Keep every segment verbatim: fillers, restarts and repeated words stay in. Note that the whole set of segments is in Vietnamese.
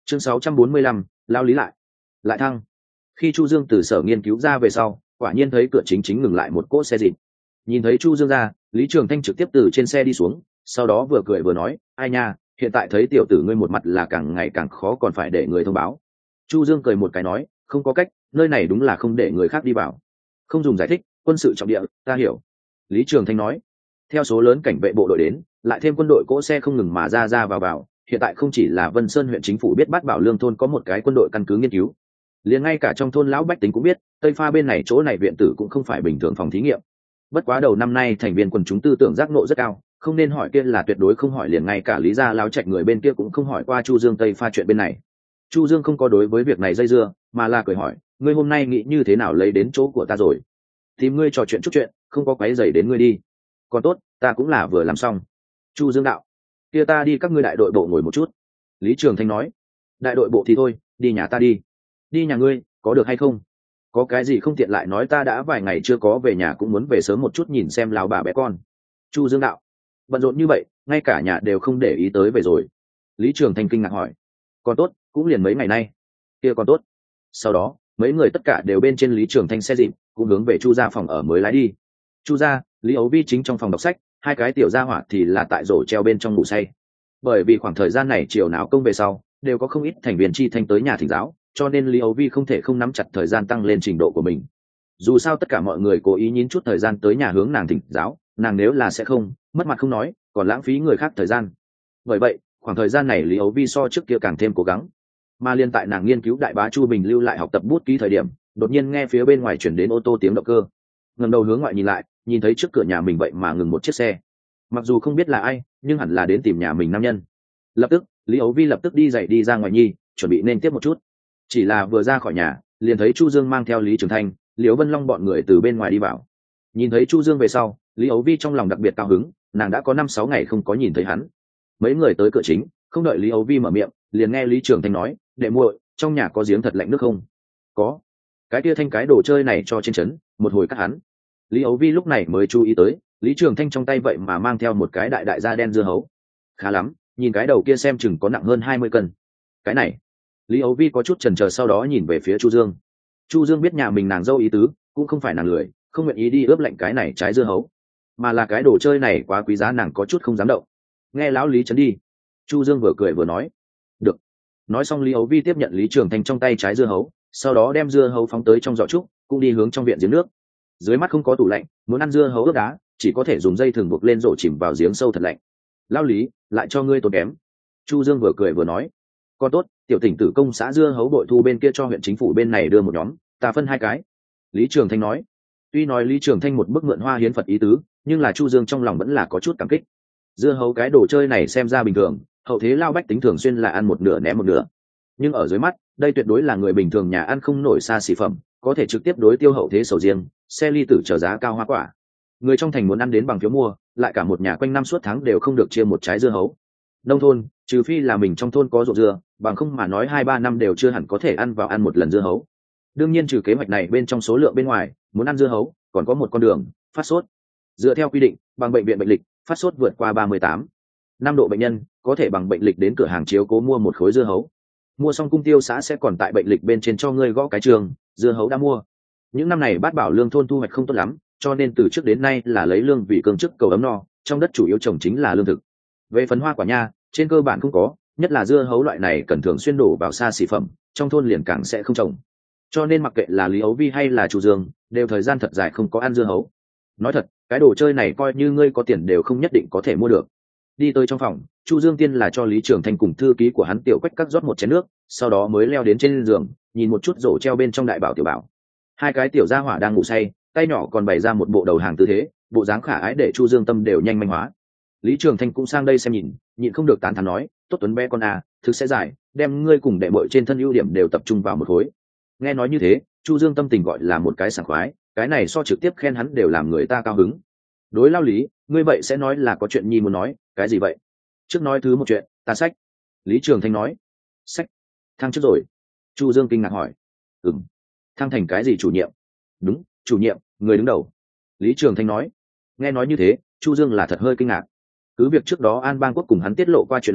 chương sáu trăm bốn mươi lăm, lao lý lại lại thăng. Khi Chu Dương từ sở nghiên cứu ra về sau, quả nhiên thấy cửa chính chính ngừng lại một cỗ xe dịp. Nhìn thấy Chu Dương ra, Lý Trường Thanh trực tiếp từ trên xe đi xuống, sau đó vừa cười vừa nói, ai nha, hiện tại thấy tiểu tử ngươi một mặt là càng ngày càng khó, còn phải để người thông báo. Chu Dương cười một cái nói, không có cách, nơi này đúng là không để người khác đi vào. Không dùng giải thích, quân sự trọng địa, ta hiểu. Lý Trường Thanh nói. Theo số lớn cảnh vệ bộ đội đến, lại thêm quân đội cỗ xe không ngừng mà ra ra vào vào, hiện tại không chỉ là Vân Sơn huyện chính phủ biết Bát Bảo Lương thôn có một cái quân đội căn cứ nghiên cứu, liền ngay cả trong thôn lão bách tính cũng biết, Tây Pha bên này chỗ này viện tử cũng không phải bình thường phòng thí nghiệm. Bất quá đầu năm nay thành viên quần chúng tư tưởng giác ngộ rất cao, không nên hỏi kia là tuyệt đối không hỏi, liền ngay cả Lý gia lão trạch người bên kia cũng không hỏi qua Chu Dương Tây Pha chuyện bên này. Chu Dương không có đối với việc này dây dưa, mà là cười hỏi, ngươi hôm nay nghĩ như thế nào lấy đến chỗ của ta rồi? Tìm ngươi trò chuyện chút chuyện, không có quấy rầy đến ngươi đi. Còn tốt, ta cũng là vừa làm xong. Chu Dương đạo, kia ta đi các ngươi đại đội bộ ngồi một chút. Lý Trường Thanh nói, đại đội bộ thì thôi, đi nhà ta đi. Đi nhà ngươi, có được hay không? Có cái gì không tiện lại nói, ta đã vài ngày chưa có về nhà, cũng muốn về sớm một chút nhìn xem lão bà bé con. Chu Dương đạo, bận rộn như vậy, ngay cả nhà đều không để ý tới về rồi. Lý Trường Thanh kinh ngạc hỏi, còn tốt, cũng liền mấy ngày nay. Kia còn tốt. Sau đó, mấy người tất cả đều bên trên Lý Trường Thanh xe dịp, cũng hướng về Chu gia phòng ở mới lái đi. Chu gia, Lý Ấu Vi chính trong phòng đọc sách, hai cái tiểu gia hỏa thì là tại rổ treo bên trong ngủ say. Bởi vì khoảng thời gian này chiều nào công về sau, đều có không ít thành viên chi thanh tới nhà thỉnh giáo, cho nên Lý Ấu Vi không thể không nắm chặt thời gian tăng lên trình độ của mình. Dù sao tất cả mọi người cố ý nhín chút thời gian tới nhà hướng nàng thỉnh giáo, nàng nếu là sẽ không, mất mặt không nói, còn lãng phí người khác thời gian. Bởi vậy, khoảng thời gian này Lý Ấu Vi so trước kia càng thêm cố gắng. Mà liên tại nàng nghiên cứu đại bá Chu Bình lưu lại học tập bút ký thời điểm, đột nhiên nghe phía bên ngoài chuyển đến ô tô tiếng động cơ. Ngẩng đầu hướng ngoại nhìn lại, nhìn thấy trước cửa nhà mình vậy mà ngừng một chiếc xe. Mặc dù không biết là ai, nhưng hẳn là đến tìm nhà mình nam nhân. Lập tức, Lý Ấu Vi lập tức đi dậy đi ra ngoài nhi, chuẩn bị nên tiếp một chút. Chỉ là vừa ra khỏi nhà, liền thấy Chu Dương mang theo Lý Trường Thanh, Liễu Vân Long bọn người từ bên ngoài đi vào. Nhìn thấy Chu Dương về sau, Lý Ấu Vi trong lòng đặc biệt cao hứng, nàng đã có năm sáu ngày không có nhìn thấy hắn. Mấy người tới cửa chính, không đợi Lý Ấu Vi mở miệng, liền nghe Lý Trường Thanh nói, đệ muội, trong nhà có giếng thật lạnh nước không? Có. Cái kia thanh cái đồ chơi này cho trên trấn, một hồi cắt hắn. Lý Ấu Vi lúc này mới chú ý tới, Lý Trường Thanh trong tay vậy mà mang theo một cái đại đại da đen dưa hấu. Khá lắm, nhìn cái đầu kia xem chừng có nặng hơn hai mươi cân. Cái này, Lý Ấu Vi có chút chần chờ, sau đó nhìn về phía Chu Dương. Chu Dương biết nhà mình nàng dâu ý tứ, cũng không phải nàng lười, không nguyện ý đi ướp lạnh cái này trái dưa hấu, mà là cái đồ chơi này quá quý giá, nàng có chút không dám động. Nghe lão Lý chấn đi. Chu Dương vừa cười vừa nói, được. Nói xong, Lý Ấu Vi tiếp nhận Lý Trường Thanh trong tay trái dưa hấu, sau đó đem dưa hấu phóng tới trong giỏ trúc, cũng đi hướng trong viện giếng nước. Dưới mắt không có tủ lạnh, muốn ăn dưa hấu ướp đá, chỉ có thể dùng dây thừng buộc lên rổ chìm vào giếng sâu thật lạnh. Lão Lý, lại cho ngươi tốn kém. Chu Dương vừa cười vừa nói, con tốt, tiểu tỉnh tử công xã dưa hấu bội thu bên kia cho huyện chính phủ bên này đưa một nhóm, ta phân hai cái. Lý Trường Thanh nói. Tuy nói Lý Trường Thanh một bức mượn hoa hiến Phật ý tứ, nhưng là Chu Dương trong lòng vẫn là có chút cảm kích. Dưa hấu cái đồ chơi này xem ra bình thường, hậu thế lao bách tính thường xuyên là ăn một nửa ném một nửa, nhưng ở dưới mắt, đây tuyệt đối là người bình thường nhà ăn không nổi xa xỉ phẩm, có thể trực tiếp đối tiêu hậu thế sầu riêng, xe ly tử trở giá cao hoa quả. Người trong thành muốn ăn đến bằng phiếu mua, lại cả một nhà quanh năm suốt tháng đều không được chia một trái dưa hấu. Nông thôn, trừ phi là mình trong thôn có ruộng dưa, bằng không mà nói hai ba năm đều chưa hẳn có thể ăn vào ăn một lần dưa hấu. Đương nhiên trừ kế hoạch này bên trong số lượng bên ngoài, muốn ăn dưa hấu, còn có một con đường, phát sốt. Dựa theo quy định, bằng bệnh viện bệnh lịch, phát sốt vượt qua ba mươi tám năm độ bệnh nhân, có thể bằng bệnh lịch đến cửa hàng chiếu cố mua một khối dưa hấu. Mua xong cung tiêu xã sẽ còn tại bệnh lịch bên trên cho ngươi gõ cái trường, dưa hấu đã mua. Những năm này Bát Bảo Lương thôn thu hoạch không tốt lắm, cho nên từ trước đến nay là lấy lương vì cương chức cầu ấm no, trong đất chủ yếu trồng chính là lương thực. Về phần hoa quả nha, trên cơ bản không có, nhất là dưa hấu loại này cần thường xuyên đổ vào xa xỉ phẩm, trong thôn liền càng sẽ không trồng. Cho nên mặc kệ là Lý Ấu Vi hay là Chu Dương, đều thời gian thật dài không có ăn dưa hấu. Nói thật, cái đồ chơi này coi như ngươi có tiền đều không nhất định có thể mua được. Đi tới trong phòng, Chu Dương tiên là cho Lý Trường Thanh cùng thư ký của hắn Tiểu Quách cắt rót một chén nước, sau đó mới leo đến trên giường, nhìn một chút rổ treo bên trong đại bảo tiểu bảo. Hai cái tiểu gia hỏa đang ngủ say, tay nhỏ còn bày ra một bộ đầu hàng tư thế, bộ dáng khả ái để Chu Dương tâm đều nhanh manh hóa. Lý Trường Thanh cũng sang đây xem nhìn, nhịn không được tán thán nói, tốt tuấn bé con à, thực sẽ giải, đem ngươi cùng đệ muội trên thân ưu điểm đều tập trung vào một khối. Nghe nói như thế, Chu Dương tâm tình gọi là một cái sảng khoái, cái này so trực tiếp khen hắn đều làm người ta cao hứng. Đối Lao Lý, ngươi vậy sẽ nói là có chuyện nhi muốn nói, cái gì vậy? Trước nói thứ một chuyện, ta sách. Lý Trường Thanh nói. Sách? Thăng trước rồi. Chu Dương kinh ngạc hỏi. Ừm. Thăng thành cái gì chủ nhiệm? Đúng, chủ nhiệm, người đứng đầu. Lý Trường Thanh nói. Nghe nói như thế, Chu Dương là thật hơi kinh ngạc. Cứ việc trước đó An Bang Quốc cùng hắn tiết lộ qua chuyện này,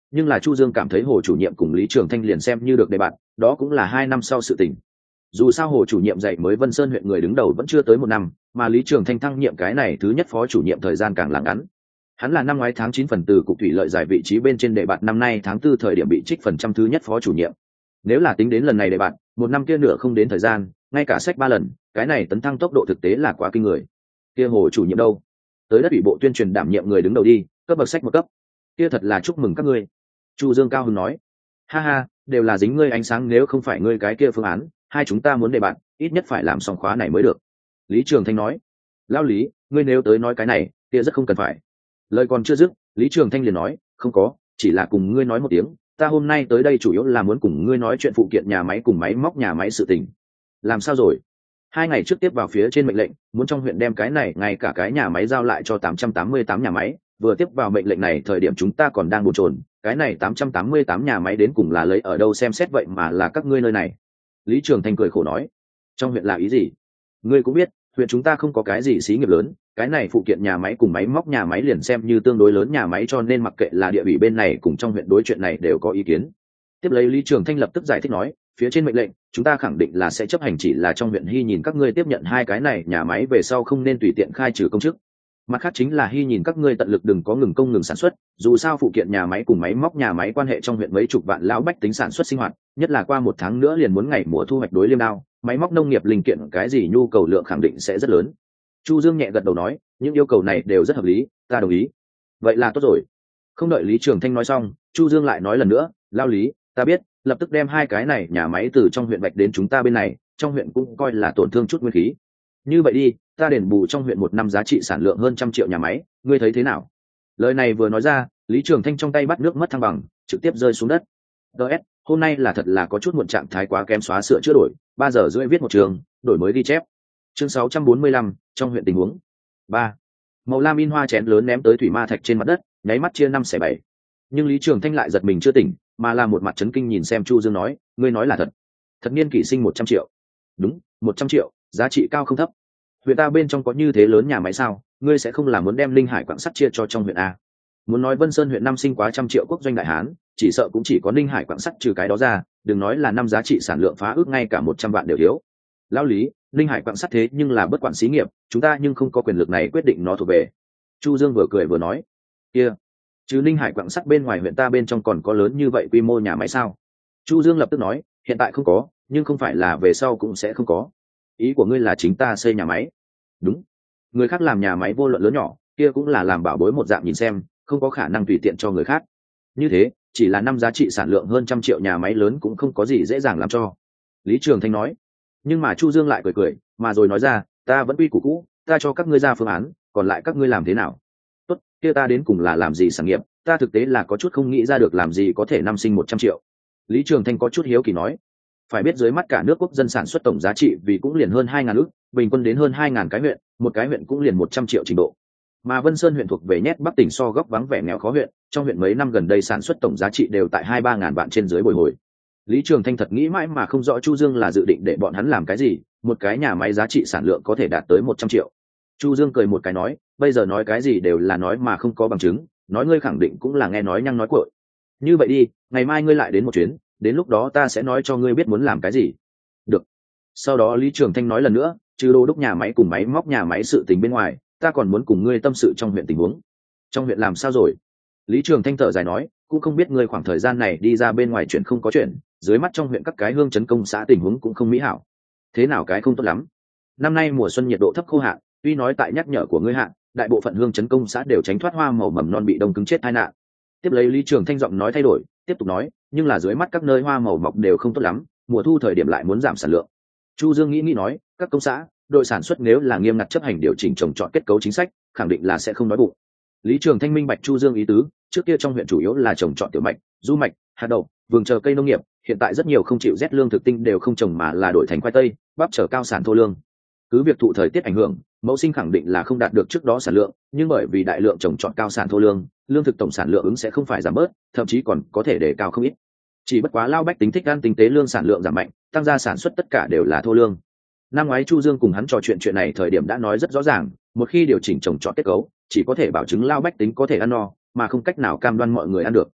nhưng là Chu Dương cảm thấy Hồ chủ nhiệm cùng Lý Trường Thanh liền xem như được đề bạt, đó cũng là hai năm sau sự tình. Dù sao Hồ chủ nhiệm dạy mới Vân Sơn huyện người đứng đầu vẫn chưa tới một năm, mà Lý Trường Thanh thăng nhiệm cái này thứ nhất phó chủ nhiệm thời gian càng là ngắn. Hắn là năm ngoái tháng chín phần từ cục thủy lợi giải vị trí bên trên đề bạt, năm nay tháng tư thời điểm bị trích phần trăm thứ nhất phó chủ nhiệm. Nếu là tính đến lần này đề bạt, một năm kia nửa không đến thời gian, ngay cả sách ba lần, cái này tấn thăng tốc độ thực tế là quá kinh người. Kia Hồ chủ nhiệm đâu? Tới đất ủy bộ tuyên truyền đảm nhiệm người đứng đầu đi, cấp bậc sách một cấp. Kia thật là chúc mừng các ngươi. Chu Dương cao hứng nói. Ha ha, đều là dính ngươi ánh sáng, nếu không phải ngươi cái kia phương án, hai chúng ta muốn đề bạt, ít nhất phải làm xong khóa này mới được. Lý Trường Thanh nói. Lão Lý, ngươi nếu tới nói cái này, kia rất không cần phải. Lời còn chưa dứt, Lý Trường Thanh liền nói, không có, chỉ là cùng ngươi nói một tiếng, ta hôm nay tới đây chủ yếu là muốn cùng ngươi nói chuyện phụ kiện nhà máy cùng máy móc nhà máy sự tình. Làm sao rồi? Hai ngày trước tiếp vào phía trên mệnh lệnh, muốn trong huyện đem cái này ngay cả cái nhà máy giao lại cho tám trăm tám mươi tám nhà máy, vừa tiếp vào mệnh lệnh này thời điểm chúng ta còn đang bồn chồn, cái này tám trăm tám mươi tám nhà máy đến cùng là lấy ở đâu xem xét vậy mà là các ngươi nơi này. Lý Trường Thanh cười khổ nói, trong huyện là ý gì? Ngươi cũng biết, huyện chúng ta không có cái gì xí nghiệp lớn, cái này phụ kiện nhà máy cùng máy móc nhà máy liền xem như tương đối lớn nhà máy, cho nên mặc kệ là địa ủy bên này cùng trong huyện đối chuyện này đều có ý kiến. Tiếp lấy Lý Trường Thanh lập tức giải thích nói, phía trên mệnh lệnh chúng ta khẳng định là sẽ chấp hành, chỉ là trong huyện Hy nhìn các ngươi tiếp nhận hai cái này nhà máy về sau không nên tùy tiện khai trừ công chức. Mặt khác chính là Hy nhìn các ngươi tận lực đừng có ngừng công ngừng sản xuất, dù sao phụ kiện nhà máy cùng máy móc nhà máy quan hệ trong huyện mấy chục vạn lão bách tính sản xuất sinh hoạt, nhất là qua một tháng nữa liền muốn ngày mùa thu hoạch đối liêm đao, máy móc nông nghiệp linh kiện cái gì nhu cầu lượng khẳng định sẽ rất lớn. Chu Dương nhẹ gật đầu nói, những yêu cầu này đều rất hợp lý, ta đồng ý. Vậy là tốt rồi. Không đợi Lý Trường Thanh nói xong, Chu Dương lại nói lần nữa, Lao Lý, ta biết, lập tức đem hai cái này nhà máy từ trong huyện Bạch đến chúng ta bên này, trong huyện cũng coi là tổn thương chút nguyên khí. Như vậy đi, ta đền bù trong huyện một năm giá trị sản lượng hơn trăm triệu nhà máy, ngươi thấy thế nào? Lời này vừa nói ra, Lý Trường Thanh trong tay bắt nước mất thăng bằng, trực tiếp rơi xuống đất. đê ét, hôm nay là thật là có chút muộn, trạng thái quá kém, xóa sửa chữa đổi, ba giờ rưỡi viết một trường, đổi mới ghi chép. Chương sáu trăm bốn mươi lăm, trong huyện tình huống. ba. Màu lam in hoa chén lớn ném tới thủy ma thạch trên mặt đất, nháy mắt chia năm xẻ bảy. Nhưng Lý Trường Thanh lại giật mình chưa tỉnh, mà là một mặt chấn kinh nhìn xem Chu Dương nói, ngươi nói là thật? Thật niên kỷ sinh một trăm triệu? Đúng, một trăm triệu, giá trị cao không thấp. Huyện ta bên trong có như thế lớn nhà máy sao? Ngươi sẽ không là muốn đem Linh Hải quặng sắt chia cho trong huyện a? Muốn nói Vân Sơn huyện năm sinh quá trăm triệu quốc doanh đại hán, chỉ sợ cũng chỉ có Linh Hải quặng sắt, trừ cái đó ra, đừng nói là năm giá trị sản lượng phá ước ngay cả một trăm vạn đều thiếu. Lão Lý, Linh Hải quặng sắt thế nhưng là bất quản xí nghiệp, chúng ta nhưng không có quyền lực này quyết định nó thuộc về. Chu Dương vừa cười vừa nói, kia, chứ Linh Hải quặng sắt bên ngoài huyện ta bên trong còn có lớn như vậy quy mô nhà máy sao? Chu Dương lập tức nói, hiện tại không có, nhưng không phải là về sau cũng sẽ không có. Ý của ngươi là chính ta xây nhà máy? Đúng, người khác làm nhà máy vô luận lớn nhỏ, kia cũng là làm bảo bối một dạng nhìn xem, không có khả năng tùy tiện cho người khác. Như thế, chỉ là năm giá trị sản lượng hơn trăm triệu nhà máy lớn cũng không có gì dễ dàng làm cho. Lý Trường Thanh nói. Nhưng mà Chu Dương lại cười cười, mà rồi nói ra, ta vẫn quy củ cũ, ta cho các ngươi ra phương án, còn lại các ngươi làm thế nào? Tốt, kia ta đến cùng là làm gì sản nghiệp, ta thực tế là có chút không nghĩ ra được làm gì có thể năm sinh một trăm triệu. Lý Trường Thanh có chút hiếu kỳ nói, phải biết dưới mắt cả nước quốc dân sản xuất tổng giá trị vì cũng liền hơn hai ngàn ức, bình quân đến hơn hai ngàn cái huyện, một cái huyện cũng liền một trăm triệu trình độ. Mà Vân Sơn huyện thuộc về nhét Bắc tỉnh so góc vắng vẻ nghèo khó huyện, trong huyện mấy năm gần đây sản xuất tổng giá trị đều tại hai ba ngàn vạn trên dưới bồi hồi. Lý Trường Thanh thật nghĩ mãi mà không rõ Chu Dương là dự định để bọn hắn làm cái gì, một cái nhà máy giá trị sản lượng có thể đạt tới một trăm triệu. Chu Dương cười một cái nói, bây giờ nói cái gì đều là nói mà không có bằng chứng, nói ngươi khẳng định cũng là nghe nói nhăng nói cuội. Như vậy đi, ngày mai ngươi lại đến một chuyến, đến lúc đó ta sẽ nói cho ngươi biết muốn làm cái gì. Được. Sau đó Lý Trường Thanh nói lần nữa, trừ đô đốc nhà máy cùng máy móc nhà máy sự tình bên ngoài, ta còn muốn cùng ngươi tâm sự trong huyện tình huống. Trong huyện làm sao rồi? Lý Trường Thanh thở dài nói, cũng không biết ngươi khoảng thời gian này đi ra bên ngoài chuyện không có chuyện, dưới mắt trong huyện các cái hương chấn công xã tình huống cũng không mỹ hảo. Thế nào cái không tốt lắm? Năm nay mùa xuân nhiệt độ thấp khô hạn, tuy nói tại nhắc nhở của ngươi hạn, đại bộ phận hương chấn công xã đều tránh thoát hoa màu mầm non bị đông cứng chết tai nạn. Tiếp lấy Lý Trường Thanh giọng nói thay đổi, tiếp tục nói, nhưng là dưới mắt các nơi hoa màu mọc đều không tốt lắm, mùa thu thời điểm lại muốn giảm sản lượng. Chu Dương nghĩ nghĩ nói, các công xã, đội sản xuất nếu là nghiêm ngặt chấp hành điều chỉnh trồng trọt kết cấu chính sách, khẳng định là sẽ không đói bụng. Lý Trường Thanh minh bạch Chu Dương ý tứ, trước kia trong huyện chủ yếu là trồng trọt tiểu mạch, du mạch, hạt đậu, vườn chờ cây nông nghiệp, hiện tại rất nhiều không chịu rét lương thực tinh đều không trồng mà là đổi thành khoai tây, bắp chờ cao sản thô lương. Cứ việc thụ thời tiết ảnh hưởng, mẫu sinh khẳng định là không đạt được trước đó sản lượng, nhưng bởi vì đại lượng trồng trọt cao sản thô lương, lương thực tổng sản lượng ứng sẽ không phải giảm bớt, thậm chí còn có thể đề cao không ít. Chỉ bất quá lao bách tính thích ăn tinh tế lương sản lượng giảm mạnh, tăng gia sản xuất tất cả đều là thô lương. Năm ngoái Chu Dương cùng hắn trò chuyện chuyện này thời điểm đã nói rất rõ ràng, một khi điều chỉnh trồng trọt kết cấu, chỉ có thể bảo chứng lao bách tính có thể ăn no, mà không cách nào cam đoan mọi người ăn được.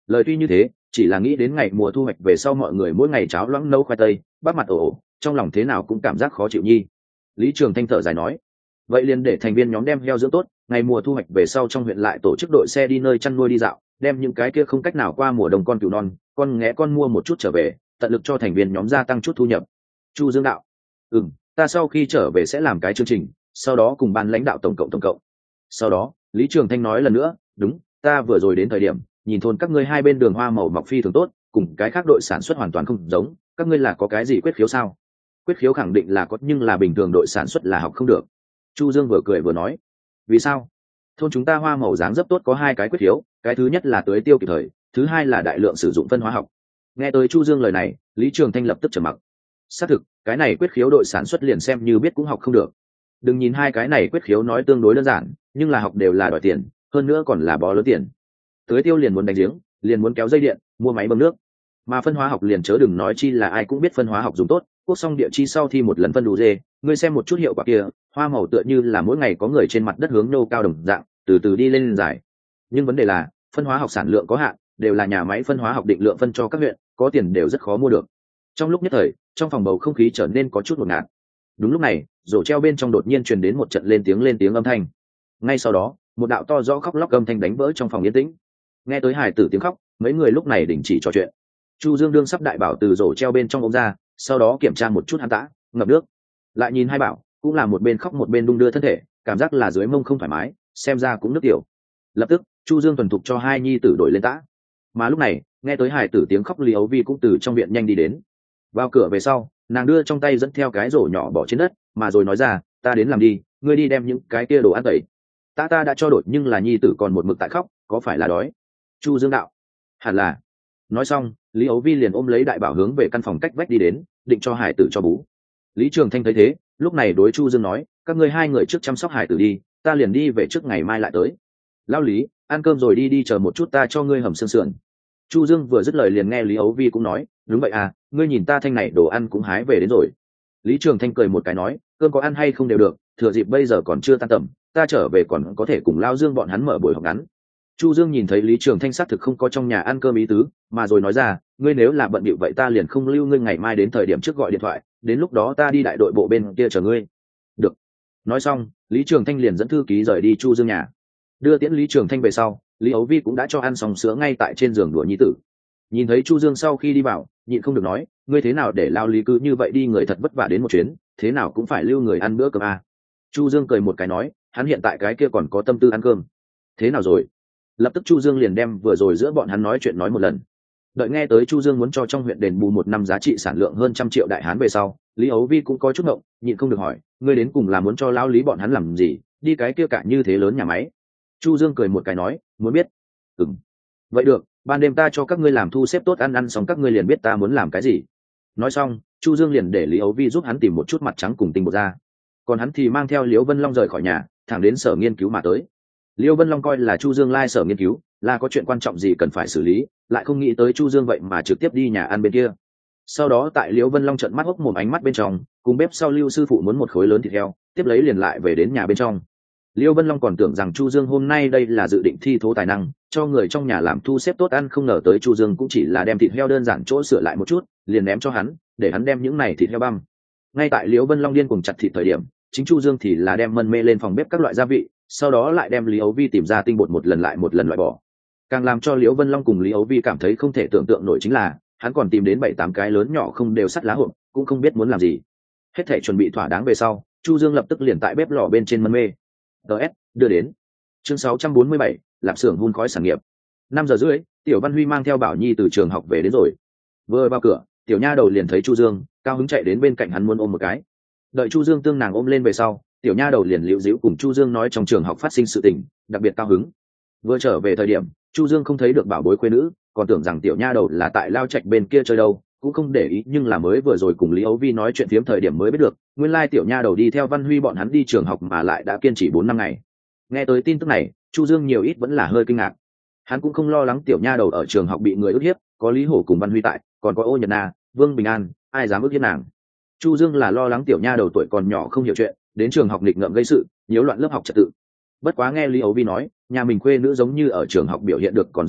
Lời tuy như thế, chỉ là nghĩ đến ngày mùa thu hoạch về sau mọi người mỗi ngày cháo loãng nấu khoai tây bắp mặt ồ ồ, trong lòng thế nào cũng cảm giác khó chịu nhi. Lý Trường Thanh thở dài nói, vậy liền để thành viên nhóm đem heo dưỡng tốt, ngày mùa thu hoạch về sau trong huyện lại tổ chức đội xe đi nơi chăn nuôi đi dạo, đem những cái kia không cách nào qua mùa đông con cừu non con nghé con mua một chút trở về, tận lực cho thành viên nhóm gia tăng chút thu nhập. Chu Dương đạo, ừm, ta sau khi trở về sẽ làm cái chương trình, sau đó cùng ban lãnh đạo tổng cộng tổng cộng. Sau đó Lý Trường Thanh nói lần nữa, đúng, ta vừa rồi đến thời điểm nhìn thôn các ngươi hai bên đường hoa màu mọc phi thường tốt, cùng cái khác đội sản xuất hoàn toàn không giống, các ngươi là có cái gì quyết khiếu sao? Quyết khiếu khẳng định là có, nhưng là bình thường đội sản xuất là học không được. Chu Dương vừa cười vừa nói, vì sao? Thôn chúng ta hoa màu dáng dấp tốt có hai cái quyết khiếu, cái thứ nhất là tưới tiêu kịp thời, thứ hai là đại lượng sử dụng phân hóa học. Nghe tới Chu Dương lời này, Lý Trường Thanh lập tức trầm mặc. Xác thực, cái này quyết khiếu đội sản xuất liền xem như biết cũng học không được. Đừng nhìn hai cái này quyết khiếu nói tương đối đơn giản, nhưng là học đều là đòi tiền, hơn nữa còn là bó lớn tiền. Tưới tiêu liền muốn đánh giếng, liền muốn kéo dây điện, mua máy bơm nước, mà phân hóa học liền chớ đừng nói chi là ai cũng biết phân hóa học dùng tốt. Quốc xong địa chi sau thi một lần phân đủ dê, ngươi xem một chút hiệu quả kia, hoa màu tựa như là mỗi ngày có người trên mặt đất hướng nô cao đồng dạng, từ từ đi lên dài. Nhưng vấn đề là phân hóa học sản lượng có hạn, đều là nhà máy phân hóa học định lượng phân cho các huyện, có tiền đều rất khó mua được. Trong lúc nhất thời, trong phòng bầu không khí trở nên có chút ngột ngạt. Đúng lúc này, rổ treo bên trong đột nhiên truyền đến một trận lên tiếng lên tiếng âm thanh. Ngay sau đó, một đạo to rõ khóc lóc âm thanh đánh vỡ trong phòng yên tĩnh. Nghe tới hài tử tiếng khóc, mấy người lúc này đình chỉ trò chuyện. Chu Dương đương sắp đại bảo từ rổ treo bên trong ôm ra, sau đó kiểm tra một chút hắn tã ngập nước, lại nhìn hai bảo cũng là một bên khóc một bên đung đưa thân thể, cảm giác là dưới mông không thoải mái, xem ra cũng nước tiểu. Lập tức Chu Dương thuần thục cho hai nhi tử đổi lên tã. Mà lúc này nghe tới hài tử tiếng khóc, Lý Ấu Vi cũng từ trong viện nhanh đi đến. Vào cửa về sau, nàng đưa trong tay dẫn theo cái rổ nhỏ bỏ trên đất, mà rồi nói ra, ta đến làm đi, ngươi đi đem những cái kia đồ ăn tẩy. Ta ta đã cho đổi, nhưng là nhi tử còn một mực tại khóc, có phải là đói? Chu Dương đạo, hẳn là. Nói xong, Lý Ấu Vi liền ôm lấy đại bảo hướng về căn phòng cách vách đi đến, định cho hải tử cho bú. Lý Trường Thanh thấy thế, lúc này đối Chu Dương nói, các ngươi hai người trước chăm sóc hải tử đi, ta liền đi về trước, ngày mai lại tới. Lao Lý, ăn cơm rồi đi đi, chờ một chút ta cho ngươi hầm xương sườn. Chu Dương vừa dứt lời liền nghe Lý Ấu Vi cũng nói, đúng vậy à, ngươi nhìn ta thanh này đồ ăn cũng hái về đến rồi. Lý Trường Thanh cười một cái nói, cơm có ăn hay không đều được, thừa dịp bây giờ còn chưa tan tầm, ta trở về còn có thể cùng Lao Dương bọn hắn mở buổi họp ngắn. Chu Dương nhìn thấy Lý Trường Thanh xác thực không có trong nhà ăn cơm ý tứ, mà rồi nói ra, ngươi nếu là bận bịu vậy ta liền không lưu ngươi, ngày mai đến thời điểm trước gọi điện thoại, đến lúc đó ta đi đại đội bộ bên kia chờ ngươi. Được. Nói xong, Lý Trường Thanh liền dẫn thư ký rời đi Chu Dương nhà. Đưa tiễn Lý Trường Thanh về sau, Lý Ấu Vi cũng đã cho ăn xong sữa ngay tại trên giường đùa nhi tử. Nhìn thấy Chu Dương sau khi đi vào, nhịn không được nói, ngươi thế nào để Lao Lý cứ như vậy đi, người thật vất vả đến một chuyến, thế nào cũng phải lưu người ăn bữa cơm à. Chu Dương cười một cái nói, hắn hiện tại cái kia còn có tâm tư ăn cơm. Thế nào rồi? Lập tức Chu Dương liền đem vừa rồi giữa bọn hắn nói chuyện nói một lần. Đợi nghe tới Chu Dương muốn cho trong huyện đền bù một năm giá trị sản lượng hơn trăm triệu đại hán về sau, Lý Ấu Vi cũng có chút ngộng, nhịn không được hỏi, ngươi đến cùng là muốn cho Lão Lý bọn hắn làm gì, đi cái kia cả như thế lớn nhà máy? Chu Dương cười một cái nói, muốn biết. Ừm. Vậy được, ban đêm ta cho các ngươi làm thu xếp tốt, ăn ăn xong các ngươi liền biết ta muốn làm cái gì. Nói xong, Chu Dương liền để Lý Ấu Vi giúp hắn tìm một chút mặt trắng cùng tinh bột ra. Còn hắn thì mang theo Liễu Vân Long rời khỏi nhà, thẳng đến sở nghiên cứu mà tới. Liễu Vân Long coi là Chu Dương lai sở nghiên cứu, là có chuyện quan trọng gì cần phải xử lý, lại không nghĩ tới Chu Dương vậy mà trực tiếp đi nhà ăn bên kia. Sau đó tại Liễu Vân Long trợn mắt hốc mồm ánh mắt bên trong, cùng bếp sau Lưu sư phụ muốn một khối lớn thịt heo, tiếp lấy liền lại về đến nhà bên trong. Liễu Vân Long còn tưởng rằng Chu Dương hôm nay đây là dự định thi thố tài năng, cho người trong nhà làm thu xếp tốt ăn, không ngờ tới Chu Dương cũng chỉ là đem thịt heo đơn giản chỗ sửa lại một chút, liền ném cho hắn, để hắn đem những này thịt heo băm. Ngay tại Liễu Vân Long điên cuồng chặt thịt thời điểm, chính Chu Dương thì là đem mân mê lên phòng bếp các loại gia vị, sau đó lại đem Lý Ấu Vi tìm ra tinh bột một lần lại một lần loại bỏ. Càng làm cho Liễu Vân Long cùng Lý Ấu Vi cảm thấy không thể tưởng tượng nổi chính là, hắn còn tìm đến bảy tám cái lớn nhỏ không đều sắt lá hộp, cũng không biết muốn làm gì. Hết thảy chuẩn bị thỏa đáng về sau, Chu Dương lập tức liền tại bếp lò bên trên mân mê. ds đưa đến chương sáu trăm bốn mươi bảy, lạp xưởng hun khói sản nghiệp. Năm giờ rưỡi, Tiểu Văn Huy mang theo Bảo Nhi từ trường học về đến rồi. Vừa vào cửa, Tiểu Nha Đầu liền thấy Chu Dương, cao hứng chạy đến bên cạnh hắn muốn ôm một cái. Đợi Chu Dương tương nàng ôm lên về sau, Tiểu Nha Đầu liền liễu díu cùng Chu Dương nói trong trường học phát sinh sự tình, đặc biệt cao hứng. Vừa trở về thời điểm, Chu Dương không thấy được bảo bối khuê nữ, còn tưởng rằng Tiểu Nha Đầu là tại lao trạch bên kia chơi đâu, cũng không để ý, nhưng là mới vừa rồi cùng Lý Ấu Vi nói chuyện phiếm thời điểm mới biết được, nguyên lai Tiểu Nha Đầu đi theo Văn Huy bọn hắn đi trường học mà lại đã kiên trì bốn năm ngày. Nghe tới tin tức này, Chu Dương nhiều ít vẫn là hơi kinh ngạc. Hắn cũng không lo lắng Tiểu Nha Đầu ở trường học bị người ức hiếp, có Lý Hổ cùng Văn Huy tại, còn có Ô Nhật Na, Vương Bình An, ai dám ức hiếp nàng. Chu Dương là lo lắng Tiểu Nha Đầu tuổi còn nhỏ không hiểu chuyện, đến trường học nghịch ngợm gây sự, nhiễu loạn lớp học trật tự. Bất quá nghe Lý Ấu Vi nói, nhà mình khuê nữ giống như ở trường học biểu hiện được còn rất khá,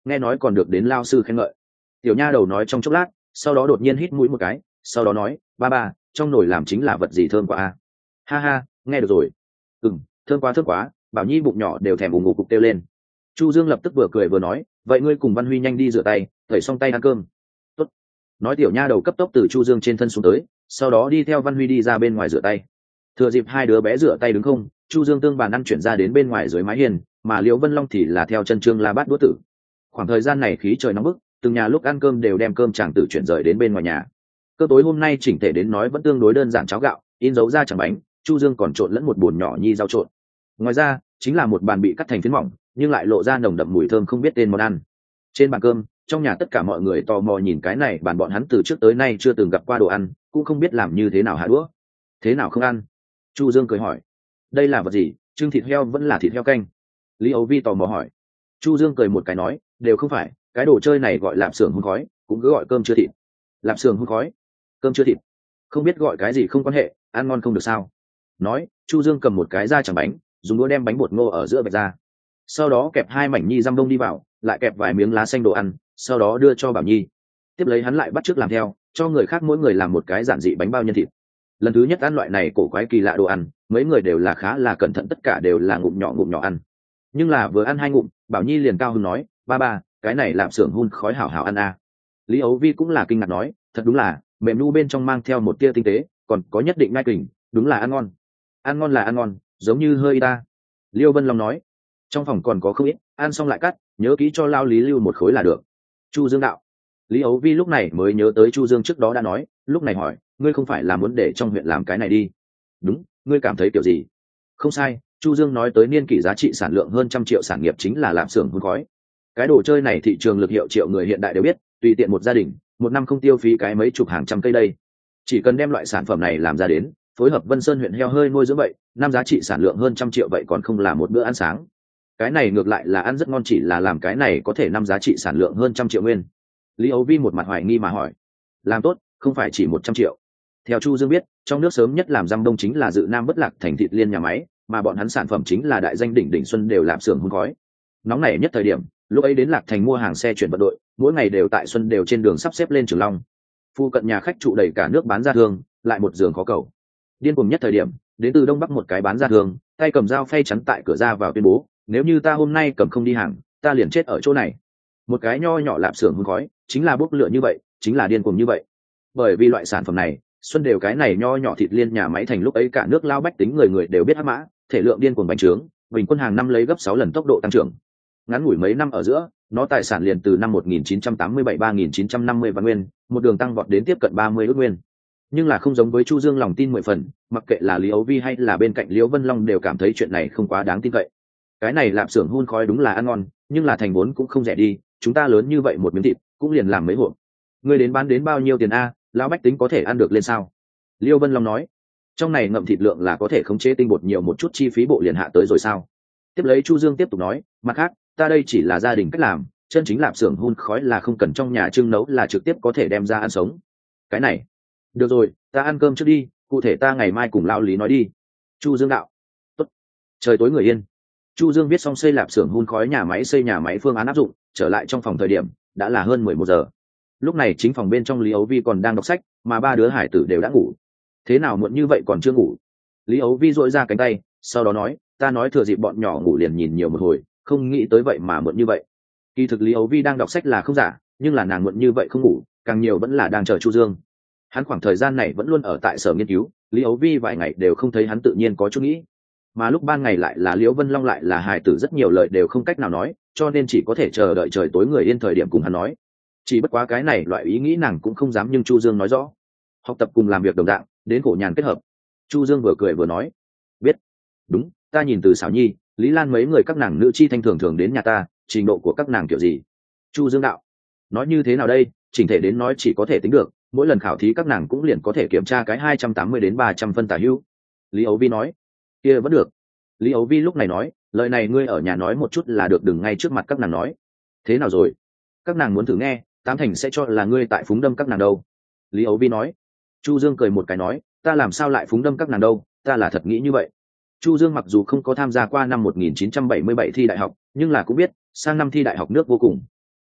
nghe nói còn được đến lao sư khen ngợi. Tiểu nha đầu nói trong chốc lát, sau đó đột nhiên hít mũi một cái, sau đó nói, ba ba, trong nồi làm chính là vật gì thơm quá a. Ha ha, nghe được rồi. Ừm, thơm quá thơm quá, Bảo Nhi bụng nhỏ đều thèm ù ngục cục kêu lên. Chu Dương lập tức vừa cười vừa nói, vậy ngươi cùng Văn Huy nhanh đi rửa tay, tẩy xong tay ăn cơm. Tốt. Nói tiểu nha đầu cấp tốc từ Chu Dương trên thân xuống tới, sau đó đi theo Văn Huy đi ra bên ngoài rửa tay. Thừa dịp hai đứa bé rửa tay đứng không, Chu Dương tương bàn ăn chuyển ra đến bên ngoài dưới mái hiên, mà Liễu Vân Long thì là theo chân Trương La Bát đũa tử. Khoảng thời gian này khí trời nóng bức, từng nhà lúc ăn cơm đều đem cơm chàng tử chuyển rời đến bên ngoài nhà. Cơm tối hôm nay chỉnh thể đến nói vẫn tương đối đơn giản, cháo gạo, in dấu ra chẳng bánh, Chu Dương còn trộn lẫn một bồn nhỏ nhi rau trộn. Ngoài ra, chính là một bàn bị cắt thành phiến mỏng, nhưng lại lộ ra nồng đậm mùi thơm không biết tên món ăn. Trên bàn cơm, trong nhà tất cả mọi người tò mò nhìn cái này bàn bọn hắn từ trước tới nay chưa từng gặp qua đồ ăn, cũng không biết làm như thế nào hạ đũa. Thế nào không ăn? Chu Dương cười hỏi. Đây là vật gì, trưng thịt heo vẫn là thịt heo canh? Lý Âu Vi tò mò hỏi. Chu Dương cười một cái nói, đều không phải, cái đồ chơi này gọi lạp xưởng hun khói, cũng cứ gọi cơm chưa thịt. Lạp xưởng hun khói, cơm chưa thịt, không biết gọi cái gì không quan hệ, ăn ngon không được sao? Nói, Chu Dương cầm một cái da chẳng bánh, dùng đũa đem bánh bột ngô ở giữa vạch ra, sau đó kẹp hai mảnh nhi răm bông đi vào, lại kẹp vài miếng lá xanh đồ ăn, sau đó đưa cho Bảo Nhi. Tiếp lấy hắn lại bắt chước làm theo, cho người khác mỗi người làm một cái giản dị bánh bao nhân thịt. Lần thứ nhất ăn loại này cổ quái kỳ lạ đồ ăn, mấy người đều là khá là cẩn thận, tất cả đều là ngụm nhỏ ngụm nhỏ ăn. Nhưng là vừa ăn hai ngụm, Bảo Nhi liền cao hứng nói, ba ba, cái này làm xưởng hun khói hảo hảo ăn à. Lý Ấu Vi cũng là kinh ngạc nói, thật đúng là mềm nu bên trong mang theo một tia tinh tế, còn có nhất định ngai kình, đúng là ăn ngon. Ăn ngon là ăn ngon, giống như hơi ta. Liêu Vân Long nói, trong phòng còn có không ít, ăn xong lại cắt, nhớ kỹ cho lao Lý lưu một khối là được. Chu Dương đạo. Lý Ấu Vi lúc này mới nhớ tới Chu Dương trước đó đã nói, lúc này hỏi, ngươi không phải là muốn để trong huyện làm cái này đi? Đúng, ngươi cảm thấy kiểu gì? Không sai, Chu Dương nói tới niên kỷ giá trị sản lượng hơn trăm triệu sản nghiệp chính là làm xưởng hun khói. Cái đồ chơi này thị trường lực hiệu triệu người hiện đại đều biết, tùy tiện một gia đình, một năm không tiêu phí cái mấy chục hàng trăm cây đây. Chỉ cần đem loại sản phẩm này làm ra đến, phối hợp Vân Sơn huyện heo hơi nuôi dưỡng vậy, năm giá trị sản lượng hơn trăm triệu vậy còn không là một bữa ăn sáng. Cái này ngược lại là ăn rất ngon, chỉ là làm cái này có thể năm giá trị sản lượng hơn trăm triệu nguyên. Lý Âu Vi một mặt hoài nghi mà hỏi, làm tốt không phải chỉ một trăm triệu? Theo Chu Dương biết, trong nước sớm nhất làm răm đông chính là Dự Nam Bất Lạc Thành Thịt Liên nhà máy, mà bọn hắn sản phẩm chính là đại danh đỉnh đỉnh Xuân đều làm xưởng hun khói. Nóng nảy nhất thời điểm, lúc ấy đến Lạc Thành mua hàng xe chuyển vận đội, mỗi ngày đều tại Xuân đều trên đường sắp xếp lên Trường Long. Phu cận nhà khách trụ đầy cả nước bán ra thương, lại một giường khó cầu. Điên cuồng nhất thời điểm, đến từ Đông Bắc một cái bán ra thương, tay cầm dao phay chắn tại cửa ra vào tuyên bố, nếu như ta hôm nay cầm không đi hàng, ta liền chết ở chỗ này. Một cái nho nhỏ lạp xưởng hun khói, chính là bốc lửa như vậy, chính là điên cuồng như vậy. Bởi vì loại sản phẩm này, Xuân đều cái này nho nhỏ Thịt Liên nhà máy thành lúc ấy cả nước lao bách tính người người đều biết hắc mã, thể lượng điên cuồng bành trướng, bình quân hàng năm lấy gấp sáu lần tốc độ tăng trưởng. Ngắn ngủi mấy năm ở giữa, nó tài sản liền từ năm một nghìn chín trăm tám mươi bảy ba nghìn chín trăm năm mươi vạn nguyên, một đường tăng vọt đến tiếp cận ba mươi ước nguyên. Nhưng là không giống với Chu Dương lòng tin mười phần, mặc kệ là Lý Ấu Vi hay là bên cạnh Liễu Vân Long đều cảm thấy chuyện này không quá đáng tin cậy. Cái này lạp xưởng hun khói đúng là ăn ngon, nhưng là thành vốn cũng không rẻ đi, chúng ta lớn như vậy một miếng thịt, cũng liền làm mấy hộp. Ngươi đến bán đến bao nhiêu tiền a? Lão bách tính có thể ăn được lên sao? Liêu Vân Long nói, trong này ngậm thịt lượng là có thể khống chế tinh bột nhiều một chút, chi phí bộ liền hạ tới rồi sao? Tiếp lấy Chu Dương tiếp tục nói, mặt khác, ta đây chỉ là gia đình cách làm, chân chính lạp xưởng hun khói là không cần trong nhà trưng nấu, là trực tiếp có thể đem ra ăn sống. Cái này, được rồi, ta ăn cơm trước đi, cụ thể ta ngày mai cùng lão Lý nói đi. Chu Dương đạo. Tốt. Trời tối người yên. Chu Dương viết xong xây lạp xưởng hun khói nhà máy, xây nhà máy phương án áp dụng, trở lại trong phòng thời điểm đã là hơn mười một giờ. Lúc này chính phòng bên trong Lý Ấu Vi còn đang đọc sách, mà ba đứa hải tử đều đã ngủ. Thế nào muộn như vậy còn chưa ngủ? Lý Ấu Vi dội ra cánh tay, sau đó nói, ta nói thừa dịp bọn nhỏ ngủ liền nhìn nhiều một hồi, không nghĩ tới vậy mà muộn như vậy. Kỳ thực Lý Ấu Vi đang đọc sách là không giả, nhưng là nàng muộn như vậy không ngủ, càng nhiều vẫn là đang chờ Chu Dương. Hắn khoảng thời gian này vẫn luôn ở tại sở nghiên cứu, Lý Ấu Vi vài ngày đều không thấy hắn, tự nhiên có chút nghĩ. Mà lúc ban ngày lại là Liễu Vân Long, lại là hài tử, rất nhiều lời đều không cách nào nói, cho nên chỉ có thể chờ đợi trời tối người yên thời điểm cùng hắn nói. Chỉ bất quá cái này loại ý nghĩ nàng cũng không dám, nhưng Chu Dương nói rõ, học tập cùng làm việc đồng dạng, đến khổ nhàn kết hợp. Chu Dương vừa cười vừa nói, biết. Đúng, ta nhìn từ Sảo Nhi, Lý Lan mấy người các nàng nữ chi thanh thường thường đến nhà ta, trình độ của các nàng kiểu gì? Chu Dương đạo, nói như thế nào đây, chỉnh thể đến nói chỉ có thể tính được, mỗi lần khảo thí các nàng cũng liền có thể kiểm tra cái hai trăm tám mươi đến ba trăm phân tả hữu. Lý Ấu Vi nói, kia vẫn được. Lý Ấu Vi lúc này nói, lời này ngươi ở nhà nói một chút là được, đừng ngay trước mặt các nàng nói. Thế nào rồi? Các nàng muốn thử nghe, tám thành sẽ cho là ngươi tại phúng đâm các nàng đâu. Lý Ấu Vi nói. Chu Dương cười một cái nói, ta làm sao lại phúng đâm các nàng đâu, ta là thật nghĩ như vậy. Chu Dương mặc dù không có tham gia qua năm một nghìn chín trăm bảy mươi bảy thi đại học, nhưng là cũng biết sang năm thi đại học nước vô cùng.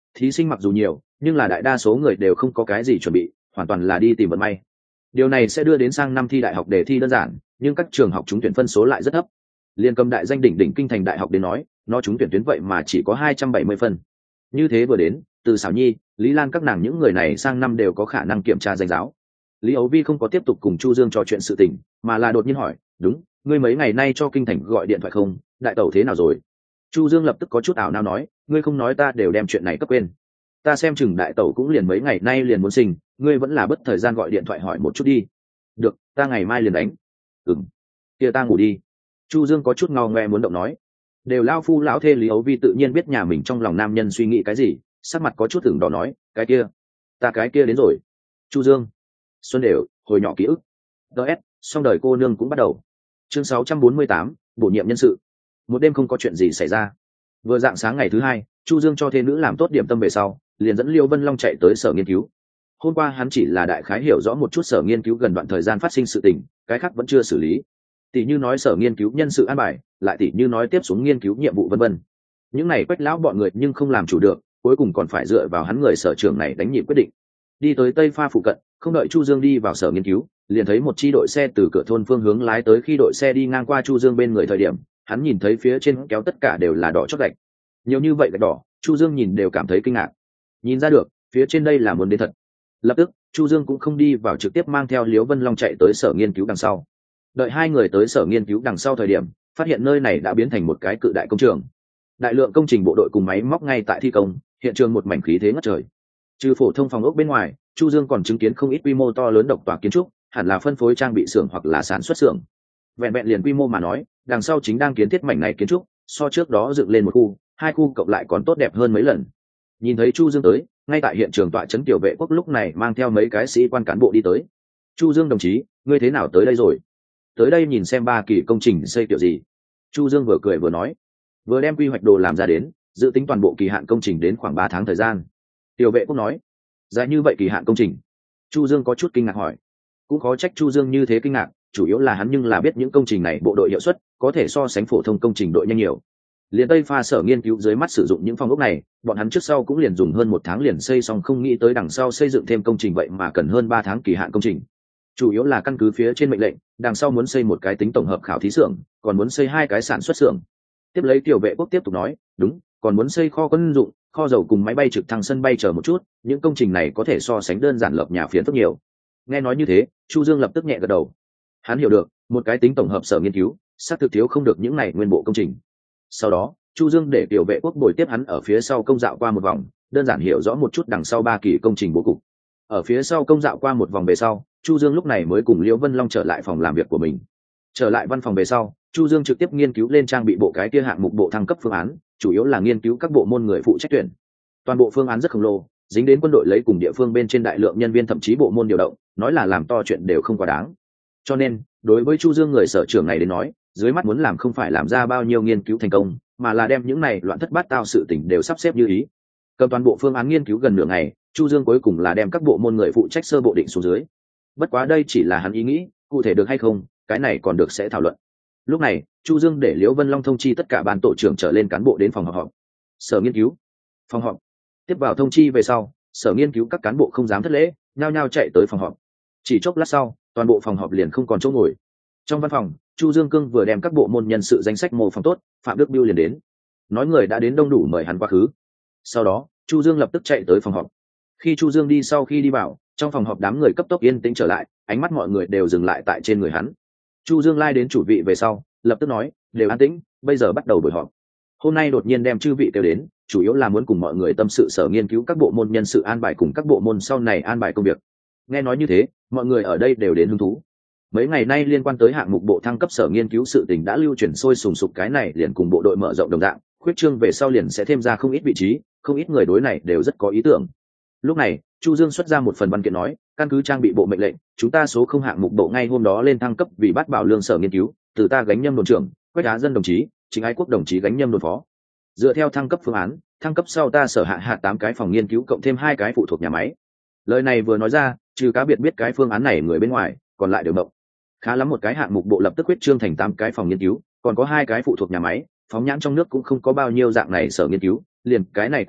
thí sinh mặc dù nhiều nhưng là đại đa số người đều không có cái gì chuẩn bị, hoàn toàn là đi tìm vận may. Điều này sẽ đưa đến sang năm thi đại học đề thi đơn giản, nhưng các trường học trúng tuyển phân số lại rất thấp. Liên cầm đại danh đỉnh đỉnh kinh thành đại học đến nói, nó trúng tuyển tuyến vậy mà chỉ có hai trăm bảy mươi phân. Như thế vừa đến, từ Sảo Nhi, Lý Lan các nàng những người này sang năm đều có khả năng kiểm tra danh giáo. Lý Ấu Vi không có tiếp tục cùng Chu Dương trò chuyện sự tình, mà là đột nhiên hỏi, "Đúng, ngươi mấy ngày nay cho kinh thành gọi điện thoại không? Đại tẩu thế nào rồi?" Chu Dương lập tức có chút ảo não nói, "Ngươi không nói ta đều đem chuyện này cấp quên. Ta xem chừng đại tẩu cũng liền mấy ngày nay liền muốn sinh, ngươi vẫn là bất thời gian gọi điện thoại hỏi một chút đi." "Được, ta ngày mai liền đánh." "Ừm, kia ta ngủ đi." Chu Dương có chút ngao ngoe muốn động nói. Đều lao phu lão thê Lý Ấu Vi tự nhiên biết nhà mình trong lòng nam nhân suy nghĩ cái gì, sắc mặt có chút tưởng đỏ nói, "Cái kia, ta cái kia đến rồi." Chu Dương, Xuân đều, hồi nhỏ ký ức. ds xong đời cô nương cũng bắt đầu. Chương sáu trăm bốn mươi tám, bổ nhiệm nhân sự. Một đêm không có chuyện gì xảy ra. Vừa dạng sáng ngày thứ hai, Chu Dương cho thê nữ làm tốt điểm tâm về sau, liền dẫn Liêu Vân Long chạy tới sở nghiên cứu. Hôm qua hắn chỉ là đại khái hiểu rõ một chút sở nghiên cứu gần đoạn thời gian phát sinh sự tình, cái khác vẫn chưa xử lý. Tỷ như nói sở nghiên cứu nhân sự an bài, lại tỷ như nói tiếp xuống nghiên cứu nhiệm vụ vân vân. Những này Quách lão bọn người nhưng không làm chủ được, cuối cùng còn phải dựa vào hắn người sở trưởng này đánh nhịp quyết định. Đi tới Tây Pha phụ cận, không đợi Chu Dương đi vào sở nghiên cứu, liền thấy một chi đội xe từ cửa thôn phương hướng lái tới. Khi đội xe đi ngang qua Chu Dương bên người thời điểm, hắn nhìn thấy phía trên kéo tất cả đều là đỏ chót gạch. Nhiều như vậy gạch đỏ, Chu Dương nhìn đều cảm thấy kinh ngạc. Nhìn ra được, phía trên đây là muốn đến thật. Lập tức, Chu Dương cũng không đi vào, trực tiếp mang theo Liễu Vân Long chạy tới sở nghiên cứu đằng sau. Đợi hai người tới sở nghiên cứu đằng sau thời điểm, phát hiện nơi này đã biến thành một cái cự đại công trường. Đại lượng công trình bộ đội cùng máy móc ngay tại thi công, hiện trường một mảnh khí thế ngất trời. Trừ phổ thông phòng ốc bên ngoài, Chu Dương còn chứng kiến không ít quy mô to lớn độc tòa kiến trúc, hẳn là phân phối trang bị xưởng hoặc là sản xuất xưởng. Vẹn vẹn liền quy mô mà nói, đằng sau chính đang kiến thiết mảnh này kiến trúc, so trước đó dựng lên một khu, hai khu cộng lại còn tốt đẹp hơn mấy lần. Nhìn thấy Chu Dương tới, ngay tại hiện trường tọa trấn tiểu vệ quốc lúc này mang theo mấy cái sĩ quan cán bộ đi tới. "Chu Dương đồng chí, ngươi thế nào tới đây rồi?" "Tới đây nhìn xem ba kỳ công trình xây kiểu gì." Chu Dương vừa cười vừa nói. Vừa đem quy hoạch đồ làm ra đến, dự tính toàn bộ kỳ hạn công trình đến khoảng ba tháng thời gian. Tiểu vệ quốc nói, "Dài như vậy kỳ hạn công trình?" Chu Dương có chút kinh ngạc hỏi. Cũng khó trách Chu Dương như thế kinh ngạc, chủ yếu là hắn nhưng là biết những công trình này bộ đội hiệu suất có thể so sánh phổ thông công trình đội nhanh nhiều. Liền Tây Pha sở nghiên cứu dưới mắt sử dụng những phòng ốc này, bọn hắn trước sau cũng liền dùng hơn một tháng liền xây xong, không nghĩ tới đằng sau xây dựng thêm công trình vậy mà cần hơn ba tháng kỳ hạn công trình. Chủ yếu là căn cứ phía trên mệnh lệnh, đằng sau muốn xây một cái tính tổng hợp khảo thí xưởng, còn muốn xây hai cái sản xuất xưởng. Tiếp lấy tiểu vệ quốc tiếp tục nói, "Đúng, còn muốn xây kho quân dụng, kho dầu cùng máy bay trực thăng sân bay chờ một chút, những công trình này có thể so sánh đơn giản lập nhà phiến rất nhiều." Nghe nói như thế, Chu Dương lập tức nhẹ gật đầu. Hắn hiểu được, một cái tính tổng hợp sở nghiên cứu, xác thực thiếu không được những này nguyên bộ công trình. Sau đó, Chu Dương để tiểu vệ quốc bồi tiếp hắn ở phía sau công dạo qua một vòng, đơn giản hiểu rõ một chút đằng sau ba kỳ công trình bố cục. Ở phía sau công dạo qua một vòng về sau, Chu Dương lúc này mới cùng Liễu Vân Long trở lại phòng làm việc của mình. Trở lại văn phòng về sau, Chu Dương trực tiếp nghiên cứu lên trang bị bộ cái kia hạng mục bộ thăng cấp phương án, chủ yếu là nghiên cứu các bộ môn người phụ trách tuyển. Toàn bộ phương án rất khổng lồ, dính đến quân đội lấy cùng địa phương bên trên đại lượng nhân viên, thậm chí bộ môn điều động, nói là làm to chuyện đều không quá đáng. Cho nên, đối với Chu Dương người sở trưởng này đến nói, dưới mắt muốn làm không phải làm ra bao nhiêu nghiên cứu thành công, mà là đem những này loạn thất bát tao sự tình đều sắp xếp như ý. Cầm toàn bộ phương án nghiên cứu gần nửa ngày, Chu Dương cuối cùng là đem các bộ môn người phụ trách sơ bộ định xuống dưới. Bất quá đây chỉ là hắn ý nghĩ, cụ thể được hay không, cái này còn được sẽ thảo luận. Lúc này, Chu Dương để Liễu Vân Long thông chi tất cả ban tổ trưởng trở lên cán bộ đến phòng họp họp. Sở nghiên cứu, phòng họp. Tiếp vào thông chi về sau, sở nghiên cứu các cán bộ không dám thất lễ, nhao nhao chạy tới phòng họp. Chỉ chốc lát sau, toàn bộ phòng họp liền không còn chỗ ngồi. Trong văn phòng, Chu Dương Cương vừa đem các bộ môn nhân sự danh sách mô phỏng tốt, Phạm Đức Biêu liền đến, nói người đã đến đông đủ mời hắn quá khứ. Sau đó, Chu Dương lập tức chạy tới phòng họp. Khi Chu Dương đi sau khi đi vào, trong phòng họp đám người cấp tốc yên tĩnh trở lại, ánh mắt mọi người đều dừng lại tại trên người hắn. Chu Dương lai đến chủ vị về sau, lập tức nói, "Đều an tĩnh, bây giờ bắt đầu buổi họp." Hôm nay đột nhiên đem chư vị kêu đến, chủ yếu là muốn cùng mọi người tâm sự sở nghiên cứu các bộ môn nhân sự an bài cùng các bộ môn sau này an bài công việc. Nghe nói như thế, mọi người ở đây đều đến hứng thú. Mấy ngày nay liên quan tới hạng mục bộ thăng cấp sở nghiên cứu sự tình đã lưu truyền sôi sùng sục, cái này liền cùng bộ đội mở rộng đồng dạng, khuyết trương về sau liền sẽ thêm ra không ít vị trí, không ít người đối này đều rất có ý tưởng. Lúc này, Chu Dương xuất ra một phần văn kiện nói, căn cứ trang bị bộ mệnh lệnh, chúng ta số không hạng mục bộ ngay hôm đó lên thăng cấp vì bát bảo lương sở nghiên cứu, từ ta gánh nhâm đồn trưởng, Quách Á Dân đồng chí, Chính Ái Quốc đồng chí gánh nhâm đồn phó. Dựa theo thăng cấp phương án, thăng cấp sau ta sở hạ hạ tám cái phòng nghiên cứu cộng thêm hai cái phụ thuộc nhà máy. Lời này vừa nói ra, trừ cá biệt biết cái phương án này người bên ngoài, còn lại đều mộng. Khá lắm, một cái hạng mục bộ lập tức quyết trương thành tám cái phòng nghiên cứu, còn có hai cái phụ thuộc nhà máy, phóng nhãn trong nước cũng không có bao nhiêu dạng này sở nghiên cứu, liền cái này quy mô,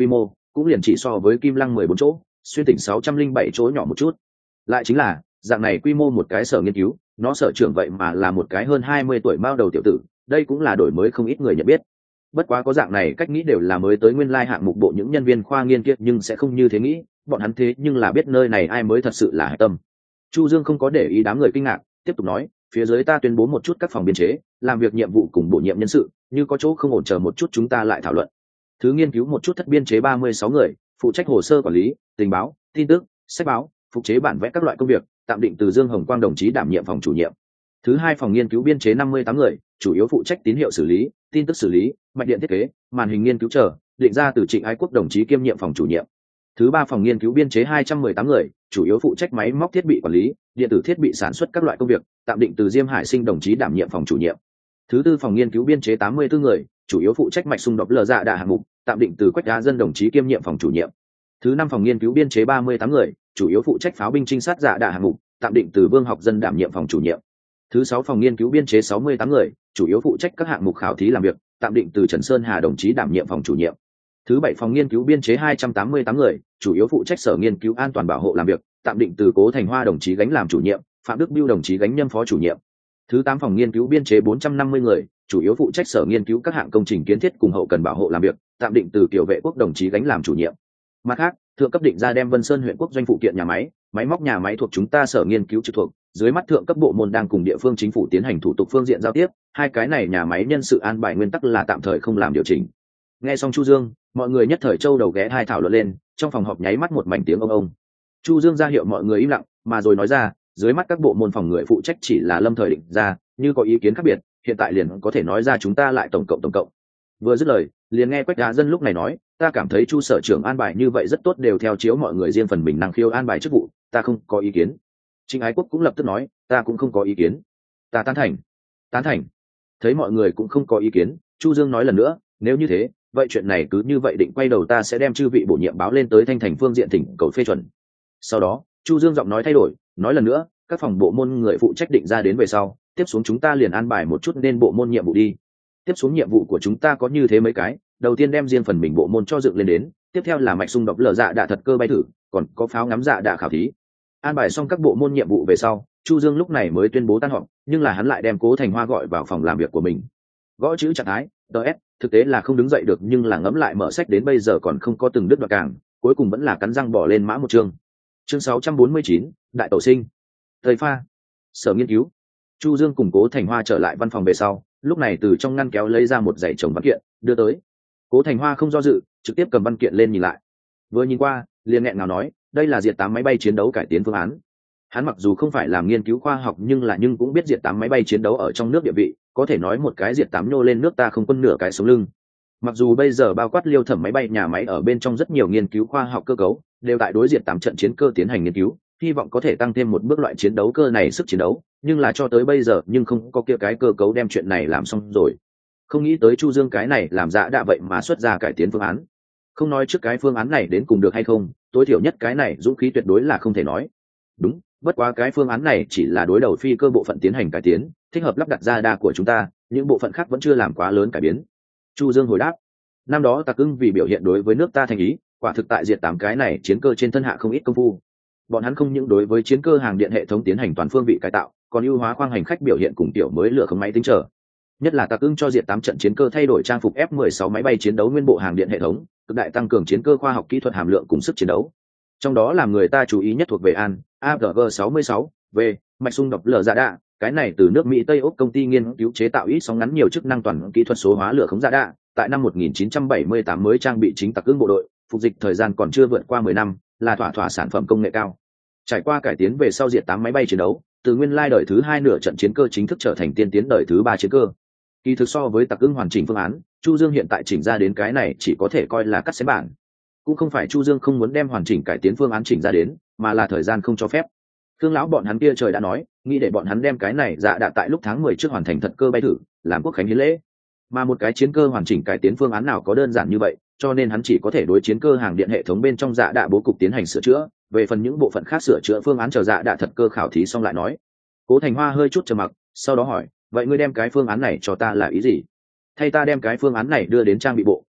cũng liền chỉ so với Kim Lăng mười bốn chỗ, Xuyên tỉnh sáu trăm linh bảy chỗ nhỏ một chút. Lại chính là dạng này quy mô một cái sở nghiên cứu, nó sở trưởng vậy mà là một cái hơn hai mươi tuổi mao đầu tiểu tử, đây cũng là đổi mới không ít người nhận biết. Bất quá có dạng này cách nghĩ đều là mới tới nguyên lai hạng mục bộ những nhân viên khoa nghiên kia, nhưng sẽ không như thế nghĩ, bọn hắn thế nhưng là biết nơi này ai mới thật sự là hải tâm. Chu Dương không có để ý đám người kinh ngạc, tiếp tục nói, phía dưới ta tuyên bố một chút các phòng biên chế, làm việc nhiệm vụ cùng bổ nhiệm nhân sự, như có chỗ không ổn chờ một chút chúng ta lại thảo luận. Thứ nghiên cứu một chút thất biên chế ba mươi sáu người, phụ trách hồ sơ quản lý, tình báo, tin tức, sách báo, phục chế bản vẽ các loại công việc, tạm định từ Dương Hồng Quang đồng chí đảm nhiệm phòng chủ nhiệm. Thứ hai phòng nghiên cứu biên chế năm mươi tám người, chủ yếu phụ trách tín hiệu xử lý, tin tức xử lý, mạch điện thiết kế, màn hình nghiên cứu chờ, định ra từ Trịnh Ái Quốc đồng chí kiêm nhiệm phòng chủ nhiệm. Thứ ba phòng nghiên cứu biên chế hai trăm mười tám người, chủ yếu phụ trách máy móc thiết bị quản lý, điện tử thiết bị sản xuất các loại công việc, tạm định từ Diêm Hải Sinh đồng chí đảm nhiệm phòng chủ nhiệm. Thứ tư phòng nghiên cứu biên chế tám mươi tư người, chủ yếu phụ trách mạch xung đột lờ dạ đạ hạng mục, tạm định từ Quách Đá Dân đồng chí kiêm nhiệm phòng chủ nhiệm. Thứ năm phòng nghiên cứu biên chế ba mươi tám người, chủ yếu phụ trách pháo binh trinh sát dạ đạ hạng mục, tạm định từ Vương Học Dân đảm nhiệm phòng chủ nhiệm. Thứ sáu phòng nghiên cứu biên chế sáu mươi tám người, chủ yếu phụ trách các hạng mục khảo thí làm việc, tạm định từ Trần Sơn Hà đồng chí đảm nhiệm phòng chủ nhiệm. Thứ bảy phòng nghiên cứu biên chế hai trăm tám mươi tám người, chủ yếu phụ trách sở nghiên cứu an toàn bảo hộ làm việc, tạm định từ Cố Thành Hoa đồng chí gánh làm chủ nhiệm, Phạm Đức Biêu đồng chí gánh nhâm phó chủ nhiệm. Thứ tám phòng nghiên cứu biên chế bốn trăm năm mươi người, chủ yếu phụ trách sở nghiên cứu các hạng công trình kiến thiết cùng hậu cần bảo hộ làm việc, tạm định từ Kiều Vệ Quốc đồng chí gánh làm chủ nhiệm. Mặt khác, thượng cấp định ra đem Vân Sơn huyện quốc doanh phụ kiện nhà máy, máy móc nhà máy thuộc chúng ta sở nghiên cứu trực thuộc, dưới mắt thượng cấp bộ môn đang cùng địa phương chính phủ tiến hành thủ tục phương diện giao tiếp, hai cái này nhà máy nhân sự an bài nguyên tắc là tạm thời không làm điều chỉnh. Nghe xong Chu Dương, mọi người nhất thời châu đầu ghé hai thảo luận lên, trong phòng họp nháy mắt một mảnh tiếng ông ông. Chu Dương ra hiệu mọi người im lặng, mà rồi nói ra, dưới mắt các bộ môn phòng người phụ trách chỉ là lâm thời định ra, như có ý kiến khác biệt, hiện tại liền có thể nói ra chúng ta lại tổng cộng tổng cộng. Vừa dứt lời, liền nghe Quách Đá Dân lúc này nói, ta cảm thấy Chu sở trưởng an bài như vậy rất tốt, đều theo chiếu mọi người riêng phần mình năng khiêu an bài chức vụ, ta không có ý kiến. Trịnh Ái Quốc cũng lập tức nói, ta cũng không có ý kiến. Ta tán thành. Tán thành. Thấy mọi người cũng không có ý kiến, Chu Dương nói lần nữa, nếu như thế, vậy chuyện này cứ như vậy định quay đầu ta sẽ đem chư vị bổ nhiệm báo lên tới Thanh Thành phương diện tỉnh cầu phê chuẩn. Sau đó, Chu Dương giọng nói thay đổi, nói lần nữa, các phòng bộ môn người phụ trách định ra đến về sau, tiếp xuống chúng ta liền an bài một chút nên bộ môn nhiệm vụ đi. Tiếp xuống nhiệm vụ của chúng ta có như thế mấy cái, đầu tiên đem riêng phần mình bộ môn cho dựng lên đến, tiếp theo là mạch xung đột lở dạ đạ thật cơ bay thử, còn có pháo ngắm dạ đạ khảo thí. An bài xong các bộ môn nhiệm vụ về sau, Chu Dương lúc này mới tuyên bố tan họp, nhưng là hắn lại đem Cố Thành Hoa gọi vào phòng làm việc của mình. Gõ chữ trạng thái, đê ét, thực tế là không đứng dậy được, nhưng là ngẫm lại mở sách đến bây giờ còn không có từng đứt đoạn cảng, cuối cùng vẫn là cắn răng bỏ lên mã một chương. Chương sáu trăm bốn mươi chín, Đại Tổ Sinh. Thời pha. Sở nghiên cứu. Chu Dương cùng Cố Thành Hoa trở lại văn phòng về sau, lúc này từ trong ngăn kéo lấy ra một dãy chồng văn kiện, đưa tới. Cố Thành Hoa không do dự, trực tiếp cầm văn kiện lên nhìn lại. Vừa nhìn qua, liền nghẹn ngào nói, đây là diệt tám máy bay chiến đấu cải tiến phương án. Hắn mặc dù không phải làm nghiên cứu khoa học, nhưng là nhưng cũng biết diệt tám máy bay chiến đấu ở trong nước địa vị, có thể nói một cái diệt tám nhô lên nước ta không quân nửa cái sống lưng. Mặc dù bây giờ bao quát Liêu Thẩm máy bay nhà máy ở bên trong rất nhiều nghiên cứu khoa học cơ cấu, đều tại đối diệt tám trận chiến cơ tiến hành nghiên cứu, hy vọng có thể tăng thêm một bước loại chiến đấu cơ này sức chiến đấu, nhưng là cho tới bây giờ nhưng không có kia cái cơ cấu đem chuyện này làm xong rồi. Không nghĩ tới Chu Dương cái này làm dạ đạ vậy mà xuất ra cải tiến phương án. Không nói trước cái phương án này đến cùng được hay không, tối thiểu nhất cái này dũng khí tuyệt đối là không thể nói. Đúng, bất quá cái phương án này chỉ là đối đầu phi cơ bộ phận tiến hành cải tiến, thích hợp lắp đặt ra đa của chúng ta, những bộ phận khác vẫn chưa làm quá lớn cải biến. Chu Dương hồi đáp, năm đó Tạc Ưng vì biểu hiện đối với nước ta thành ý, quả thực tại diệt tám cái này chiến cơ trên thân hạ không ít công phu. Bọn hắn không những đối với chiến cơ hàng điện hệ thống tiến hành toàn phương vị cải tạo, còn ưu hóa khoang hành khách biểu hiện cùng tiểu mới lửa không máy tính trở. Nhất là Tạc Ưng cho diệt tám trận chiến cơ thay đổi trang phục F mười sáu máy bay chiến đấu nguyên bộ hàng điện hệ thống, cực đại tăng cường chiến cơ khoa học kỹ thuật hàm lượng cùng sức chiến đấu. Trong đó làm người ta chú ý nhất thuộc về An A G G sáu mươi sáu V mạch xung đột lửa dạ đạ, cái này từ nước Mỹ Tây Úc công ty nghiên cứu chế tạo ít sóng ngắn nhiều chức năng toàn kỹ thuật số hóa lửa khống dạ đạ, tại năm một nghìn chín trăm bảy mươi tám mới trang bị chính Tạc Ưng bộ đội, phục dịch thời gian còn chưa vượt qua mười năm, là thỏa thỏa sản phẩm công nghệ cao. Trải qua cải tiến về sau diệt tám máy bay chiến đấu, từ nguyên lai đời thứ hai nửa trận chiến cơ chính thức trở thành tiên tiến đời thứ ba chiến cơ. Kỳ thực so với Tạc Ưng hoàn chỉnh phương án, Chu Dương hiện tại chỉnh ra đến cái này chỉ có thể coi là cắt xén bản. Cũng không phải Chu Dương không muốn đem hoàn chỉnh cải tiến phương án chỉnh ra đến, mà là thời gian không cho phép. Khương lão bọn hắn kia trời đã nói, nghĩ để bọn hắn đem cái này dạ đạ tại lúc tháng mười trước hoàn thành thật cơ bay thử, làm quốc khánh hiến lễ. Mà một cái chiến cơ hoàn chỉnh cải tiến phương án nào có đơn giản như vậy, cho nên hắn chỉ có thể đối chiến cơ hàng điện hệ thống bên trong dạ đạ bố cục tiến hành sửa chữa, về phần những bộ phận khác sửa chữa phương án chờ dạ đạ thật cơ khảo thí xong lại nói. Cố Thành Hoa hơi chút trầm mặc, sau đó hỏi, vậy ngươi đem cái phương án này cho ta là ý gì? Thay ta đem cái phương án này đưa đến trang bị bộ,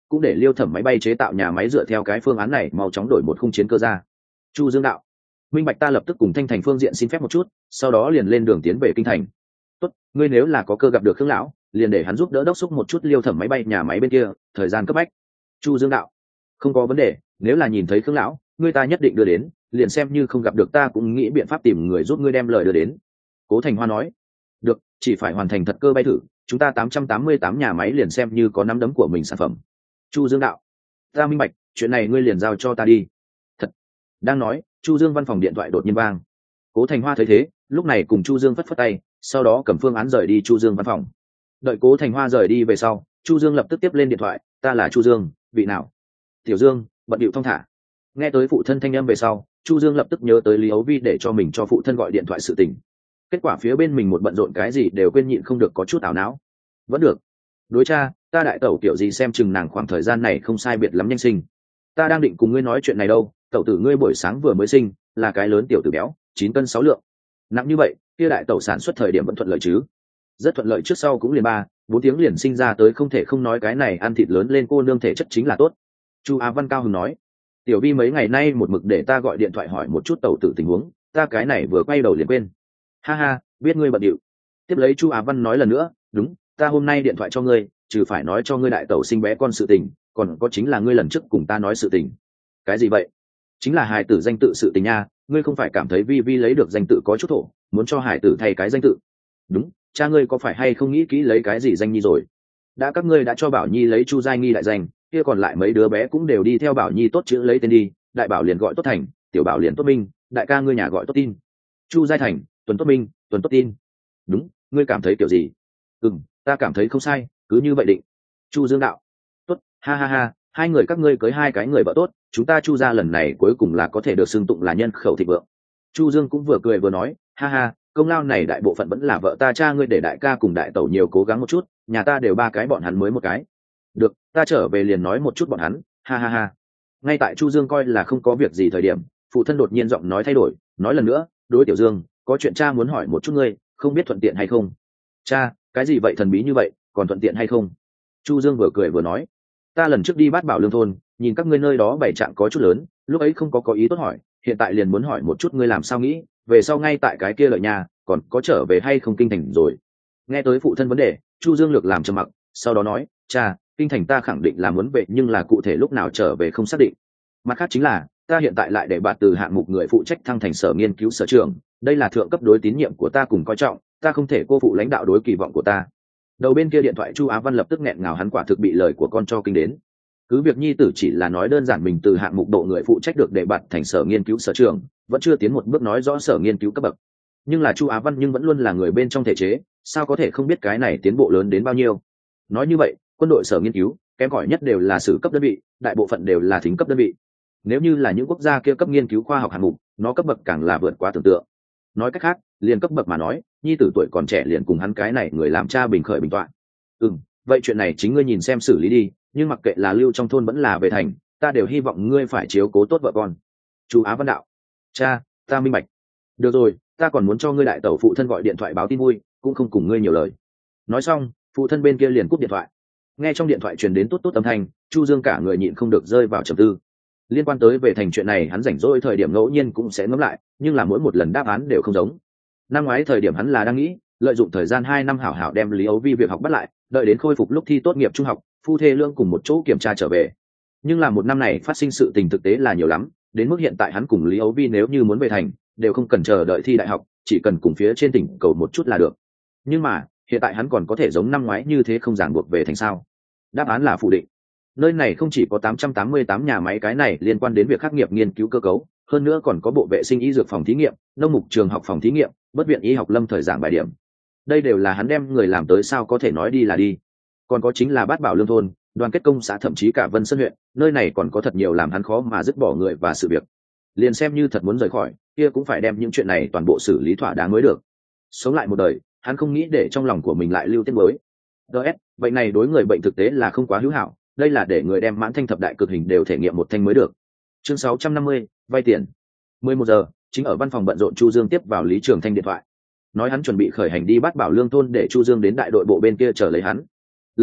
cũng để liêu thẩm máy bay chế tạo nhà máy dựa theo cái phương án này mau chóng đổi một khung chiến cơ ra. Chu Dương đạo: minh bạch, ta lập tức cùng Thanh Thành phương diện xin phép một chút, sau đó liền lên đường tiến về kinh thành. Tốt, ngươi nếu là có cơ gặp được Khương lão, liền để hắn giúp đỡ đốc xúc một chút liêu thẩm máy bay nhà máy bên kia, thời gian cấp bách. Chu Dương đạo: không có vấn đề, nếu là nhìn thấy Khương lão, ngươi ta nhất định đưa đến, liền xem như không gặp được ta cũng nghĩ biện pháp tìm người giúp ngươi đem lời đưa đến. Cố Thành Hoa nói: được, chỉ phải hoàn thành thật cơ bay thử, chúng ta tám trăm tám mươi tám nhà máy liền xem như có nắm đấm của mình sản phẩm. Chu Dương đạo: ta minh bạch, chuyện này ngươi liền giao cho ta đi. Thật. Đang nói, Chu Dương văn phòng điện thoại đột nhiên vang. Cố Thành Hoa thấy thế, lúc này cùng Chu Dương phất phất tay, sau đó cầm phương án rời đi Chu Dương văn phòng. Đợi Cố Thành Hoa rời đi về sau, Chu Dương lập tức tiếp lên điện thoại: ta là Chu Dương, vị nào? Tiểu Dương, bận điệu thong thả. Nghe tới phụ thân thanh âm về sau, Chu Dương lập tức nhớ tới Lý Ấu Vi để cho mình cho phụ thân gọi điện thoại sự tình. Kết quả phía bên mình một bận rộn cái gì đều quên nhịn không được, có chút ảo não. Vẫn được. Đối cha, ta đại tẩu kiểu gì xem chừng nàng khoảng thời gian này không sai biệt lắm nhanh sinh. Ta đang định cùng ngươi nói chuyện này đâu, tẩu tử ngươi buổi sáng vừa mới sinh, là cái lớn tiểu tử béo, chín cân sáu lượng. Nặng như vậy, kia đại tẩu sản xuất thời điểm vẫn thuận lợi chứ? Rất thuận lợi, trước sau cũng liền ba, bốn tiếng liền sinh ra tới, không thể không nói cái này ăn thịt lớn lên cô nương thể chất chính là tốt. Chu Á Văn cao hứng nói: tiểu Vi mấy ngày nay một mực để ta gọi điện thoại hỏi một chút tẩu tử tình huống, ta cái này vừa quay đầu liền quên. Ha ha, biết ngươi bận điệu. Tiếp lấy Chu Á Văn nói lần nữa: đúng, ta hôm nay điện thoại cho ngươi, trừ phải nói cho ngươi đại tẩu sinh bé con sự tình, còn có chính là ngươi lần trước cùng ta nói sự tình. Cái gì vậy? Chính là hài tử danh tự sự tình nha, ngươi không phải cảm thấy Vi Vi lấy được danh tự có chút thổ, muốn cho hài tử thay cái danh tự? Đúng, cha ngươi có phải hay không nghĩ kỹ lấy cái gì danh nhi rồi? Đã các ngươi đã cho Bảo Nhi lấy Chu Giai Nghi đại danh, kia còn lại mấy đứa bé cũng đều đi theo Bảo Nhi tốt chữ lấy tên đi, đại bảo liền gọi Tốt Thành, tiểu bảo liền Tốt Minh, đại ca ngươi nhà gọi Tốt Tin. Chu Giai Thành, Tuần Tốt Minh, Tuần Tốt Tin. Đúng, ngươi cảm thấy kiểu gì? Ừm, ta cảm thấy không sai, cứ như vậy định. Chu Dương đạo: tốt, ha ha ha, hai người các ngươi cưới hai cái người vợ tốt, chúng ta Chu gia lần này cuối cùng là có thể được xưng tụng là nhân khẩu thịnh vượng. Chu Dương cũng vừa cười vừa nói: ha ha, công lao này đại bộ phận vẫn là vợ ta cha ngươi để đại ca cùng đại tẩu nhiều cố gắng một chút, nhà ta đều ba cái bọn hắn mới một cái. Được, ta trở về liền nói một chút bọn hắn, ha ha ha. Ngay tại Chu Dương coi là không có việc gì thời điểm, phụ thân đột nhiên giọng nói thay đổi, nói lần nữa: đối Tiểu Dương, có chuyện cha muốn hỏi một chút ngươi, không biết thuận tiện hay không? Cha, cái gì vậy thần bí như vậy, còn thuận tiện hay không? Chu Dương vừa cười vừa nói: ta lần trước đi Bát Bảo Lương thôn, nhìn các ngươi nơi đó bày trạng có chút lớn, lúc ấy không có có ý tốt hỏi, hiện tại liền muốn hỏi một chút ngươi làm sao nghĩ, về sau ngay tại cái kia lợi nhà, còn có trở về hay không kinh thành rồi. Nghe tới phụ thân vấn đề, Chu Dương lược làm trầm mặc, sau đó nói: cha, kinh thành ta khẳng định là muốn về, nhưng là cụ thể lúc nào trở về không xác định. Mặt khác chính là ta hiện tại lại để bạt từ hạng mục người phụ trách thăng thành sở nghiên cứu sở trưởng, đây là thượng cấp đối tín nhiệm của ta cùng coi trọng, ta không thể cô phụ lãnh đạo đối kỳ vọng của ta. Đầu bên kia điện thoại Chu Á Văn lập tức nghẹn ngào, hắn quả thực bị lời của con cho kinh đến. Cứ việc nhi tử chỉ là nói đơn giản mình từ hạng mục độ người phụ trách được đề bạt thành sở nghiên cứu sở trưởng, vẫn chưa tiến một bước nói rõ sở nghiên cứu cấp bậc, nhưng là Chu Á Văn nhưng vẫn luôn là người bên trong thể chế, sao có thể không biết cái này tiến bộ lớn đến bao nhiêu. Nói như vậy, quân đội sở nghiên cứu kém cỏi nhất đều là sử cấp đơn vị, đại bộ phận đều là thính cấp đơn vị. Nếu như là những quốc gia kia cấp nghiên cứu khoa học hạng mục, nó cấp bậc càng là vượt quá tưởng tượng. Nói cách khác, liền cấp bậc mà nói, nhi tử tuổi còn trẻ liền cùng hắn cái này người làm cha bình khởi bình tọa. Ừ, vậy chuyện này chính ngươi nhìn xem xử lý đi, nhưng mặc kệ là lưu trong thôn vẫn là về thành, ta đều hy vọng ngươi phải chiếu cố tốt vợ con. Chú Á Văn đạo: cha, ta minh bạch. Được rồi, ta còn muốn cho ngươi đại tẩu phụ thân gọi điện thoại báo tin vui, cũng không cùng ngươi nhiều lời. Nói xong, phụ thân bên kia liền cúp điện thoại. Nghe trong điện thoại truyền đến tốt tốt âm thanh, Chu Dương cả người nhịn không được rơi vào trầm tư. Liên quan tới về thành chuyện này, hắn rảnh rỗi thời điểm ngẫu nhiên cũng sẽ ngẫm lại, nhưng là mỗi một lần đáp án đều không giống. Năm ngoái thời điểm hắn là đang nghĩ lợi dụng thời gian hai năm hảo hảo đem Lý Ấu Vi việc học bắt lại, đợi đến khôi phục lúc thi tốt nghiệp trung học, phu thê lương cùng một chỗ kiểm tra trở về. Nhưng là một năm này phát sinh sự tình thực tế là nhiều lắm, đến mức hiện tại hắn cùng Lý Ấu Vi nếu như muốn về thành, đều không cần chờ đợi thi đại học, chỉ cần cùng phía trên tỉnh cầu một chút là được. Nhưng mà hiện tại hắn còn có thể giống năm ngoái như thế không ràng buộc về thành sao? Đáp án là phủ định. Nơi này không chỉ có tám trăm tám mươi tám nhà máy cái này liên quan đến việc khắc nghiệp nghiên cứu cơ cấu, hơn nữa còn có bộ vệ sinh y dược phòng thí nghiệm, nông mục trường học phòng thí nghiệm, bất viện y học lâm thời giảng bài điểm. Đây đều là hắn đem người làm tới, sao có thể nói đi là đi. Còn có chính là Bát Bảo Lương thôn, đoàn kết công xã, thậm chí cả Vân Sơn huyện, nơi này còn có thật nhiều làm hắn khó mà dứt bỏ người và sự việc. Liền xem như thật muốn rời khỏi, kia cũng phải đem những chuyện này toàn bộ xử lý thỏa đáng mới được. Sống lại một đời, hắn không nghĩ để trong lòng của mình lại lưu tiếc mới. ds bệnh này đối người bệnh thực tế là không quá hữu hảo, đây là để người đem mãn thanh thập đại cực hình đều thể nghiệm một thanh mới được. Chương sáu trăm năm mươi, vay tiền. mười một giờ, chính ở văn phòng bận rộn Chu Dương tiếp vào Lý Trường Thanh điện thoại, nói hắn chuẩn bị khởi hành đi Bát Bảo Lương thôn để Chu Dương đến đại đội bộ bên kia chờ lấy hắn. Lập tức,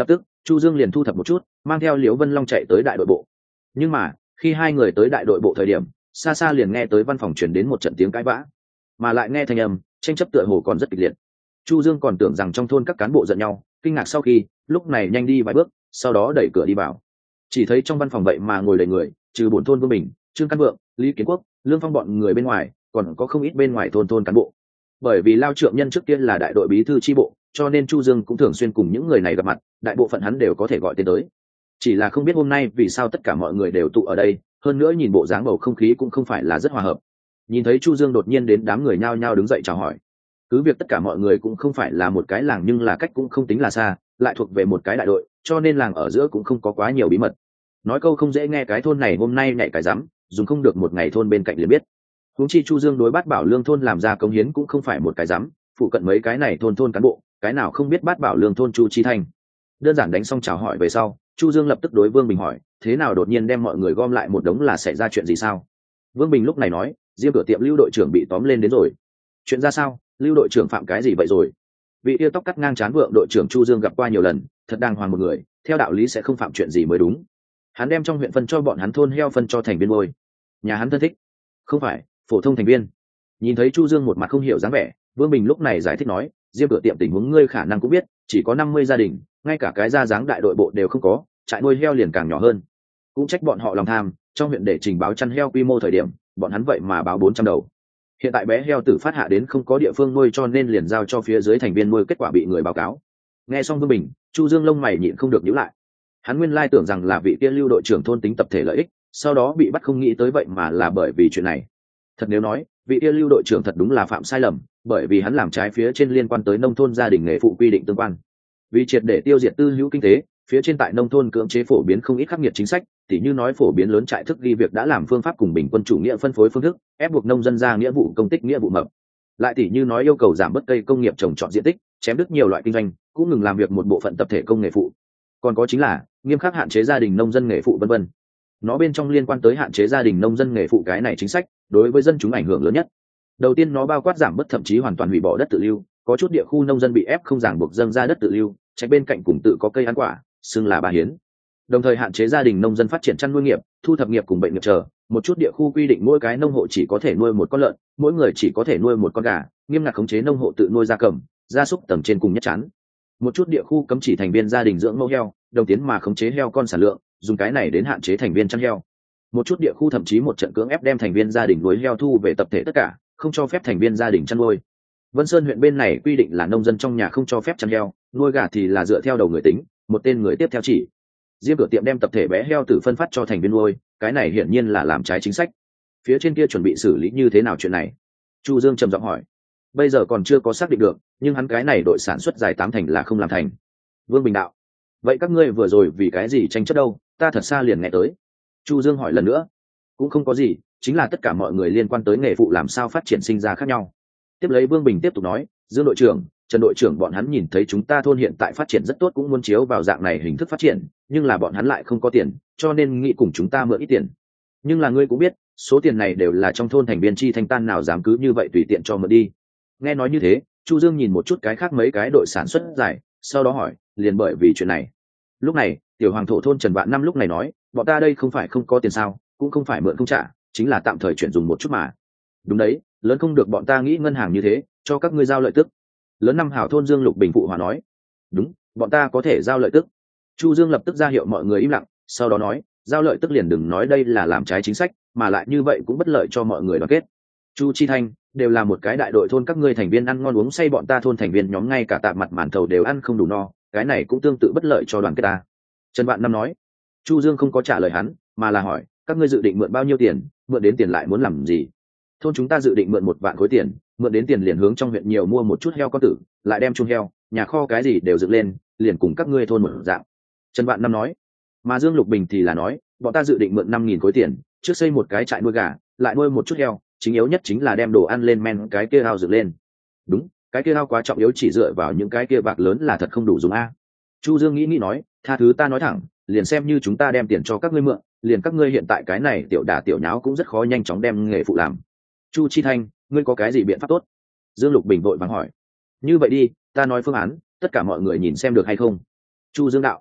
Chu Dương liền thu thập một chút, mang theo Liễu Vân Long chạy tới đại đội bộ. Nhưng mà khi hai người tới đại đội bộ thời điểm, xa xa liền nghe tới văn phòng truyền đến một trận tiếng cãi vã, mà lại nghe thanh âm tranh chấp tựa hồ còn rất kịch liệt. Chu Dương còn tưởng rằng trong thôn các cán bộ giận nhau, kinh ngạc sau khi lúc này nhanh đi vài bước, sau đó đẩy cửa đi vào. Chỉ thấy trong văn phòng vậy mà ngồi đầy người, trừ bổn thôn Vương Bình, Trương Căn Vượng, Lý Kiến Quốc, Lương Phong bọn người bên ngoài, còn có không ít bên ngoài thôn thôn cán bộ. Bởi vì Lao Trượng Nhân trước tiên là đại đội bí thư chi bộ, cho nên Chu Dương cũng thường xuyên cùng những người này gặp mặt, đại bộ phận hắn đều có thể gọi tên tới. Chỉ là không biết hôm nay vì sao tất cả mọi người đều tụ ở đây, hơn nữa nhìn bộ dáng bầu không khí cũng không phải là rất hòa hợp. Nhìn thấy Chu Dương đột nhiên đến, đám người nhao nhao đứng dậy chào hỏi. Cứ việc tất cả mọi người cũng không phải là một cái làng, nhưng là cách cũng không tính là xa, lại thuộc về một cái đại đội, cho nên làng ở giữa cũng không có quá nhiều bí mật. Nói câu không dễ nghe, cái thôn này hôm nay nhảy cái rắm, dùng không được một ngày thôn bên cạnh liền biết. Huống chi Chu Dương đối Bát Bảo Lương thôn làm ra công hiến cũng không phải một cái rắm, phụ cận mấy cái này thôn thôn cán bộ, cái nào không biết Bát Bảo Lương thôn Chu Chi Thanh. Đơn giản đánh xong chào hỏi về sau, Chu Dương lập tức đối Vương Bình hỏi, thế nào đột nhiên đem mọi người gom lại một đống, là xảy ra chuyện gì sao? Vương Bình lúc này nói, Diêm cửa tiệm Lưu đội trưởng bị tóm lên đến rồi. Chuyện ra sao? Lưu đội trưởng phạm cái gì vậy rồi? Vị yêu tóc cắt ngang trán vượng đội trưởng Chu Dương gặp qua nhiều lần, thật đàng hoàng một người, theo đạo lý sẽ không phạm chuyện gì mới đúng. Hắn đem trong huyện phân cho bọn hắn thôn heo phân cho thành viên ngôi. Nhà hắn thân thích? Không phải, phổ thông thành viên. Nhìn thấy Chu Dương một mặt không hiểu dáng vẻ, Vương Bình lúc này giải thích nói, Diêm cửa tiệm tình huống ngươi khả năng cũng biết, chỉ có năm mươi gia đình, ngay cả cái gia dáng đại đội bộ đều không có, trại nuôi heo liền càng nhỏ hơn. Cũng trách bọn họ lòng tham, trong huyện để trình báo chăn heo quy mô thời điểm, bọn hắn vậy mà báo bốn trăm đầu. Hiện tại bé heo tử phát hạ đến không có địa phương nuôi, cho nên liền giao cho phía dưới thành viên nuôi, kết quả bị người báo cáo. Nghe xong Vương Bình, Chu Dương lông mày nhịn không được nhíu lại. Hắn nguyên lai tưởng rằng là vị kia Lưu đội trưởng thôn tính tập thể lợi ích, sau đó bị bắt, không nghĩ tới vậy mà là bởi vì chuyện này. Thật nếu nói, vị kia Lưu đội trưởng thật đúng là phạm sai lầm, bởi vì hắn làm trái phía trên liên quan tới nông thôn gia đình nghề phụ quy định tương quan. Vì triệt để tiêu diệt tư hữu kinh tế, phía trên tại nông thôn cưỡng chế phổ biến không ít khắc nghiệt chính sách, tỉ như nói phổ biến lớn trại thức ghi việc đã làm phương pháp cùng bình quân chủ nghĩa phân phối phương thức, ép buộc nông dân ra nghĩa vụ công tích nghĩa vụ mập. Lại tỉ như nói yêu cầu giảm bớt cây công nghiệp trồng trọt diện tích, chém đứt nhiều loại kinh doanh, cũng ngừng làm việc một bộ phận tập thể công nghề phụ. Còn có chính là nghiêm khắc hạn chế gia đình nông dân nghề phụ vân vân. Nó bên trong liên quan tới hạn chế gia đình nông dân nghề phụ cái này chính sách, đối với dân chúng ảnh hưởng lớn nhất. Đầu tiên nó bao quát giảm bớt thậm chí hoàn toàn hủy bỏ đất tự lưu, có chút địa khu nông dân bị ép không ràng buộc dâng ra đất tự lưu, tránh bên cạnh cùng tự có cây ăn quả, xưng là bà hiến. Đồng thời hạn chế gia đình nông dân phát triển chăn nuôi nghiệp, thu thập nghiệp cùng bệnh nghiệp chờ, một chút địa khu quy định mỗi cái nông hộ chỉ có thể nuôi một con lợn, mỗi người chỉ có thể nuôi một con gà, nghiêm ngặt khống chế nông hộ tự nuôi gia cầm, gia súc tầng trên cùng nhất chán. Một chút địa khu cấm chỉ thành viên gia đình dưỡng mẫu heo, đồng tiến mà khống chế heo con sản lượng, dùng cái này đến hạn chế thành viên chăn heo. Một chút địa khu thậm chí một trận cưỡng ép đem thành viên gia đình nuôi heo thu về tập thể tất cả, không cho phép thành viên gia đình chăn nuôi. Vân Sơn huyện bên này quy định là nông dân trong nhà không cho phép chăn heo, nuôi gà thì là dựa theo đầu người tính, một tên người tiếp theo chỉ. Diêm cửa tiệm đem tập thể bé heo tử phân phát cho thành viên nuôi, cái này hiển nhiên là làm trái chính sách. Phía trên kia chuẩn bị xử lý như thế nào chuyện này? Chu Dương trầm giọng hỏi. Bây giờ còn chưa có xác định được, nhưng hắn cái này đội sản xuất dài tám thành là không làm thành. Vương Bình đạo. Vậy các ngươi vừa rồi vì cái gì tranh chấp đâu? Ta thật xa liền nghe tới. Chu Dương hỏi lần nữa. Cũng không có gì, chính là tất cả mọi người liên quan tới nghề phụ làm sao phát triển sinh ra khác nhau. Tiếp lấy Vương Bình tiếp tục nói, Dương đội trưởng, Trần đội trưởng bọn hắn nhìn thấy chúng ta thôn hiện tại phát triển rất tốt, cũng muốn chiếu vào dạng này hình thức phát triển, nhưng là bọn hắn lại không có tiền, cho nên nghĩ cùng chúng ta mượn ít tiền. Nhưng là ngươi cũng biết, số tiền này đều là trong thôn thành viên chi thanh tan, nào dám cứ như vậy tùy tiện cho mượn đi. Nghe nói như thế, Chu Dương nhìn một chút cái khác mấy cái đội sản xuất dài, sau đó hỏi, liền bởi vì chuyện này. Lúc này, tiểu hoàng thổ thôn Trần Vạn Năm lúc này nói, bọn ta đây không phải không có tiền sao, cũng không phải mượn không trả, chính là tạm thời chuyển dùng một chút mà. Đúng đấy, lớn không được bọn ta nghĩ ngân hàng như thế, cho các ngươi giao lợi tức. Lớn năm hảo thôn Dương Lục Bình phụ hòa nói. Đúng, bọn ta có thể giao lợi tức. Chu Dương lập tức ra hiệu mọi người im lặng, sau đó nói, giao lợi tức liền đừng nói đây là làm trái chính sách, mà lại như vậy cũng bất lợi cho mọi người đoàn kết. Chu Chi Thanh, đều là một cái đại đội thôn, các ngươi thành viên ăn ngon uống say, bọn ta thôn thành viên nhóm ngay cả tạ mặt màn thầu đều ăn không đủ no, cái này cũng tương tự bất lợi cho đoàn kết ta. Trần Vạn Năm nói. Chu Dương không có trả lời hắn, mà là hỏi, các ngươi dự định mượn bao nhiêu tiền, mượn đến tiền lại muốn làm gì? Thôn chúng ta dự định mượn một vạn khối tiền, mượn đến tiền liền hướng trong huyện nhiều mua một chút heo con tử, lại đem chuồng heo, nhà kho cái gì đều dựng lên, liền cùng các ngươi thôn một dạng. Trần Vạn Năm nói. Mà Dương Lục Bình thì là nói, bọn ta dự định mượn năm nghìn khối tiền, trước xây một cái trại nuôi gà, lại nuôi một chút heo, chính yếu nhất chính là đem đồ ăn lên men cái kia ao dựng lên. Đúng, cái kia ao quá trọng yếu, chỉ dựa vào những cái kia bạc lớn là thật không đủ dùng a. Chu Dương nghĩ nghĩ nói, tha thứ ta nói thẳng, liền xem như chúng ta đem tiền cho các ngươi mượn, liền các ngươi hiện tại cái này tiểu đả tiểu nháo cũng rất khó nhanh chóng đem nghề phụ làm. Chu Chi Thanh, ngươi có cái gì biện pháp tốt? Dương Lục Bình vội vàng hỏi. Như vậy đi, ta nói phương án, tất cả mọi người nhìn xem được hay không? Chu Dương đạo.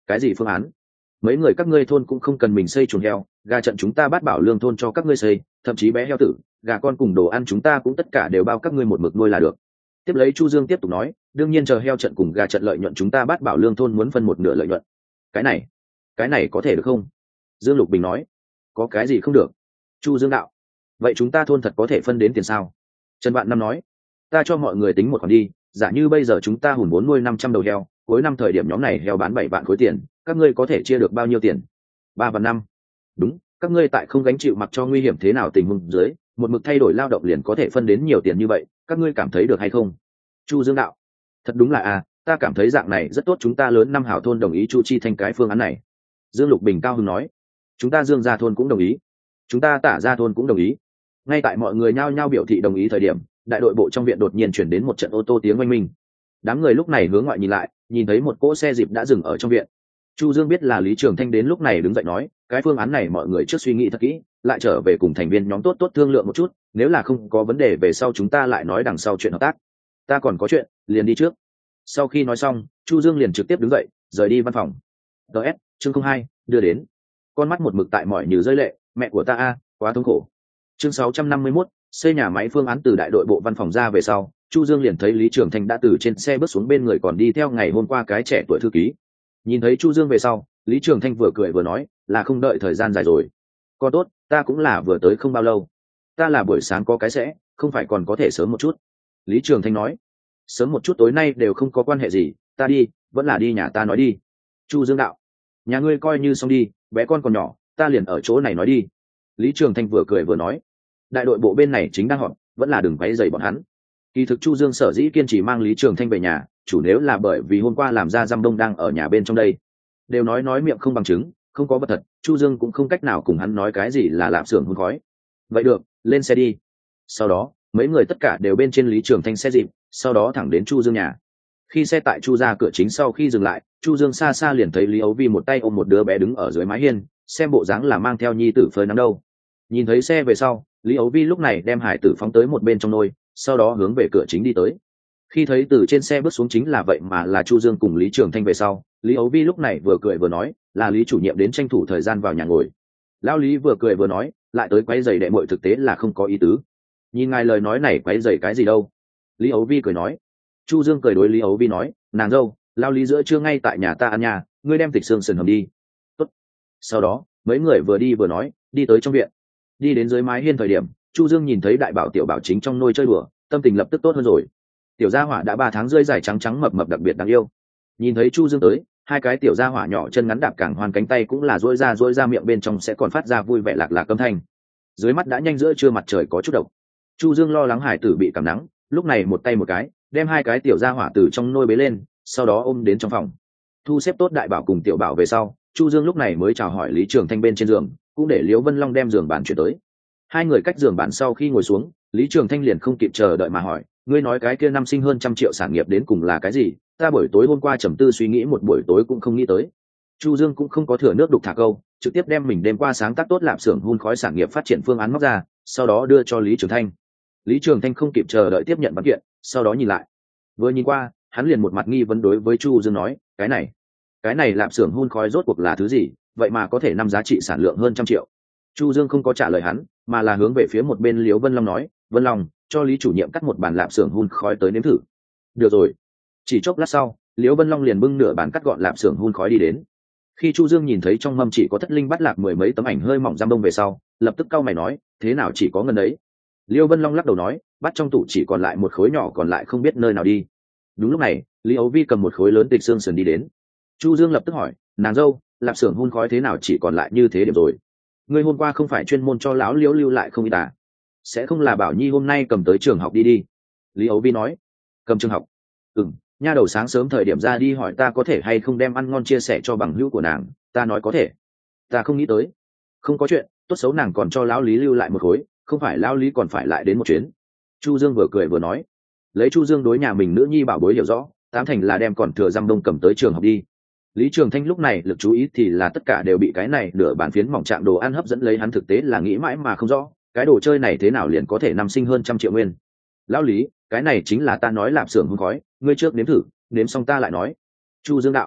Cái gì phương án? Mấy người các ngươi thôn cũng không cần mình xây chuồng heo, gà trận chúng ta Bát Bảo Lương thôn cho các ngươi xây, thậm chí bé heo tử, gà con cùng đồ ăn chúng ta cũng tất cả đều bao các ngươi một mực nuôi là được. Tiếp lấy Chu Dương tiếp tục nói, đương nhiên chờ heo trận cùng gà trận lợi nhuận chúng ta Bát Bảo Lương thôn muốn phân một nửa lợi nhuận. Cái này, cái này có thể được không? Dương Lục Bình nói. Có cái gì không được? Chu Dương đạo. Vậy chúng ta thôn thật có thể phân đến tiền sao? Trần Vạn Năm nói. Ta cho mọi người tính một khoản đi, giả như bây giờ chúng ta hùn vốn nuôi năm trăm đầu heo, cuối năm thời điểm nhóm này heo bán bảy vạn khối tiền, các ngươi có thể chia được bao nhiêu tiền? Ba vạn năm. Đúng, các ngươi tại không gánh chịu mặc cho nguy hiểm thế nào tình huống dưới, một mực thay đổi lao động liền có thể phân đến nhiều tiền như vậy, các ngươi cảm thấy được hay không? Chu Dương đạo. Thật đúng là à, ta cảm thấy dạng này rất tốt, chúng ta lớn năm hảo thôn đồng ý Chu Chi Thanh cái phương án này. Dương Lục Bình cao hứng nói. Chúng ta Dương gia thôn cũng đồng ý, chúng ta Tả gia thôn cũng đồng ý. Ngay tại mọi người nhao nhao biểu thị đồng ý thời điểm, đại đội bộ trong viện đột nhiên chuyển đến một trận ô tô tiếng oanh minh. Đám người lúc này hướng ngoại nhìn lại, nhìn thấy một cỗ xe dịp đã dừng ở trong viện. Chu Dương biết là Lý Trường Thanh đến, lúc này đứng dậy nói, cái phương án này mọi người trước suy nghĩ thật kỹ, lại trở về cùng thành viên nhóm tốt tốt thương lượng một chút, nếu là không có vấn đề về sau chúng ta lại nói đằng sau chuyện hợp tác. Ta còn có chuyện, liền đi trước. Sau khi nói xong, Chu Dương liền trực tiếp đứng dậy, rời đi văn phòng. ds chương không hai đưa đến. Con mắt một mực tại mỏi như rơi lệ, mẹ của ta a, quá thống khổ. Chương sáu trăm năm mươi mốt, xây nhà máy phương án. Từ đại đội bộ văn phòng ra về sau, Chu Dương liền thấy Lý Trường Thanh đã từ trên xe bước xuống, bên người còn đi theo ngày hôm qua cái trẻ tuổi thư ký. Nhìn thấy Chu Dương về sau, Lý Trường Thanh vừa cười vừa nói, là không đợi thời gian dài rồi. Có tốt, ta cũng là vừa tới không bao lâu. Ta là buổi sáng có cái sẽ, không phải còn có thể sớm một chút. Lý Trường Thanh nói. Sớm một chút tối nay đều không có quan hệ gì, ta đi, vẫn là đi nhà ta nói đi. Chu Dương đạo. Nhà ngươi coi như xong đi, bé con còn nhỏ, ta liền ở chỗ này nói đi. Lý Trường Thanh vừa cười vừa nói. Đại đội bộ bên này chính đang họp, vẫn là đừng quấy rầy bọn hắn. Kỳ thực Chu Dương sở dĩ kiên trì mang Lý Trường Thanh về nhà, chủ nếu là bởi vì hôm qua làm ra giam đông đang ở nhà bên trong đây. Đều nói nói miệng không bằng chứng, không có vật thật, Chu Dương cũng không cách nào cùng hắn nói cái gì là lạp xưởng hun khói. Vậy được, lên xe đi. Sau đó, mấy người tất cả đều bên trên Lý Trường Thanh xe dịp, sau đó thẳng đến Chu Dương nhà. Khi xe tại Chu ra cửa chính sau khi dừng lại, Chu Dương xa xa liền thấy Lý Ấu Vi một tay ôm một đứa bé đứng ở dưới mái hiên, xem bộ dáng là mang theo nhi tử phơi nắng đâu. Nhìn thấy xe về sau, Lý Ấu Vi lúc này đem hải tử phóng tới một bên trong nôi, sau đó hướng về cửa chính đi tới. Khi thấy từ trên xe bước xuống chính là vậy mà là Chu Dương cùng Lý Trường Thanh về sau, Lý Ấu Vi lúc này vừa cười vừa nói, là Lý chủ nhiệm đến tranh thủ thời gian vào nhà ngồi. Lão Lý vừa cười vừa nói, lại tới quấy giày đệ muội thực tế là không có ý tứ. Nhìn ngài lời nói này quấy giày cái gì đâu. Lý Ấu Vi cười nói. Chu Dương cười đối Lý Ấu Vi nói, nàng dâu, Lão Lý giữa trưa ngay tại nhà ta ăn nhà, ngươi đem thịt xương sườn hầm đi. Tốt. Sau đó, mấy người vừa đi vừa nói, đi tới trong viện. Đi đến dưới mái hiên thời điểm, Chu Dương nhìn thấy Đại Bảo Tiểu Bảo chính trong nôi chơi đùa, tâm tình lập tức tốt hơn rồi. Tiểu gia hỏa đã ba tháng rơi dài trắng trắng mập mập đặc biệt đáng yêu. Nhìn thấy Chu Dương tới, hai cái tiểu gia hỏa nhỏ chân ngắn đạp cẳng hoàn cánh tay cũng là duỗi ra duỗi ra miệng bên trong sẽ còn phát ra vui vẻ lạc lạc âm thanh. Dưới mắt đã nhanh giữa trưa, mặt trời có chút độc. Chu Dương lo lắng hải tử bị cảm nắng, lúc này một tay một cái đem hai cái tiểu gia hỏa từ trong nôi bế lên, sau đó ôm đến trong phòng. Thu xếp tốt Đại Bảo cùng Tiểu Bảo về sau, Chu Dương lúc này mới chào hỏi Lý Trường Thanh bên trên giường, cũng để Liễu Vân Long đem giường bàn chuyển tới. Hai người cách giường bàn sau khi ngồi xuống, Lý Trường Thanh liền không kịp chờ đợi mà hỏi, ngươi nói cái kia năm sinh hơn trăm triệu sản nghiệp đến cùng là cái gì? Ta buổi tối hôm qua trầm tư suy nghĩ một buổi tối cũng không nghĩ tới. Chu Dương cũng không có thừa nước đục thả câu, trực tiếp đem mình đêm qua sáng tác tốt lạp xưởng hun khói sản nghiệp phát triển phương án móc ra, sau đó đưa cho Lý Trường Thanh. Lý Trường Thanh không kịp chờ đợi tiếp nhận văn kiện, sau đó nhìn lại. Vừa nhìn qua, hắn liền một mặt nghi vấn đối với Chu Dương nói, cái này, cái này lạp xưởng hun khói rốt cuộc là thứ gì, vậy mà có thể năm giá trị sản lượng hơn trăm triệu. Chu Dương không có trả lời hắn, mà là hướng về phía một bên Liễu Vân Long nói, Vân Long, cho Lý chủ nhiệm cắt một bàn lạp xưởng hun khói tới nếm thử. Được rồi. Chỉ chốc lát sau, Liễu Vân Long liền bưng nửa bàn cắt gọn lạp xưởng hun khói đi đến. Khi Chu Dương nhìn thấy trong mâm chỉ có thất linh bắt lạc mười mấy tấm ảnh hơi mỏng giam đông về sau, lập tức cau mày nói, thế nào chỉ có ngần đấy? Liễu Vân Long lắc đầu nói, bắt trong tủ chỉ còn lại một khối nhỏ, còn lại không biết nơi nào đi. Đúng lúc này, Lý Ấu Vi cầm một khối lớn tịch xương sườn đi đến. Chu Dương lập tức hỏi, nàng dâu, lạp xưởng hun khói thế nào chỉ còn lại như thế điểm rồi? Ngươi hôm qua không phải chuyên môn cho lão Liễu lưu lại không ít à? Sẽ không là Bảo Nhi hôm nay cầm tới trường học đi đi? Lý Ấu Vi nói. Cầm trường học? Ừm, nha đầu sáng sớm thời điểm ra đi hỏi ta có thể hay không đem ăn ngon chia sẻ cho bằng hữu của nàng, ta nói có thể. Ta không nghĩ tới. Không có chuyện, tốt xấu nàng còn cho lão Lý lưu lại một khối, không phải lão Lý còn phải lại đến một chuyến. Chu Dương vừa cười vừa nói. Lấy Chu Dương đối nhà mình nữ nhi bảo bối hiểu rõ, tám thành là đem còn thừa răm đông cầm tới trường học đi. Lý Trường Thanh lúc này lực chú ý thì là tất cả đều bị cái này nửa bản phiến mỏng trạng đồ ăn hấp dẫn lấy hắn, thực tế là nghĩ mãi mà không rõ, cái đồ chơi này thế nào liền có thể năm sinh hơn trăm triệu nguyên. Lão Lý, cái này chính là ta nói lạp xưởng hun khói, ngươi trước nếm thử, nếm xong ta lại nói. Chu Dương đạo.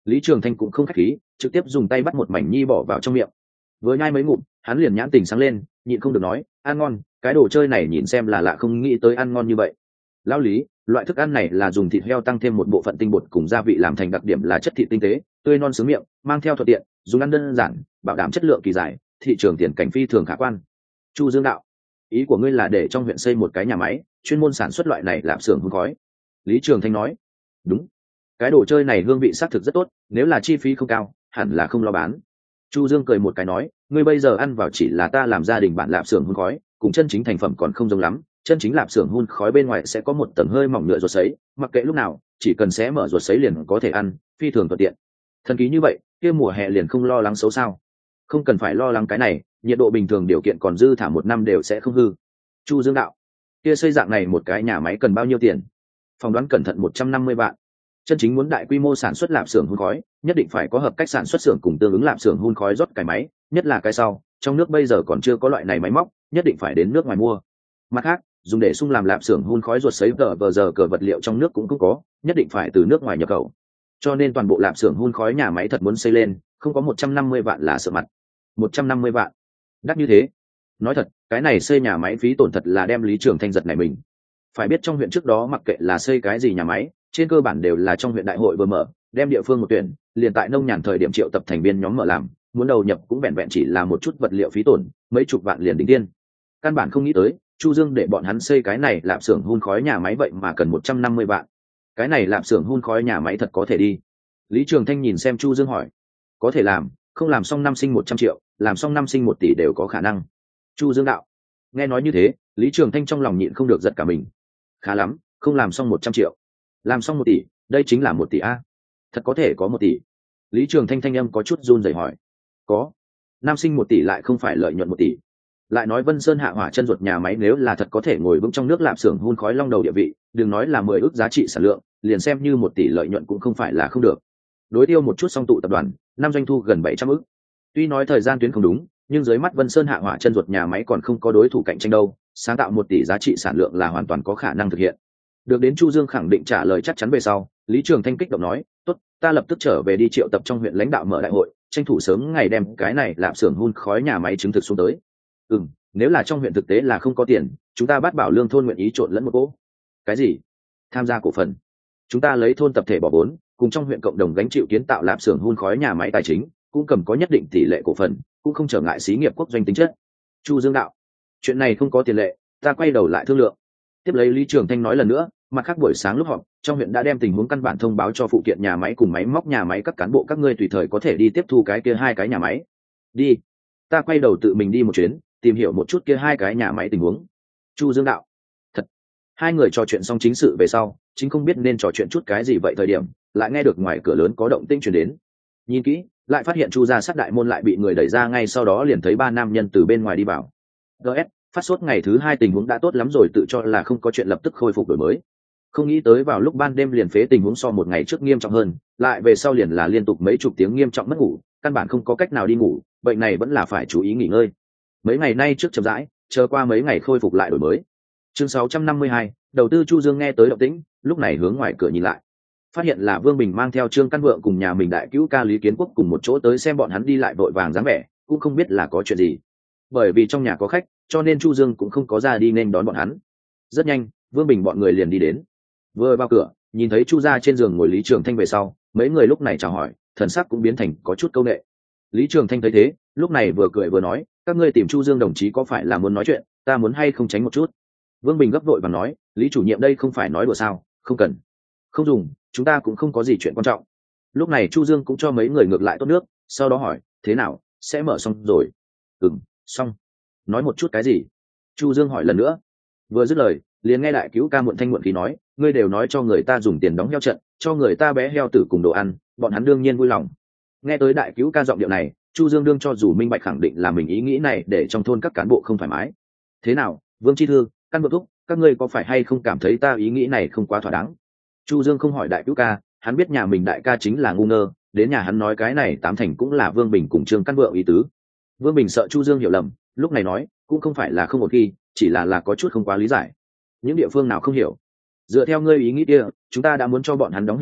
Lý Trường Thanh cũng không khách khí, trực tiếp dùng tay bắt một mảnh nhi bỏ vào trong miệng. Vừa nhai mấy ngụm, hắn liền nhãn tình sáng lên, nhịn không được nói, ăn ngon, cái đồ chơi này nhìn xem là lạ không nghĩ tới ăn ngon như vậy. Lão Lý, loại thức ăn này là dùng thịt heo tăng thêm một bộ phận tinh bột cùng gia vị làm thành đặc điểm là chất thịt tinh tế, tươi non sướng miệng, mang theo thuận tiện, dùng ăn đơn giản, bảo đảm chất lượng kỳ giải, thị trường tiền cảnh phi thường khả quan. Chu Dương đạo, ý của ngươi là để trong huyện xây một cái nhà máy, chuyên môn sản xuất loại này lạp xưởng hun khói. Lý Trường Thanh nói, đúng, cái đồ chơi này hương vị xác thực rất tốt, nếu là chi phí không cao, hẳn là không lo bán. Chu Dương cười một cái nói, ngươi bây giờ ăn vào chỉ là ta làm gia đình bạn lạp xưởng hun khói, cùng chân chính thành phẩm còn không giống lắm. Chân chính lạp xưởng hun khói bên ngoài sẽ có một tầng hơi mỏng nhựa ruột sấy, mặc kệ lúc nào, chỉ cần xé mở ruột sấy liền có thể ăn, phi thường thuận tiện. Thần kỳ như vậy, kia mùa hè liền không lo lắng xấu sao? Không cần phải lo lắng cái này, nhiệt độ bình thường điều kiện còn dư thả một năm đều sẽ không hư. Chu Dương đạo, kia xây dạng này một cái nhà máy cần bao nhiêu tiền? Phỏng đoán cẩn thận một trăm năm mươi vạn. Chân chính muốn đại quy mô sản xuất lạp xưởng hun khói, nhất định phải có hợp cách sản xuất xưởng cùng tương ứng lạp xưởng hun khói rót cái máy, nhất là cái sau, trong nước bây giờ còn chưa có loại này máy móc, nhất định phải đến nước ngoài mua. Mặt khác, dùng để sung làm lạp xưởng hun khói ruột sấy tờ vờ giờ cờ vật liệu trong nước cũng không có, nhất định phải từ nước ngoài nhập khẩu. Cho nên toàn bộ lạp xưởng hun khói nhà máy thật muốn xây lên, không có một trăm năm mươi vạn là sợ mặt. một trăm năm mươi vạn, đắt như thế. Nói thật, cái này xây nhà máy phí tổn thật là đem Lý Trường Thanh giật này mình. Phải biết trong huyện trước đó mặc kệ là xây cái gì nhà máy, trên cơ bản đều là trong huyện đại hội vừa mở, đem địa phương một tuyển, liền tại nông nhàn thời điểm triệu tập thành viên nhóm mở làm, muốn đầu nhập cũng vẹn vẹn chỉ là một chút vật liệu phí tổn, mấy chục vạn liền đỉnh tiên. Căn bản không nghĩ tới, Chu Dương để bọn hắn xây cái này lạp xưởng hun khói nhà máy vậy mà cần một trăm năm mươi vạn. Cái này lạp xưởng hun khói nhà máy thật có thể đi. Lý Trường Thanh nhìn xem Chu Dương hỏi, có thể làm, không làm xong năm sinh một trăm triệu, làm xong năm sinh một tỷ đều có khả năng. Chu Dương đạo, nghe nói như thế, Lý Trường Thanh trong lòng nhịn không được giật cả mình. Khá lắm, không làm xong một trăm triệu, làm xong một tỷ, đây chính là một tỷ a. Thật có thể có một tỷ. Lý Trường Thanh thanh âm có chút run rẩy hỏi, có. Nam sinh một tỷ lại không phải lợi nhuận một tỷ. Lại nói Vân Sơn hạ hỏa chân ruột nhà máy nếu là thật có thể ngồi vững trong nước lạp xưởng hun khói long đầu địa vị, đừng nói là mười ước giá trị sản lượng, liền xem như một tỷ lợi nhuận cũng không phải là không được. Đối tiêu một chút song tụ tập đoàn, năm doanh thu gần bảy trăm ức. Tuy nói thời gian tuyến không đúng, nhưng dưới mắt Vân Sơn hạ hỏa chân ruột nhà máy còn không có đối thủ cạnh tranh đâu, sáng tạo một tỷ giá trị sản lượng là hoàn toàn có khả năng thực hiện. Được đến Chu Dương khẳng định trả lời chắc chắn về sau, Lý Trường Thanh kích động nói, tốt, ta lập tức trở về đi triệu tập trong huyện lãnh đạo mở đại hội, tranh thủ sớm ngày đem cái này lạp xưởng hun khói nhà máy chứng thực xuống tới. Ừm, nếu là trong huyện thực tế là không có tiền, chúng ta bắt bảo lương thôn nguyện ý trộn lẫn một cỗ. Cái gì? Tham gia cổ phần? Chúng ta lấy thôn tập thể bỏ vốn, cùng trong huyện cộng đồng gánh chịu kiến tạo lạp xưởng hun khói nhà máy tài chính, cũng cầm có nhất định tỷ lệ cổ phần, cũng không trở ngại xí nghiệp quốc doanh tính chất. Chu Dương đạo, chuyện này không có tiền lệ, ta quay đầu lại thương lượng. Tiếp lấy Lý Trường Thanh nói lần nữa, mặt khác buổi sáng lúc họp, trong huyện đã đem tình huống căn bản thông báo cho phụ kiện nhà máy cùng máy móc nhà máy các cán bộ các ngươi tùy thời có thể đi tiếp thu cái kia hai cái nhà máy. Đi, ta quay đầu tự mình đi một chuyến, tìm hiểu một chút kia hai cái nhà máy tình huống. Chu Dương đạo, thật. Hai người trò chuyện xong chính sự về sau, chính không biết nên trò chuyện chút cái gì vậy thời điểm, lại nghe được ngoài cửa lớn có động tĩnh truyền đến. Nhìn kỹ, lại phát hiện Chu gia sát đại môn lại bị người đẩy ra, ngay sau đó liền thấy ba nam nhân từ bên ngoài đi vào. gs phát sốt ngày thứ hai tình huống đã tốt lắm rồi, tự cho là không có chuyện lập tức khôi phục đổi mới, không nghĩ tới vào lúc ban đêm liền phế, tình huống so một ngày trước nghiêm trọng hơn, lại về sau liền là liên tục mấy chục tiếng nghiêm trọng mất ngủ, căn bản không có cách nào đi ngủ, bệnh này vẫn là phải chú ý nghỉ ngơi. Mấy ngày nay trước chậm rãi, chờ qua mấy ngày khôi phục lại đổi mới. Chương sáu trăm năm mươi hai, đầu tư. Chu Dương nghe tới động tĩnh, lúc này hướng ngoài cửa nhìn lại, phát hiện là Vương Bình mang theo Trương Căn Vượng cùng nhà mình đại cứu ca Lý Kiến Quốc cùng một chỗ tới xem bọn hắn đi lại vội vàng dáng vẻ, cũng không biết là có chuyện gì. Bởi vì trong nhà có khách, cho nên Chu Dương cũng không có ra đi nên đón bọn hắn. Rất nhanh, Vương Bình bọn người liền đi đến. Vừa vào cửa, nhìn thấy Chu gia trên giường ngồi Lý Trường Thanh về sau, mấy người lúc này chào hỏi, thần sắc cũng biến thành có chút câu nệ. Lý Trường Thanh thấy thế, lúc này vừa cười vừa nói, các ngươi tìm Chu Dương đồng chí có phải là muốn nói chuyện, ta muốn hay không tránh một chút. Vương Bình gấp vội và nói, Lý chủ nhiệm đây không phải nói đùa sao, không cần, không dùng, chúng ta cũng không có gì chuyện quan trọng. Lúc này Chu Dương cũng cho mấy người ngược lại tốt nước, sau đó hỏi, thế nào, sẽ mở xong rồi? Ừm, xong. Nói một chút cái gì? Chu Dương hỏi lần nữa. Vừa dứt lời, liền nghe đại cứu ca muộn thanh muộn khí nói, ngươi đều nói cho người ta dùng tiền đóng heo trận, cho người ta bé heo tử cùng đồ ăn, bọn hắn đương nhiên vui lòng. Nghe tới đại cứu ca giọng điệu này, Chu Dương đương cho dù minh bạch khẳng định là mình ý nghĩ này để trong thôn các cán bộ không thoải mái. Thế nào, Vương Chi Thư, Căn Vượng Thúc, các ngươi có phải hay không cảm thấy ta ý nghĩ này không quá thỏa đáng? Chu Dương không hỏi đại cứu ca, hắn biết nhà mình đại ca chính là ngu ngơ, đến nhà hắn nói cái này tám thành cũng là Vương Bình cùng Trương Căn Vượng ý tứ. Vương Bình sợ Chu Dương hiểu lầm, lúc này nói, cũng không phải là không một khi, chỉ là là có chút không quá lý giải. Những địa phương nào không hiểu? Dựa theo ngươi ý nghĩ kia, chúng ta đã muốn cho bọn hắn đóng heo trận,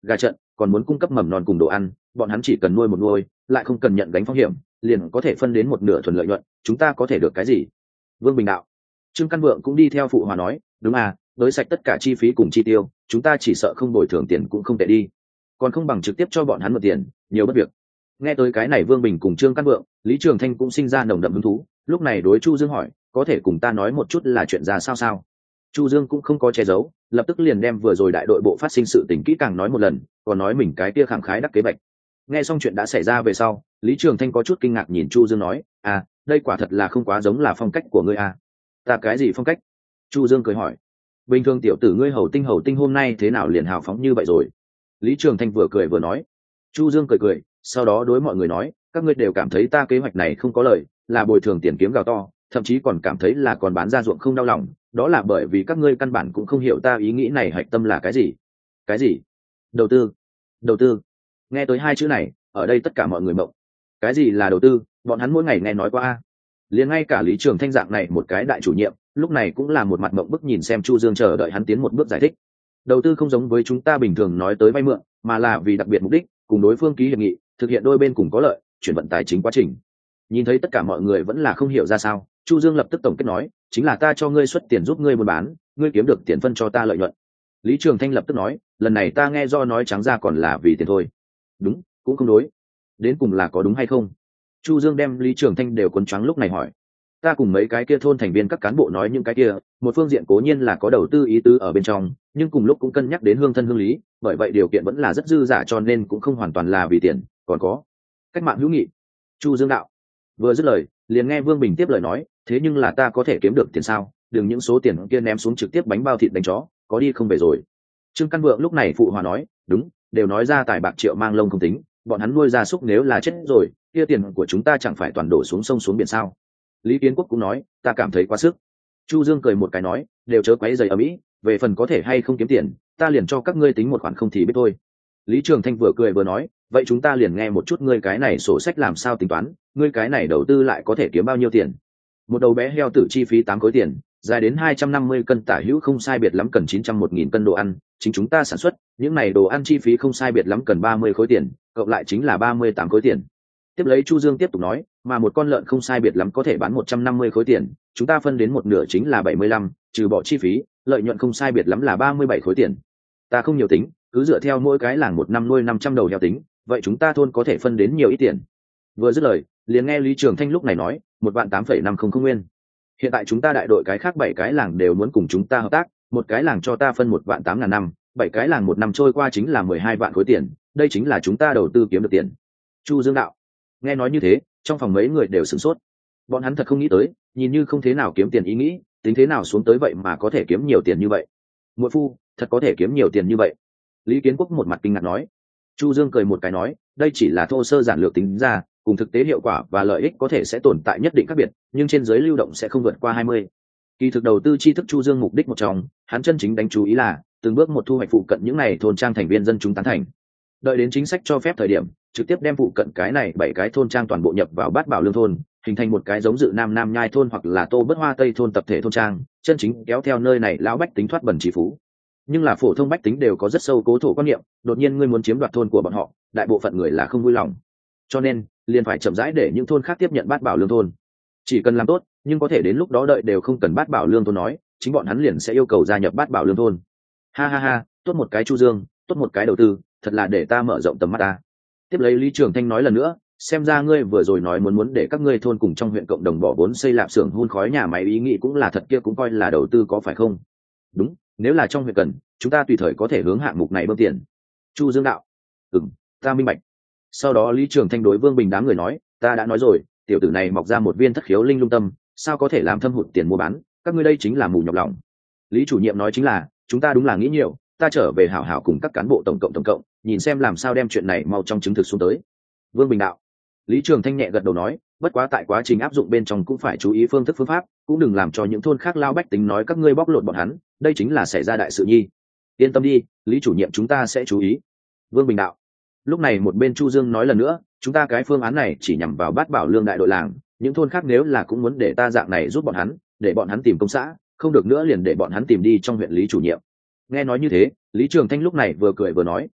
gà trận, còn muốn cung cấp mầm non cùng đồ ăn, bọn hắn chỉ cần nuôi một nuôi, lại không cần nhận gánh phong hiểm, liền có thể phân đến một nửa thuần lợi nhuận, chúng ta có thể được cái gì? Vương Bình đạo. Trương Căn Vượng cũng đi theo phụ hòa nói, đúng à, đối sạch tất cả chi phí cùng chi tiêu, chúng ta chỉ sợ không bồi thường tiền cũng không tệ đi, còn không bằng trực tiếp cho bọn hắn một tiền, nhiều bất việc. Nghe tới cái này, Vương Bình cùng Trương Căn Vượng, Lý Trường Thanh cũng sinh ra nồng đậm hứng thú, lúc này đối Chu Dương hỏi, có thể cùng ta nói một chút là chuyện ra sao sao? Chu Dương cũng không có che giấu, lập tức liền đem vừa rồi đại đội bộ phát sinh sự tình kỹ càng nói một lần, còn nói mình cái kia khẳng khái đắc kế bạch. Nghe xong chuyện đã xảy ra về sau, Lý Trường Thanh có chút kinh ngạc nhìn Chu Dương nói, à, đây quả thật là không quá giống là phong cách của ngươi à? Ta cái gì phong cách? Chu Dương cười hỏi. Bình thường tiểu tử ngươi hầu tinh hầu tinh hôm nay thế nào liền hào phóng như vậy rồi? Lý Trường Thanh vừa cười vừa nói. Chu Dương cười cười, sau đó đối mọi người nói, các ngươi đều cảm thấy ta kế hoạch này không có lời, là bồi thường tiền kiếm gào to, thậm chí còn cảm thấy là còn bán ra ruộng không đau lòng, đó là bởi vì các ngươi căn bản cũng không hiểu ta ý nghĩ này hạch tâm là cái gì. Cái gì? Đầu tư. Đầu tư. Nghe tới hai chữ này, ở đây tất cả mọi người mộng. Cái gì là đầu tư? Bọn hắn mỗi ngày nghe nói qua. Liền ngay cả Lý Trường Thanh dạng này một cái đại chủ nhiệm, lúc này cũng là một mặt mộng bức nhìn xem Chu Dương chờ đợi hắn tiến một bước giải thích. Đầu tư không giống với chúng ta bình thường nói tới vay mượn, mà là vì đặc biệt mục đích, cùng đối phương ký hiệp nghị, thực hiện đôi bên cùng có lợi, chuyển vận tài chính quá trình. Nhìn thấy tất cả mọi người vẫn là không hiểu ra sao, Chu Dương lập tức tổng kết nói, chính là ta cho ngươi xuất tiền giúp ngươi buôn bán, ngươi kiếm được tiền phân cho ta lợi nhuận. Lý Trường Thanh lập tức nói, lần này ta nghe do nói trắng ra còn là vì tiền thôi. Đúng, cũng không đối. Đến cùng là có đúng hay không? Chu Dương đem Lý Trường Thanh đều cuốn choáng lúc này hỏi. Ta cùng mấy cái kia thôn thành viên các cán bộ nói những cái kia, một phương diện cố nhiên là có đầu tư ý tứ ở bên trong, nhưng cùng lúc cũng cân nhắc đến hương thân hương lý, bởi vậy điều kiện vẫn là rất dư dả, cho nên cũng không hoàn toàn là vì tiền, còn có cách mạng hữu nghị. Chu Dương đạo. Vừa dứt lời, liền nghe Vương Bình tiếp lời nói, thế nhưng là ta có thể kiếm được tiền sao? Đừng những số tiền kia ném xuống trực tiếp bánh bao thịt đánh chó, có đi không về rồi. Trương Căn Vượng lúc này phụ hòa nói, đúng, đều nói ra tài bạc triệu mang lông không tính, bọn hắn nuôi gia súc nếu là chết rồi, kia tiền của chúng ta chẳng phải toàn đổ xuống sông xuống biển sao? Lý Kiến Quốc cũng nói, ta cảm thấy quá sức. Chu Dương cười một cái nói, đều chớ quấy rầy ở mỹ, về phần có thể hay không kiếm tiền, ta liền cho các ngươi tính một khoản không thì biết thôi. Lý Trường Thanh vừa cười vừa nói, vậy chúng ta liền nghe một chút ngươi cái này sổ sách làm sao tính toán, ngươi cái này đầu tư lại có thể kiếm bao nhiêu tiền? Một đầu bé heo tử chi phí tám khối tiền, dài đến hai trăm năm mươi cân tả hữu không sai biệt lắm cần chín trăm một nghìn cân đồ ăn, chính chúng ta sản xuất, những này đồ ăn chi phí không sai biệt lắm cần ba mươi khối tiền, cộng lại chính là ba mươi tám khối tiền. Tiếp lấy Chu Dương tiếp tục nói, mà một con lợn không sai biệt lắm có thể bán một trăm năm mươi khối tiền, chúng ta phân đến một nửa chính là bảy mươi lăm, trừ bỏ chi phí, lợi nhuận không sai biệt lắm là ba mươi bảy khối tiền. Ta không nhiều tính, cứ dựa theo mỗi cái làng một năm nuôi năm trăm đầu heo tính, vậy chúng ta thôn có thể phân đến nhiều ít tiền. Vừa dứt lời, liền nghe Lý Trường Thanh lúc này nói, một vạn tám phẩy năm không không nguyên. Hiện tại chúng ta đại đội cái khác bảy cái làng đều muốn cùng chúng ta hợp tác, một cái làng cho ta phân một vạn tám ngàn năm, bảy cái làng một năm trôi qua chính là mười hai vạn khối tiền, đây chính là chúng ta đầu tư kiếm được tiền. Chu Dương đạo. Nghe nói như thế, trong phòng mấy người đều sửng sốt. Bọn hắn thật không nghĩ tới, nhìn như không thế nào kiếm tiền ý nghĩ, tính thế nào xuống tới vậy mà có thể kiếm nhiều tiền như vậy. Muội phu, thật có thể kiếm nhiều tiền như vậy. Lý Kiến Quốc một mặt kinh ngạc nói. Chu Dương cười một cái nói, đây chỉ là thô sơ giản lược tính ra, cùng thực tế hiệu quả và lợi ích có thể sẽ tồn tại nhất định khác biệt, nhưng trên giới lưu động sẽ không vượt qua hai mươi. Kỳ thực đầu tư tri thức Chu Dương mục đích một trong, hắn chân chính đánh chú ý là từng bước một thu hoạch phụ cận những này thôn trang thành viên dân chúng tán thành. Đợi đến chính sách cho phép thời điểm, trực tiếp đem phụ cận cái này bảy cái thôn trang toàn bộ nhập vào bát bảo lương thôn, hình thành một cái giống dự nam nam nhai thôn hoặc là tô bất hoa tây thôn tập thể thôn trang, chân chính kéo theo nơi này lão bách tính thoát bẩn trí phú. Nhưng là phổ thông bách tính đều có rất sâu cố thổ quan niệm, đột nhiên ngươi muốn chiếm đoạt thôn của bọn họ, đại bộ phận người là không vui lòng. Cho nên, liền phải chậm rãi để những thôn khác tiếp nhận bát bảo lương thôn. Chỉ cần làm tốt, nhưng có thể đến lúc đó đợi đều không cần bát bảo lương thôn nói, chính bọn hắn liền sẽ yêu cầu gia nhập bát bảo lương thôn. Ha ha ha, tốt một cái Chu Dương, tốt một cái đầu tư, thật là để ta mở rộng tầm mắt ta. Tiếp lấy Lý Trường Thanh nói lần nữa, xem ra ngươi vừa rồi nói muốn muốn để các ngươi thôn cùng trong huyện cộng đồng bỏ vốn xây lạp xưởng hun khói nhà máy ý nghĩ cũng là thật, kia cũng coi là đầu tư có phải không? Đúng, nếu là trong huyện cần, chúng ta tùy thời có thể hướng hạng mục này bơm tiền. Chu Dương đạo. Ừm, ta minh bạch. Sau đó Lý Trường Thanh đối Vương Bình đám người nói, ta đã nói rồi, tiểu tử này mọc ra một viên thất khiếu linh lung tâm, sao có thể làm thâm hụt tiền mua bán, các ngươi đây chính là mù nhọc lòng. Lý chủ nhiệm nói chính là, chúng ta đúng là nghĩ nhiều, ta trở về hảo hảo cùng các cán bộ tổng cộng tổng cộng, nhìn xem làm sao đem chuyện này mau trong chứng thực xuống tới. Vương Bình đạo. Lý Trường Thanh nhẹ gật đầu nói, bất quá tại quá trình áp dụng bên trong cũng phải chú ý phương thức phương pháp, cũng đừng làm cho những thôn khác lao bách tính nói các ngươi bóc lột bọn hắn, đây chính là xảy ra đại sự nhi. Yên tâm đi, Lý chủ nhiệm chúng ta sẽ chú ý. Vương Bình đạo. Lúc này một bên Chu Dương nói lần nữa, chúng ta cái phương án này chỉ nhằm vào bát bảo lương đại đội làng, những thôn khác nếu là cũng muốn để ta dạng này giúp bọn hắn, để bọn hắn tìm công xã, không được nữa liền để bọn hắn tìm đi trong huyện Lý chủ nhiệm. Nghe nói như thế, Lý Trường Thanh lúc này vừa cười vừa nói,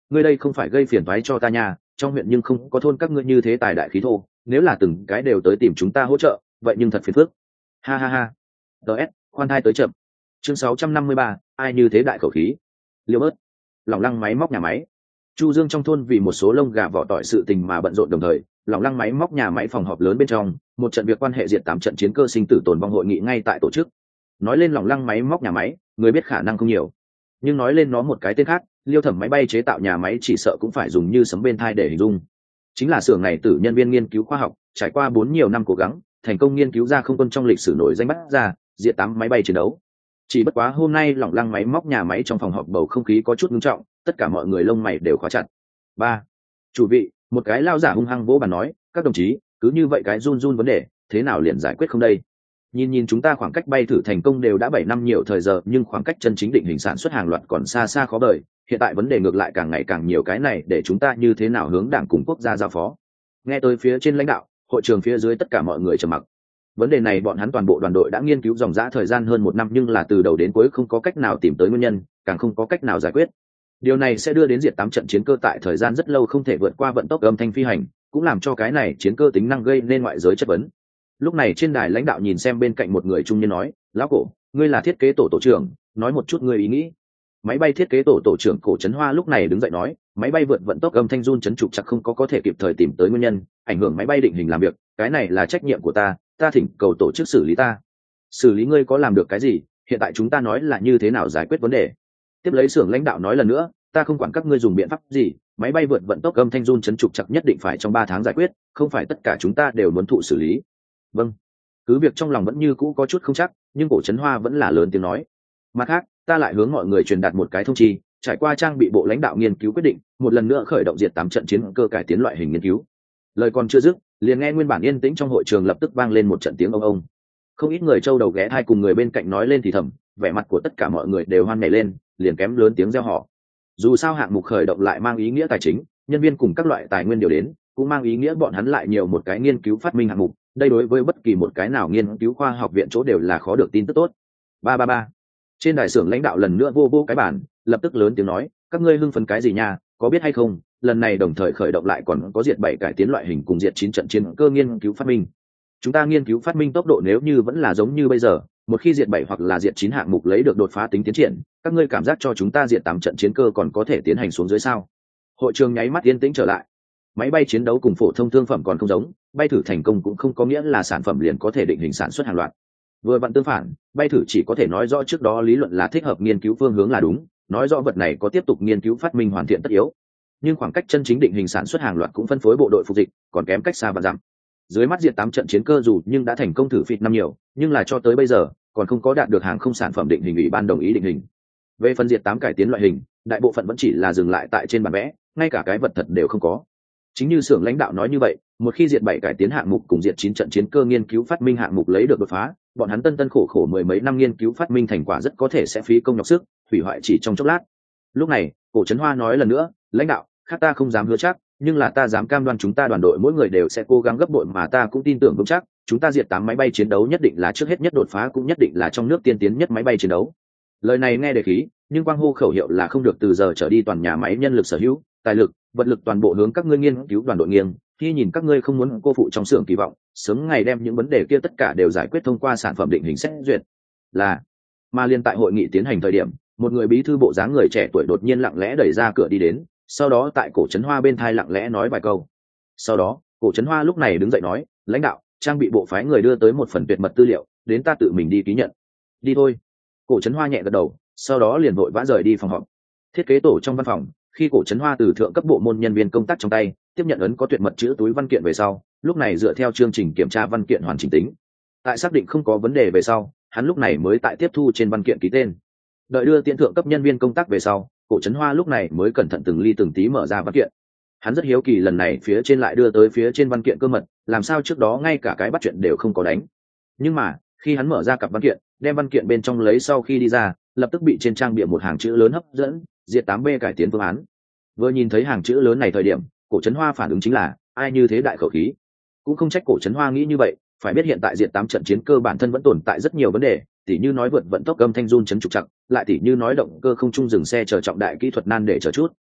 ngươi đây không phải gây phiền toái cho ta nhà, trong huyện nhưng không có thôn các ngươi như thế tài đại khí thô, nếu là từng cái đều tới tìm chúng ta hỗ trợ vậy nhưng thật phiền phức. Ha ha ha. ts khoan thai tới chậm. Chương sáu trăm năm mươi ba, ai như thế đại khẩu khí. Liêu bớt. Lỏng lăng máy móc nhà máy. Chu Dương trong thôn vì một số lông gà vỏ tỏi sự tình mà bận rộn đồng thời, lỏng lăng máy móc nhà máy phòng họp lớn bên trong, một trận việc quan hệ diệt tám trận chiến cơ sinh tử tồn vong hội nghị ngay tại tổ chức. Nói lên lỏng lăng máy móc nhà máy, người biết khả năng không nhiều, nhưng nói lên nó một cái tên khác, Liêu Thẩm máy bay chế tạo nhà máy chỉ sợ cũng phải dùng như sấm bên thai để hình dung. Chính là xưởng này từ nhân viên nghiên cứu khoa học, trải qua bốn nhiều năm cố gắng, thành công nghiên cứu ra không quân trong lịch sử nổi danh bắt ra, diệt tám máy bay chiến đấu. Chỉ bất quá hôm nay lỏng lăng máy móc nhà máy trong phòng họp bầu không khí có chút nghiêm trọng, tất cả mọi người lông mày đều khóa chặt. Ba, chủ vị, một cái lao giả hung hăng vỗ bàn nói, các đồng chí, cứ như vậy cái run run vấn đề, thế nào liền giải quyết không đây? Nhìn nhìn chúng ta khoảng cách bay thử thành công đều đã bảy năm nhiều thời giờ, nhưng khoảng cách chân chính định hình sản xuất hàng loạt còn xa xa khó vời. Hiện tại vấn đề ngược lại càng ngày càng nhiều, cái này để chúng ta như thế nào hướng đảng cùng quốc gia giao phó? Nghe tới phía trên lãnh đạo, hội trường phía dưới tất cả mọi người trầm mặc. Vấn đề này bọn hắn toàn bộ đoàn đội đã nghiên cứu dòng dã thời gian hơn một năm, nhưng là từ đầu đến cuối không có cách nào tìm tới nguyên nhân, càng không có cách nào giải quyết. Điều này sẽ đưa đến diệt tám trận chiến cơ tại thời gian rất lâu không thể vượt qua vận tốc âm thanh phi hành, cũng làm cho cái này chiến cơ tính năng gây nên ngoại giới chất vấn. Lúc này trên đài lãnh đạo nhìn xem bên cạnh một người trung niên nói, lão cổ, ngươi là thiết kế tổ tổ trưởng, nói một chút ngươi ý nghĩ. Máy bay thiết kế tổ tổ trưởng Cổ Trấn Hoa lúc này đứng dậy nói, máy bay vượt vận tốc âm thanh run chấn trục chắc không có có thể kịp thời tìm tới nguyên nhân, ảnh hưởng máy bay định hình làm việc, cái này là trách nhiệm của ta, ta thỉnh cầu tổ chức xử lý ta. Xử lý ngươi có làm được cái gì, hiện tại chúng ta nói là như thế nào giải quyết vấn đề. Tiếp lấy xưởng lãnh đạo nói lần nữa, ta không quản các ngươi dùng biện pháp gì, máy bay vượt vận tốc âm thanh run chấn trục chắc nhất định phải trong ba tháng giải quyết, không phải tất cả chúng ta đều muốn thụ xử lý. Vâng. Cứ việc trong lòng vẫn như cũ có chút không chắc, nhưng Cổ Trấn Hoa vẫn là lớn tiếng nói. Mặt khác, ta lại hướng mọi người truyền đạt một cái thông chi, trải qua trang bị bộ lãnh đạo nghiên cứu quyết định, một lần nữa khởi động diệt tám trận chiến cơ cải tiến loại hình nghiên cứu. Lời còn chưa dứt, liền nghe nguyên bản yên tĩnh trong hội trường lập tức vang lên một trận tiếng ông ông. Không ít người trâu đầu ghé thai cùng người bên cạnh nói lên thì thầm, vẻ mặt của tất cả mọi người đều hoan nhảy lên, liền kém lớn tiếng reo hò. Dù sao hạng mục khởi động lại mang ý nghĩa tài chính, nhân viên cùng các loại tài nguyên điều đến, cũng mang ý nghĩa bọn hắn lại nhiều một cái nghiên cứu phát minh hạng mục, đây đối với bất kỳ một cái nào nghiên cứu khoa học viện chỗ đều là khó được tin tức tốt. Ba ba ba. Trên đài xưởng lãnh đạo lần nữa vô vô cái bàn, lập tức lớn tiếng nói, các ngươi hưng phấn cái gì nha, có biết hay không, lần này đồng thời khởi động lại còn có diệt bảy cải tiến loại hình cùng diệt chín trận chiến cơ nghiên cứu phát minh. Chúng ta nghiên cứu phát minh tốc độ nếu như vẫn là giống như bây giờ, một khi diệt bảy hoặc là diệt chín hạng mục lấy được đột phá tính tiến triển, các ngươi cảm giác cho chúng ta diệt tám trận chiến cơ còn có thể tiến hành xuống dưới sao? Hội trường nháy mắt yên tĩnh trở lại. Máy bay chiến đấu cùng phổ thông thương phẩm còn không giống, bay thử thành công cũng không có nghĩa là sản phẩm liền có thể định hình sản xuất hàng loạt. Vừa vặn tương phản, bay thử chỉ có thể nói rõ trước đó lý luận là thích hợp nghiên cứu phương hướng là đúng, nói rõ vật này có tiếp tục nghiên cứu phát minh hoàn thiện tất yếu. Nhưng khoảng cách chân chính định hình sản xuất hàng loạt cũng phân phối bộ đội phục dịch, còn kém cách xa và dặm. Dưới mắt diệt tám trận chiến cơ dù nhưng đã thành công thử phịt năm nhiều, nhưng là cho tới bây giờ còn không có đạt được hàng không sản phẩm định hình ủy ban đồng ý định hình. Về phần diệt tám cải tiến loại hình, đại bộ phận vẫn chỉ là dừng lại tại trên bản vẽ, ngay cả cái vật thật đều không có. Chính như xưởng lãnh đạo nói như vậy, một khi diệt bảy cải tiến hạng mục cùng diệt chín trận chiến cơ nghiên cứu phát minh hạng mục lấy được đột phá, bọn hắn tân tân khổ khổ mười mấy năm nghiên cứu phát minh thành quả rất có thể sẽ phí công nhọc sức, hủy hoại chỉ trong chốc lát. Lúc này, Cổ Trấn Hoa nói lần nữa, lãnh đạo, khác ta không dám hứa chắc, nhưng là ta dám cam đoan chúng ta đoàn đội mỗi người đều sẽ cố gắng gấp bội, mà ta cũng tin tưởng vững chắc, chúng ta diệt tám máy bay chiến đấu nhất định là trước hết nhất đột phá, cũng nhất định là trong nước tiên tiến nhất máy bay chiến đấu. Lời này nghe đề khí, nhưng quang hô khẩu hiệu là không được, từ giờ trở đi toàn nhà máy nhân lực sở hữu, tài lực, vật lực toàn bộ hướng các ngươi nghiên cứu đoàn đội nghiêng, khi nhìn các ngươi không muốn cô phụ trong xưởng kỳ vọng, sớm ngày đem những vấn đề kia tất cả đều giải quyết thông qua sản phẩm định hình xét duyệt. Là, mà liên tại hội nghị tiến hành thời điểm, một người bí thư bộ dáng người trẻ tuổi đột nhiên lặng lẽ đẩy ra cửa đi đến, sau đó tại Cổ Trấn Hoa bên thai lặng lẽ nói vài câu. Sau đó, Cổ Trấn Hoa lúc này đứng dậy nói, lãnh đạo, trang bị bộ phái người đưa tới một phần tuyệt mật tư liệu, đến ta tự mình đi ký nhận. Đi thôi. Cổ Trấn Hoa nhẹ gật đầu, sau đó liền vội vã rời đi phòng họp. Thiết kế tổ trong văn phòng, khi Cổ Trấn Hoa từ thượng cấp bộ môn nhân viên công tác trong tay tiếp nhận ấn có tuyệt mật chữ túi văn kiện về sau, lúc này dựa theo chương trình kiểm tra văn kiện hoàn chỉnh tính, tại xác định không có vấn đề về sau, hắn lúc này mới tại tiếp thu trên văn kiện ký tên. Đợi đưa tiễn thượng cấp nhân viên công tác về sau, Cổ Trấn Hoa lúc này mới cẩn thận từng ly từng tí mở ra văn kiện. Hắn rất hiếu kỳ lần này phía trên lại đưa tới phía trên văn kiện cơ mật, làm sao trước đó ngay cả cái bắt chuyện đều không có đánh. Nhưng mà khi hắn mở ra cặp văn kiện, đem văn kiện bên trong lấy sau khi đi ra, lập tức bị trên trang bìa một hàng chữ lớn hấp dẫn, diệt tám B cải tiến phương án. Vừa nhìn thấy hàng chữ lớn này thời điểm, Cổ Trấn Hoa phản ứng chính là, ai như thế đại khẩu khí. Cũng không trách Cổ Trấn Hoa nghĩ như vậy, phải biết hiện tại diệt tám trận chiến cơ bản thân vẫn tồn tại rất nhiều vấn đề, tỉ như nói vượt vận tốc âm thanh run chấn trục chặt, lại tỉ như nói động cơ không trung dừng xe chờ trọng đại kỹ thuật nan để chờ chút.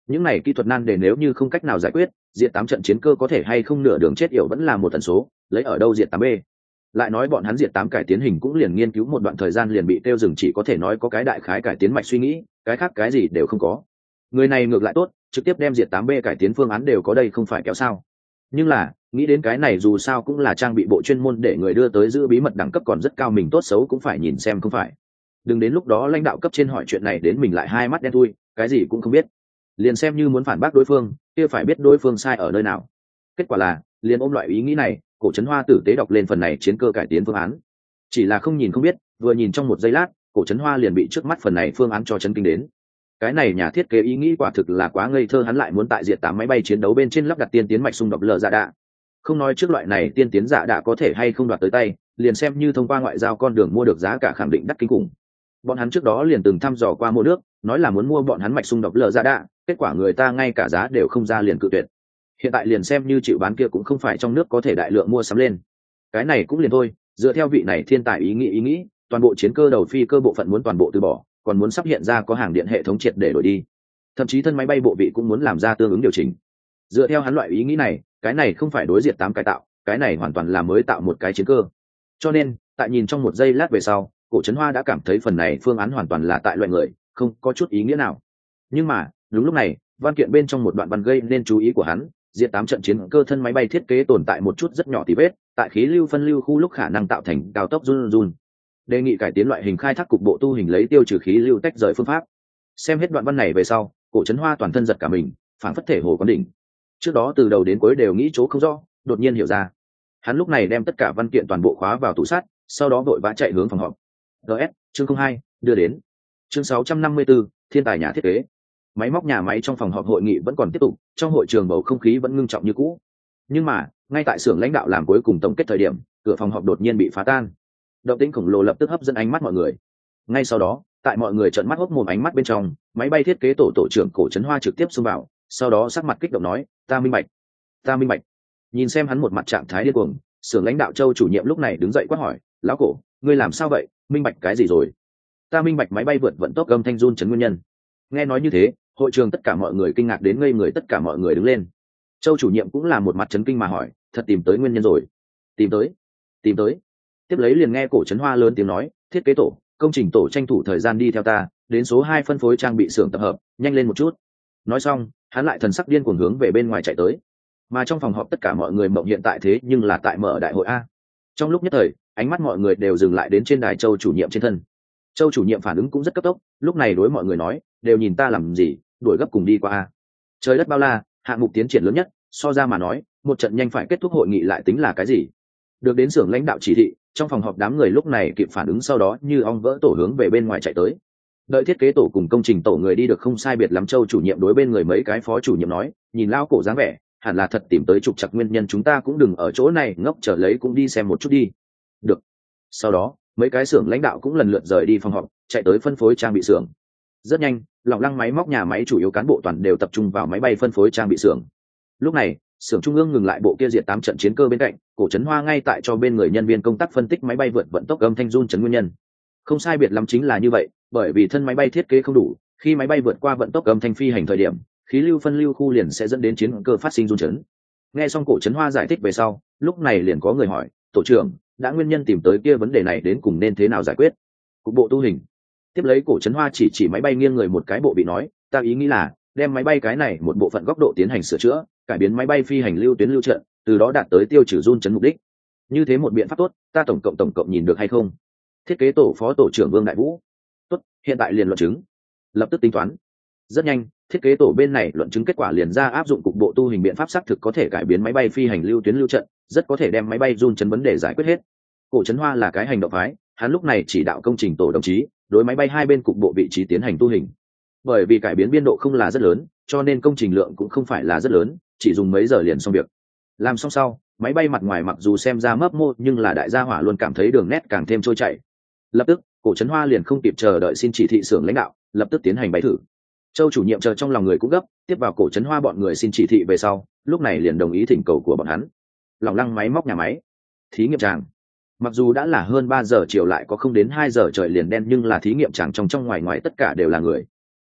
những này kỹ thuật nan đề nếu như không cách nào giải quyết, diệt tám trận chiến cơ có thể hay không nửa đường chết yểu vẫn là một tần số, lấy ở đâu diệt tám b. Lại nói bọn hắn diệt tám cải tiến hình cũng liền nghiên cứu một đoạn thời gian liền bị tiêu dừng, chỉ có thể nói có cái đại khái cải tiến mạch suy nghĩ, cái khác cái gì đều không có. Người này ngược lại tốt, trực tiếp đem diệt tám b cải tiến phương án đều có đây không phải kéo sao. Nhưng là nghĩ đến cái này dù sao cũng là trang bị bộ chuyên môn để người đưa tới giữ bí mật đẳng cấp còn rất cao, mình tốt xấu cũng phải nhìn xem không phải. Đừng đến lúc đó lãnh đạo cấp trên hỏi chuyện này đến mình lại hai mắt đen thui, cái gì cũng không biết. Liền xem như muốn phản bác đối phương, kia phải biết đối phương sai ở nơi nào. Kết quả là liền ôm loại ý nghĩ này, Cổ Trấn Hoa tử tế đọc lên phần này chiến cơ cải tiến phương án. Chỉ là không nhìn không biết, vừa nhìn trong một giây lát, Cổ Trấn Hoa liền bị trước mắt phần này phương án cho chấn kinh đến. Cái này nhà thiết kế ý nghĩ quả thực là quá ngây thơ, hắn lại muốn tại diệt tám máy bay chiến đấu bên trên lắp đặt tiên tiến mạch xung đột lờ dạ đạ. Không nói trước loại này tiên tiến dạ đạ có thể hay không đoạt tới tay, liền xem như thông qua ngoại giao con đường mua được giá cả khẳng định đắt kinh khủng. Bọn hắn trước đó liền từng thăm dò qua mua nước, nói là muốn mua bọn hắn mạch xung đột lờ dạ đạ, kết quả người ta ngay cả giá đều không ra liền cự tuyệt. Hiện tại liền xem như chịu bán kia cũng không phải trong nước có thể đại lượng mua sắm lên. Cái này cũng liền thôi, dựa theo vị này thiên tài ý nghĩ ý nghĩ, toàn bộ chiến cơ đầu phi cơ bộ phận muốn toàn bộ từ bỏ, còn muốn sắp hiện ra có hàng điện hệ thống triệt để đổi đi, thậm chí thân máy bay bộ vị cũng muốn làm ra tương ứng điều chỉnh. Dựa theo hắn loại ý nghĩ này, cái này không phải đối diệt tám cải tạo, cái này hoàn toàn là mới tạo một cái chiến cơ. Cho nên tại nhìn trong một giây lát về sau, Cổ Trấn Hoa đã cảm thấy phần này phương án hoàn toàn là tại loại người, không có chút ý nghĩa nào. Nhưng mà đúng lúc này, văn kiện bên trong một đoạn văn gây nên chú ý của hắn, diệt tám trận chiến cơ thân máy bay thiết kế tồn tại một chút rất nhỏ tì vết, tại khí lưu phân lưu khu lúc khả năng tạo thành cao tốc run run. Đề nghị cải tiến loại hình khai thác cục bộ tu hình lấy tiêu trừ khí lưu tách rời phương pháp. Xem hết đoạn văn này về sau, Cổ Trấn Hoa toàn thân giật cả mình, phảng phất thể hồ quán đỉnh. Trước đó từ đầu đến cuối đều nghĩ chỗ không rõ, đột nhiên hiểu ra. Hắn lúc này đem tất cả văn kiện toàn bộ khóa vào tủ sắt, sau đó vội vã chạy hướng phòng họp. ds chương không hai đưa đến. Chương sáu trăm năm mươi tư thiên tài nhà thiết kế. Máy móc nhà máy trong phòng họp hội nghị vẫn còn tiếp tục, trong hội trường bầu không khí vẫn ngưng trọng như cũ. Nhưng mà ngay tại xưởng lãnh đạo làm cuối cùng tổng kết thời điểm, cửa phòng họp đột nhiên bị phá tan. Động tĩnh khổng lồ lập tức hấp dẫn ánh mắt mọi người. Ngay sau đó, tại mọi người trợn mắt hốc mồm ánh mắt bên trong, máy bay thiết kế tổ tổ trưởng Cổ Trấn Hoa trực tiếp xông vào, sau đó sắc mặt kích động nói, ta minh bạch, ta minh bạch. Nhìn xem hắn một mặt trạng thái điên cuồng, xưởng lãnh đạo Châu chủ nhiệm lúc này đứng dậy quát hỏi, lão Cổ, ngươi làm sao vậy, minh bạch cái gì rồi? Ta minh bạch máy bay vượt vận tốc âm thanh run chấn nguyên nhân. Nghe nói như thế, hội trường tất cả mọi người kinh ngạc đến ngây người, tất cả mọi người đứng lên. Châu chủ nhiệm cũng là một mặt chấn kinh mà hỏi, thật tìm tới nguyên nhân rồi? Tìm tới, tìm tới. Tiếp lấy liền nghe Cổ Trấn Hoa lớn tiếng nói, thiết kế tổ, công trình tổ tranh thủ thời gian đi theo ta, đến số hai phân phối trang bị xưởng tập hợp, nhanh lên một chút. Nói xong, hắn lại thần sắc điên cuồng hướng về bên ngoài chạy tới. Mà trong phòng họp tất cả mọi người mộng hiện tại thế nhưng là tại mở đại hội a. Trong lúc nhất thời, ánh mắt mọi người đều dừng lại đến trên đài Châu chủ nhiệm trên thân. Châu chủ nhiệm phản ứng cũng rất cấp tốc, lúc này đối mọi người nói, đều nhìn ta làm gì, đuổi gấp cùng đi qua a. Trời đất bao la, hạng mục tiến triển lớn nhất, so ra mà nói, một trận nhanh phải kết thúc hội nghị lại tính là cái gì? Được đến xưởng lãnh đạo chỉ thị, trong phòng họp đám người lúc này kịp phản ứng, sau đó như ong vỡ tổ hướng về bên ngoài chạy tới. Đợi thiết kế tổ cùng công trình tổ người đi được không sai biệt lắm, Châu chủ nhiệm đối bên người mấy cái phó chủ nhiệm nói, nhìn lao Cổ dáng vẻ, hẳn là thật tìm tới trục trặc nguyên nhân, chúng ta cũng đừng ở chỗ này ngốc chờ lấy, cũng đi xem một chút đi. Được. Sau đó mấy cái xưởng lãnh đạo cũng lần lượt rời đi phòng họp, chạy tới phân phối trang bị xưởng. Rất nhanh, lỏng lăng máy móc nhà máy chủ yếu cán bộ toàn đều tập trung vào máy bay phân phối trang bị xưởng. Lúc này xưởng trung ương ngừng lại bộ kia diệt tám trận chiến cơ bên cạnh, Cổ Trấn Hoa ngay tại cho bên người nhân viên công tác phân tích máy bay vượt vận tốc âm thanh run chấn nguyên nhân. Không sai biệt lắm chính là như vậy, bởi vì thân máy bay thiết kế không đủ, khi máy bay vượt qua vận tốc âm thanh phi hành thời điểm, khí lưu phân lưu khu liền sẽ dẫn đến chiến cơ phát sinh run chấn. Nghe xong Cổ Trấn Hoa giải thích về sau, lúc này liền có người hỏi, tổ trưởng, đã nguyên nhân tìm tới kia vấn đề này đến cùng nên thế nào giải quyết? Cục bộ tu hình. Tiếp lấy Cổ Trấn Hoa chỉ chỉ máy bay nghiêng người một cái bộ bị nói, ta ý nghĩ là đem máy bay cái này một bộ phận góc độ tiến hành sửa chữa, cải biến máy bay phi hành lưu tuyến lưu trận, từ đó đạt tới tiêu trừ run chấn mục đích. Như thế một biện pháp tốt, ta tổng cộng tổng cộng nhìn được hay không? Thiết kế tổ phó tổ trưởng Vương Đại Vũ. Tốt, hiện tại liền luận chứng. Lập tức tính toán. Rất nhanh, thiết kế tổ bên này luận chứng kết quả liền ra, áp dụng cục bộ tu hình biện pháp xác thực có thể cải biến máy bay phi hành lưu tuyến lưu trận, rất có thể đem máy bay run chấn vấn đề giải quyết hết. Cổ Trấn Hoa là cái hành động phái, hắn lúc này chỉ đạo công trình tổ đồng chí đối máy bay hai bên cục bộ vị trí tiến hành tu hình. Bởi vì cải biến biên độ không là rất lớn, cho nên công trình lượng cũng không phải là rất lớn, chỉ dùng mấy giờ liền xong việc. Làm xong sau, máy bay mặt ngoài mặc dù xem ra mấp mô, nhưng là đại gia hỏa luôn cảm thấy đường nét càng thêm trôi chảy. Lập tức, Cổ Trấn Hoa liền không kịp chờ đợi xin chỉ thị xưởng lãnh đạo, lập tức tiến hành bay thử. Châu chủ nhiệm chờ trong lòng người cũng gấp, tiếp vào Cổ Trấn Hoa bọn người xin chỉ thị về sau, lúc này liền đồng ý thỉnh cầu của bọn hắn. Lòng lăng máy móc nhà máy, thí nghiệm tràng. Mặc dù đã là hơn ba giờ chiều, lại có không đến hai giờ trời liền đen, nhưng là thí nghiệm tràng trong trong ngoài ngoài tất cả đều là người.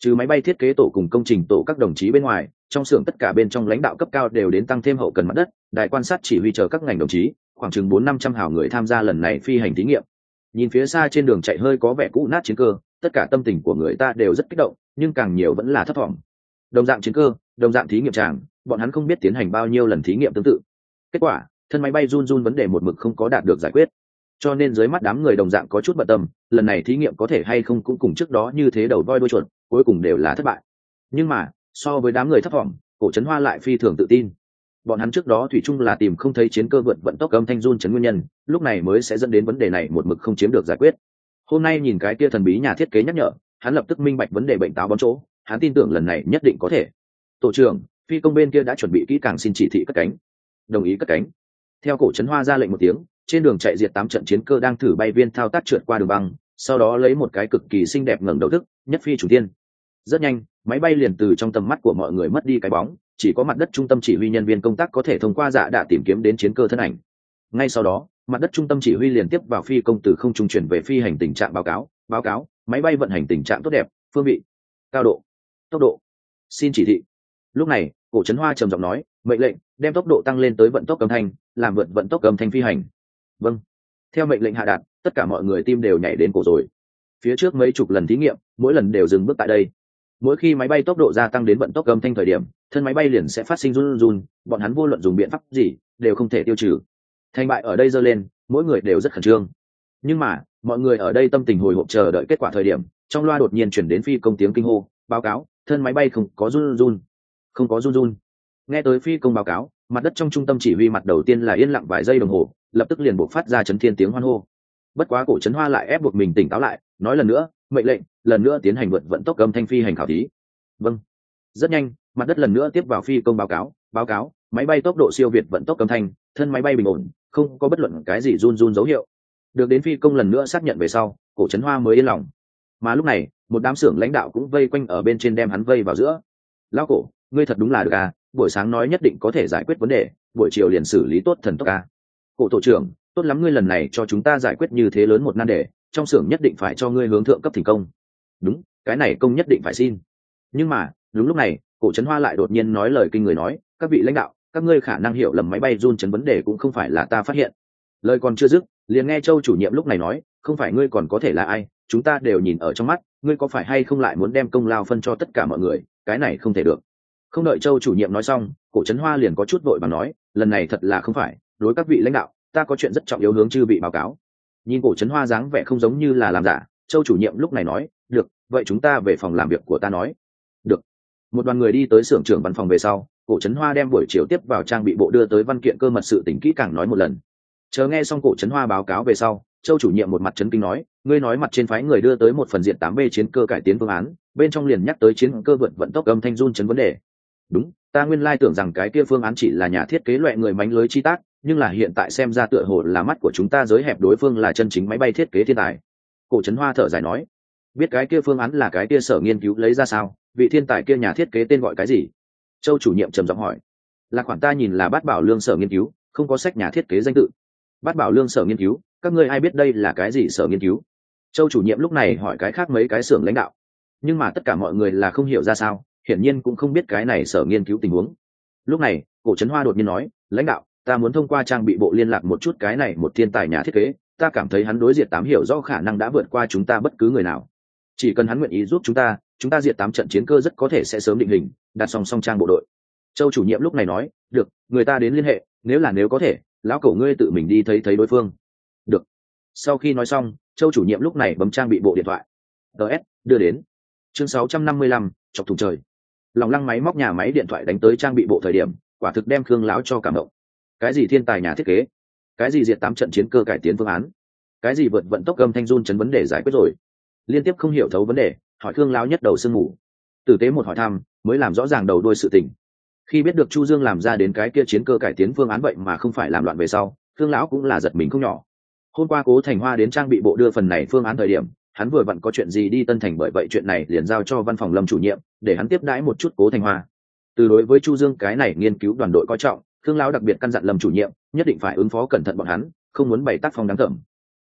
Trừ máy bay thiết kế tổ cùng công trình tổ các đồng chí bên ngoài, trong xưởng tất cả bên trong lãnh đạo cấp cao đều đến tăng thêm hậu cần mặt đất, đài quan sát chỉ huy chờ các ngành đồng chí, khoảng chừng bốn năm trăm hào người tham gia lần này phi hành thí nghiệm. Nhìn phía xa trên đường chạy hơi có vẻ cũ nát chiến cơ, tất cả tâm tình của người ta đều rất kích động, nhưng càng nhiều vẫn là thất vọng. Đồng dạng chiến cơ, đồng dạng thí nghiệm tràng, bọn hắn không biết tiến hành bao nhiêu lần thí nghiệm tương tự. Kết quả, thân máy bay run run vấn đề một mực không có đạt được giải quyết. Cho nên dưới mắt đám người đồng dạng có chút bận tâm, lần này thí nghiệm có thể hay không cũng cùng trước đó như thế đầu voi đuôi chuột, cuối cùng đều là thất bại. Nhưng mà, so với đám người thất vọng, Cổ Trấn Hoa lại phi thường tự tin. Bọn hắn trước đó thủy chung là tìm không thấy chiến cơ vượt vận tốc âm thanh run chấn nguyên nhân, lúc này mới sẽ dẫn đến vấn đề này một mực không chiếm được giải quyết. Hôm nay nhìn cái kia thần bí nhà thiết kế nhắc nhở, hắn lập tức minh bạch vấn đề bệnh táo bón chỗ, hắn tin tưởng lần này nhất định có thể. Tổ trưởng, phi công bên kia đã chuẩn bị kỹ càng, xin chỉ thị cất cánh. Đồng ý cất cánh. Theo Cổ Trấn Hoa ra lệnh một tiếng, trên đường chạy diệt tám trận chiến cơ đang thử bay viên thao tác trượt qua đường băng, sau đó lấy một cái cực kỳ xinh đẹp ngẩng đầu thức, nhất phi chủ tiên. Rất nhanh, máy bay liền từ trong tầm mắt của mọi người mất đi cái bóng, chỉ có mặt đất trung tâm chỉ huy nhân viên công tác có thể thông qua dạ đạ tìm kiếm đến chiến cơ thân ảnh. Ngay sau đó, mặt đất trung tâm chỉ huy liền tiếp vào phi công từ không trung chuyển về phi hành tình trạng báo cáo, báo cáo, máy bay vận hành tình trạng tốt đẹp, phương vị, cao độ, tốc độ, xin chỉ thị. Lúc này, Cổ Trấn Hoa trầm giọng nói, mệnh lệnh, đem tốc độ tăng lên tới vận tốc âm thanh, làm vượt vận tốc âm thanh phi hành. Vâng. Theo mệnh lệnh hạ đạt, tất cả mọi người tim đều nhảy đến cổ rồi. Phía trước mấy chục lần thí nghiệm, mỗi lần đều dừng bước tại đây. Mỗi khi máy bay tốc độ gia tăng đến vận tốc âm thanh thời điểm, thân máy bay liền sẽ phát sinh run run, bọn hắn vô luận dùng biện pháp gì đều không thể tiêu trừ. Thành bại ở đây dơ lên, mỗi người đều rất khẩn trương. Nhưng mà, mọi người ở đây tâm tình hồi hộp chờ đợi kết quả thời điểm, trong loa đột nhiên chuyển đến phi công tiếng kinh hô, báo cáo, thân máy bay không có run run, không có run run. Nghe tới phi công báo cáo, mặt đất trong trung tâm chỉ huy mặt đầu tiên là yên lặng vài giây đồng hồ, lập tức liền buộc phát ra chấn thiên tiếng hoan hô. Bất quá Cổ Trấn Hoa lại ép buộc mình tỉnh táo lại, nói lần nữa, mệnh lệnh, lần nữa tiến hành vượt vận tốc âm thanh phi hành khảo thí. Vâng. Rất nhanh, mặt đất lần nữa tiếp vào phi công báo cáo, báo cáo, máy bay tốc độ siêu việt vận tốc âm thanh, thân máy bay bình ổn, không có bất luận cái gì run run dấu hiệu. Được đến phi công lần nữa xác nhận về sau, Cổ Trấn Hoa mới yên lòng. Mà lúc này, một đám xưởng lãnh đạo cũng vây quanh ở bên trên đem hắn vây vào giữa. Lão Cổ, ngươi thật đúng là được à, buổi sáng nói nhất định có thể giải quyết vấn đề, buổi chiều liền xử lý tốt thần tốc à. Cổ tổ trưởng, tốt lắm, ngươi lần này cho chúng ta giải quyết như thế lớn một nan đề, trong xưởng nhất định phải cho ngươi hướng thượng cấp thành công. Đúng, cái này công nhất định phải xin. Nhưng mà, đúng lúc này, Cổ Trấn Hoa lại đột nhiên nói lời kinh người, nói, các vị lãnh đạo, các ngươi khả năng hiểu lầm, máy bay run chấn vấn đề cũng không phải là ta phát hiện. Lời còn chưa dứt, liền nghe Châu chủ nhiệm lúc này nói, không phải ngươi còn có thể là ai, chúng ta đều nhìn ở trong mắt, ngươi có phải hay không lại muốn đem công lao phân cho tất cả mọi người, cái này không thể được. Không đợi Châu chủ nhiệm nói xong, Cổ Trấn Hoa liền có chút vội và nói, lần này thật là không phải, đối các vị lãnh đạo, ta có chuyện rất trọng yếu hướng chư vị báo cáo. Nhìn Cổ Trấn Hoa dáng vẻ không giống như là làm giả, Châu chủ nhiệm lúc này nói, được, vậy chúng ta về phòng làm việc của ta nói. Được. Một đoàn người đi tới xưởng trưởng văn phòng về sau, Cổ Trấn Hoa đem buổi chiều tiếp vào trang bị bộ đưa tới văn kiện cơ mật sự tỉnh kỹ càng nói một lần. Chờ nghe xong Cổ Trấn Hoa báo cáo về sau, Châu chủ nhiệm một mặt chấn kinh nói, ngươi nói mặt trên phái người đưa tới một phần diện tám B chiến cơ cải tiến phương án, bên trong liền nhắc tới chiến cơ vượt vận tốc âm thanh run chấn vấn đề. Đúng, ta nguyên lai tưởng rằng cái kia phương án chỉ là nhà thiết kế loại người mánh lưới chi tác, nhưng là hiện tại xem ra tựa hồ là mắt của chúng ta giới hẹp, đối phương là chân chính máy bay thiết kế thiên tài. Cổ Trấn Hoa thở dài nói, biết cái kia phương án là cái kia sở nghiên cứu lấy ra sao, vị thiên tài kia nhà thiết kế tên gọi cái gì? Châu chủ nhiệm trầm giọng hỏi. Là khoản ta nhìn là Bát Bảo Lương sở nghiên cứu, không có sách nhà thiết kế danh tự. Bát Bảo Lương sở nghiên cứu, các ngươi ai biết đây là cái gì sở nghiên cứu? Châu chủ nhiệm lúc này hỏi cái khác mấy cái xưởng lãnh đạo, nhưng mà tất cả mọi người là không hiểu ra sao, hiển nhiên cũng không biết cái này sở nghiên cứu tình huống. Lúc này, Cổ Trấn Hoa đột nhiên nói, lãnh đạo, ta muốn thông qua trang bị bộ liên lạc một chút cái này một thiên tài nhà thiết kế, ta cảm thấy hắn đối diệt tám hiểu rõ khả năng đã vượt qua chúng ta bất cứ người nào. Chỉ cần hắn nguyện ý giúp chúng ta, chúng ta diệt tám trận chiến cơ rất có thể sẽ sớm định hình, đặt song song trang bộ đội. Châu chủ nhiệm lúc này nói, được, người ta đến liên hệ, nếu là nếu có thể, lão Cổ ngươi tự mình đi thấy thấy đối phương. Được. Sau khi nói xong, Châu chủ nhiệm lúc này bấm trang bị bộ điện thoại. ts đưa đến. Chương sáu trăm năm mươi lăm, chọc thùng trời. Lòng lăng máy móc nhà máy điện thoại đánh tới trang bị bộ thời điểm, quả thực đem Khương lão cho cảm động. Cái gì thiên tài nhà thiết kế, cái gì diệt tám trận chiến cơ cải tiến phương án, cái gì vượt vận tốc âm thanh run chấn vấn đề giải quyết rồi. Liên tiếp không hiểu thấu vấn đề, hỏi Khương lão nhất đầu sương mù. Tử tế một hỏi thăm, mới làm rõ ràng đầu đuôi sự tình. Khi biết được Chu Dương làm ra đến cái kia chiến cơ cải tiến phương án vậy mà không phải làm loạn về sau, Khương lão cũng là giật mình không nhỏ. Hôm qua Cố Thành Hoa đến trang bị bộ đưa phần này phương án thời điểm, hắn vừa vặn có chuyện gì đi Tân Thành, bởi vậy chuyện này liền giao cho văn phòng Lâm chủ nhiệm để hắn tiếp đãi một chút Cố Thành Hoa. Từ đối với Chu Dương cái này nghiên cứu đoàn đội coi trọng, Khương lão đặc biệt căn dặn Lâm chủ nhiệm nhất định phải ứng phó cẩn thận bọn hắn, không muốn bày tác phong đáng thẩm.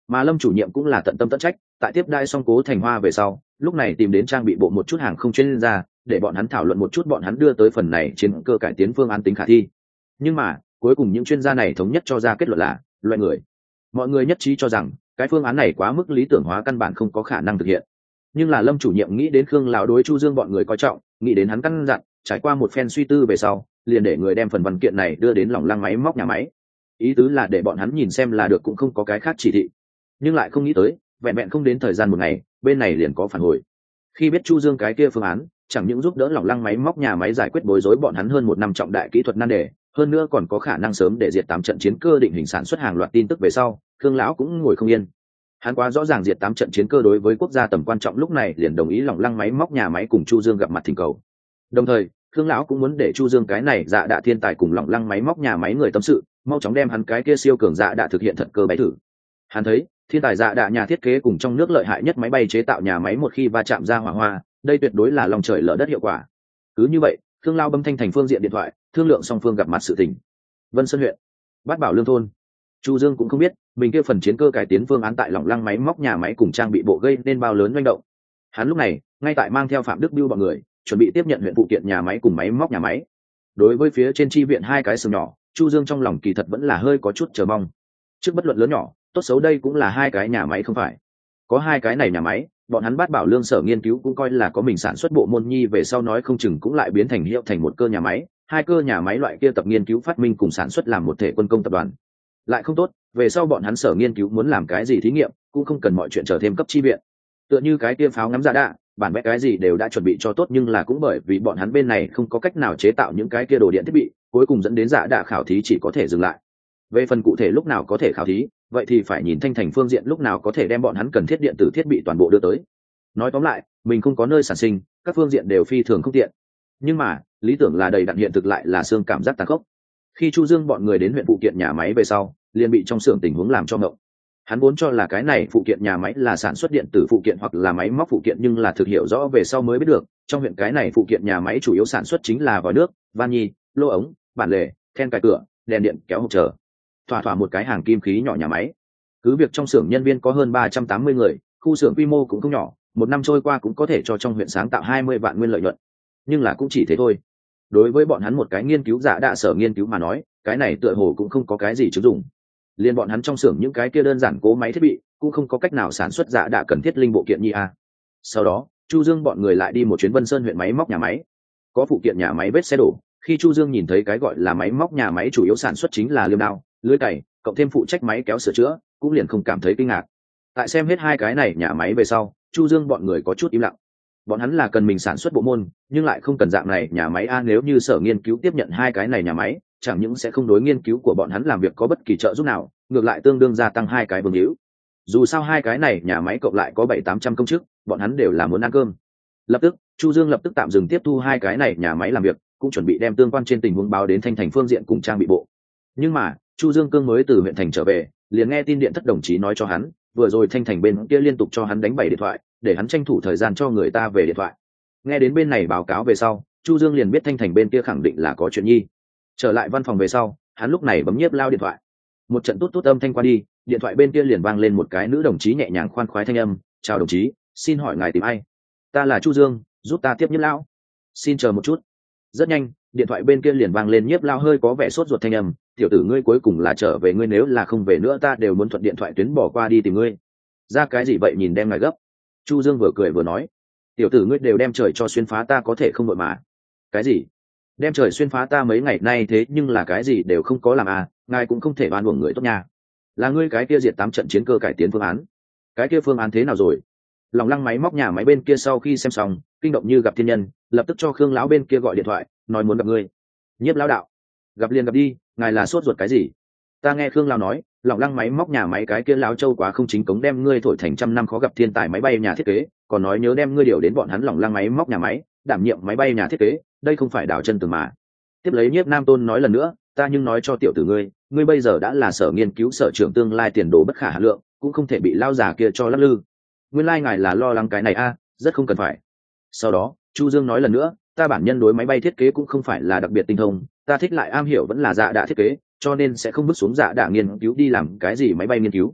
mà Lâm chủ nhiệm cũng là tận tâm tận trách, tại tiếp đai xong Cố Thành Hoa về sau, lúc này tìm đến trang bị bộ một chút hàng không chuyên gia để bọn hắn thảo luận một chút bọn hắn đưa tới phần này chiến cơ cải tiến phương án tính khả thi. Nhưng mà cuối cùng những chuyên gia này thống nhất cho ra kết luận là loại người. Mọi người nhất trí cho rằng cái phương án này quá mức lý tưởng hóa, căn bản không có khả năng thực hiện. Nhưng là Lâm chủ nhiệm nghĩ đến Khương lão đối Chu Dương bọn người coi trọng, nghĩ đến hắn căn dặn, trải qua một phen suy tư về sau, liền để người đem phần văn kiện này đưa đến Lòng Lăng máy móc nhà máy. Ý tứ là để bọn hắn nhìn xem là được, cũng không có cái khác chỉ thị. Nhưng lại không nghĩ tới, vẹn vẹn không đến thời gian một ngày, bên này liền có phản hồi. Khi biết Chu Dương cái kia phương án chẳng những giúp đỡ Lòng Lăng máy móc nhà máy giải quyết bối rối bọn hắn hơn một năm trọng đại kỹ thuật nan đề, hơn nữa còn có khả năng sớm để diệt tám trận chiến cơ định hình sản xuất hàng loạt tin tức về sau, Khương lão cũng ngồi không yên. Hắn quá rõ ràng diệt tám trận chiến cơ đối với quốc gia tầm quan trọng, lúc này liền đồng ý Lòng Lăng máy móc nhà máy cùng Chu Dương gặp mặt thỉnh cầu. Đồng thời, Khương lão cũng muốn để Chu Dương cái này dạ đạ thiên tài cùng Lòng Lăng máy móc nhà máy người tâm sự, mau chóng đem hắn cái kia siêu cường dạ đạ thực hiện thật cơ bay thử. Hắn thấy, thiên tài dạ đạ nhà thiết kế cùng trong nước lợi hại nhất máy bay chế tạo nhà máy một khi va chạm ra hỏa hoa, đây tuyệt đối là lòng trời lở đất hiệu quả. Cứ như vậy, Khương lão bấm thanh thành phương diện điện thoại, thương lượng song phương gặp mặt sự tình. Vân Sơn huyện, Bát Bảo Lương thôn. Chu Dương cũng không biết mình kia phần chiến cơ cải tiến phương án tại Lòng Lăng máy móc nhà máy cùng trang bị bộ gây nên bao lớn manh động. Hắn lúc này ngay tại mang theo Phạm Đức Bưu bọn người chuẩn bị tiếp nhận huyện phụ kiện nhà máy cùng máy móc nhà máy. Đối với phía trên chi viện hai cái xưởng nhỏ, Chu Dương trong lòng kỳ thật vẫn là hơi có chút chờ mong. Trước bất luận lớn nhỏ, tốt xấu đây cũng là hai cái nhà máy không phải. Có hai cái này nhà máy, bọn hắn Bát Bảo Lương sở nghiên cứu cũng coi là có mình sản xuất bộ môn nhi, về sau nói không chừng cũng lại biến thành hiệu thành một cơ nhà máy, hai cơ nhà máy loại kia tập nghiên cứu phát minh cùng sản xuất làm một thể quân công tập đoàn. Lại không tốt, về sau bọn hắn sở nghiên cứu muốn làm cái gì thí nghiệm cũng không cần mọi chuyện chờ thêm cấp chi viện. Tựa như cái kia pháo ngắm giả đạ, bản vẽ cái gì đều đã chuẩn bị cho tốt, nhưng là cũng bởi vì bọn hắn bên này không có cách nào chế tạo những cái kia đồ điện thiết bị, cuối cùng dẫn đến giả đạ khảo thí chỉ có thể dừng lại. Về phần cụ thể lúc nào có thể khảo thí, vậy thì phải nhìn thanh thành phương diện lúc nào có thể đem bọn hắn cần thiết điện tử thiết bị toàn bộ đưa tới. Nói tóm lại, mình không có nơi sản sinh, các phương diện đều phi thường không tiện. Nhưng mà lý tưởng là đầy đặn, hiện thực lại là xương cảm giác tàn khốc. Khi Chu Dương bọn người đến huyện phụ kiện nhà máy về sau, liền bị trong xưởng tình huống làm cho ngộng. Hắn vốn cho là cái này phụ kiện nhà máy là sản xuất điện tử phụ kiện hoặc là máy móc phụ kiện, nhưng là thực hiểu rõ về sau mới biết được, trong huyện cái này phụ kiện nhà máy chủ yếu sản xuất chính là vòi nước, van nhi, lô ống, bản lề, then cài cửa, đèn điện kéo hộp chờ. Thỏa thỏa một cái hàng kim khí nhỏ nhà máy. Cứ việc trong xưởng nhân viên có hơn ba trăm tám mươi người, khu xưởng quy mô cũng không nhỏ, một năm trôi qua cũng có thể cho trong huyện sáng tạo hai mươi vạn nguyên lợi nhuận. Nhưng là cũng chỉ thế thôi. Đối với bọn hắn một cái nghiên cứu giả đạ sở nghiên cứu mà nói, cái này tựa hồ cũng không có cái gì chứng dụng. Liên bọn hắn trong xưởng những cái kia đơn giản cố máy thiết bị cũng không có cách nào sản xuất giả đạ cần thiết linh bộ kiện nhi a. Sau đó, Chu Dương bọn người lại đi một chuyến Vân Sơn huyện máy móc nhà máy. Có phụ kiện nhà máy vết xe đổ, khi Chu Dương nhìn thấy cái gọi là máy móc nhà máy chủ yếu sản xuất chính là liêm đao, lưới cày, cộng thêm phụ trách máy kéo sửa chữa, cũng liền không cảm thấy kinh ngạc. Tại xem hết hai cái này nhà máy về sau, Chu Dương bọn người có chút im lặng. Bọn hắn là cần mình sản xuất bộ môn, nhưng lại không cần dạng này nhà máy a. Nếu như sở nghiên cứu tiếp nhận hai cái này nhà máy, chẳng những sẽ không đối nghiên cứu của bọn hắn làm việc có bất kỳ trợ giúp nào, ngược lại tương đương gia tăng hai cái vương hữu. Dù sao hai cái này nhà máy cộng lại có bảy tám trăm công chức, bọn hắn đều là muốn ăn cơm. Lập tức, Chu Dương lập tức tạm dừng tiếp thu hai cái này nhà máy làm việc, cũng chuẩn bị đem tương quan trên tình huống báo đến thanh thành phương diện cùng trang bị bộ. Nhưng mà, Chu Dương cương mới từ huyện thành trở về, liền nghe tin điện thất đồng chí nói cho hắn, vừa rồi thanh thành bên kia liên tục cho hắn đánh bảy điện thoại, để hắn tranh thủ thời gian cho người ta về điện thoại. Nghe đến bên này báo cáo về sau, Chu Dương liền biết thanh thành bên kia khẳng định là có chuyện nhi. Trở lại văn phòng về sau, hắn lúc này bấm nhiếp lao điện thoại. Một trận tốt tốt âm thanh qua đi, điện thoại bên kia liền vang lên một cái nữ đồng chí nhẹ nhàng khoan khoái thanh âm, "Chào đồng chí, xin hỏi ngài tìm ai?" "Ta là Chu Dương, giúp ta tiếp nhiếp lao." "Xin chờ một chút." Rất nhanh, điện thoại bên kia liền vang lên nhiếp lao hơi có vẻ sốt ruột thanh âm, "Tiểu tử ngươi cuối cùng là trở về, ngươi nếu là không về nữa ta đều muốn thuận điện thoại tuyến bỏ qua đi tìm ngươi." "Ra cái gì vậy nhìn đem ngài gấp?" Chu Dương vừa cười vừa nói, "Tiểu tử ngươi đều đem trời cho xuyên phá, ta có thể không đội mà." "Cái gì? Đem trời xuyên phá ta mấy ngày nay thế nhưng là cái gì đều không có làm à, ngài cũng không thể oan uổng người tốt nha. Là ngươi cái kia diệt tám trận chiến cơ cải tiến phương án. Cái kia phương án thế nào rồi?" Lòng Lăng máy móc nhà máy bên kia sau khi xem xong, kinh động như gặp thiên nhân, lập tức cho Khương lão bên kia gọi điện thoại, nói muốn gặp ngươi. Nhiếp lão đạo, gặp liền gặp đi, ngài là sốt ruột cái gì? Ta nghe Khương lão nói, Lòng Lăng máy móc nhà máy cái kia lão châu quá không chính cống, đem ngươi thổi thành trăm năm khó gặp thiên tài máy bay nhà thiết kế, còn nói nhớ đem ngươi điều đến bọn hắn Lòng Lăng máy móc nhà máy, đảm nhiệm máy bay nhà thiết kế, đây không phải đảo chân tường mà. Tiếp lấy Nhiếp Nam Tôn nói lần nữa, ta nhưng nói cho tiểu tử ngươi, ngươi bây giờ đã là sở nghiên cứu sở trưởng, tương lai tiền đồ bất khả hà lượng, cũng không thể bị lao già kia cho lắc lư. Nguyên lai ngài là lo lắng cái này a, à, rất không cần phải. Sau đó, Chu Dương nói lần nữa, ta bản nhân đối máy bay thiết kế cũng không phải là đặc biệt tinh thông, ta thích lại am hiểu vẫn là dạ đạ thiết kế, cho nên sẽ không bước xuống dạ đạ nghiên cứu đi làm cái gì máy bay nghiên cứu.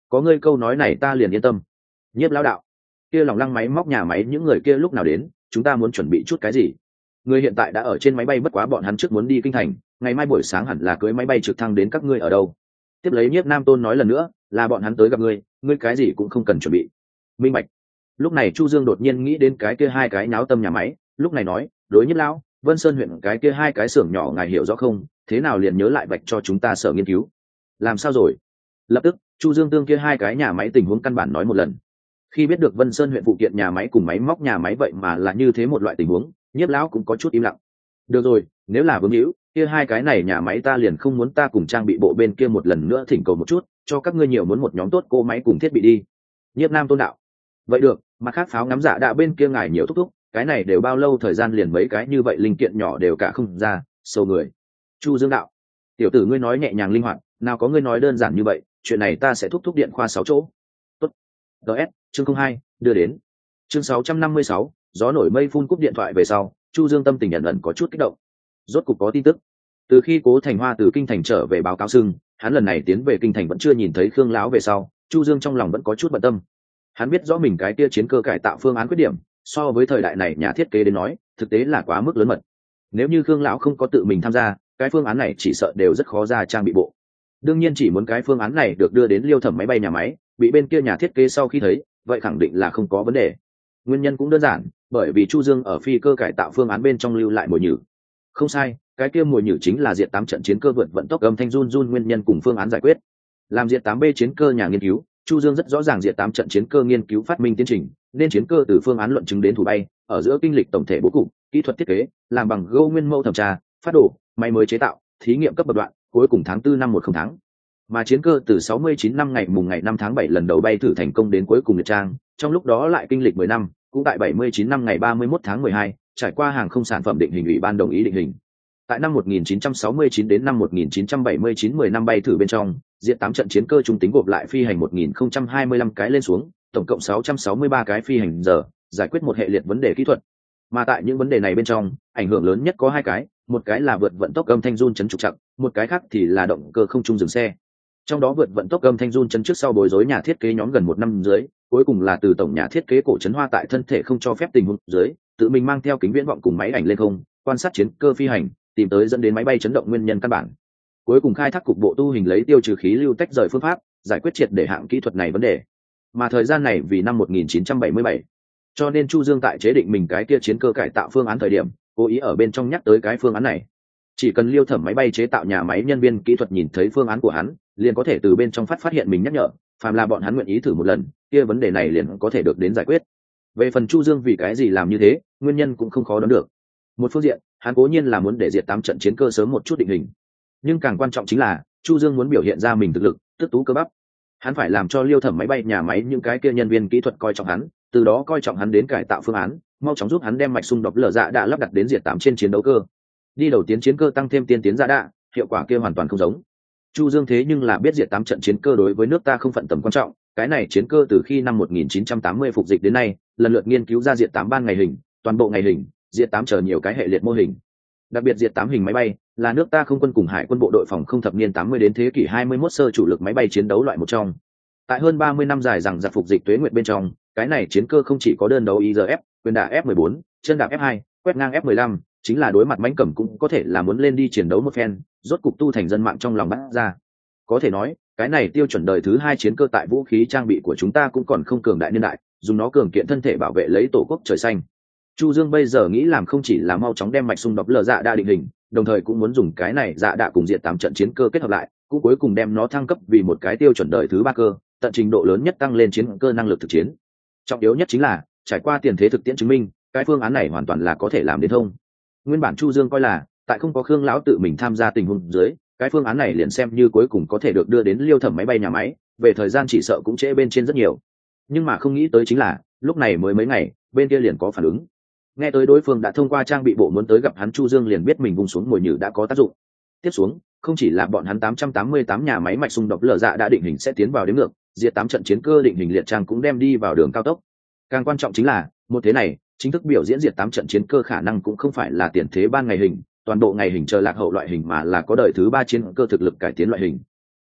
có ngươi câu nói này ta liền yên tâm. Nhiếp lão đạo, kia lòng lăng máy móc nhà máy những người kia lúc nào đến, chúng ta muốn chuẩn bị chút cái gì? Người hiện tại đã ở trên máy bay, bất quá bọn hắn trước muốn đi kinh thành, ngày mai buổi sáng hẳn là cưới máy bay trực thăng đến các ngươi ở đâu. Tiếp lấy Nhiếp Nam Tôn nói lần nữa, là bọn hắn tới gặp ngươi, ngươi cái gì cũng không cần chuẩn bị. Minh bạch. Lúc này Chu Dương đột nhiên nghĩ đến cái kia hai cái náo tâm nhà máy, lúc này nói, đối Nhiếp lão, Vân Sơn huyện cái kia hai cái xưởng nhỏ ngài hiểu rõ không, thế nào liền nhớ lại vạch cho chúng ta sở nghiên cứu. Làm sao rồi? Lập tức Chu Dương tương kia hai cái nhà máy tình huống căn bản nói một lần. Khi biết được Vân Sơn huyện phụ kiện nhà máy cùng máy móc nhà máy vậy mà là như thế một loại tình huống, Nhiếp lão cũng có chút im lặng. Được rồi, nếu là vương hữu, kia hai cái này nhà máy ta liền không muốn, ta cùng trang bị bộ bên kia một lần nữa thỉnh cầu một chút, cho các ngươi nhiều muốn một nhóm tốt cô máy cùng thiết bị đi. Nhiếp Nam Tôn đạo, vậy được, mặt khác pháo ngắm dạ đạ bên kia ngài nhiều thúc thúc, cái này đều bao lâu thời gian liền mấy cái như vậy linh kiện nhỏ đều cả không ra, sâu người. Chu Dương đạo, tiểu tử ngươi nói nhẹ nhàng linh hoạt, nào có ngươi nói đơn giản như vậy, chuyện này ta sẽ thúc thúc điện khoa sáu chỗ. Tốt. ds chương không hai đưa đến. Chương sáu trăm năm mươi sáu, gió nổi mây phun, cúp điện thoại về sau, Chu Dương tâm tình ẩn ẩn có chút kích động. Rốt cục có tin tức. Từ khi Cố Thành Hoa từ kinh thành trở về báo cáo sưng, hắn lần này tiến về kinh thành vẫn chưa nhìn thấy Khương lão về sau, Chu Dương trong lòng vẫn có chút bận tâm. Hắn biết rõ mình cái kia chiến cơ cải tạo phương án khuyết điểm, so với thời đại này nhà thiết kế đến nói, thực tế là quá mức lớn mật. Nếu như Khương lão không có tự mình tham gia, cái phương án này chỉ sợ đều rất khó ra trang bị bộ. Đương nhiên chỉ muốn cái phương án này được đưa đến Liêu Thẩm máy bay nhà máy, bị bên kia nhà thiết kế sau khi thấy, vậy khẳng định là không có vấn đề. Nguyên nhân cũng đơn giản, bởi vì Chu Dương ở phi cơ cải tạo phương án bên trong lưu lại mồi nhử. Không sai, cái kia mồi nhử chính là diệt tám trận chiến cơ vượt vận tốc âm thanh run run nguyên nhân cùng phương án giải quyết. Làm diệt tám B chiến cơ nhà nghiên cứu, Chu Dương rất rõ ràng diệt tám trận chiến cơ nghiên cứu phát minh tiến trình, nên chiến cơ từ phương án luận chứng đến thủ bay, ở giữa kinh lịch tổng thể bố cục, kỹ thuật thiết kế, làm bằng gỗ nguyên mẫu thẩm tra, phát đổ, máy mới chế tạo, thí nghiệm cấp bậc đoạn, cuối cùng tháng tư năm một không tháng. Mà chiến cơ từ sáu mươi chín năm ngày mùng ngày năm tháng bảy lần đầu bay thử thành công đến cuối cùng liệt trang, trong lúc đó lại kinh lịch mười năm, cũng tại bảy mươi chín năm ngày ba mươi mốt tháng mười hai, trải qua hàng không sản phẩm định hình ủy ban đồng ý định hình. Tại năm một nghìn chín trăm sáu mươi chín đến năm một nghìn chín trăm bảy mươi chín mười năm bay thử bên trong, diệt tám trận chiến cơ trung tính gộp lại phi hành một nghìn không trăm hai mươi lăm cái lên xuống, tổng cộng sáu trăm sáu mươi ba cái phi hành giờ, giải quyết một hệ liệt vấn đề kỹ thuật. Mà tại những vấn đề này bên trong, ảnh hưởng lớn nhất có hai cái, một cái là vượt vận tốc âm thanh run chấn trục chặt, một cái khác thì là động cơ không trung dừng xe. Trong đó vượt vận tốc âm thanh run chấn trước sau bối rối nhà thiết kế nhóm gần một năm dưới, cuối cùng là từ tổng nhà thiết kế Cổ Trấn Hoa tại thân thể không cho phép tình huống dưới, tự mình mang theo kính viễn vọng cùng máy ảnh lên không, quan sát chiến cơ phi hành, tìm tới dẫn đến máy bay chấn động nguyên nhân căn bản. Cuối cùng khai thác cục bộ tu hình lấy tiêu trừ khí lưu tách rời phương pháp, giải quyết triệt để hạng kỹ thuật này vấn đề. Mà thời gian này vì năm một nghìn chín trăm bảy mươi bảy. Cho nên Chu Dương tại chế định mình cái kia chiến cơ cải tạo phương án thời điểm, cố ý ở bên trong nhắc tới cái phương án này. Chỉ cần Liêu Thẩm máy bay chế tạo nhà máy nhân viên kỹ thuật nhìn thấy phương án của hắn, liền có thể từ bên trong phát phát hiện mình nhắc nhở, phàm là bọn hắn nguyện ý thử một lần, kia vấn đề này liền có thể được đến giải quyết. Về phần Chu Dương vì cái gì làm như thế, nguyên nhân cũng không khó đoán được. Một phương diện, hắn cố nhiên là muốn để diệt tám trận chiến cơ sớm một chút định hình, nhưng càng quan trọng chính là Chu Dương muốn biểu hiện ra mình thực lực, tức tú cơ bắp. Hắn phải làm cho Liêu Thẩm máy bay nhà máy những cái kia nhân viên kỹ thuật coi trọng hắn, từ đó coi trọng hắn đến cải tạo phương án, mau chóng giúp hắn đem mạch xung đột lở dạ đã lắp đặt đến diệt tám trên chiến đấu cơ. Đi đầu tiến chiến cơ tăng thêm tiên tiến dạ đạ, hiệu quả kia hoàn toàn không giống. Chu Dương thế nhưng là biết diệt tám trận chiến cơ đối với nước ta không phận tầm quan trọng, cái này chiến cơ từ khi năm một nghìn chín trăm tám mươi phục dịch đến nay, lần lượt nghiên cứu ra diệt tám ban ngày hình, toàn bộ ngày hình, diệt tám chờ nhiều cái hệ liệt mô hình. Đặc biệt diệt tám hình máy bay là nước ta không quân cùng hải quân bộ đội phòng không thập niên tám mươi đến thế kỷ hai mươi mốt sơ chủ lực máy bay chiến đấu loại một trong. Tại hơn ba mươi năm dài rằng giặc phục dịch tuế nguyệt bên trong, cái này chiến cơ không chỉ có đơn đấu i rờ ép, quyền đả F mười bốn, chân đạp F hai, quét ngang F mười lăm, chính là đối mặt mãnh cầm cũng có thể là muốn lên đi chiến đấu một phen, rốt cục tu thành dân mạng trong lòng bắt ra. Có thể nói, cái này tiêu chuẩn đời thứ hai chiến cơ tại vũ khí trang bị của chúng ta cũng còn không cường đại niên đại, dùng nó cường kiện thân thể bảo vệ lấy tổ quốc trời xanh. Chu Dương bây giờ nghĩ làm không chỉ là mau chóng đem mạch xung đột lờ dạ đa định hình, đồng thời cũng muốn dùng cái này dạ đạ cùng diệt tám trận chiến cơ kết hợp lại, cũng cuối cùng đem nó thăng cấp vì một cái tiêu chuẩn đời thứ ba cơ, tận trình độ lớn nhất tăng lên chiến cơ năng lực thực chiến. Trọng yếu nhất chính là trải qua tiền thế thực tiễn chứng minh, cái phương án này hoàn toàn là có thể làm đến thông. Nguyên bản Chu Dương coi là tại không có Khương lão tự mình tham gia tình huống dưới, cái phương án này liền xem như cuối cùng có thể được đưa đến Liêu Thẩm máy bay nhà máy, về thời gian chỉ sợ cũng trễ bên trên rất nhiều. Nhưng mà không nghĩ tới chính là, lúc này mới mấy ngày, bên kia liền có phản ứng. Nghe tới đối phương đã thông qua trang bị bộ muốn tới gặp hắn, Chu Dương liền biết mình vùng xuống mồi nhử đã có tác dụng. Tiếp xuống, không chỉ là bọn hắn tám trăm tám mươi tám nhà máy mạch xung đột lở dạ đã định hình sẽ tiến vào đến ngược, diệt tám trận chiến cơ định hình liệt trang cũng đem đi vào đường cao tốc. Càng quan trọng chính là, một thế này, chính thức biểu diễn diệt tám trận chiến cơ khả năng cũng không phải là tiền thế ban ngày hình, toàn bộ ngày hình chờ lạc hậu loại hình mà là có đời thứ ba chiến cơ thực lực cải tiến loại hình.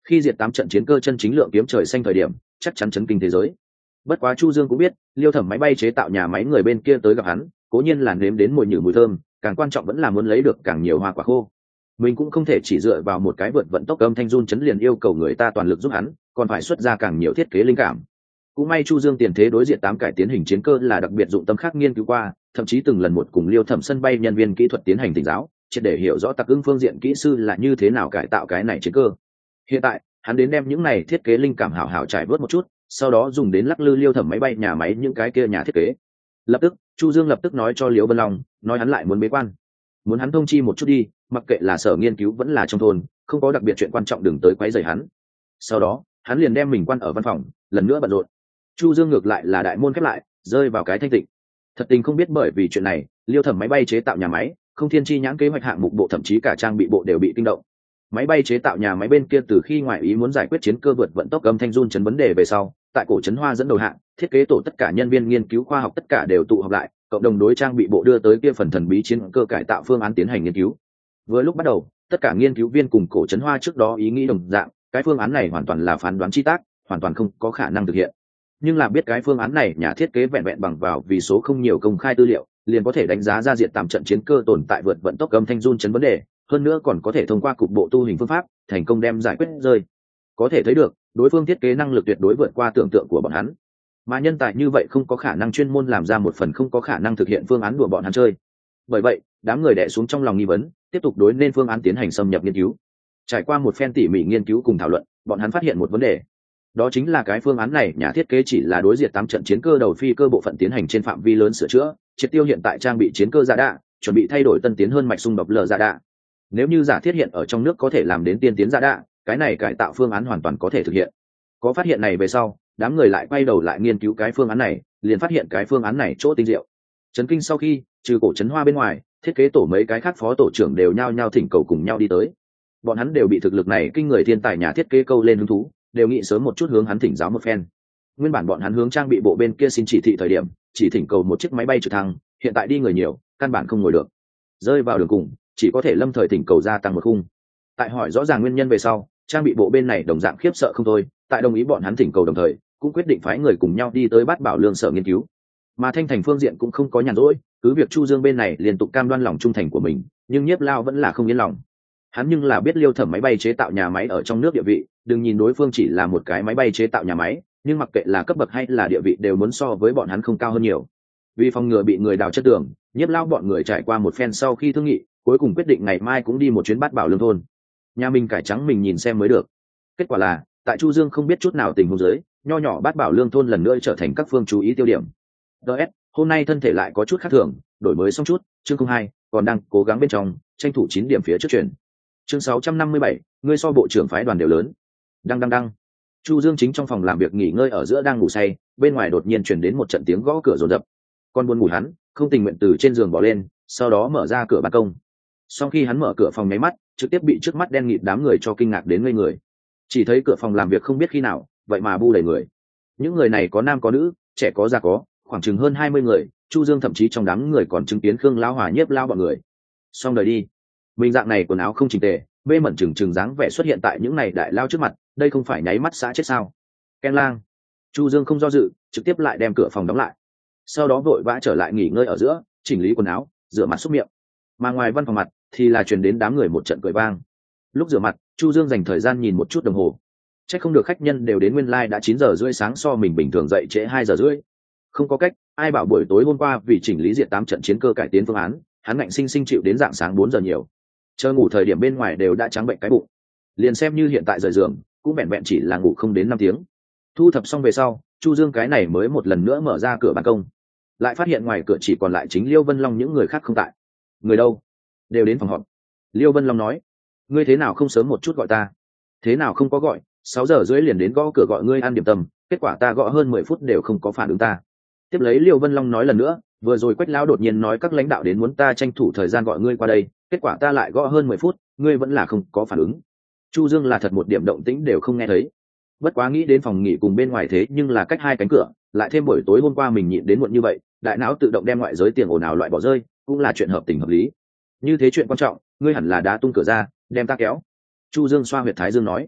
khi diệt tám trận chiến cơ chân chính lượng kiếm trời xanh thời điểm chắc chắn chấn kinh thế giới. Bất quá Chu Dương cũng biết Liêu Thẩm máy bay chế tạo nhà máy người bên kia tới gặp hắn cố nhiên là nếm đến mùi nhử mùi thơm, càng quan trọng vẫn là muốn lấy được càng nhiều hoa quả khô. Mình cũng không thể chỉ dựa vào một cái vượt vận tốc âm thanh run chấn liền yêu cầu người ta toàn lực giúp hắn, còn phải xuất ra càng nhiều thiết kế linh cảm. Cũng may Chu Dương tiền thế đối diện tám cải tiến hình chiến cơ là đặc biệt dụng tâm khắc nghiên cứu qua, thậm chí từng lần một cùng Liêu Thẩm sân bay nhân viên kỹ thuật tiến hành tỉnh giáo, triệt để hiểu rõ Tặc Ưng phương diện kỹ sư là như thế nào cải tạo cái này chiến cơ. Hiện tại hắn đến đem những này thiết kế linh cảm hảo hảo trải vớt một chút, sau đó dùng đến lắc lư Liêu Thẩm máy bay nhà máy những cái kia nhà thiết kế. Lập tức Chu Dương lập tức nói cho Liễu Vân Long, nói hắn lại muốn bế quan, muốn hắn thông chi một chút đi, mặc kệ là sở nghiên cứu vẫn là trong thôn, không có đặc biệt chuyện quan trọng đừng tới quấy rầy hắn. Sau đó hắn liền đem mình quan ở văn phòng, lần nữa bận rộn. Chu Dương ngược lại là đại môn khép lại, rơi vào cái thanh tịnh. Thật tình không biết bởi vì chuyện này, Liêu Thẩm máy bay chế tạo nhà máy, Không Thiên Chi nhãn kế hoạch hạng mục bộ thậm chí cả trang bị bộ đều bị kinh động. Máy bay chế tạo nhà máy bên kia từ khi ngoại ý muốn giải quyết chiến cơ vượt vận tốc âm thanh run chấn vấn đề về sau, tại cổ trấn Hoa dẫn đầu hạng, thiết kế tổ tất cả nhân viên nghiên cứu khoa học tất cả đều tụ họp lại, cộng đồng đối trang bị bộ đưa tới kia phần thần bí chiến cơ cải tạo phương án tiến hành nghiên cứu. Vừa lúc bắt đầu, tất cả nghiên cứu viên cùng cổ trấn Hoa trước đó ý nghĩ đồng dạng, cái phương án này hoàn toàn là phán đoán chi tác, hoàn toàn không có khả năng thực hiện. Nhưng là biết cái phương án này nhà thiết kế vẹn vẹn bằng vào vì số không nhiều công khai tư liệu, liền có thể đánh giá ra diện tạm trận chiến cơ tồn tại vượt vận tốc âm thanh run chấn vấn đề, hơn nữa còn có thể thông qua cục bộ tu hình phương pháp, thành công đem giải quyết rơi. Có thể thấy được, đối phương thiết kế năng lực tuyệt đối vượt qua tưởng tượng của bọn hắn. Mà nhân tài như vậy không có khả năng chuyên môn làm ra một phần không có khả năng thực hiện phương án của bọn hắn chơi. Bởi vậy, đám người đè xuống trong lòng nghi vấn, tiếp tục đối nên phương án tiến hành xâm nhập nghiên cứu. Trải qua một phen tỉ mỉ nghiên cứu cùng thảo luận, bọn hắn phát hiện một vấn đề. Đó chính là cái phương án này nhà thiết kế chỉ là đối diệt tám trận chiến cơ đầu phi cơ bộ phận tiến hành trên phạm vi lớn sửa chữa, triệt tiêu hiện tại trang bị chiến cơ giả đạ, chuẩn bị thay đổi tân tiến hơn mạch xung đột lờ giả đạ. Nếu như giả thiết hiện ở trong nước có thể làm đến tiên tiến giả đạ, cái này cải tạo phương án hoàn toàn có thể thực hiện. Có phát hiện này về sau, đám người lại quay đầu lại nghiên cứu cái phương án này, liền phát hiện cái phương án này chỗ tinh diệu. Chấn kinh sau khi, trừ cổ trấn Hoa bên ngoài, thiết kế tổ mấy cái khác phó tổ trưởng đều nhao nhao thỉnh cầu cùng nhau đi tới. Bọn hắn đều bị thực lực này kinh người thiên tài nhà thiết kế câu lên hứng thú, đều nghĩ sớm một chút hướng hắn thỉnh giáo một phen. Nguyên bản bọn hắn hướng trang bị bộ bên kia xin chỉ thị thời điểm, chỉ thỉnh cầu một chiếc máy bay trực thăng, hiện tại đi người nhiều, căn bản không ngồi được. Rơi vào đường cùng, chỉ có thể lâm thời thỉnh cầu gia tăng một khung. Tại hỏi rõ ràng nguyên nhân về sau, trang bị bộ bên này đồng dạng khiếp sợ không thôi, tại đồng ý bọn hắn thỉnh cầu đồng thời, cũng quyết định phái người cùng nhau đi tới Bát Bảo Lương sở nghiên cứu. Mà Thanh Thành phương diện cũng không có nhàn rỗi, cứ việc Chu Dương bên này liên tục cam đoan lòng trung thành của mình, nhưng Nhiếp Lao vẫn là không yên lòng. Hắn nhưng là biết Liêu Thẩm máy bay chế tạo nhà máy ở trong nước địa vị, đừng nhìn đối phương chỉ là một cái máy bay chế tạo nhà máy, nhưng mặc kệ là cấp bậc hay là địa vị đều muốn so với bọn hắn không cao hơn nhiều. Vì phòng ngừa bị người đào chất tường, Nhiếp Lao bọn người trải qua một phen sau khi thương nghị, cuối cùng quyết định ngày mai cũng đi một chuyến Bát Bảo Lương thôn. Nhà mình cải trắng mình nhìn xem mới được. Kết quả là, tại Chu Dương không biết chút nào tình huống dưới, nho nhỏ Bát Bảo Lương thôn lần nữa trở thành các phương chú ý tiêu điểm. đê ét, hôm nay thân thể lại có chút khác thường, đổi mới xong chút, chương không hai, còn đang cố gắng bên trong, tranh thủ chín điểm phía trước chuyển. Chương sáu trăm năm mươi bảy, ngươi so bộ trưởng phái đoàn đều lớn. Đăng đăng đăng. Chu Dương chính trong phòng làm việc nghỉ ngơi ở giữa đang ngủ say, bên ngoài đột nhiên truyền đến một trận tiếng gõ cửa rồn rập. Con buồn ngủ hắn, không tình nguyện từ trên giường bỏ lên, sau đó mở ra cửa ban công. Sau khi hắn mở cửa phòng nháy mắt, trực tiếp bị trước mắt đen nghịt đám người cho kinh ngạc đến ngây người. Chỉ thấy cửa phòng làm việc không biết khi nào, vậy mà bu đầy người. Những người này có nam có nữ, trẻ có già có, khoảng chừng hơn hai mươi người. Chu Dương thậm chí trong đám người còn chứng kiến Khương Lão Hòa Nhiếp Lao bọn người. Xong đời đi. Mình dạng này quần áo không chỉnh tề, mê mẩn chừng chừng dáng vẻ xuất hiện tại những này đại lao trước mặt, đây không phải nháy mắt xã chết sao? Ken lang. Chu Dương không do dự, trực tiếp lại đem cửa phòng đóng lại. Sau đó vội vã trở lại nghỉ ngơi ở giữa, chỉnh lý quần áo, rửa mặt xúc miệng. Mà ngoài văn phòng mặt thì là truyền đến đám người một trận cười vang. Lúc rửa mặt, Chu Dương dành thời gian nhìn một chút đồng hồ. Chắc không được khách nhân đều đến nguyên lai like đã chín giờ rưỡi sáng so mình bình thường dậy trễ hai giờ rưỡi. Không có cách, ai bảo buổi tối hôm qua vì chỉnh lý diện tám trận chiến cơ cải tiến phương án, hắn ngạnh sinh sinh chịu đến dạng sáng bốn giờ nhiều. Chờ ngủ thời điểm bên ngoài đều đã trắng bệnh cái bụng. Liền xem như hiện tại rời giường, cũng vẹn vẹn chỉ là ngủ không đến năm tiếng. Thu thập xong về sau, Chu Dương cái này mới một lần nữa mở ra cửa ban công. Lại phát hiện ngoài cửa chỉ còn lại chính Liêu Vân Long, những người khác không tại. Người đâu? Đều đến phòng họp. Liêu Vân Long nói, ngươi thế nào không sớm một chút gọi ta? Thế nào không có gọi, sáu giờ rưỡi liền đến gõ cửa gọi ngươi ăn điểm tâm, kết quả ta gõ hơn mười phút đều không có phản ứng ta. Tiếp lấy Liêu Vân Long nói lần nữa, vừa rồi Quách lão đột nhiên nói các lãnh đạo đến muốn ta tranh thủ thời gian gọi ngươi qua đây, kết quả ta lại gõ hơn mười phút, ngươi vẫn là không có phản ứng. Chu Dương là thật một điểm động tĩnh đều không nghe thấy. Bất quá nghĩ đến phòng nghỉ cùng bên ngoài thế nhưng là cách hai cánh cửa, lại thêm buổi tối hôm qua mình nhịn đến muộn như vậy, đại não tự động đem ngoại giới tiền ồn ào loại bỏ rơi, cũng là chuyện hợp tình hợp lý. Như thế chuyện quan trọng, ngươi hẳn là đá tung cửa ra, đem ta kéo. Chu Dương xoa huyệt thái dương nói.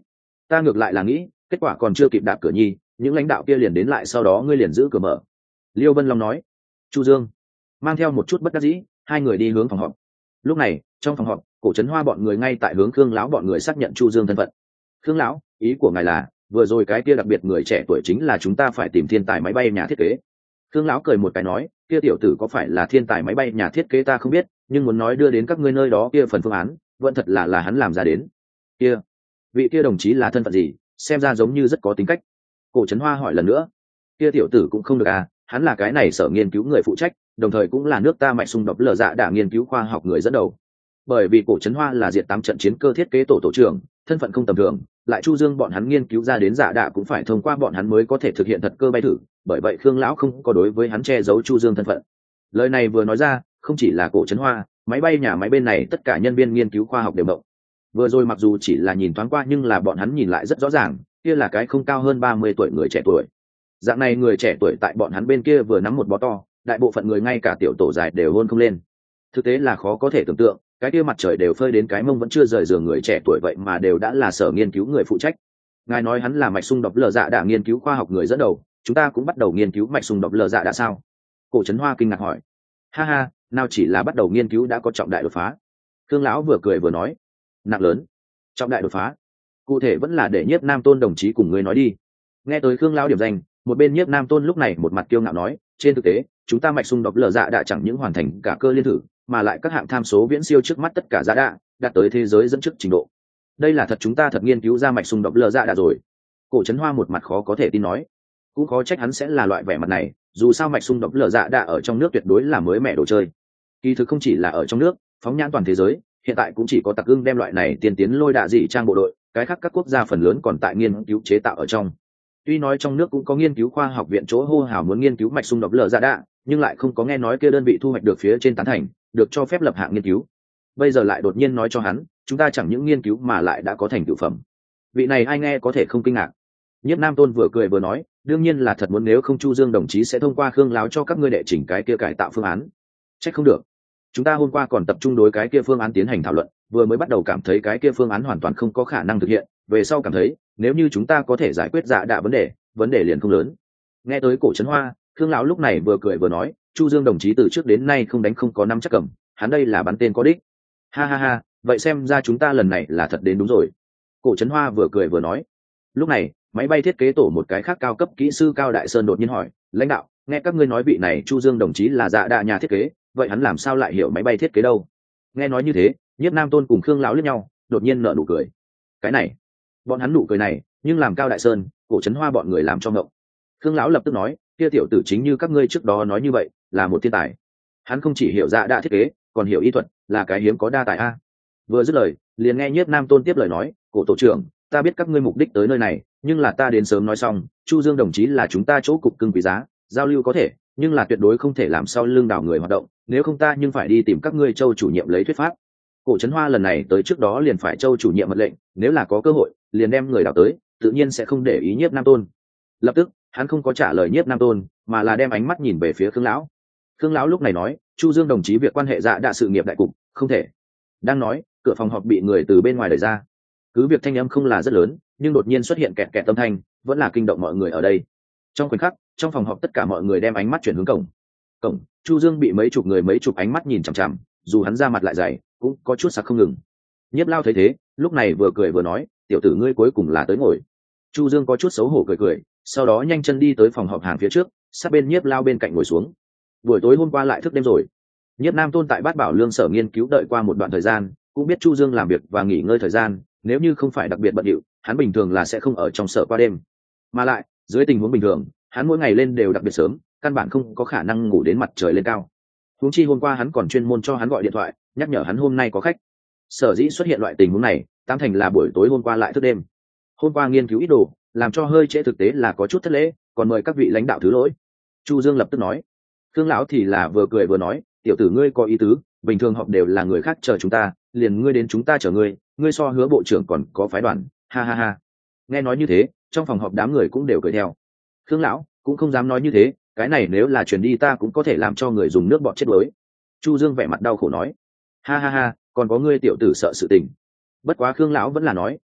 ta ngược lại là nghĩ kết quả còn chưa kịp đạp cửa nhi, những lãnh đạo kia liền đến lại, sau đó ngươi liền giữ cửa mở. Liêu Vân Long nói. Chu Dương mang theo một chút bất đắc dĩ, hai người đi hướng phòng họp. Lúc này trong phòng họp, Cổ Trấn Hoa bọn người ngay tại hướng Khương lão bọn người xác nhận Chu Dương thân phận. Khương lão, ý của ngài là vừa rồi cái kia đặc biệt người trẻ tuổi chính là chúng ta phải tìm thiên tài máy bay nhà thiết kế? Khương lão cười một cái nói, kia tiểu tử có phải là thiên tài máy bay nhà thiết kế ta không biết, nhưng muốn nói đưa đến các ngươi nơi đó kia phần phương án, vẫn thật là là hắn làm ra đến. Kia, vị kia đồng chí là thân phận gì? Xem ra giống như rất có tính cách. Cổ Trấn Hoa hỏi lần nữa. Kia tiểu tử cũng không được à, hắn là cái này sở nghiên cứu người phụ trách, đồng thời cũng là nước ta mạch xung đột lờ dạ đả nghiên cứu khoa học người dẫn đầu. Bởi vì Cổ Trấn Hoa là diệt tám trận chiến cơ thiết kế tổ tổ trưởng, thân phận không tầm thường, lại Chu Dương bọn hắn nghiên cứu ra đến dạ đạ cũng phải thông qua bọn hắn mới có thể thực hiện thật cơ bay thử, bởi vậy Khương lão không có đối với hắn che giấu Chu Dương thân phận. Lời này vừa nói ra, không chỉ là Cổ Trấn Hoa, máy bay nhà máy bên này tất cả nhân viên nghiên cứu khoa học đều mộng. Vừa rồi mặc dù chỉ là nhìn thoáng qua nhưng là bọn hắn nhìn lại rất rõ ràng, kia là cái không cao hơn ba mươi tuổi người trẻ tuổi. Dạng này người trẻ tuổi tại bọn hắn bên kia vừa nắm một bó to, đại bộ phận người ngay cả tiểu tổ dài đều hôn không lên. Thực tế là khó có thể tưởng tượng, cái kia mặt trời đều phơi đến cái mông vẫn chưa rời giường người trẻ tuổi vậy mà đều đã là sở nghiên cứu người phụ trách. Ngài nói hắn là mạch xung đột lờ dạ đã nghiên cứu khoa học người dẫn đầu, chúng ta cũng bắt đầu nghiên cứu mạch xung đột lờ dạ đã sao? Cổ Trấn Hoa kinh ngạc hỏi. Ha ha, nào chỉ là bắt đầu nghiên cứu đã có trọng đại đột phá. Khương lão vừa cười vừa nói. Nặng lớn, trọng đại đột phá, cụ thể vẫn là để Nhiếp Nam Tôn đồng chí cùng ngươi nói đi. Nghe tới Khương lão điểm danh, một bên Nhiếp Nam Tôn lúc này một mặt kiêu ngạo nói, trên thực tế chúng ta mạch xung đột lờ dạ đã chẳng những hoàn thành cả cơ liên thử, mà lại các hạng tham số viễn siêu trước mắt tất cả giá đạ, đạt tới thế giới dẫn trước trình độ. Đây là thật, chúng ta thật nghiên cứu ra mạch xung đột lờ dạ đã rồi. Cổ Trấn Hoa một mặt khó có thể tin nói. Cũng khó trách hắn sẽ là loại vẻ mặt này, dù sao mạch xung đột lờ dạ đã ở trong nước tuyệt đối là mới mẻ đồ chơi. Kỳ thực không chỉ là ở trong nước, phóng nhãn toàn thế giới, hiện tại cũng chỉ có Tặc Ưng đem loại này tiên tiến lôi đạ dị trang bộ đội, cái khác các quốc gia phần lớn còn tại nghiên cứu chế tạo ở trong. Tuy nói trong nước cũng có nghiên cứu khoa học viện chỗ hô hào muốn nghiên cứu mạch xung đột lờ dạ đã, nhưng lại không có nghe nói kia đơn vị thu hoạch được phía trên tán thành, được cho phép lập hạng nghiên cứu. Bây giờ lại đột nhiên nói cho hắn, chúng ta chẳng những nghiên cứu mà lại đã có thành tựu phẩm. Vị này ai nghe có thể không kinh ngạc. Nhiếp Nam Tôn vừa cười vừa nói, đương nhiên là thật muốn, nếu không Chu Dương đồng chí sẽ thông qua Khương lão cho các ngươi đệ chỉnh cái kia cải tạo phương án. Trách không được. Chúng ta hôm qua còn tập trung đối cái kia phương án tiến hành thảo luận, vừa mới bắt đầu cảm thấy cái kia phương án hoàn toàn không có khả năng thực hiện, về sau cảm thấy nếu như chúng ta có thể giải quyết dạ đạ vấn đề, vấn đề liền không lớn. Nghe tới Cổ Trấn Hoa, Khương lão lúc này vừa cười vừa nói, Chu Dương đồng chí từ trước đến nay không đánh không có năm chắc cầm, hắn đây là bắn tên có đích. Ha ha ha, vậy xem ra chúng ta lần này là thật đến đúng rồi. Cổ Trấn Hoa vừa cười vừa nói. Lúc này máy bay thiết kế tổ một cái khác cao cấp kỹ sư Cao Đại Sơn đột nhiên hỏi, lãnh đạo, nghe các ngươi nói vị này Chu Dương đồng chí là dạ đạ nhà thiết kế, vậy hắn làm sao lại hiểu máy bay thiết kế đâu? Nghe nói như thế, Nhiếp Nam Tôn cùng Khương lão liếc nhau, đột nhiên nở nụ cười. Cái này, bọn hắn nụ cười này nhưng làm Cao Đại Sơn, Cổ Trấn Hoa bọn người làm cho ngộng. Khương lão lập tức nói, kia tiểu tử chính như các ngươi trước đó nói như vậy, là một thiên tài. Hắn không chỉ hiểu dạ đạ thiết kế, còn hiểu y thuật, là cái hiếm có đa tài a. Vừa dứt lời, liền nghe Nhiếp Nam Tôn tiếp lời nói, Cổ tổ trưởng, ta biết các ngươi mục đích tới nơi này, nhưng là ta đến sớm nói xong, Chu Dương đồng chí là chúng ta chỗ cục cưng quý giá, giao lưu có thể, nhưng là tuyệt đối không thể làm sau lưng đảo người hoạt động, nếu không ta nhưng phải đi tìm các ngươi Châu chủ nhiệm lấy thuyết pháp. Cổ Trấn Hoa lần này tới trước đó liền phải Châu chủ nhiệm mật lệnh, nếu là có cơ hội, liền đem người đảo tới, tự nhiên sẽ không để ý Nhiếp Nam Tôn. Lập tức, hắn không có trả lời Nhiếp Nam Tôn, mà là đem ánh mắt nhìn về phía Khương lão. Khương lão lúc này nói, Chu Dương đồng chí việc quan hệ dạ đạ sự nghiệp đại cục, không thể. Đang nói, cửa phòng họp bị người từ bên ngoài đẩy ra. Cứ việc thanh âm không là rất lớn, nhưng đột nhiên xuất hiện kẹt kẹt âm thanh, vẫn là kinh động mọi người ở đây. Trong khoảnh khắc, trong phòng họp tất cả mọi người đem ánh mắt chuyển hướng cổng. Cổng, Chu Dương bị mấy chục người mấy chục ánh mắt nhìn chằm chằm, dù hắn ra mặt lại dày, cũng có chút sặc không ngừng. Nhiếp Lao thấy thế, lúc này vừa cười vừa nói, tiểu tử ngươi cuối cùng là tới ngồi. Chu Dương có chút xấu hổ cười cười, sau đó nhanh chân đi tới phòng họp hàng phía trước, sát bên Nhiếp Lao bên cạnh ngồi xuống. Buổi tối hôm qua lại thức đêm rồi. Nhiếp Nam Tôn tại Bát Bảo Lương sở nghiên cứu đợi qua một đoạn thời gian, cũng biết Chu Dương làm việc và nghỉ ngơi thời gian, nếu như không phải đặc biệt bận rộn, hắn bình thường là sẽ không ở trong sở qua đêm. Mà lại, dưới tình huống bình thường, hắn mỗi ngày lên đều đặc biệt sớm, căn bản không có khả năng ngủ đến mặt trời lên cao. Huống chi hôm qua hắn còn chuyên môn cho hắn gọi điện thoại, nhắc nhở hắn hôm nay có khách. Sở dĩ xuất hiện loại tình huống này, tam thành là buổi tối hôm qua lại thức đêm. Hôm qua nghiên cứu ít đồ, làm cho hơi trễ, thực tế là có chút thất lễ, còn mời các vị lãnh đạo thứ lỗi. Chu Dương lập tức nói. Khương lão thì là vừa cười vừa nói, tiểu tử ngươi có ý tứ, bình thường họp đều là người khác chờ chúng ta, liền ngươi đến chúng ta chờ ngươi, ngươi so Hứa bộ trưởng còn có phái đoàn, ha ha ha. Nghe nói như thế, trong phòng họp đám người cũng đều cười theo. Khương lão cũng không dám nói như thế, cái này nếu là truyền đi ta cũng có thể làm cho người dùng nước bọt chết đuối. Chu Dương vẻ mặt đau khổ nói, ha ha ha, còn có ngươi tiểu tử sợ sự tình. Bất quá Khương lão vẫn là nói,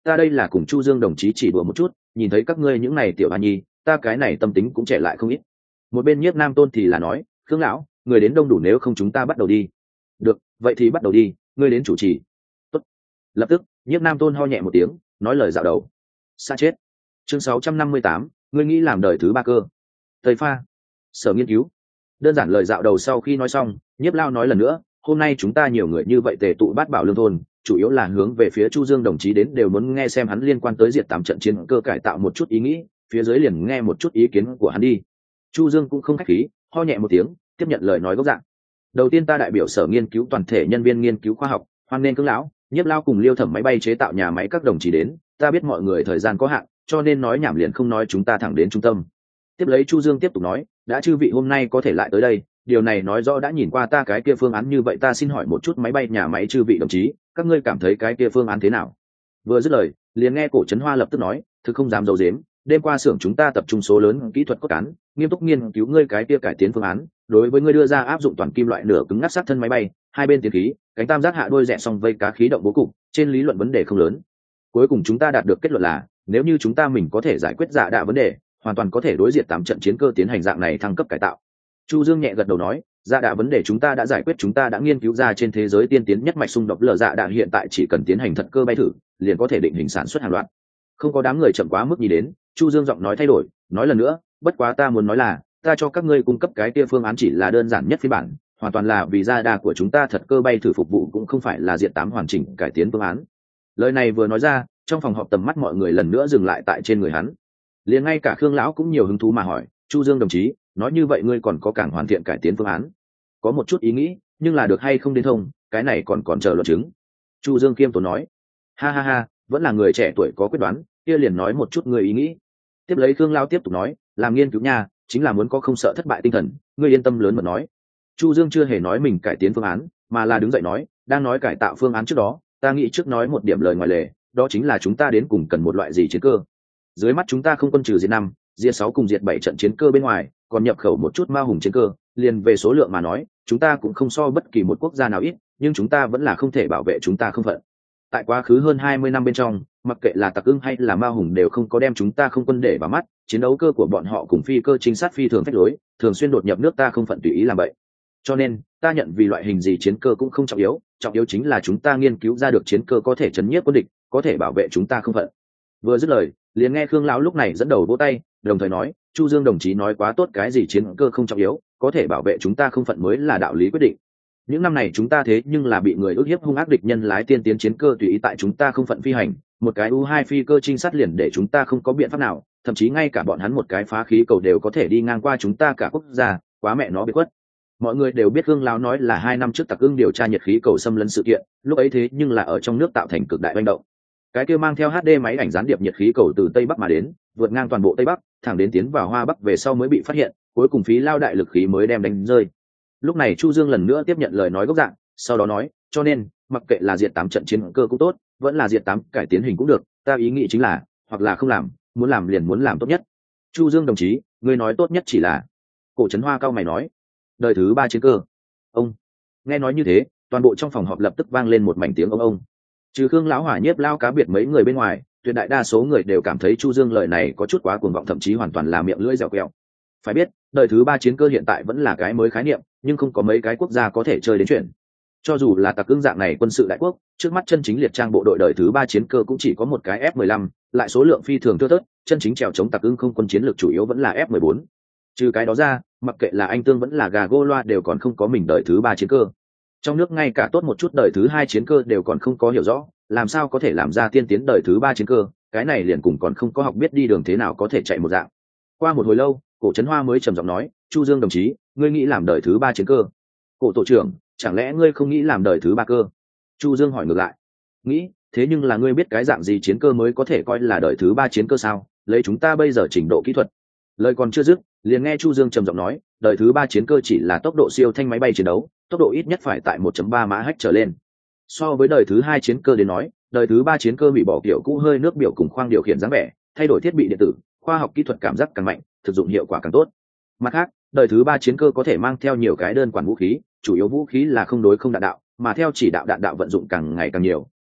ta đây là cùng Chu Dương đồng chí chỉ đùa một chút, nhìn thấy các ngươi những này tiểu hoa nhi, ta cái này tâm tính cũng trẻ lại không ít. Một bên Nhiếp Nam Tôn thì là nói, Khương lão, người đến đông đủ, nếu không chúng ta bắt đầu đi. Được, vậy thì bắt đầu đi, ngươi đến chủ trì. Tốt. Lập tức, Nhiếp Nam Tôn ho nhẹ một tiếng, nói lời dạo đầu. Xa chết. Chương sáu trăm năm mươi tám, ngươi nghĩ làm đời thứ ba cơ. Tây pha. Sở nghiên cứu. Đơn giản lời dạo đầu sau khi nói xong, Nhiếp Lao nói lần nữa, hôm nay chúng ta nhiều người như vậy tề tụ Bát Bảo Lương thôn, chủ yếu là hướng về phía Chu Dương đồng chí đến, đều muốn nghe xem hắn liên quan tới diệt tám trận chiến cơ cải tạo một chút ý nghĩ, phía dưới liền nghe một chút ý kiến của hắn đi. Chu Dương cũng không khách khí, ho nhẹ một tiếng, tiếp nhận lời nói gốc dạng. Đầu tiên ta đại biểu sở nghiên cứu toàn thể nhân viên nghiên cứu khoa học, hoan nên Cương lão, Nhiếp Lao cùng Liêu Thẩm máy bay chế tạo nhà máy các đồng chí đến, ta biết mọi người thời gian có hạn, cho nên nói nhảm liền không nói, chúng ta thẳng đến trung tâm. Tiếp lấy Chu Dương tiếp tục nói, đã chư vị hôm nay có thể lại tới đây, điều này nói rõ đã nhìn qua ta cái kia phương án, như vậy ta xin hỏi một chút máy bay nhà máy chư vị đồng chí, các ngươi cảm thấy cái kia phương án thế nào? Vừa dứt lời, liền nghe Cổ Trấn Hoa lập tức nói, thực không dám giấu giếm, đêm qua xưởng chúng ta tập trung số lớn kỹ thuật cốt cán, nghiêm túc nghiên cứu ngươi cái kia cải tiến phương án, đối với ngươi đưa ra áp dụng toàn kim loại nửa cứng ngắt sát thân máy bay, hai bên tiến khí, cánh tam giác hạ đôi rẽ song vây cá khí động bố cục, trên lý luận vấn đề không lớn. Cuối cùng chúng ta đạt được kết luận là, nếu như chúng ta mình có thể giải quyết dạ đạ vấn đề, hoàn toàn có thể đối diện tám trận chiến cơ tiến hành dạng này thăng cấp cải tạo. Chu Dương nhẹ gật đầu nói, dạ đạ vấn đề chúng ta đã giải quyết, chúng ta đã nghiên cứu ra trên thế giới tiên tiến nhất mạch xung đột lờ dạ đạ, hiện tại chỉ cần tiến hành thật cơ bay thử, liền có thể định hình sản xuất hàng loạt. Không có đám người chậm quá mức nhìn đến, Chu Dương giọng nói thay đổi, nói lần nữa, bất quá ta muốn nói là, ta cho các ngươi cung cấp cái kia phương án chỉ là đơn giản nhất phiên bản, hoàn toàn là vì dạ đạ của chúng ta thật cơ bay thử phục vụ, cũng không phải là diện tám hoàn chỉnh cải tiến phương án. Lời này vừa nói ra, trong phòng họp tầm mắt mọi người lần nữa dừng lại tại trên người hắn. Liền ngay cả Khương lão cũng nhiều hứng thú mà hỏi, Chu Dương đồng chí, nói như vậy ngươi còn có càng hoàn thiện cải tiến phương án? Có một chút ý nghĩ, nhưng là được hay không đến thông, cái này còn còn chờ luận chứng. Chu Dương kiêm tốn nói, ha ha ha, vẫn là người trẻ tuổi có quyết đoán, kia liền nói một chút người ý nghĩ. Tiếp lấy Khương lão tiếp tục nói, làm nghiên cứu nha, chính là muốn có không sợ thất bại tinh thần, ngươi yên tâm lớn mật nói. Chu Dương chưa hề nói mình cải tiến phương án, mà là đứng dậy nói, đang nói cải tạo phương án trước đó, ta nghĩ trước nói một điểm lời ngoài lề, đó chính là chúng ta đến cùng cần một loại gì chiến cơ. Dưới mắt chúng ta không quân trừ diệt năm, diệt sáu cùng diệt bảy trận chiến cơ bên ngoài, còn nhập khẩu một chút ma hùng chiến cơ, liền về số lượng mà nói, chúng ta cũng không so bất kỳ một quốc gia nào ít, nhưng chúng ta vẫn là không thể bảo vệ chúng ta không phận. Tại quá khứ hơn hai mươi năm bên trong, mặc kệ là Tặc Ưng hay là ma hùng đều không có đem chúng ta không quân để vào mắt, chiến đấu cơ của bọn họ cùng phi cơ trinh sát phi thường phách lối, thường xuyên đột nhập nước ta không phận tùy ý làm vậy. Cho nên, ta nhận vì loại hình gì chiến cơ cũng không trọng yếu, trọng yếu chính là chúng ta nghiên cứu ra được chiến cơ có thể chấn nhiếp quân địch, có thể bảo vệ chúng ta không phận. Vừa dứt lời, liền nghe Khương lão lúc này dẫn đầu vỗ tay, đồng thời nói, Chu Dương đồng chí nói quá tốt, cái gì chiến cơ không trọng yếu, có thể bảo vệ chúng ta không phận mới là đạo lý quyết định. Những năm này chúng ta thế nhưng là bị người ức hiếp hung ác, địch nhân lái tiên tiến chiến cơ tùy ý tại chúng ta không phận phi hành, một cái U hai phi cơ trinh sát liền để chúng ta không có biện pháp nào, thậm chí ngay cả bọn hắn một cái phá khí cầu đều có thể đi ngang qua chúng ta cả quốc gia, quá mẹ nó bị quất. Mọi người đều biết Khương lão nói là hai năm trước Tặc Ưng điều tra nhiệt khí cầu xâm lấn sự kiện, lúc ấy thế nhưng là ở trong nước tạo thành cực đại manh động. Cái kia mang theo hát đê máy ảnh gián điệp nhiệt khí cầu từ tây bắc mà đến, vượt ngang toàn bộ tây bắc, thẳng đến tiến vào hoa bắc về sau mới bị phát hiện, cuối cùng phí lao đại lực khí mới đem đánh rơi. Lúc này Chu Dương lần nữa tiếp nhận lời nói gốc dạng, sau đó nói, cho nên mặc kệ là diệt tám trận chiến cơ cũng tốt, vẫn là diệt tám cải tiến hình cũng được, ta ý nghĩ chính là, hoặc là không làm, muốn làm liền muốn làm tốt nhất. Chu Dương đồng chí, ngươi nói tốt nhất chỉ là. Cổ Trấn Hoa cao mày nói, đời thứ ba chiến cơ. Ông. Nghe nói như thế, toàn bộ trong phòng họp lập tức vang lên một mảnh tiếng ông ông. Trừ Khương lão Hỏa Nhiếp Lao cá biệt mấy người bên ngoài, tuyệt đại đa số người đều cảm thấy Chu Dương lời này có chút quá cuồng vọng, thậm chí hoàn toàn là miệng lưỡi dẻo quẹo. Phải biết, đời thứ ba chiến cơ hiện tại vẫn là cái mới khái niệm, nhưng không có mấy cái quốc gia có thể chơi đến chuyện. Cho dù là Tặc Ưng dạng này quân sự đại quốc, trước mắt chân chính liệt trang bộ đội đời thứ ba chiến cơ cũng chỉ có một cái F mười lăm, lại số lượng phi thường thưa thớt, chân chính trèo chống Tặc Ưng không quân chiến lược chủ yếu vẫn là F mười bốn. Trừ cái đó ra, mặc kệ là Anh Tương vẫn là gà gô loa đều còn không có mình đời thứ ba chiến cơ. Trong nước ngay cả tốt một chút đời thứ hai chiến cơ đều còn không có hiểu rõ, làm sao có thể làm ra tiên tiến đời thứ ba chiến cơ, cái này liền cùng còn không có học biết đi đường thế nào có thể chạy một dạng. Qua một hồi lâu, Cổ Trấn Hoa mới trầm giọng nói, Chu Dương đồng chí, ngươi nghĩ làm đời thứ ba chiến cơ? Cổ tổ trưởng, chẳng lẽ ngươi không nghĩ làm đời thứ ba cơ? Chu Dương hỏi ngược lại. Nghĩ, thế nhưng là ngươi biết cái dạng gì chiến cơ mới có thể coi là đời thứ ba chiến cơ sao? Lấy chúng ta bây giờ trình độ kỹ thuật. Lời còn chưa dứt, liền nghe Chu Dương trầm giọng nói, đời thứ ba chiến cơ chỉ là tốc độ siêu thanh máy bay chiến đấu, tốc độ ít nhất phải tại một chấm ba mã hách trở lên. So với đời thứ hai chiến cơ đến nói, đời thứ ba chiến cơ bị bỏ kiểu cũ hơi nước biểu cùng khoang điều khiển dáng vẻ, thay đổi thiết bị điện tử, khoa học kỹ thuật cảm giác càng mạnh, thực dụng hiệu quả càng tốt. Mặt khác, đời thứ ba chiến cơ có thể mang theo nhiều cái đơn quản vũ khí, chủ yếu vũ khí là không đối không đạn đạo, mà theo chỉ đạo đạn đạo vận dụng càng ngày càng nhiều,